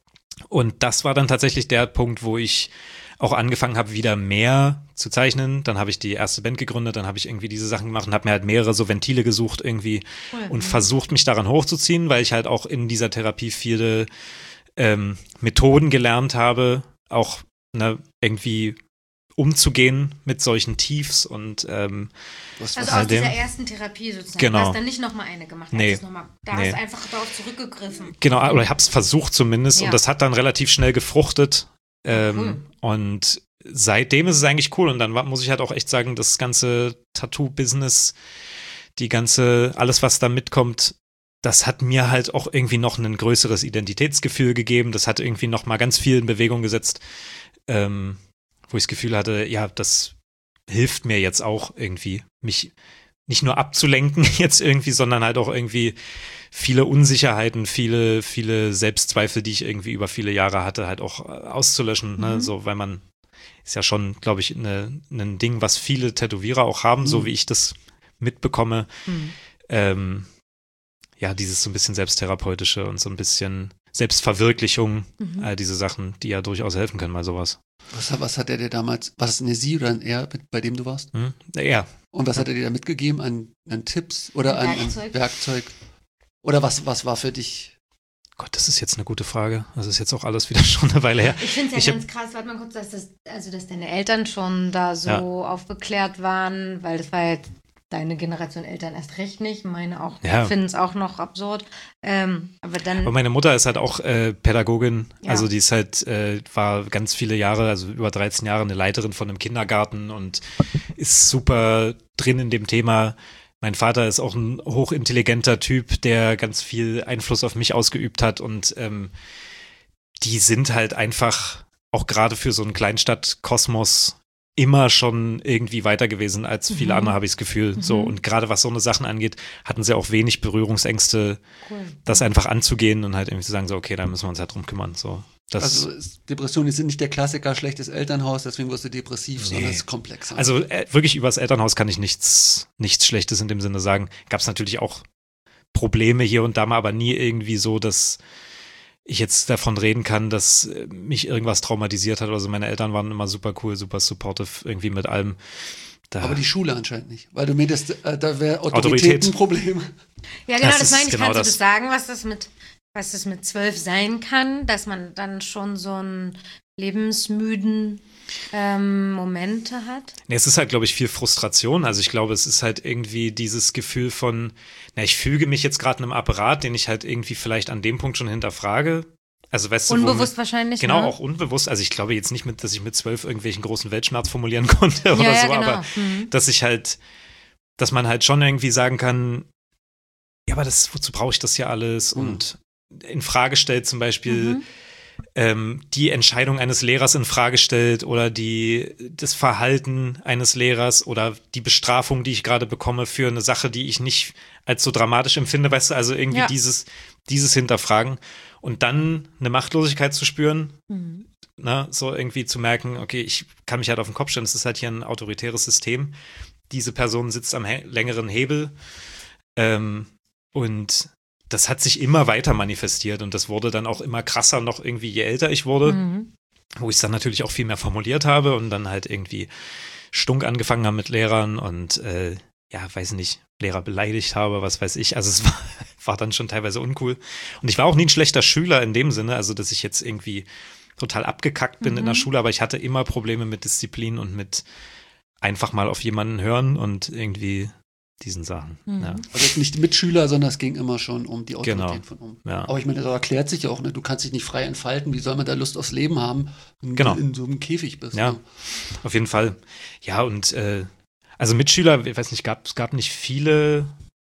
[SPEAKER 3] Und das war dann tatsächlich der Punkt, wo ich auch angefangen habe, wieder mehr zu zeichnen. Dann habe ich die erste Band gegründet, dann habe ich irgendwie diese Sachen gemacht und habe mir halt mehrere so Ventile gesucht irgendwie cool. und versucht, mich daran hochzuziehen, weil ich halt auch in dieser Therapie viele ähm, Methoden gelernt habe, auch ne, irgendwie umzugehen mit solchen Tiefs und ähm,
[SPEAKER 2] was, was also aus dieser ersten Therapie sozusagen.
[SPEAKER 3] Genau.
[SPEAKER 2] Du hast dann nicht nochmal eine gemacht.
[SPEAKER 3] Nee.
[SPEAKER 2] Noch mal, da
[SPEAKER 3] nee.
[SPEAKER 2] hast du einfach darauf zurückgegriffen.
[SPEAKER 3] Genau, oder ich habe es versucht zumindest
[SPEAKER 2] ja.
[SPEAKER 3] und das hat dann relativ schnell gefruchtet. Ähm,
[SPEAKER 2] cool.
[SPEAKER 3] Und seitdem ist es eigentlich cool und dann muss ich halt auch echt sagen, das ganze Tattoo-Business, die ganze, alles was da mitkommt, das hat mir halt auch irgendwie noch ein größeres Identitätsgefühl gegeben, das hat irgendwie noch mal ganz viel in Bewegung gesetzt, ähm, wo ich das Gefühl hatte, ja, das hilft mir jetzt auch irgendwie, mich nicht nur abzulenken jetzt irgendwie, sondern halt auch irgendwie viele Unsicherheiten, viele, viele Selbstzweifel, die ich irgendwie über viele Jahre hatte, halt auch auszulöschen, mhm. ne, so, weil man ist ja schon, glaube ich, ne, ein Ding, was viele Tätowierer auch haben, mhm. so wie ich das mitbekomme, mhm. ähm, ja, dieses so ein bisschen Selbsttherapeutische und so ein bisschen Selbstverwirklichung, mhm. all diese Sachen, die ja durchaus helfen können bei sowas.
[SPEAKER 1] Was, was hat er dir damals, war es eine Sie oder ein Er, bei dem du warst?
[SPEAKER 3] Mhm. Er.
[SPEAKER 1] Und was hat er dir da mitgegeben an, an Tipps oder an Werkzeug? an Werkzeug? Oder was, was war für dich?
[SPEAKER 3] Gott, das ist jetzt eine gute Frage. Das ist jetzt auch alles wieder schon eine Weile her.
[SPEAKER 2] Ich finde es ja ich ganz krass, warte mal kurz, dass, das, also, dass deine Eltern schon da so ja. aufgeklärt waren, weil das war ja deine Generation Eltern erst recht nicht, meine auch, ja. finden es auch noch absurd. Ähm, aber dann.
[SPEAKER 3] Aber meine Mutter ist halt auch äh, Pädagogin, ja. also die ist halt, äh, war ganz viele Jahre, also über dreizehn Jahre eine Leiterin von einem Kindergarten und ist super drin in dem Thema. Mein Vater ist auch ein hochintelligenter Typ, der ganz viel Einfluss auf mich ausgeübt hat und ähm, die sind halt einfach auch gerade für so einen Kleinstadtkosmos immer schon irgendwie weiter gewesen als viele mhm. andere, habe ich das Gefühl. Mhm. So, und gerade was so eine Sachen angeht, hatten sie auch wenig Berührungsängste, cool. das einfach anzugehen und halt irgendwie zu sagen, so, okay, da müssen wir uns halt drum kümmern. So, das
[SPEAKER 1] also Depressionen sind nicht der Klassiker, schlechtes Elternhaus, deswegen wirst du depressiv, nee. sondern es ist komplexer.
[SPEAKER 3] Also äh, wirklich über das Elternhaus kann ich nichts, nichts Schlechtes in dem Sinne sagen. Gab es natürlich auch Probleme hier und da mal, aber nie irgendwie so, dass ich jetzt davon reden kann, dass mich irgendwas traumatisiert hat. Also meine Eltern waren immer super cool, super supportive, irgendwie mit allem. Da
[SPEAKER 1] aber die Schule anscheinend nicht, weil du meintest, äh, da wäre Autorität ein Problem.
[SPEAKER 2] Ja, genau, das, das meine ich.
[SPEAKER 3] Genau
[SPEAKER 2] Kannst
[SPEAKER 3] das.
[SPEAKER 2] du das sagen, was das mit was das mit zwölf sein kann, dass man dann schon so einen lebensmüden ähm, Momente hat?
[SPEAKER 3] Nee, es ist halt, glaube ich, viel Frustration. Also ich glaube, es ist halt irgendwie dieses Gefühl von, na, ich füge mich jetzt gerade einem Apparat, den ich halt irgendwie vielleicht an dem Punkt schon hinterfrage. Also, weißt
[SPEAKER 2] unbewusst
[SPEAKER 3] du, womit,
[SPEAKER 2] wahrscheinlich.
[SPEAKER 3] Genau,
[SPEAKER 2] ne?
[SPEAKER 3] auch unbewusst. Also ich glaube jetzt nicht, mit, dass ich mit zwölf irgendwelchen großen Weltschmerz formulieren konnte oder
[SPEAKER 2] ja,
[SPEAKER 3] so,
[SPEAKER 2] ja, genau.
[SPEAKER 3] aber
[SPEAKER 2] mhm.
[SPEAKER 3] dass ich halt, dass man halt schon irgendwie sagen kann, ja, aber das, wozu brauche ich das hier alles?
[SPEAKER 1] Mhm.
[SPEAKER 3] Und in Frage stellt, zum Beispiel
[SPEAKER 2] Mhm.
[SPEAKER 3] ähm, die Entscheidung eines Lehrers in Frage stellt oder die, das Verhalten eines Lehrers oder die Bestrafung, die ich gerade bekomme für eine Sache, die ich nicht als so dramatisch empfinde, weißt du, also irgendwie
[SPEAKER 2] Ja.
[SPEAKER 3] dieses, dieses Hinterfragen und dann eine Machtlosigkeit zu spüren,
[SPEAKER 2] Mhm.
[SPEAKER 3] ne, so irgendwie zu merken, okay, ich kann mich halt auf den Kopf stellen, es ist halt hier ein autoritäres System, diese Person sitzt am he- längeren Hebel ähm, und das hat sich immer weiter manifestiert und das wurde dann auch immer krasser noch irgendwie, je älter ich wurde,
[SPEAKER 2] Mhm.
[SPEAKER 3] wo ich es dann natürlich auch viel mehr formuliert habe und dann halt irgendwie stunk angefangen habe mit Lehrern und äh, ja, weiß nicht, Lehrer beleidigt habe, was weiß ich. Also es war, war dann schon teilweise uncool. Und ich war auch nie ein schlechter Schüler in dem Sinne, also dass ich jetzt irgendwie total abgekackt bin
[SPEAKER 2] Mhm.
[SPEAKER 3] in der Schule, aber ich hatte immer Probleme mit Disziplin und mit einfach mal auf jemanden hören und irgendwie diesen Sachen.
[SPEAKER 2] Mhm.
[SPEAKER 3] Ja.
[SPEAKER 1] Also jetzt nicht Mitschüler, sondern es ging immer schon um die Autorität
[SPEAKER 3] Genau.
[SPEAKER 1] von um.
[SPEAKER 3] Ja.
[SPEAKER 1] Aber ich meine, das erklärt sich ja auch, ne? Du kannst dich nicht frei entfalten. Wie soll man da Lust aufs Leben haben, wenn
[SPEAKER 3] Genau.
[SPEAKER 1] du in so einem Käfig bist?
[SPEAKER 3] Ja.
[SPEAKER 1] Ne?
[SPEAKER 3] Auf jeden Fall. Ja, und äh, also Mitschüler, ich weiß nicht, gab, es gab nicht viele,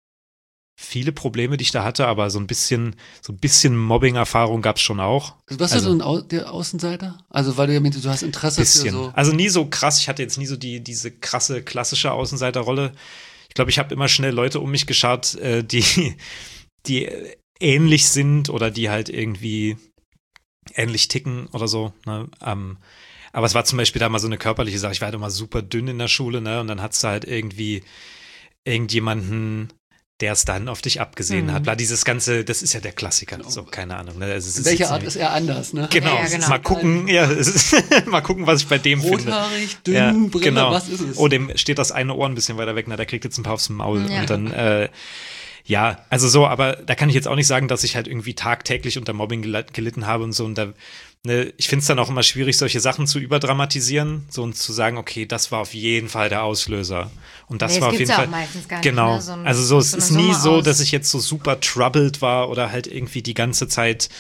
[SPEAKER 3] viele Probleme, die ich da hatte, aber so ein bisschen, so ein bisschen Mobbing-Erfahrung gab es schon auch.
[SPEAKER 1] Warst
[SPEAKER 3] Also-
[SPEAKER 1] du so ein Au der Außenseiter? Also weil du ja meinte, du hast Interesse
[SPEAKER 3] Bisschen.
[SPEAKER 1] für so.
[SPEAKER 3] Also nie so krass, ich hatte jetzt nie so die, diese krasse, klassische Außenseiterrolle. Ich glaube, ich habe immer schnell Leute um mich geschart, äh, die, die ähnlich sind oder die halt irgendwie ähnlich ticken oder so. Ne? Ähm, aber es war zum Beispiel da mal so eine körperliche Sache. Ich war halt immer super dünn in der Schule, ne? Und dann hat's da halt irgendwie irgendjemanden, der es dann auf dich abgesehen
[SPEAKER 2] Mhm.
[SPEAKER 3] hat. Bla, dieses ganze, das ist ja der Klassiker.
[SPEAKER 1] Genau.
[SPEAKER 3] So, keine Ahnung. Ne? Also es
[SPEAKER 1] In
[SPEAKER 3] ist
[SPEAKER 1] welcher
[SPEAKER 3] jetzt
[SPEAKER 1] Art
[SPEAKER 3] nicht-
[SPEAKER 1] ist er anders, ne?
[SPEAKER 3] Genau,
[SPEAKER 2] Ja, ja, genau.
[SPEAKER 3] mal gucken, ja, es ist, mal gucken, was ich bei dem finde.
[SPEAKER 1] Rothaarig, dünn,
[SPEAKER 3] Ja,
[SPEAKER 1] Brille,
[SPEAKER 3] genau.
[SPEAKER 1] was ist es?
[SPEAKER 3] Oh, dem steht das eine Ohr ein bisschen weiter weg, na, der kriegt jetzt ein paar aufs Maul.
[SPEAKER 2] Ja.
[SPEAKER 3] Und dann, äh, ja, also so, aber da kann ich jetzt auch nicht sagen, dass ich halt irgendwie tagtäglich unter Mobbing gel- gelitten habe und so. Und da, ne, ich finde es dann auch immer schwierig, solche Sachen zu überdramatisieren, so und zu sagen, okay, das war auf jeden Fall der Auslöser. Und das
[SPEAKER 2] Nee, das
[SPEAKER 3] war auf
[SPEAKER 2] gibt's
[SPEAKER 3] jeden
[SPEAKER 2] ja
[SPEAKER 3] Fall.
[SPEAKER 2] auch meistens gar nicht,
[SPEAKER 3] Genau.
[SPEAKER 2] ne? So ein-
[SPEAKER 3] also so, es
[SPEAKER 2] so eine
[SPEAKER 3] ist nie
[SPEAKER 2] Summe
[SPEAKER 3] so,
[SPEAKER 2] aus-
[SPEAKER 3] dass ich jetzt so super troubled war oder halt irgendwie die ganze Zeit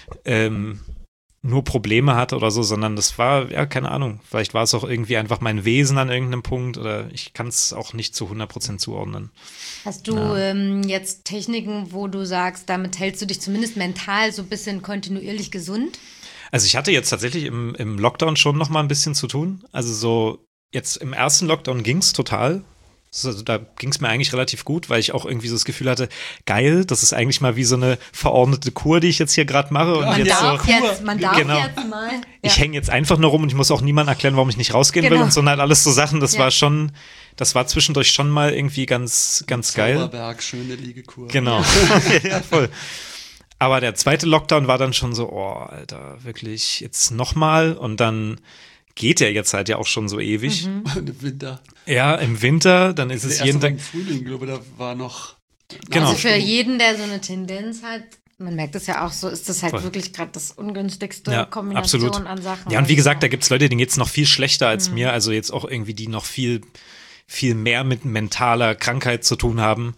[SPEAKER 3] ähm, nur Probleme hatte oder so, sondern das war, ja, keine Ahnung, vielleicht war es auch irgendwie einfach mein Wesen an irgendeinem Punkt oder ich kann es auch nicht zu hundert Prozent zuordnen.
[SPEAKER 2] Hast du
[SPEAKER 3] Ja.
[SPEAKER 2] ähm, jetzt Techniken, wo du sagst, damit hältst du dich zumindest mental so ein bisschen kontinuierlich gesund?
[SPEAKER 3] Also ich hatte jetzt tatsächlich im, im Lockdown schon noch mal ein bisschen zu tun. Also so jetzt im ersten Lockdown ging es total. Also da ging es mir eigentlich relativ gut, weil ich auch irgendwie so das Gefühl hatte, geil, das ist eigentlich mal wie so eine verordnete Kur, die ich jetzt hier gerade mache. Und
[SPEAKER 1] Ja,
[SPEAKER 3] jetzt
[SPEAKER 1] ja.
[SPEAKER 3] so,
[SPEAKER 2] Darf jetzt, man darf
[SPEAKER 3] Genau.
[SPEAKER 2] jetzt mal.
[SPEAKER 3] ich
[SPEAKER 2] Ja.
[SPEAKER 3] hänge jetzt einfach nur rum und ich muss auch niemandem erklären, warum ich nicht rausgehen will
[SPEAKER 2] Genau.
[SPEAKER 3] und so, und halt alles so Sachen. Das
[SPEAKER 2] Ja.
[SPEAKER 3] war schon, das war zwischendurch schon mal irgendwie ganz, ganz geil.
[SPEAKER 1] Zauberberg, schöne Liegekur.
[SPEAKER 3] Genau. Ja, voll. Aber der zweite Lockdown war dann schon so, oh, Alter, wirklich jetzt nochmal und dann geht der jetzt halt ja auch schon so ewig.
[SPEAKER 2] Mhm.
[SPEAKER 1] Und im Winter.
[SPEAKER 3] Ja, im Winter, dann ist
[SPEAKER 1] Der
[SPEAKER 3] es
[SPEAKER 1] erste
[SPEAKER 3] jeden
[SPEAKER 1] war
[SPEAKER 3] Tag.
[SPEAKER 1] im Frühling, glaube ich, da war noch.
[SPEAKER 3] Genau.
[SPEAKER 2] Also für jeden, der so eine Tendenz hat, man merkt es ja auch so, ist das halt
[SPEAKER 3] Voll.
[SPEAKER 2] wirklich gerade das ungünstigste
[SPEAKER 3] Ja,
[SPEAKER 2] Kombination
[SPEAKER 3] absolut.
[SPEAKER 2] an Sachen.
[SPEAKER 3] Ja, und wie gesagt, da
[SPEAKER 2] Also,
[SPEAKER 3] gibt's Leute, denen geht's noch viel schlechter als
[SPEAKER 2] Mhm.
[SPEAKER 3] mir, also jetzt auch irgendwie, die noch viel, viel mehr mit mentaler Krankheit zu tun haben.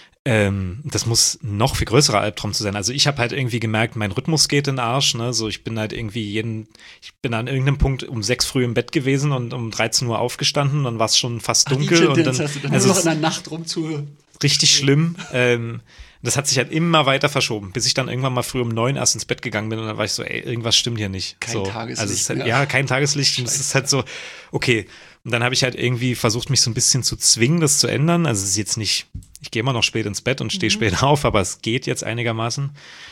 [SPEAKER 3] Ähm, das muss noch viel größerer Albtraum zu sein. Also ich habe halt irgendwie gemerkt, mein Rhythmus geht in den Arsch. Ne? So, ich bin halt irgendwie jeden, ich bin an irgendeinem Punkt um sechs früh im Bett gewesen und um dreizehn Uhr aufgestanden, dann war es schon fast
[SPEAKER 1] Ach, die
[SPEAKER 3] dunkel und
[SPEAKER 1] Tendenz
[SPEAKER 3] dann,
[SPEAKER 1] hast du dann
[SPEAKER 3] also
[SPEAKER 1] nur noch
[SPEAKER 3] es
[SPEAKER 1] in der Nacht rum zu.
[SPEAKER 3] richtig schlimm. Ähm, das hat sich halt immer weiter verschoben, bis ich dann irgendwann mal früh um neun erst ins Bett gegangen bin und dann war ich so, ey, irgendwas stimmt hier nicht.
[SPEAKER 1] Kein
[SPEAKER 3] so,
[SPEAKER 1] Tageslicht
[SPEAKER 3] also es ist halt,
[SPEAKER 1] mehr.
[SPEAKER 3] ja, kein Tageslicht. Und es ist halt so, okay. Und dann habe ich halt irgendwie versucht, mich so ein bisschen zu zwingen, das zu ändern. Also es ist jetzt nicht, ich gehe immer noch spät ins Bett und stehe
[SPEAKER 2] Mhm.
[SPEAKER 3] spät auf, aber es geht jetzt einigermaßen.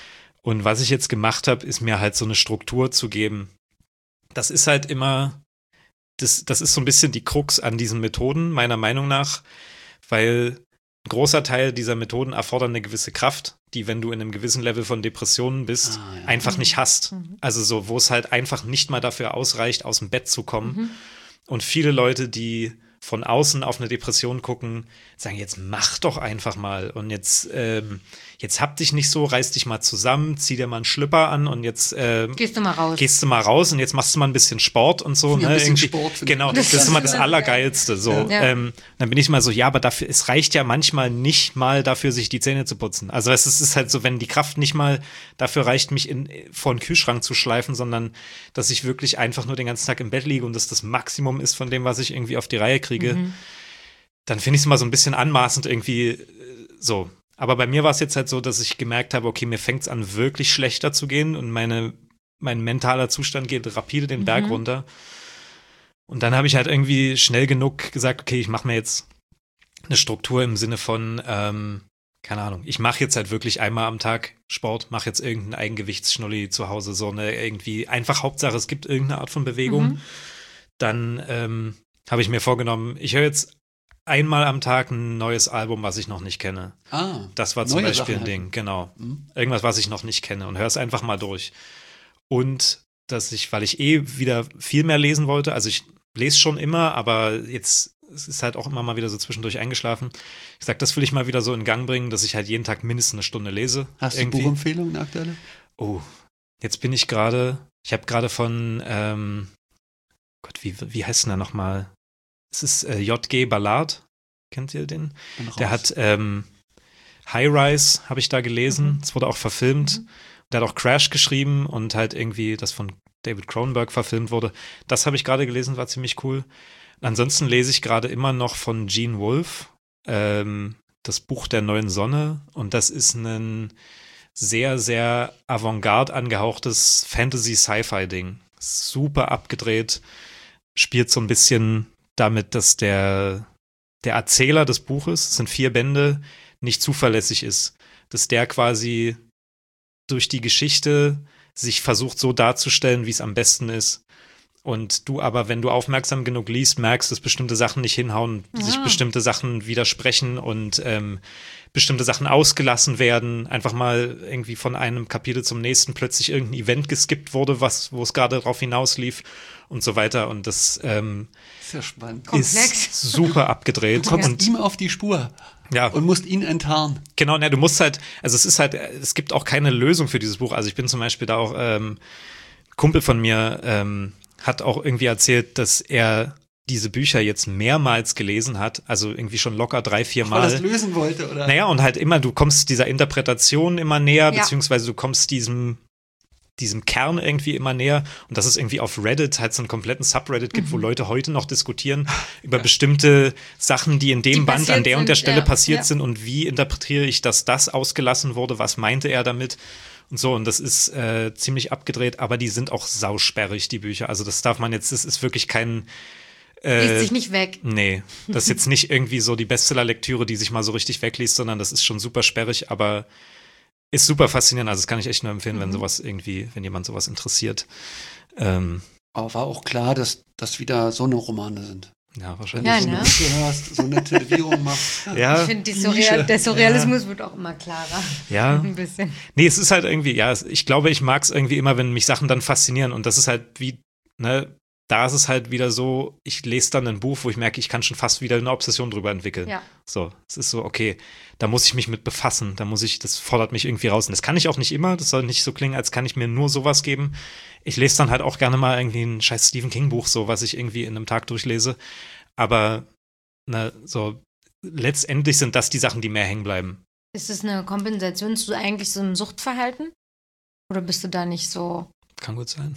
[SPEAKER 3] Und was ich jetzt gemacht habe, ist mir halt so eine Struktur zu geben. Das ist halt immer, das, das ist so ein bisschen die Krux an diesen Methoden, meiner Meinung nach, weil ein großer Teil dieser Methoden erfordert eine gewisse Kraft, die, wenn du in einem gewissen Level von Depressionen bist,
[SPEAKER 1] Ah, ja.
[SPEAKER 3] einfach
[SPEAKER 2] Mhm.
[SPEAKER 3] nicht hast.
[SPEAKER 2] Mhm.
[SPEAKER 3] Also so, wo es halt einfach nicht mal dafür ausreicht, aus dem Bett zu kommen.
[SPEAKER 2] Mhm.
[SPEAKER 3] Und viele Leute, die von außen auf eine Depression gucken, sagen, jetzt mach doch einfach mal und jetzt, ähm, jetzt hab dich nicht so, reiß dich mal zusammen, zieh dir mal einen Schlüpper an und jetzt ähm,
[SPEAKER 2] Gehst du mal raus.
[SPEAKER 3] gehst du mal raus und jetzt machst du mal ein bisschen Sport und so.
[SPEAKER 1] Ja,
[SPEAKER 3] Ne?
[SPEAKER 1] ein bisschen
[SPEAKER 3] Irgendwie.
[SPEAKER 1] Sport finde ich
[SPEAKER 3] Genau,
[SPEAKER 1] auch.
[SPEAKER 3] das,
[SPEAKER 2] Das
[SPEAKER 3] ist immer
[SPEAKER 2] ist
[SPEAKER 3] das
[SPEAKER 2] immer so
[SPEAKER 3] Allergeilste. So.
[SPEAKER 2] Ja.
[SPEAKER 3] Ähm, dann bin ich mal so, ja, aber dafür, es reicht ja manchmal nicht mal dafür, sich die Zähne zu putzen. Also es ist, es ist halt so, wenn die Kraft nicht mal dafür reicht, mich in, vor den Kühlschrank zu schleifen, sondern dass ich wirklich einfach nur den ganzen Tag im Bett liege und das das Maximum ist von dem, was ich irgendwie auf die Reihe kriege,
[SPEAKER 2] Mhm.
[SPEAKER 3] dann finde ich es immer so ein bisschen anmaßend irgendwie äh, so. Aber bei mir war es jetzt halt so, dass ich gemerkt habe, okay, mir fängt es an, wirklich schlechter zu gehen und meine, mein mentaler Zustand geht rapide den Berg
[SPEAKER 2] Mhm.
[SPEAKER 3] runter. Und dann habe ich halt irgendwie schnell genug gesagt, okay, ich mache mir jetzt eine Struktur im Sinne von, ähm, keine Ahnung, ich mache jetzt halt wirklich einmal am Tag Sport, mache jetzt irgendeinen Eigengewichtsschnulli zu Hause, so eine irgendwie, einfach Hauptsache, es gibt irgendeine Art von Bewegung.
[SPEAKER 2] Mhm.
[SPEAKER 3] Dann ähm, habe ich mir vorgenommen, ich höre jetzt einmal am Tag ein neues Album, was ich noch nicht kenne.
[SPEAKER 1] Ah,
[SPEAKER 3] Das war zum
[SPEAKER 1] neue
[SPEAKER 3] Beispiel
[SPEAKER 1] Sachen
[SPEAKER 3] ein
[SPEAKER 1] halt.
[SPEAKER 3] Ding, genau.
[SPEAKER 1] Mhm.
[SPEAKER 3] Irgendwas, was ich noch nicht kenne und höre es einfach mal durch. Und dass ich, weil ich eh wieder viel mehr lesen wollte, also ich lese schon immer, aber jetzt es ist halt auch immer mal wieder so zwischendurch eingeschlafen. Ich sag, das will ich mal wieder so in Gang bringen, dass ich halt jeden Tag mindestens eine Stunde lese.
[SPEAKER 1] Hast
[SPEAKER 3] irgendwie.
[SPEAKER 1] du Buchempfehlungen aktuelle?
[SPEAKER 3] Oh, jetzt bin ich gerade, ich habe gerade von, ähm, Gott, wie, wie heißt denn der nochmal? Es ist äh, J G Ballard. Kennt ihr den?
[SPEAKER 1] Bin raus.
[SPEAKER 3] Der hat ähm, High Rise, habe ich da gelesen. Es wurde auch verfilmt.
[SPEAKER 2] Mhm.
[SPEAKER 3] Der hat auch Crash geschrieben und halt irgendwie das von David Cronenberg verfilmt wurde. Das habe ich gerade gelesen, war ziemlich cool. Ansonsten lese ich gerade immer noch von Gene Wolfe ähm, das Buch der neuen Sonne. Und das ist ein sehr, sehr avantgarde angehauchtes Fantasy-Sci-Fi-Ding. Super abgedreht. Spielt so ein bisschen damit, dass der, der Erzähler des Buches, es sind vier Bände, nicht zuverlässig ist. Dass der quasi durch die Geschichte sich versucht so darzustellen, wie es am besten ist. Und du aber, wenn du aufmerksam genug liest, merkst, dass bestimmte Sachen nicht hinhauen,
[SPEAKER 2] Ah.
[SPEAKER 3] sich bestimmte Sachen widersprechen und ähm, bestimmte Sachen ausgelassen werden. Einfach mal irgendwie von einem Kapitel zum nächsten plötzlich irgendein Event geskippt wurde, was, wo es gerade drauf hinauslief und so weiter. Und das ähm,
[SPEAKER 1] Sehr spannend.
[SPEAKER 2] Komplex.
[SPEAKER 3] ist super abgedreht.
[SPEAKER 1] Du kommst
[SPEAKER 3] Und
[SPEAKER 1] ihm auf die Spur
[SPEAKER 3] ja,
[SPEAKER 1] und musst ihn enttarnen.
[SPEAKER 3] genau, ne, du musst halt, also es ist halt, es gibt auch keine Lösung für dieses Buch. Also ich bin zum Beispiel da auch, ähm, Kumpel von mir ähm, hat auch irgendwie erzählt, dass er diese Bücher jetzt mehrmals gelesen hat, also irgendwie schon locker drei, vier
[SPEAKER 1] Weil er das
[SPEAKER 3] Mal.
[SPEAKER 1] lösen wollte, oder?
[SPEAKER 3] Naja, und halt immer, du kommst dieser Interpretation immer näher,
[SPEAKER 2] Ja.
[SPEAKER 3] beziehungsweise du kommst diesem diesem Kern irgendwie immer näher und dass es irgendwie auf Reddit halt so einen kompletten Subreddit gibt, wo Leute heute noch diskutieren über bestimmte Sachen, die in dem
[SPEAKER 2] Die
[SPEAKER 3] Band an
[SPEAKER 2] passiert
[SPEAKER 3] der und der
[SPEAKER 2] sind,
[SPEAKER 3] Stelle
[SPEAKER 2] ja,
[SPEAKER 3] passiert
[SPEAKER 2] ja.
[SPEAKER 3] sind und wie interpretiere ich, dass das ausgelassen wurde, was meinte er damit und so und das ist äh, ziemlich abgedreht, aber die sind auch sausperrig, die Bücher, also das darf man jetzt, das ist wirklich kein äh,
[SPEAKER 2] Liest sich nicht weg.
[SPEAKER 3] Nee, das ist jetzt nicht irgendwie so die Bestseller-Lektüre, die sich mal so richtig wegliest, sondern das ist schon super sperrig, aber ist super faszinierend. Also das kann ich echt nur empfehlen, wenn
[SPEAKER 2] Mhm.
[SPEAKER 3] sowas irgendwie, wenn jemand sowas interessiert. Ähm,
[SPEAKER 1] Aber war auch klar, dass das wieder so eine Romane sind.
[SPEAKER 3] ja,
[SPEAKER 1] Wenn
[SPEAKER 3] wahrscheinlich.
[SPEAKER 2] Ja,
[SPEAKER 1] du so
[SPEAKER 2] ne?
[SPEAKER 1] eine Bücher hörst, so eine Tätowierung machst.
[SPEAKER 3] Ja,
[SPEAKER 2] Ich finde, die
[SPEAKER 1] Nische.
[SPEAKER 2] Surreal, der Surrealismus wird auch immer klarer.
[SPEAKER 3] ja.
[SPEAKER 2] Ein bisschen.
[SPEAKER 3] Nee, es ist halt irgendwie, ja, es- ich glaube, ich mag es irgendwie immer, wenn mich Sachen dann faszinieren und das ist halt wie, ne, da ist es halt wieder so, ich lese dann ein Buch, wo ich merke, ich kann schon fast wieder eine Obsession drüber entwickeln.
[SPEAKER 2] Ja.
[SPEAKER 3] So, es ist so, okay, da muss ich mich mit befassen, da muss ich, das fordert mich irgendwie raus. Und das kann ich auch nicht immer, das soll nicht so klingen, als kann ich mir nur sowas geben. Ich lese dann halt auch gerne mal irgendwie ein scheiß Stephen King Buch, so, was ich irgendwie in einem Tag durchlese. Aber, ne, so, letztendlich sind das die Sachen, die mehr hängen bleiben.
[SPEAKER 2] Ist es eine Kompensation zu eigentlich so einem Suchtverhalten? Oder bist du da nicht so?
[SPEAKER 3] Kann gut sein.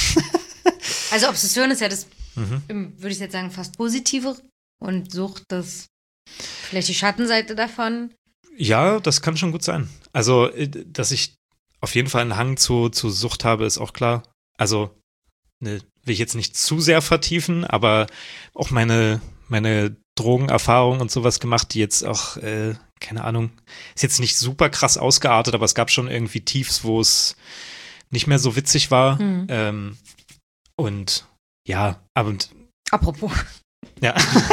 [SPEAKER 2] Also Obsession ist ja das,
[SPEAKER 3] Mhm.
[SPEAKER 2] ähm, würde ich jetzt sagen, fast positive und Sucht das vielleicht die Schattenseite davon.
[SPEAKER 3] Ja, das kann schon gut sein. Also, äh, dass ich auf jeden Fall einen Hang zu, zu Sucht habe, ist auch klar. Also, ne, will ich jetzt nicht zu sehr vertiefen, aber auch meine, meine Drogenerfahrung und sowas gemacht, die jetzt auch, äh, keine Ahnung, ist jetzt nicht super krass ausgeartet, aber es gab schon irgendwie Tiefs, wo es nicht mehr so witzig war.
[SPEAKER 2] Mhm.
[SPEAKER 3] Ähm, und ja, aber und
[SPEAKER 2] Apropos.
[SPEAKER 3] ja.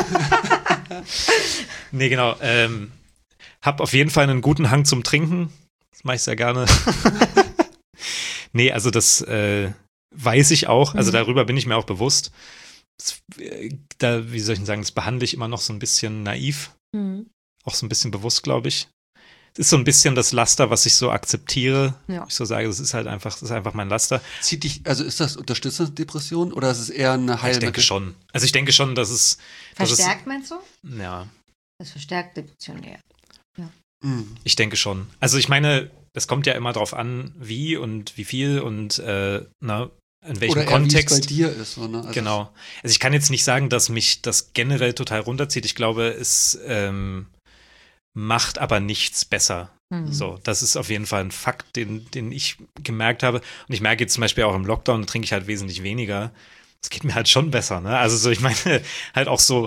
[SPEAKER 3] Nee, genau. Ähm, hab auf jeden Fall einen guten Hang zum Trinken. Das mache ich sehr gerne. Nee, also das äh, weiß ich auch. Also
[SPEAKER 2] Mhm.
[SPEAKER 3] darüber bin ich mir auch bewusst. Das, äh, da, wie soll ich denn sagen, das behandle ich immer noch so ein bisschen naiv.
[SPEAKER 2] Mhm.
[SPEAKER 3] Auch so ein bisschen bewusst, glaube ich. Es ist so ein bisschen das Laster, was ich so akzeptiere.
[SPEAKER 2] Ja.
[SPEAKER 3] Ich so sage, das ist halt einfach, das ist einfach mein Laster.
[SPEAKER 1] Zieht dich, also ist das unterstützende Depression oder ist es eher eine
[SPEAKER 3] Ich
[SPEAKER 1] Heilmittel?
[SPEAKER 3] denke schon. Also ich denke schon, dass es, dass es
[SPEAKER 2] Verstärkt meinst du?
[SPEAKER 3] ja,
[SPEAKER 2] Das verstärkt Depression eher.
[SPEAKER 1] Mhm.
[SPEAKER 3] ich denke schon. Also ich meine, es kommt ja immer drauf an, wie und wie viel und äh, na, in welchem
[SPEAKER 1] Oder eher,
[SPEAKER 3] Kontext.
[SPEAKER 1] wie es bei dir ist. So, ne? Also
[SPEAKER 3] Genau. Also ich kann jetzt nicht sagen, dass mich das generell total runterzieht. Ich glaube, es, ähm, macht aber nichts besser.
[SPEAKER 2] Mhm.
[SPEAKER 3] So, das ist auf jeden Fall ein Fakt, den, den ich gemerkt habe. Und ich merke jetzt zum Beispiel auch im Lockdown, da trinke ich halt wesentlich weniger. Es geht mir halt schon besser, ne? Also so, ich meine, halt auch so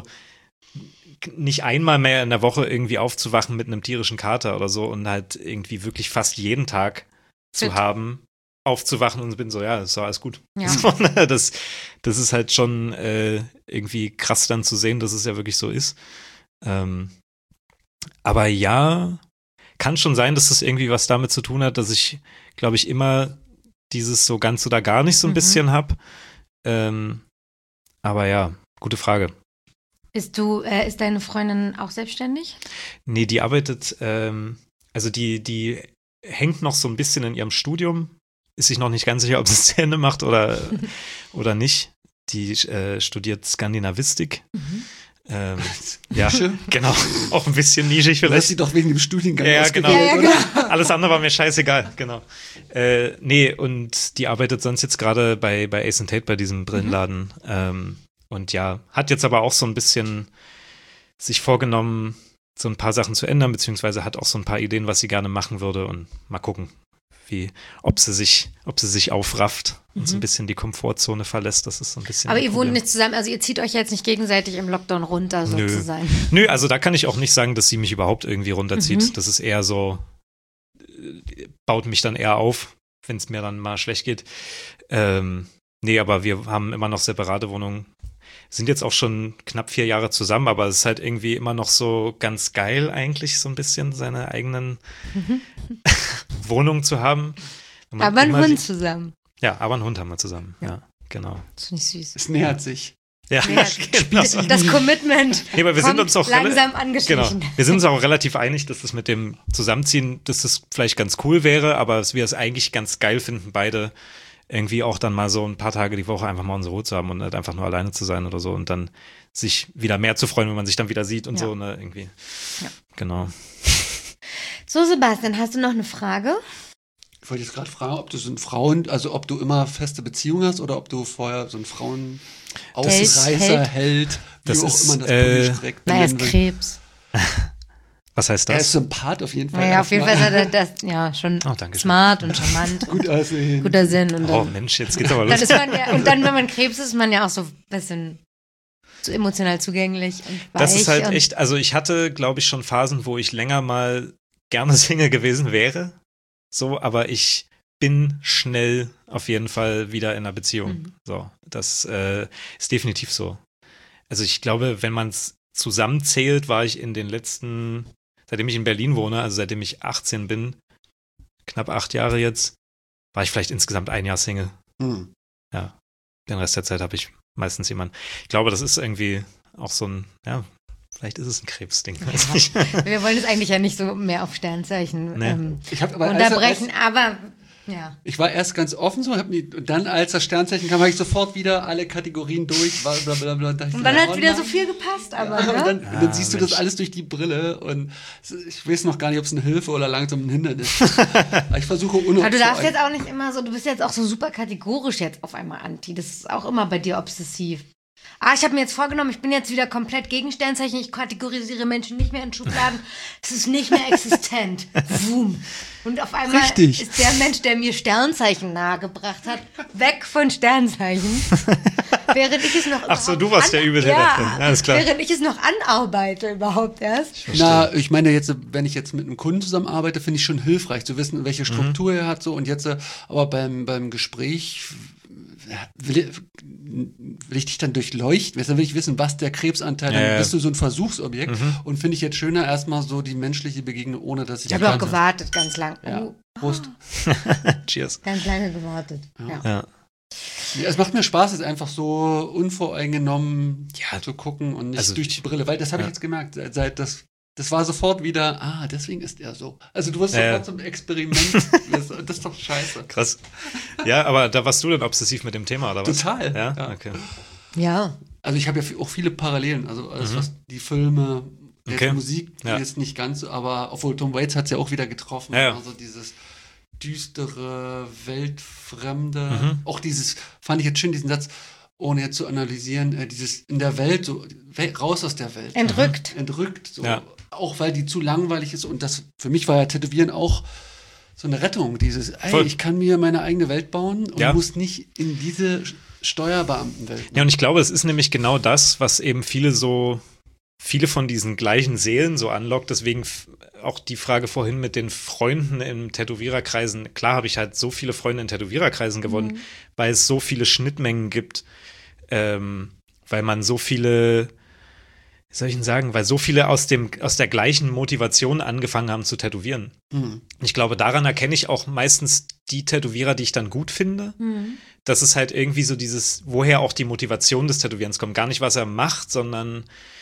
[SPEAKER 3] nicht einmal mehr in der Woche irgendwie aufzuwachen mit einem tierischen Kater oder so und halt irgendwie wirklich fast jeden Tag zu
[SPEAKER 2] Fit.
[SPEAKER 3] haben, aufzuwachen und bin so, ja, ist doch alles gut.
[SPEAKER 2] Ja.
[SPEAKER 3] So, ne? das, das ist halt schon äh, irgendwie krass dann zu sehen, dass es ja wirklich so ist. Ähm, aber ja, kann schon sein, dass das irgendwie was damit zu tun hat, dass ich, glaube ich, immer dieses so ganz oder gar nicht so ein
[SPEAKER 2] Mhm.
[SPEAKER 3] bisschen habe. Ähm, aber ja, gute Frage.
[SPEAKER 2] Bist du, äh, ist deine Freundin auch selbstständig?
[SPEAKER 3] Nee, die arbeitet, ähm, also die, die hängt noch so ein bisschen in ihrem Studium, ist sich noch nicht ganz sicher, ob sie es zu Ende macht oder, oder nicht. Die äh, studiert Skandinavistik.
[SPEAKER 2] Mhm.
[SPEAKER 3] Ähm, ja,
[SPEAKER 1] Nische?
[SPEAKER 3] genau. Auch ein bisschen nischig
[SPEAKER 1] Du hast
[SPEAKER 3] vielleicht.
[SPEAKER 1] sie doch wegen dem Studiengang
[SPEAKER 3] Ja, ja,
[SPEAKER 1] ausgewählt,
[SPEAKER 3] genau.
[SPEAKER 2] Ja, ja,
[SPEAKER 1] oder?
[SPEAKER 2] genau.
[SPEAKER 3] Alles andere war mir scheißegal, genau. Äh, nee, und die arbeitet sonst jetzt gerade bei, bei Ace and Tate, bei diesem Brillenladen. Mhm. Ähm, und ja, hat jetzt aber auch so ein bisschen sich vorgenommen, so ein paar Sachen zu ändern, beziehungsweise hat auch so ein paar Ideen, was sie gerne machen würde und mal gucken, wie, ob sie sich, ob sie sich aufrafft und
[SPEAKER 2] Mhm.
[SPEAKER 3] so ein bisschen die Komfortzone verlässt. Das ist so ein bisschen.
[SPEAKER 2] Aber
[SPEAKER 3] ein
[SPEAKER 2] ihr
[SPEAKER 3] Problem.
[SPEAKER 2] wohnt nicht zusammen, also ihr zieht euch jetzt nicht gegenseitig im Lockdown runter,
[SPEAKER 3] Nö.
[SPEAKER 2] sozusagen.
[SPEAKER 3] Nö, also da kann ich auch nicht sagen, dass sie mich überhaupt irgendwie runterzieht.
[SPEAKER 2] Mhm.
[SPEAKER 3] Das ist eher so, äh, baut mich dann eher auf, wenn es mir dann mal schlecht geht. Ähm, nee, aber wir haben immer noch separate Wohnungen. Sind jetzt auch schon knapp vier Jahre zusammen, aber es ist halt irgendwie immer noch so ganz geil eigentlich, so ein bisschen seine eigenen
[SPEAKER 2] Mhm.
[SPEAKER 3] Wohnungen zu haben. Wenn man
[SPEAKER 2] Aber ein
[SPEAKER 3] immer
[SPEAKER 2] Hund
[SPEAKER 3] die-
[SPEAKER 2] zusammen.
[SPEAKER 3] Ja, aber einen Hund haben wir zusammen, ja,
[SPEAKER 2] Ja.
[SPEAKER 3] genau.
[SPEAKER 2] Das finde ich süß.
[SPEAKER 1] Es nähert sich.
[SPEAKER 3] Ja,
[SPEAKER 2] Ja,
[SPEAKER 3] genau.
[SPEAKER 2] Das Commitment
[SPEAKER 3] Nee, aber wir sind
[SPEAKER 2] kommt
[SPEAKER 3] uns auch
[SPEAKER 2] langsam
[SPEAKER 3] rela-
[SPEAKER 2] angeschlichen.
[SPEAKER 3] Genau. Wir sind uns auch relativ einig, dass das mit dem Zusammenziehen, dass das vielleicht ganz cool wäre, aber dass wir es eigentlich ganz geil finden, beide irgendwie auch dann mal so ein paar Tage die Woche einfach mal unsere Ruhe zu haben und nicht einfach nur alleine zu sein oder so und dann sich wieder mehr zu freuen, wenn man sich dann wieder sieht und
[SPEAKER 2] Ja.
[SPEAKER 3] so, ne, irgendwie.
[SPEAKER 2] Ja.
[SPEAKER 3] Genau.
[SPEAKER 2] So, Sebastian, hast du noch eine Frage?
[SPEAKER 1] Ich wollte jetzt gerade fragen, ob du so ein Frauen, also ob du immer feste Beziehungen hast oder ob du vorher so ein Frauenausreißer
[SPEAKER 2] Hält.
[SPEAKER 1] hält, wie
[SPEAKER 3] Das
[SPEAKER 1] auch
[SPEAKER 3] ist,
[SPEAKER 1] immer das
[SPEAKER 3] äh,
[SPEAKER 1] politisch korrekt
[SPEAKER 2] Na, er ist
[SPEAKER 1] benennen will.
[SPEAKER 2] Krebs.
[SPEAKER 3] Was heißt
[SPEAKER 1] Er ist
[SPEAKER 3] das?
[SPEAKER 1] Sympath auf jeden Fall.
[SPEAKER 2] Naja, auf jeden Fall
[SPEAKER 1] erstmal.
[SPEAKER 2] ist er das, ja, schon
[SPEAKER 3] Oh, danke schön.
[SPEAKER 2] smart und charmant.
[SPEAKER 1] Gut aussehen.
[SPEAKER 2] Guter Sinn. Und
[SPEAKER 3] Oh
[SPEAKER 2] dann,
[SPEAKER 3] Mensch, jetzt geht's aber
[SPEAKER 2] dann
[SPEAKER 3] los.
[SPEAKER 2] ist man ja, und dann, wenn man Krebs ist, ist man ja auch so ein bisschen so emotional zugänglich und weich.
[SPEAKER 3] Das ist halt
[SPEAKER 2] und,
[SPEAKER 3] echt, also ich hatte, glaube ich, schon Phasen, wo ich länger mal gerne Single gewesen wäre. So, aber ich bin schnell auf jeden Fall wieder in einer Beziehung.
[SPEAKER 2] Mhm.
[SPEAKER 3] So, das äh, ist definitiv so. Also ich glaube, wenn man es zusammenzählt, war ich in den letzten, seitdem ich in Berlin wohne, also seitdem ich achtzehn bin, knapp acht Jahre jetzt, war ich vielleicht insgesamt ein Jahr Single.
[SPEAKER 1] Hm.
[SPEAKER 3] Ja, den Rest der Zeit habe ich meistens jemanden. Ich glaube, das ist irgendwie auch so ein, ja, vielleicht ist es ein Krebsding. Weiß nicht.
[SPEAKER 2] wir wollen es eigentlich ja nicht so mehr auf Sternzeichen
[SPEAKER 3] Nee.
[SPEAKER 2] ähm,
[SPEAKER 1] Ich habe aber
[SPEAKER 2] unterbrechen,
[SPEAKER 1] als,
[SPEAKER 2] aber ja.
[SPEAKER 1] ich war erst ganz offen so, hab nie, und dann als das Sternzeichen kam, habe ich sofort wieder alle Kategorien durch. Bla, bla, bla, bla, und dachte ich
[SPEAKER 2] Und
[SPEAKER 1] so,
[SPEAKER 2] dann
[SPEAKER 1] ja,
[SPEAKER 2] hat
[SPEAKER 1] oh
[SPEAKER 2] wieder
[SPEAKER 1] nein.
[SPEAKER 2] so viel gepasst, aber,
[SPEAKER 1] Ja,
[SPEAKER 2] ne?
[SPEAKER 1] und dann, und
[SPEAKER 3] Ah,
[SPEAKER 1] dann siehst du das
[SPEAKER 3] Mensch.
[SPEAKER 1] alles durch die Brille und ich weiß noch gar nicht, ob es eine Hilfe oder langsam ein Hindernis ist. Aber ich versuche
[SPEAKER 2] Aber du darfst
[SPEAKER 1] unoptimal.
[SPEAKER 2] jetzt auch nicht immer so, du bist jetzt auch so super kategorisch jetzt auf einmal anti. Das ist auch immer bei dir obsessiv. Ah, ich habe mir jetzt vorgenommen, ich bin jetzt wieder komplett gegen Sternzeichen. Ich kategorisiere Menschen nicht mehr in Schubladen. Es ist nicht mehr existent. Boom. Und auf einmal
[SPEAKER 1] Richtig.
[SPEAKER 2] ist der Mensch, der mir Sternzeichen nahegebracht hat, weg von Sternzeichen. Während ich es noch
[SPEAKER 3] Ach so,
[SPEAKER 2] überhaupt
[SPEAKER 3] du warst der Übeltäter.
[SPEAKER 2] Ja,
[SPEAKER 3] Alles klar.
[SPEAKER 2] während ich es noch anarbeite überhaupt erst.
[SPEAKER 1] Na, ich meine jetzt, wenn ich jetzt mit einem Kunden zusammenarbeite, finde ich schon hilfreich zu wissen, welche Struktur er hat so und jetzt, äh, aber beim, beim Gespräch ja, will, will ich dich dann durchleuchten, dann will ich wissen, was der Krebsanteil,
[SPEAKER 3] Ja,
[SPEAKER 1] dann
[SPEAKER 3] ja.
[SPEAKER 1] bist du so ein Versuchsobjekt und finde ich jetzt schöner erstmal so die menschliche Begegnung, ohne dass ich
[SPEAKER 2] Ich habe auch
[SPEAKER 1] kannte.
[SPEAKER 2] gewartet ganz lang.
[SPEAKER 1] Ja.
[SPEAKER 2] Oh,
[SPEAKER 1] Prost.
[SPEAKER 3] Cheers.
[SPEAKER 2] ganz lange gewartet. Ja.
[SPEAKER 3] Ja.
[SPEAKER 1] Ja, es macht mir Spaß, es einfach so unvoreingenommen
[SPEAKER 3] Ja.
[SPEAKER 1] zu gucken und nicht
[SPEAKER 3] Also
[SPEAKER 1] durch die Brille, weil das habe
[SPEAKER 3] ja.
[SPEAKER 1] ich jetzt gemerkt, seit- seit das das war sofort wieder, ah, deswegen ist er so. Also du wirst
[SPEAKER 3] Ja,
[SPEAKER 1] sofort
[SPEAKER 3] ja.
[SPEAKER 1] zum Experiment. das, das ist doch scheiße.
[SPEAKER 3] Krass. Ja, aber da warst du denn obsessiv mit dem Thema, oder was?
[SPEAKER 1] Total.
[SPEAKER 3] Ja,
[SPEAKER 1] Ja.
[SPEAKER 3] okay.
[SPEAKER 2] Ja.
[SPEAKER 1] Also ich habe ja auch viele Parallelen, also alles, was die Filme, jetzt
[SPEAKER 3] Mhm. Okay.
[SPEAKER 1] Musik,
[SPEAKER 3] Ja.
[SPEAKER 1] jetzt nicht ganz so, aber obwohl Tom Waits hat es ja auch wieder getroffen.
[SPEAKER 3] Ja, ja.
[SPEAKER 1] Also dieses düstere, weltfremde,
[SPEAKER 3] Mhm.
[SPEAKER 1] auch dieses, fand ich jetzt schön, diesen Satz, ohne jetzt zu analysieren, äh, dieses in der Welt, so we- raus aus der Welt.
[SPEAKER 2] Entrückt.
[SPEAKER 1] Entrückt, so.
[SPEAKER 3] Ja.
[SPEAKER 1] Auch weil die zu langweilig ist. Und das für mich war ja Tätowieren auch so eine Rettung. Dieses, ey,
[SPEAKER 3] Voll.
[SPEAKER 1] ich kann mir meine eigene Welt bauen und
[SPEAKER 3] Ja.
[SPEAKER 1] muss nicht in diese Steuerbeamtenwelt.
[SPEAKER 3] Ja, und ich glaube, es ist nämlich genau das, was eben viele so, viele von diesen gleichen Seelen so anlockt. Deswegen f- auch die Frage vorhin mit den Freunden in Tätowiererkreisen. Klar habe ich halt so viele Freunde in Tätowiererkreisen gewonnen,
[SPEAKER 2] Mhm.
[SPEAKER 3] weil es so viele Schnittmengen gibt, ähm, weil man so viele, wie soll ich denn sagen, weil so viele aus dem, aus der gleichen Motivation angefangen haben zu tätowieren.
[SPEAKER 1] Hm.
[SPEAKER 3] Ich glaube, daran erkenne ich auch meistens die Tätowierer, die ich dann gut finde.
[SPEAKER 2] Mhm.
[SPEAKER 3] Das ist halt irgendwie so dieses, woher auch die Motivation des Tätowierens kommt. Gar nicht, was er macht, sondern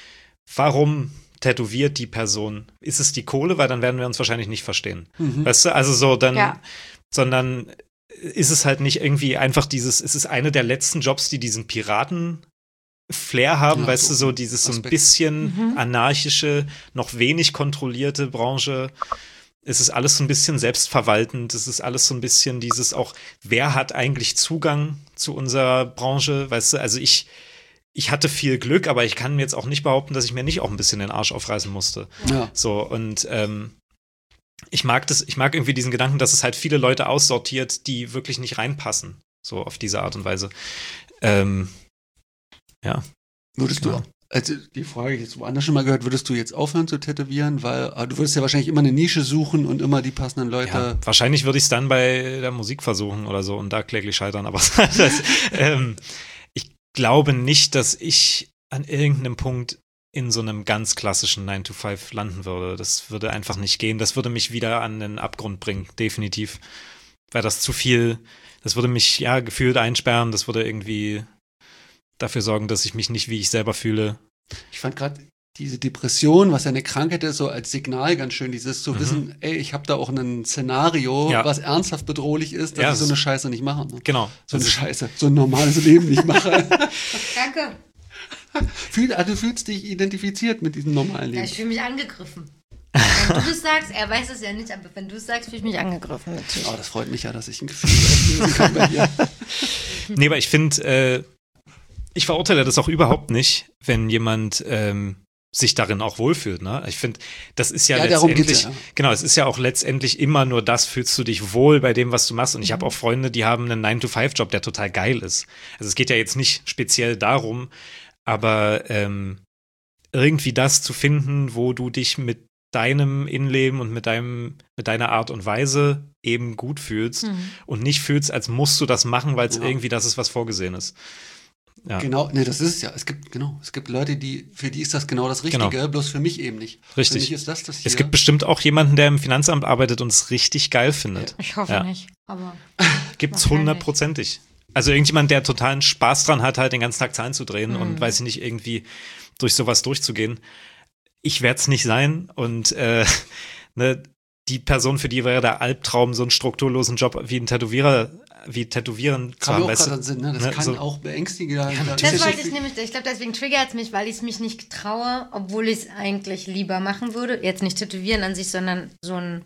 [SPEAKER 3] warum tätowiert die Person? Ist es die Kohle? Weil dann werden wir uns wahrscheinlich nicht verstehen.
[SPEAKER 1] Mhm.
[SPEAKER 3] Weißt du, also so dann,
[SPEAKER 2] Ja.
[SPEAKER 3] sondern ist es halt nicht irgendwie einfach dieses, es ist eine der letzten Jobs, die diesen Piraten-Flair haben,
[SPEAKER 1] Ja,
[SPEAKER 3] weißt
[SPEAKER 1] so
[SPEAKER 3] du, so dieses so ein
[SPEAKER 1] Aspekt.
[SPEAKER 3] bisschen
[SPEAKER 2] Mhm.
[SPEAKER 3] anarchische, noch wenig kontrollierte Branche. Es ist alles so ein bisschen selbstverwaltend, es ist alles so ein bisschen dieses auch, wer hat eigentlich Zugang zu unserer Branche, weißt du, also ich, ich hatte viel Glück, aber ich kann mir jetzt auch nicht behaupten, dass ich mir nicht auch ein bisschen den Arsch aufreißen musste.
[SPEAKER 1] Ja.
[SPEAKER 3] So, und ähm, ich mag das, ich mag irgendwie diesen Gedanken, dass es halt viele Leute aussortiert, die wirklich nicht reinpassen, so auf diese Art und Weise. Ähm, ja.
[SPEAKER 1] Würdest
[SPEAKER 3] Genau.
[SPEAKER 1] du, also die Frage ich jetzt woanders schon mal gehört, würdest du jetzt aufhören zu tätowieren? Weil ah, du würdest ja wahrscheinlich immer eine Nische suchen und immer die passenden Leute.
[SPEAKER 3] Ja, wahrscheinlich würde ich es dann bei der Musik versuchen oder so und da kläglich scheitern, aber das, ähm, ich glaube nicht, dass ich an irgendeinem Punkt in so einem ganz klassischen nine to five landen würde. Das würde einfach nicht gehen. Das würde mich wieder an den Abgrund bringen, definitiv. Wäre das zu viel, das würde mich ja gefühlt einsperren, das würde irgendwie dafür sorgen, dass ich mich nicht wie ich selber fühle.
[SPEAKER 1] Ich fand gerade diese Depression, was ja eine Krankheit ist, so als Signal ganz schön, dieses zu
[SPEAKER 3] Mhm.
[SPEAKER 1] wissen, ey, ich habe da auch ein Szenario,
[SPEAKER 3] Ja.
[SPEAKER 1] was ernsthaft bedrohlich ist, dass
[SPEAKER 3] Ja,
[SPEAKER 1] ich so
[SPEAKER 3] es-
[SPEAKER 1] eine Scheiße nicht mache. Ne?
[SPEAKER 3] Genau.
[SPEAKER 1] So eine
[SPEAKER 3] Das ist-
[SPEAKER 1] Scheiße, so ein normales Leben nicht mache.
[SPEAKER 2] Danke.
[SPEAKER 1] Fühl, also du fühlst dich identifiziert mit diesem normalen
[SPEAKER 2] Ja,
[SPEAKER 1] Leben.
[SPEAKER 2] ich fühle mich angegriffen. Wenn du es sagst, er weiß es ja nicht, aber wenn du es sagst, fühle ich mich angegriffen. Natürlich.
[SPEAKER 1] Oh, das freut mich ja, dass ich ein Gefühl auslösen kann bei dir.
[SPEAKER 3] Nee, aber ich finde, äh, ich verurteile das auch überhaupt nicht, wenn jemand ähm, sich darin auch wohlfühlt. Ne? Ich finde, das ist ja,
[SPEAKER 1] Ja, darum
[SPEAKER 3] letztendlich,
[SPEAKER 1] geht's ja, ja.
[SPEAKER 3] genau, es ist ja auch letztendlich immer nur das, fühlst du dich wohl bei dem, was du machst. Und ich
[SPEAKER 1] Mhm.
[SPEAKER 3] habe auch Freunde, die haben einen nine to five Job, der total geil ist. Also es geht ja jetzt nicht speziell darum, aber ähm, irgendwie das zu finden, wo du dich mit deinem Innenleben und mit deinem, mit deiner Art und Weise eben gut fühlst
[SPEAKER 2] Mhm.
[SPEAKER 3] und nicht fühlst, als musst du das machen, weil es
[SPEAKER 1] Ja.
[SPEAKER 3] irgendwie das ist, was vorgesehen ist. Ja.
[SPEAKER 1] Genau, ne, das ist es ja. Es gibt, genau, es gibt Leute, die, für die ist das genau das Richtige,
[SPEAKER 3] Genau.
[SPEAKER 1] bloß für mich eben nicht.
[SPEAKER 3] Richtig.
[SPEAKER 1] Für mich ist das das hier.
[SPEAKER 3] Es gibt bestimmt auch jemanden, der im Finanzamt arbeitet und es richtig geil findet.
[SPEAKER 2] Ich hoffe
[SPEAKER 3] Ja.
[SPEAKER 2] nicht, aber
[SPEAKER 3] Gibt's
[SPEAKER 2] Wahrscheinlich.
[SPEAKER 3] hundertprozentig. Also irgendjemand, der totalen Spaß dran hat, halt den ganzen Tag Zahlen zu drehen
[SPEAKER 2] Mhm.
[SPEAKER 3] und weiß ich nicht, irgendwie durch sowas durchzugehen. Ich werde es nicht sein und äh, ne, die Person, für die wäre der Albtraum, so einen strukturlosen Job wie ein Tätowierer, wie Tätowieren zu
[SPEAKER 1] Kam
[SPEAKER 3] haben.
[SPEAKER 1] mir auch
[SPEAKER 3] Weißt
[SPEAKER 1] gerade
[SPEAKER 3] du?
[SPEAKER 1] Sinn, ne? Das
[SPEAKER 3] Ne,
[SPEAKER 1] kann
[SPEAKER 3] so-
[SPEAKER 1] auch beängstigen. Ja,
[SPEAKER 3] natürlich.
[SPEAKER 2] das
[SPEAKER 1] ist
[SPEAKER 2] wollte
[SPEAKER 1] ja-
[SPEAKER 2] ich nämlich, ich glaube, deswegen triggert es mich, weil ich es mich nicht traue, obwohl ich es eigentlich lieber machen würde. Jetzt nicht tätowieren an sich, sondern so ein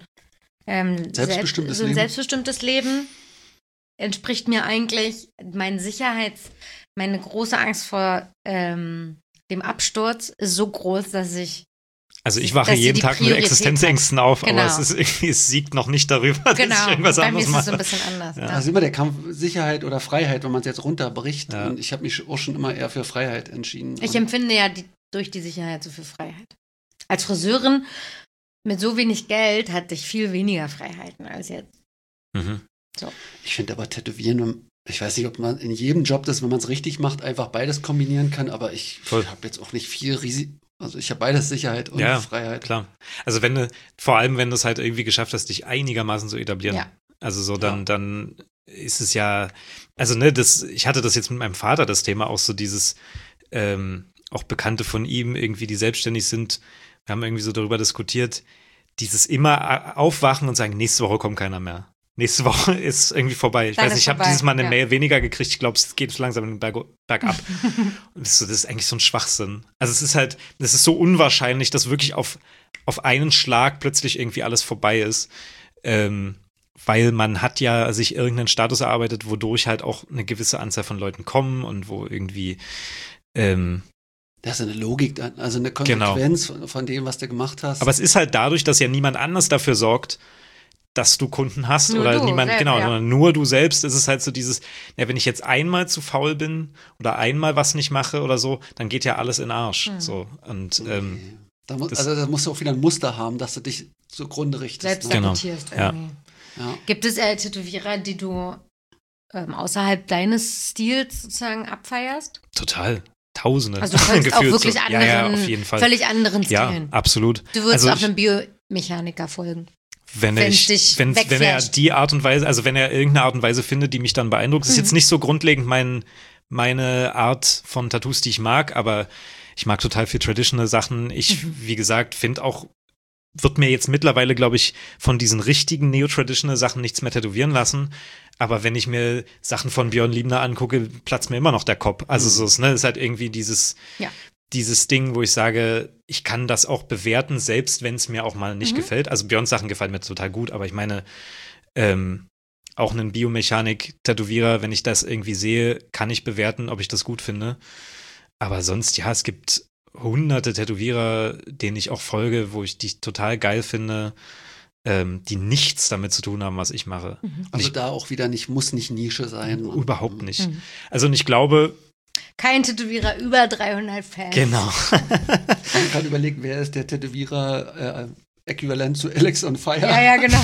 [SPEAKER 2] ähm,
[SPEAKER 1] Selbstbestimmtes
[SPEAKER 2] selbst, so ein
[SPEAKER 1] Leben.
[SPEAKER 2] selbstbestimmtes Leben entspricht mir eigentlich mein Sicherheits, meine große Angst vor ähm, dem Absturz ist so groß, dass ich
[SPEAKER 3] Also ich wache
[SPEAKER 2] dass sie
[SPEAKER 3] jeden
[SPEAKER 2] die
[SPEAKER 3] Tag mit
[SPEAKER 2] Priorität
[SPEAKER 3] Existenzängsten auf,
[SPEAKER 2] Genau.
[SPEAKER 3] aber es ist irgendwie, es siegt noch nicht darüber, dass
[SPEAKER 2] genau,
[SPEAKER 3] ich irgendwas
[SPEAKER 2] bei mir
[SPEAKER 3] anderes
[SPEAKER 2] ist es so
[SPEAKER 3] mache.
[SPEAKER 2] ein bisschen anders.
[SPEAKER 3] Ja.
[SPEAKER 2] Ja.
[SPEAKER 1] Also immer der Kampf Sicherheit oder Freiheit, wenn man es jetzt runterbricht.
[SPEAKER 3] Ja.
[SPEAKER 1] Und ich habe mich auch schon immer eher für Freiheit entschieden.
[SPEAKER 2] Ich
[SPEAKER 1] Und
[SPEAKER 2] empfinde ja die, durch die Sicherheit so viel Freiheit. Als Friseurin mit so wenig Geld hatte ich viel weniger Freiheiten als jetzt.
[SPEAKER 3] Mhm.
[SPEAKER 1] ich finde aber Tätowieren, ich weiß nicht, ob man in jedem Job das, wenn man es richtig macht, einfach beides kombinieren kann, aber ich
[SPEAKER 3] Voll.
[SPEAKER 1] habe jetzt auch nicht viel Risiko. Also ich habe beides Sicherheit und
[SPEAKER 3] Ja,
[SPEAKER 1] Freiheit.
[SPEAKER 3] Klar. Also wenn du, vor allem wenn du es halt irgendwie geschafft hast, dich einigermaßen zu etablieren.
[SPEAKER 2] Ja.
[SPEAKER 3] Also so dann,
[SPEAKER 1] Ja.
[SPEAKER 3] dann ist es ja, also ne, das, ich hatte das jetzt mit meinem Vater, das Thema, auch so dieses, ähm, auch Bekannte von ihm irgendwie, die selbstständig sind, wir haben irgendwie so darüber diskutiert, dieses immer aufwachen und sagen, nächste Woche kommt keiner mehr. Nächste Woche ist irgendwie vorbei. Ich
[SPEAKER 2] Dann
[SPEAKER 3] weiß
[SPEAKER 2] ist
[SPEAKER 3] nicht, ich habe
[SPEAKER 2] vorbei,
[SPEAKER 3] dieses Mal eine
[SPEAKER 2] ja.
[SPEAKER 3] Mail weniger gekriegt. Ich glaube, es geht so langsam den Berg, bergab. Und das ist so, das ist eigentlich so ein Schwachsinn. Also es ist halt, es ist so unwahrscheinlich, dass wirklich auf, auf einen Schlag plötzlich irgendwie alles vorbei ist. Ähm, weil man hat ja sich irgendeinen Status erarbeitet, wodurch halt auch eine gewisse Anzahl von Leuten kommen und wo irgendwie ähm,
[SPEAKER 1] das ist eine Logik, also eine Konsequenz genau. von, von dem, was du gemacht hast.
[SPEAKER 3] Aber es ist halt dadurch, dass ja niemand anders dafür sorgt, dass du Kunden hast nur oder du, niemand, selbst, genau, ja. sondern nur du selbst, ist es halt so dieses, ja, wenn ich jetzt einmal zu faul bin oder einmal was nicht mache oder so, dann geht ja alles in den Arsch. Hm. So. Und ähm,
[SPEAKER 1] okay. da muss, also da musst du auch wieder ein Muster haben, dass du dich zugrunde richtest.
[SPEAKER 2] Selbst
[SPEAKER 1] ne?
[SPEAKER 2] sabotierst
[SPEAKER 3] genau.
[SPEAKER 2] irgendwie.
[SPEAKER 1] Ja. Ja.
[SPEAKER 2] Gibt es äh, Tätowierer, die du ähm, außerhalb deines Stils sozusagen abfeierst?
[SPEAKER 3] Total. Tausende.
[SPEAKER 2] Also du kannst auch wirklich
[SPEAKER 3] so.
[SPEAKER 2] anderen,
[SPEAKER 3] ja, ja, auf jeden Fall.
[SPEAKER 2] völlig anderen
[SPEAKER 3] Ja,
[SPEAKER 2] Stilen.
[SPEAKER 3] absolut.
[SPEAKER 2] Du würdest
[SPEAKER 3] also
[SPEAKER 2] auch einem Biomechaniker folgen.
[SPEAKER 3] Wenn, ich,
[SPEAKER 2] dich
[SPEAKER 3] wenn, wenn er die Art und Weise, also wenn er irgendeine Art und Weise findet, die mich dann beeindruckt, mhm. ist jetzt nicht so grundlegend mein, meine Art von Tattoos, die ich mag, aber ich mag total viel traditional Sachen. Ich, mhm. wie gesagt, finde auch, wird mir jetzt mittlerweile, glaube ich, von diesen richtigen neo-traditional Sachen nichts mehr tätowieren lassen. Aber wenn ich mir Sachen von Björn Liebner angucke, platzt mir immer noch der Kopf. Also mhm. so ist, ne, ist halt irgendwie dieses, ja. dieses Ding, wo ich sage, ich kann das auch bewerten, selbst wenn es mir auch mal nicht mhm. gefällt. Also Björns Sachen gefallen mir total gut, aber ich meine, ähm, auch einen Biomechanik-Tätowierer, wenn ich das irgendwie sehe, kann ich bewerten, ob ich das gut finde. Aber sonst, ja, es gibt hunderte Tätowierer, denen ich auch folge, wo ich die total geil finde, ähm, die nichts damit zu tun haben, was ich mache.
[SPEAKER 1] Mhm. Also ich, da auch wieder nicht, muss nicht Nische sein.
[SPEAKER 3] Überhaupt nicht. Mhm. Also und ich glaube,
[SPEAKER 2] kein Tätowierer über dreihundert Fans.
[SPEAKER 3] Genau.
[SPEAKER 1] Man kann überlegen, wer ist der Tätowierer äh, äquivalent zu Alex on Fire?
[SPEAKER 2] Ja, ja, genau.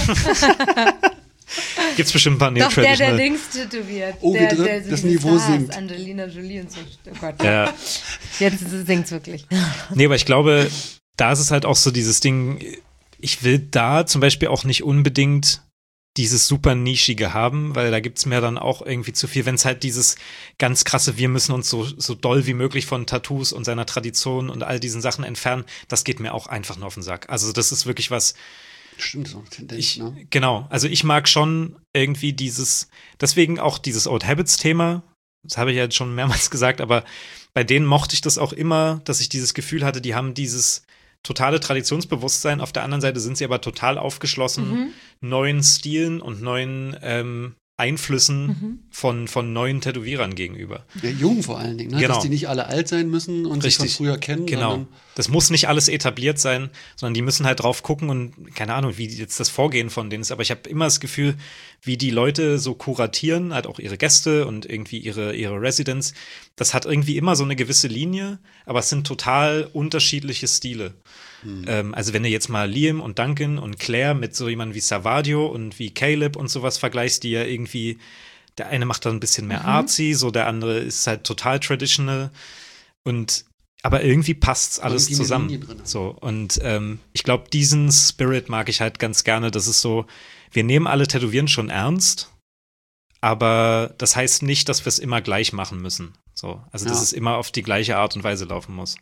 [SPEAKER 3] Gibt's bestimmt ein paar
[SPEAKER 2] Doch, der, der Dings tätowiert.
[SPEAKER 1] Oh,
[SPEAKER 2] der,
[SPEAKER 1] der,
[SPEAKER 2] der
[SPEAKER 1] das Niveau
[SPEAKER 2] Stars,
[SPEAKER 1] sinkt.
[SPEAKER 2] Angelina Jolie und so. Oh Gott.
[SPEAKER 3] Ja.
[SPEAKER 2] Jetzt singt's wirklich.
[SPEAKER 3] Nee, aber ich glaube, da ist es halt auch so dieses Ding, ich will da zum Beispiel auch nicht unbedingt dieses super Nischige haben, weil da gibt's mir dann auch irgendwie zu viel, wenn es halt dieses ganz krasse, wir müssen uns so, so doll wie möglich von Tattoos und seiner Tradition und all diesen Sachen entfernen, das geht mir auch einfach nur auf den Sack. Also das ist wirklich was,
[SPEAKER 1] stimmt, so eine Tendenz,
[SPEAKER 3] ich,
[SPEAKER 1] ne?
[SPEAKER 3] Genau, also ich mag schon irgendwie dieses, deswegen auch dieses Old Habits-Thema, das habe ich ja jetzt schon mehrmals gesagt, aber bei denen mochte ich das auch immer, dass ich dieses Gefühl hatte, die haben dieses totale Traditionsbewusstsein, auf der anderen Seite sind sie aber total aufgeschlossen, mhm. neuen Stilen und neuen ähm, Einflüssen mhm. von, von neuen Tätowierern gegenüber.
[SPEAKER 1] Ja, jung vor allen Dingen, ne?
[SPEAKER 3] Genau.
[SPEAKER 1] Dass die nicht alle alt sein müssen und
[SPEAKER 3] Richtig.
[SPEAKER 1] sich von früher kennen.
[SPEAKER 3] Genau. Das muss nicht alles etabliert sein, sondern die müssen halt drauf gucken und keine Ahnung, wie jetzt das Vorgehen von denen ist. Aber ich habe immer das Gefühl, wie die Leute so kuratieren, halt auch ihre Gäste und irgendwie ihre, ihre Residents. Das hat irgendwie immer so eine gewisse Linie, aber es sind total unterschiedliche Stile. Hm. Ähm, also wenn du jetzt mal Liam und Duncan und Claire mit so jemandem wie Savadio und wie Caleb und sowas vergleichst, die ja irgendwie, der eine macht dann ein bisschen mehr mhm. artsy, so der andere ist halt total traditional und aber irgendwie passt's alles
[SPEAKER 1] irgendwie
[SPEAKER 3] zusammen. So und ähm, ich glaube, diesen Spirit mag ich halt ganz gerne. Das ist so, wir nehmen alle Tätowieren schon ernst, aber das heißt nicht, dass wir es immer gleich machen müssen. So, also dass
[SPEAKER 1] ja.
[SPEAKER 3] es immer auf die gleiche Art und Weise laufen muss.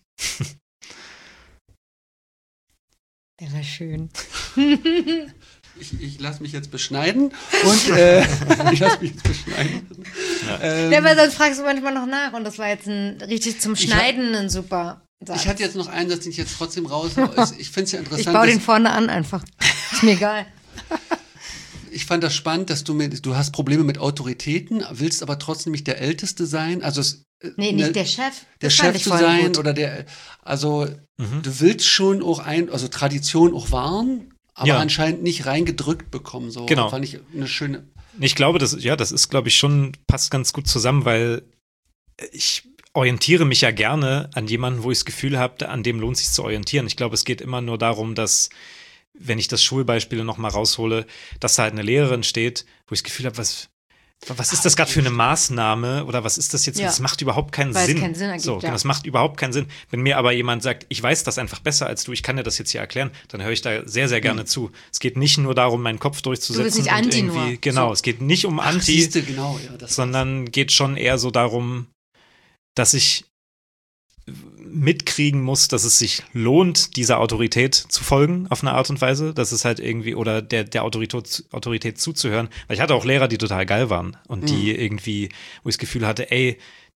[SPEAKER 2] Der war schön.
[SPEAKER 1] Ich, ich lasse mich jetzt beschneiden und äh, ich lasse mich jetzt beschneiden.
[SPEAKER 3] Ja.
[SPEAKER 2] Ähm, ja, weil sonst fragst du manchmal noch nach und das war jetzt ein richtig zum Schneiden ein super Satz.
[SPEAKER 1] Ich hatte jetzt noch einen Satz, den ich jetzt trotzdem raus. Ich finde es ja interessant.
[SPEAKER 2] Ich baue den vorne an einfach. Ist mir egal.
[SPEAKER 1] Ich fand das spannend, dass du mit, du hast Probleme mit Autoritäten, willst aber trotzdem nicht der Älteste sein. Also es,
[SPEAKER 2] nee, nicht ne, der Chef.
[SPEAKER 1] Der Chef zu sein gut. Oder der, also mhm. du willst schon auch ein, also Tradition auch wahren, aber ja. anscheinend nicht reingedrückt bekommen. So
[SPEAKER 3] genau.
[SPEAKER 1] Fand ich eine schöne.
[SPEAKER 3] Ich glaube, das, ja, das ist, glaube ich, schon, passt ganz gut zusammen, weil ich orientiere mich ja gerne an jemanden, wo ich das Gefühl habe, an dem lohnt es sich zu orientieren. Ich glaube, es geht immer nur darum, dass, wenn ich das Schulbeispiel noch mal raushole, dass da halt eine Lehrerin steht, wo ich das Gefühl habe, was, was ist das gerade für eine Maßnahme oder was ist das jetzt? Ja. Das macht überhaupt keinen
[SPEAKER 2] Weil
[SPEAKER 3] Sinn.
[SPEAKER 2] Es keinen Sinn ergibt,
[SPEAKER 3] so,
[SPEAKER 2] ja.
[SPEAKER 3] Das macht überhaupt keinen Sinn. Wenn mir aber jemand sagt, ich weiß das einfach besser als du, ich kann dir das jetzt hier erklären, dann höre ich da sehr, sehr gerne mhm. zu. Es geht nicht nur darum, meinen Kopf durchzusetzen.
[SPEAKER 2] Du bist nicht Anti
[SPEAKER 3] und irgendwie,
[SPEAKER 2] nur.
[SPEAKER 3] Genau,
[SPEAKER 2] so.
[SPEAKER 3] Es geht nicht um Anti,
[SPEAKER 1] Ach, siehste, genau, ja, das
[SPEAKER 3] sondern geht schon eher so darum, dass ich mitkriegen muss, dass es sich lohnt, dieser Autorität zu folgen auf eine Art und Weise, dass es halt irgendwie, oder der, der Autorität, Autorität zuzuhören, weil ich hatte auch Lehrer, die total geil waren und mhm. die irgendwie, wo ich das Gefühl hatte, ey,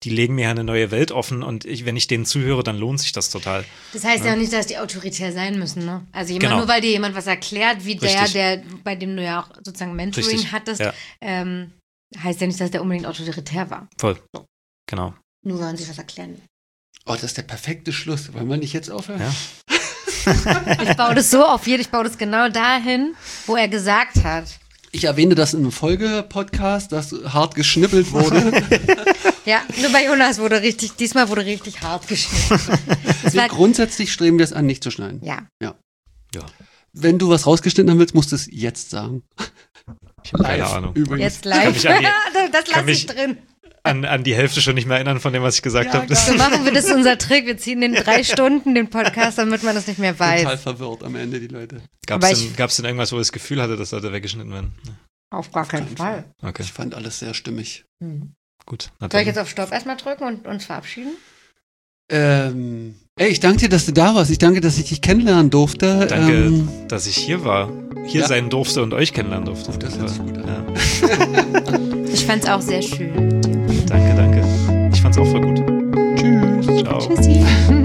[SPEAKER 3] die legen mir ja eine neue Welt offen und ich, wenn ich denen zuhöre, dann lohnt sich das total.
[SPEAKER 2] Das heißt ja, ja auch nicht, dass die autoritär sein müssen, ne? Also jemand,
[SPEAKER 3] genau.
[SPEAKER 2] nur weil dir jemand was erklärt, wie
[SPEAKER 3] Richtig.
[SPEAKER 2] der, der, bei dem du ja auch sozusagen Mentoring
[SPEAKER 3] Richtig.
[SPEAKER 2] hattest,
[SPEAKER 3] Ja.
[SPEAKER 2] ähm, heißt ja nicht, dass der unbedingt autoritär war.
[SPEAKER 3] Voll, genau.
[SPEAKER 2] Nur weil man sich was erklären will.
[SPEAKER 1] Oh, das ist der perfekte Schluss. Wollen wir nicht jetzt aufhören?
[SPEAKER 3] Ja.
[SPEAKER 2] Ich baue das so auf jeden, ich baue das genau dahin, wo er gesagt hat.
[SPEAKER 1] Ich erwähne das in einem Folge-Podcast, dass hart geschnippelt wurde.
[SPEAKER 2] Ja, nur bei Jonas wurde richtig, diesmal wurde richtig hart geschnitten.
[SPEAKER 1] Wir
[SPEAKER 2] war,
[SPEAKER 1] grundsätzlich streben wir es an, nicht zu schneiden.
[SPEAKER 2] ja.
[SPEAKER 1] Ja.
[SPEAKER 3] Ja.
[SPEAKER 1] Wenn du was rausgeschnitten haben willst, musst du es jetzt sagen.
[SPEAKER 3] Ich habe keine Ahnung.
[SPEAKER 1] Übrigens.
[SPEAKER 2] Jetzt live.
[SPEAKER 3] mich an die-
[SPEAKER 2] das
[SPEAKER 3] kann
[SPEAKER 2] lasse ich
[SPEAKER 3] mich-
[SPEAKER 2] drin.
[SPEAKER 3] An, an die Hälfte schon nicht mehr erinnern von dem, was ich gesagt
[SPEAKER 1] Ja,
[SPEAKER 3] habe. Das
[SPEAKER 2] So machen wir, das ist unser Trick. Wir ziehen den drei Stunden, den Podcast, damit man das nicht mehr weiß.
[SPEAKER 1] Total verwirrt am Ende, die Leute.
[SPEAKER 3] Gab
[SPEAKER 2] Aber
[SPEAKER 3] es
[SPEAKER 2] ich-
[SPEAKER 3] denn, gab's denn irgendwas, wo ich das Gefühl hatte, das sollte weggeschnitten werden?
[SPEAKER 2] Auf gar keinen Fall.
[SPEAKER 3] Okay,
[SPEAKER 1] Ich fand alles sehr stimmig.
[SPEAKER 2] Mhm.
[SPEAKER 3] gut. Na
[SPEAKER 2] Soll ich
[SPEAKER 3] dann.
[SPEAKER 2] jetzt auf Stopp erstmal drücken und uns verabschieden?
[SPEAKER 1] Ähm, ey, ich danke dir, dass du da warst. Ich danke, dass ich dich kennenlernen durfte.
[SPEAKER 3] Danke,
[SPEAKER 1] Ähm,
[SPEAKER 3] dass ich hier war, hier
[SPEAKER 1] ja.
[SPEAKER 3] sein durfte und euch kennenlernen durfte.
[SPEAKER 1] Oh, das hört sich gut an.
[SPEAKER 3] Ja.
[SPEAKER 2] Ich fand es auch sehr schön.
[SPEAKER 3] Danke, danke. Ich fand's auch voll gut.
[SPEAKER 1] Tschüss.
[SPEAKER 3] Ciao.
[SPEAKER 2] Tschüssi.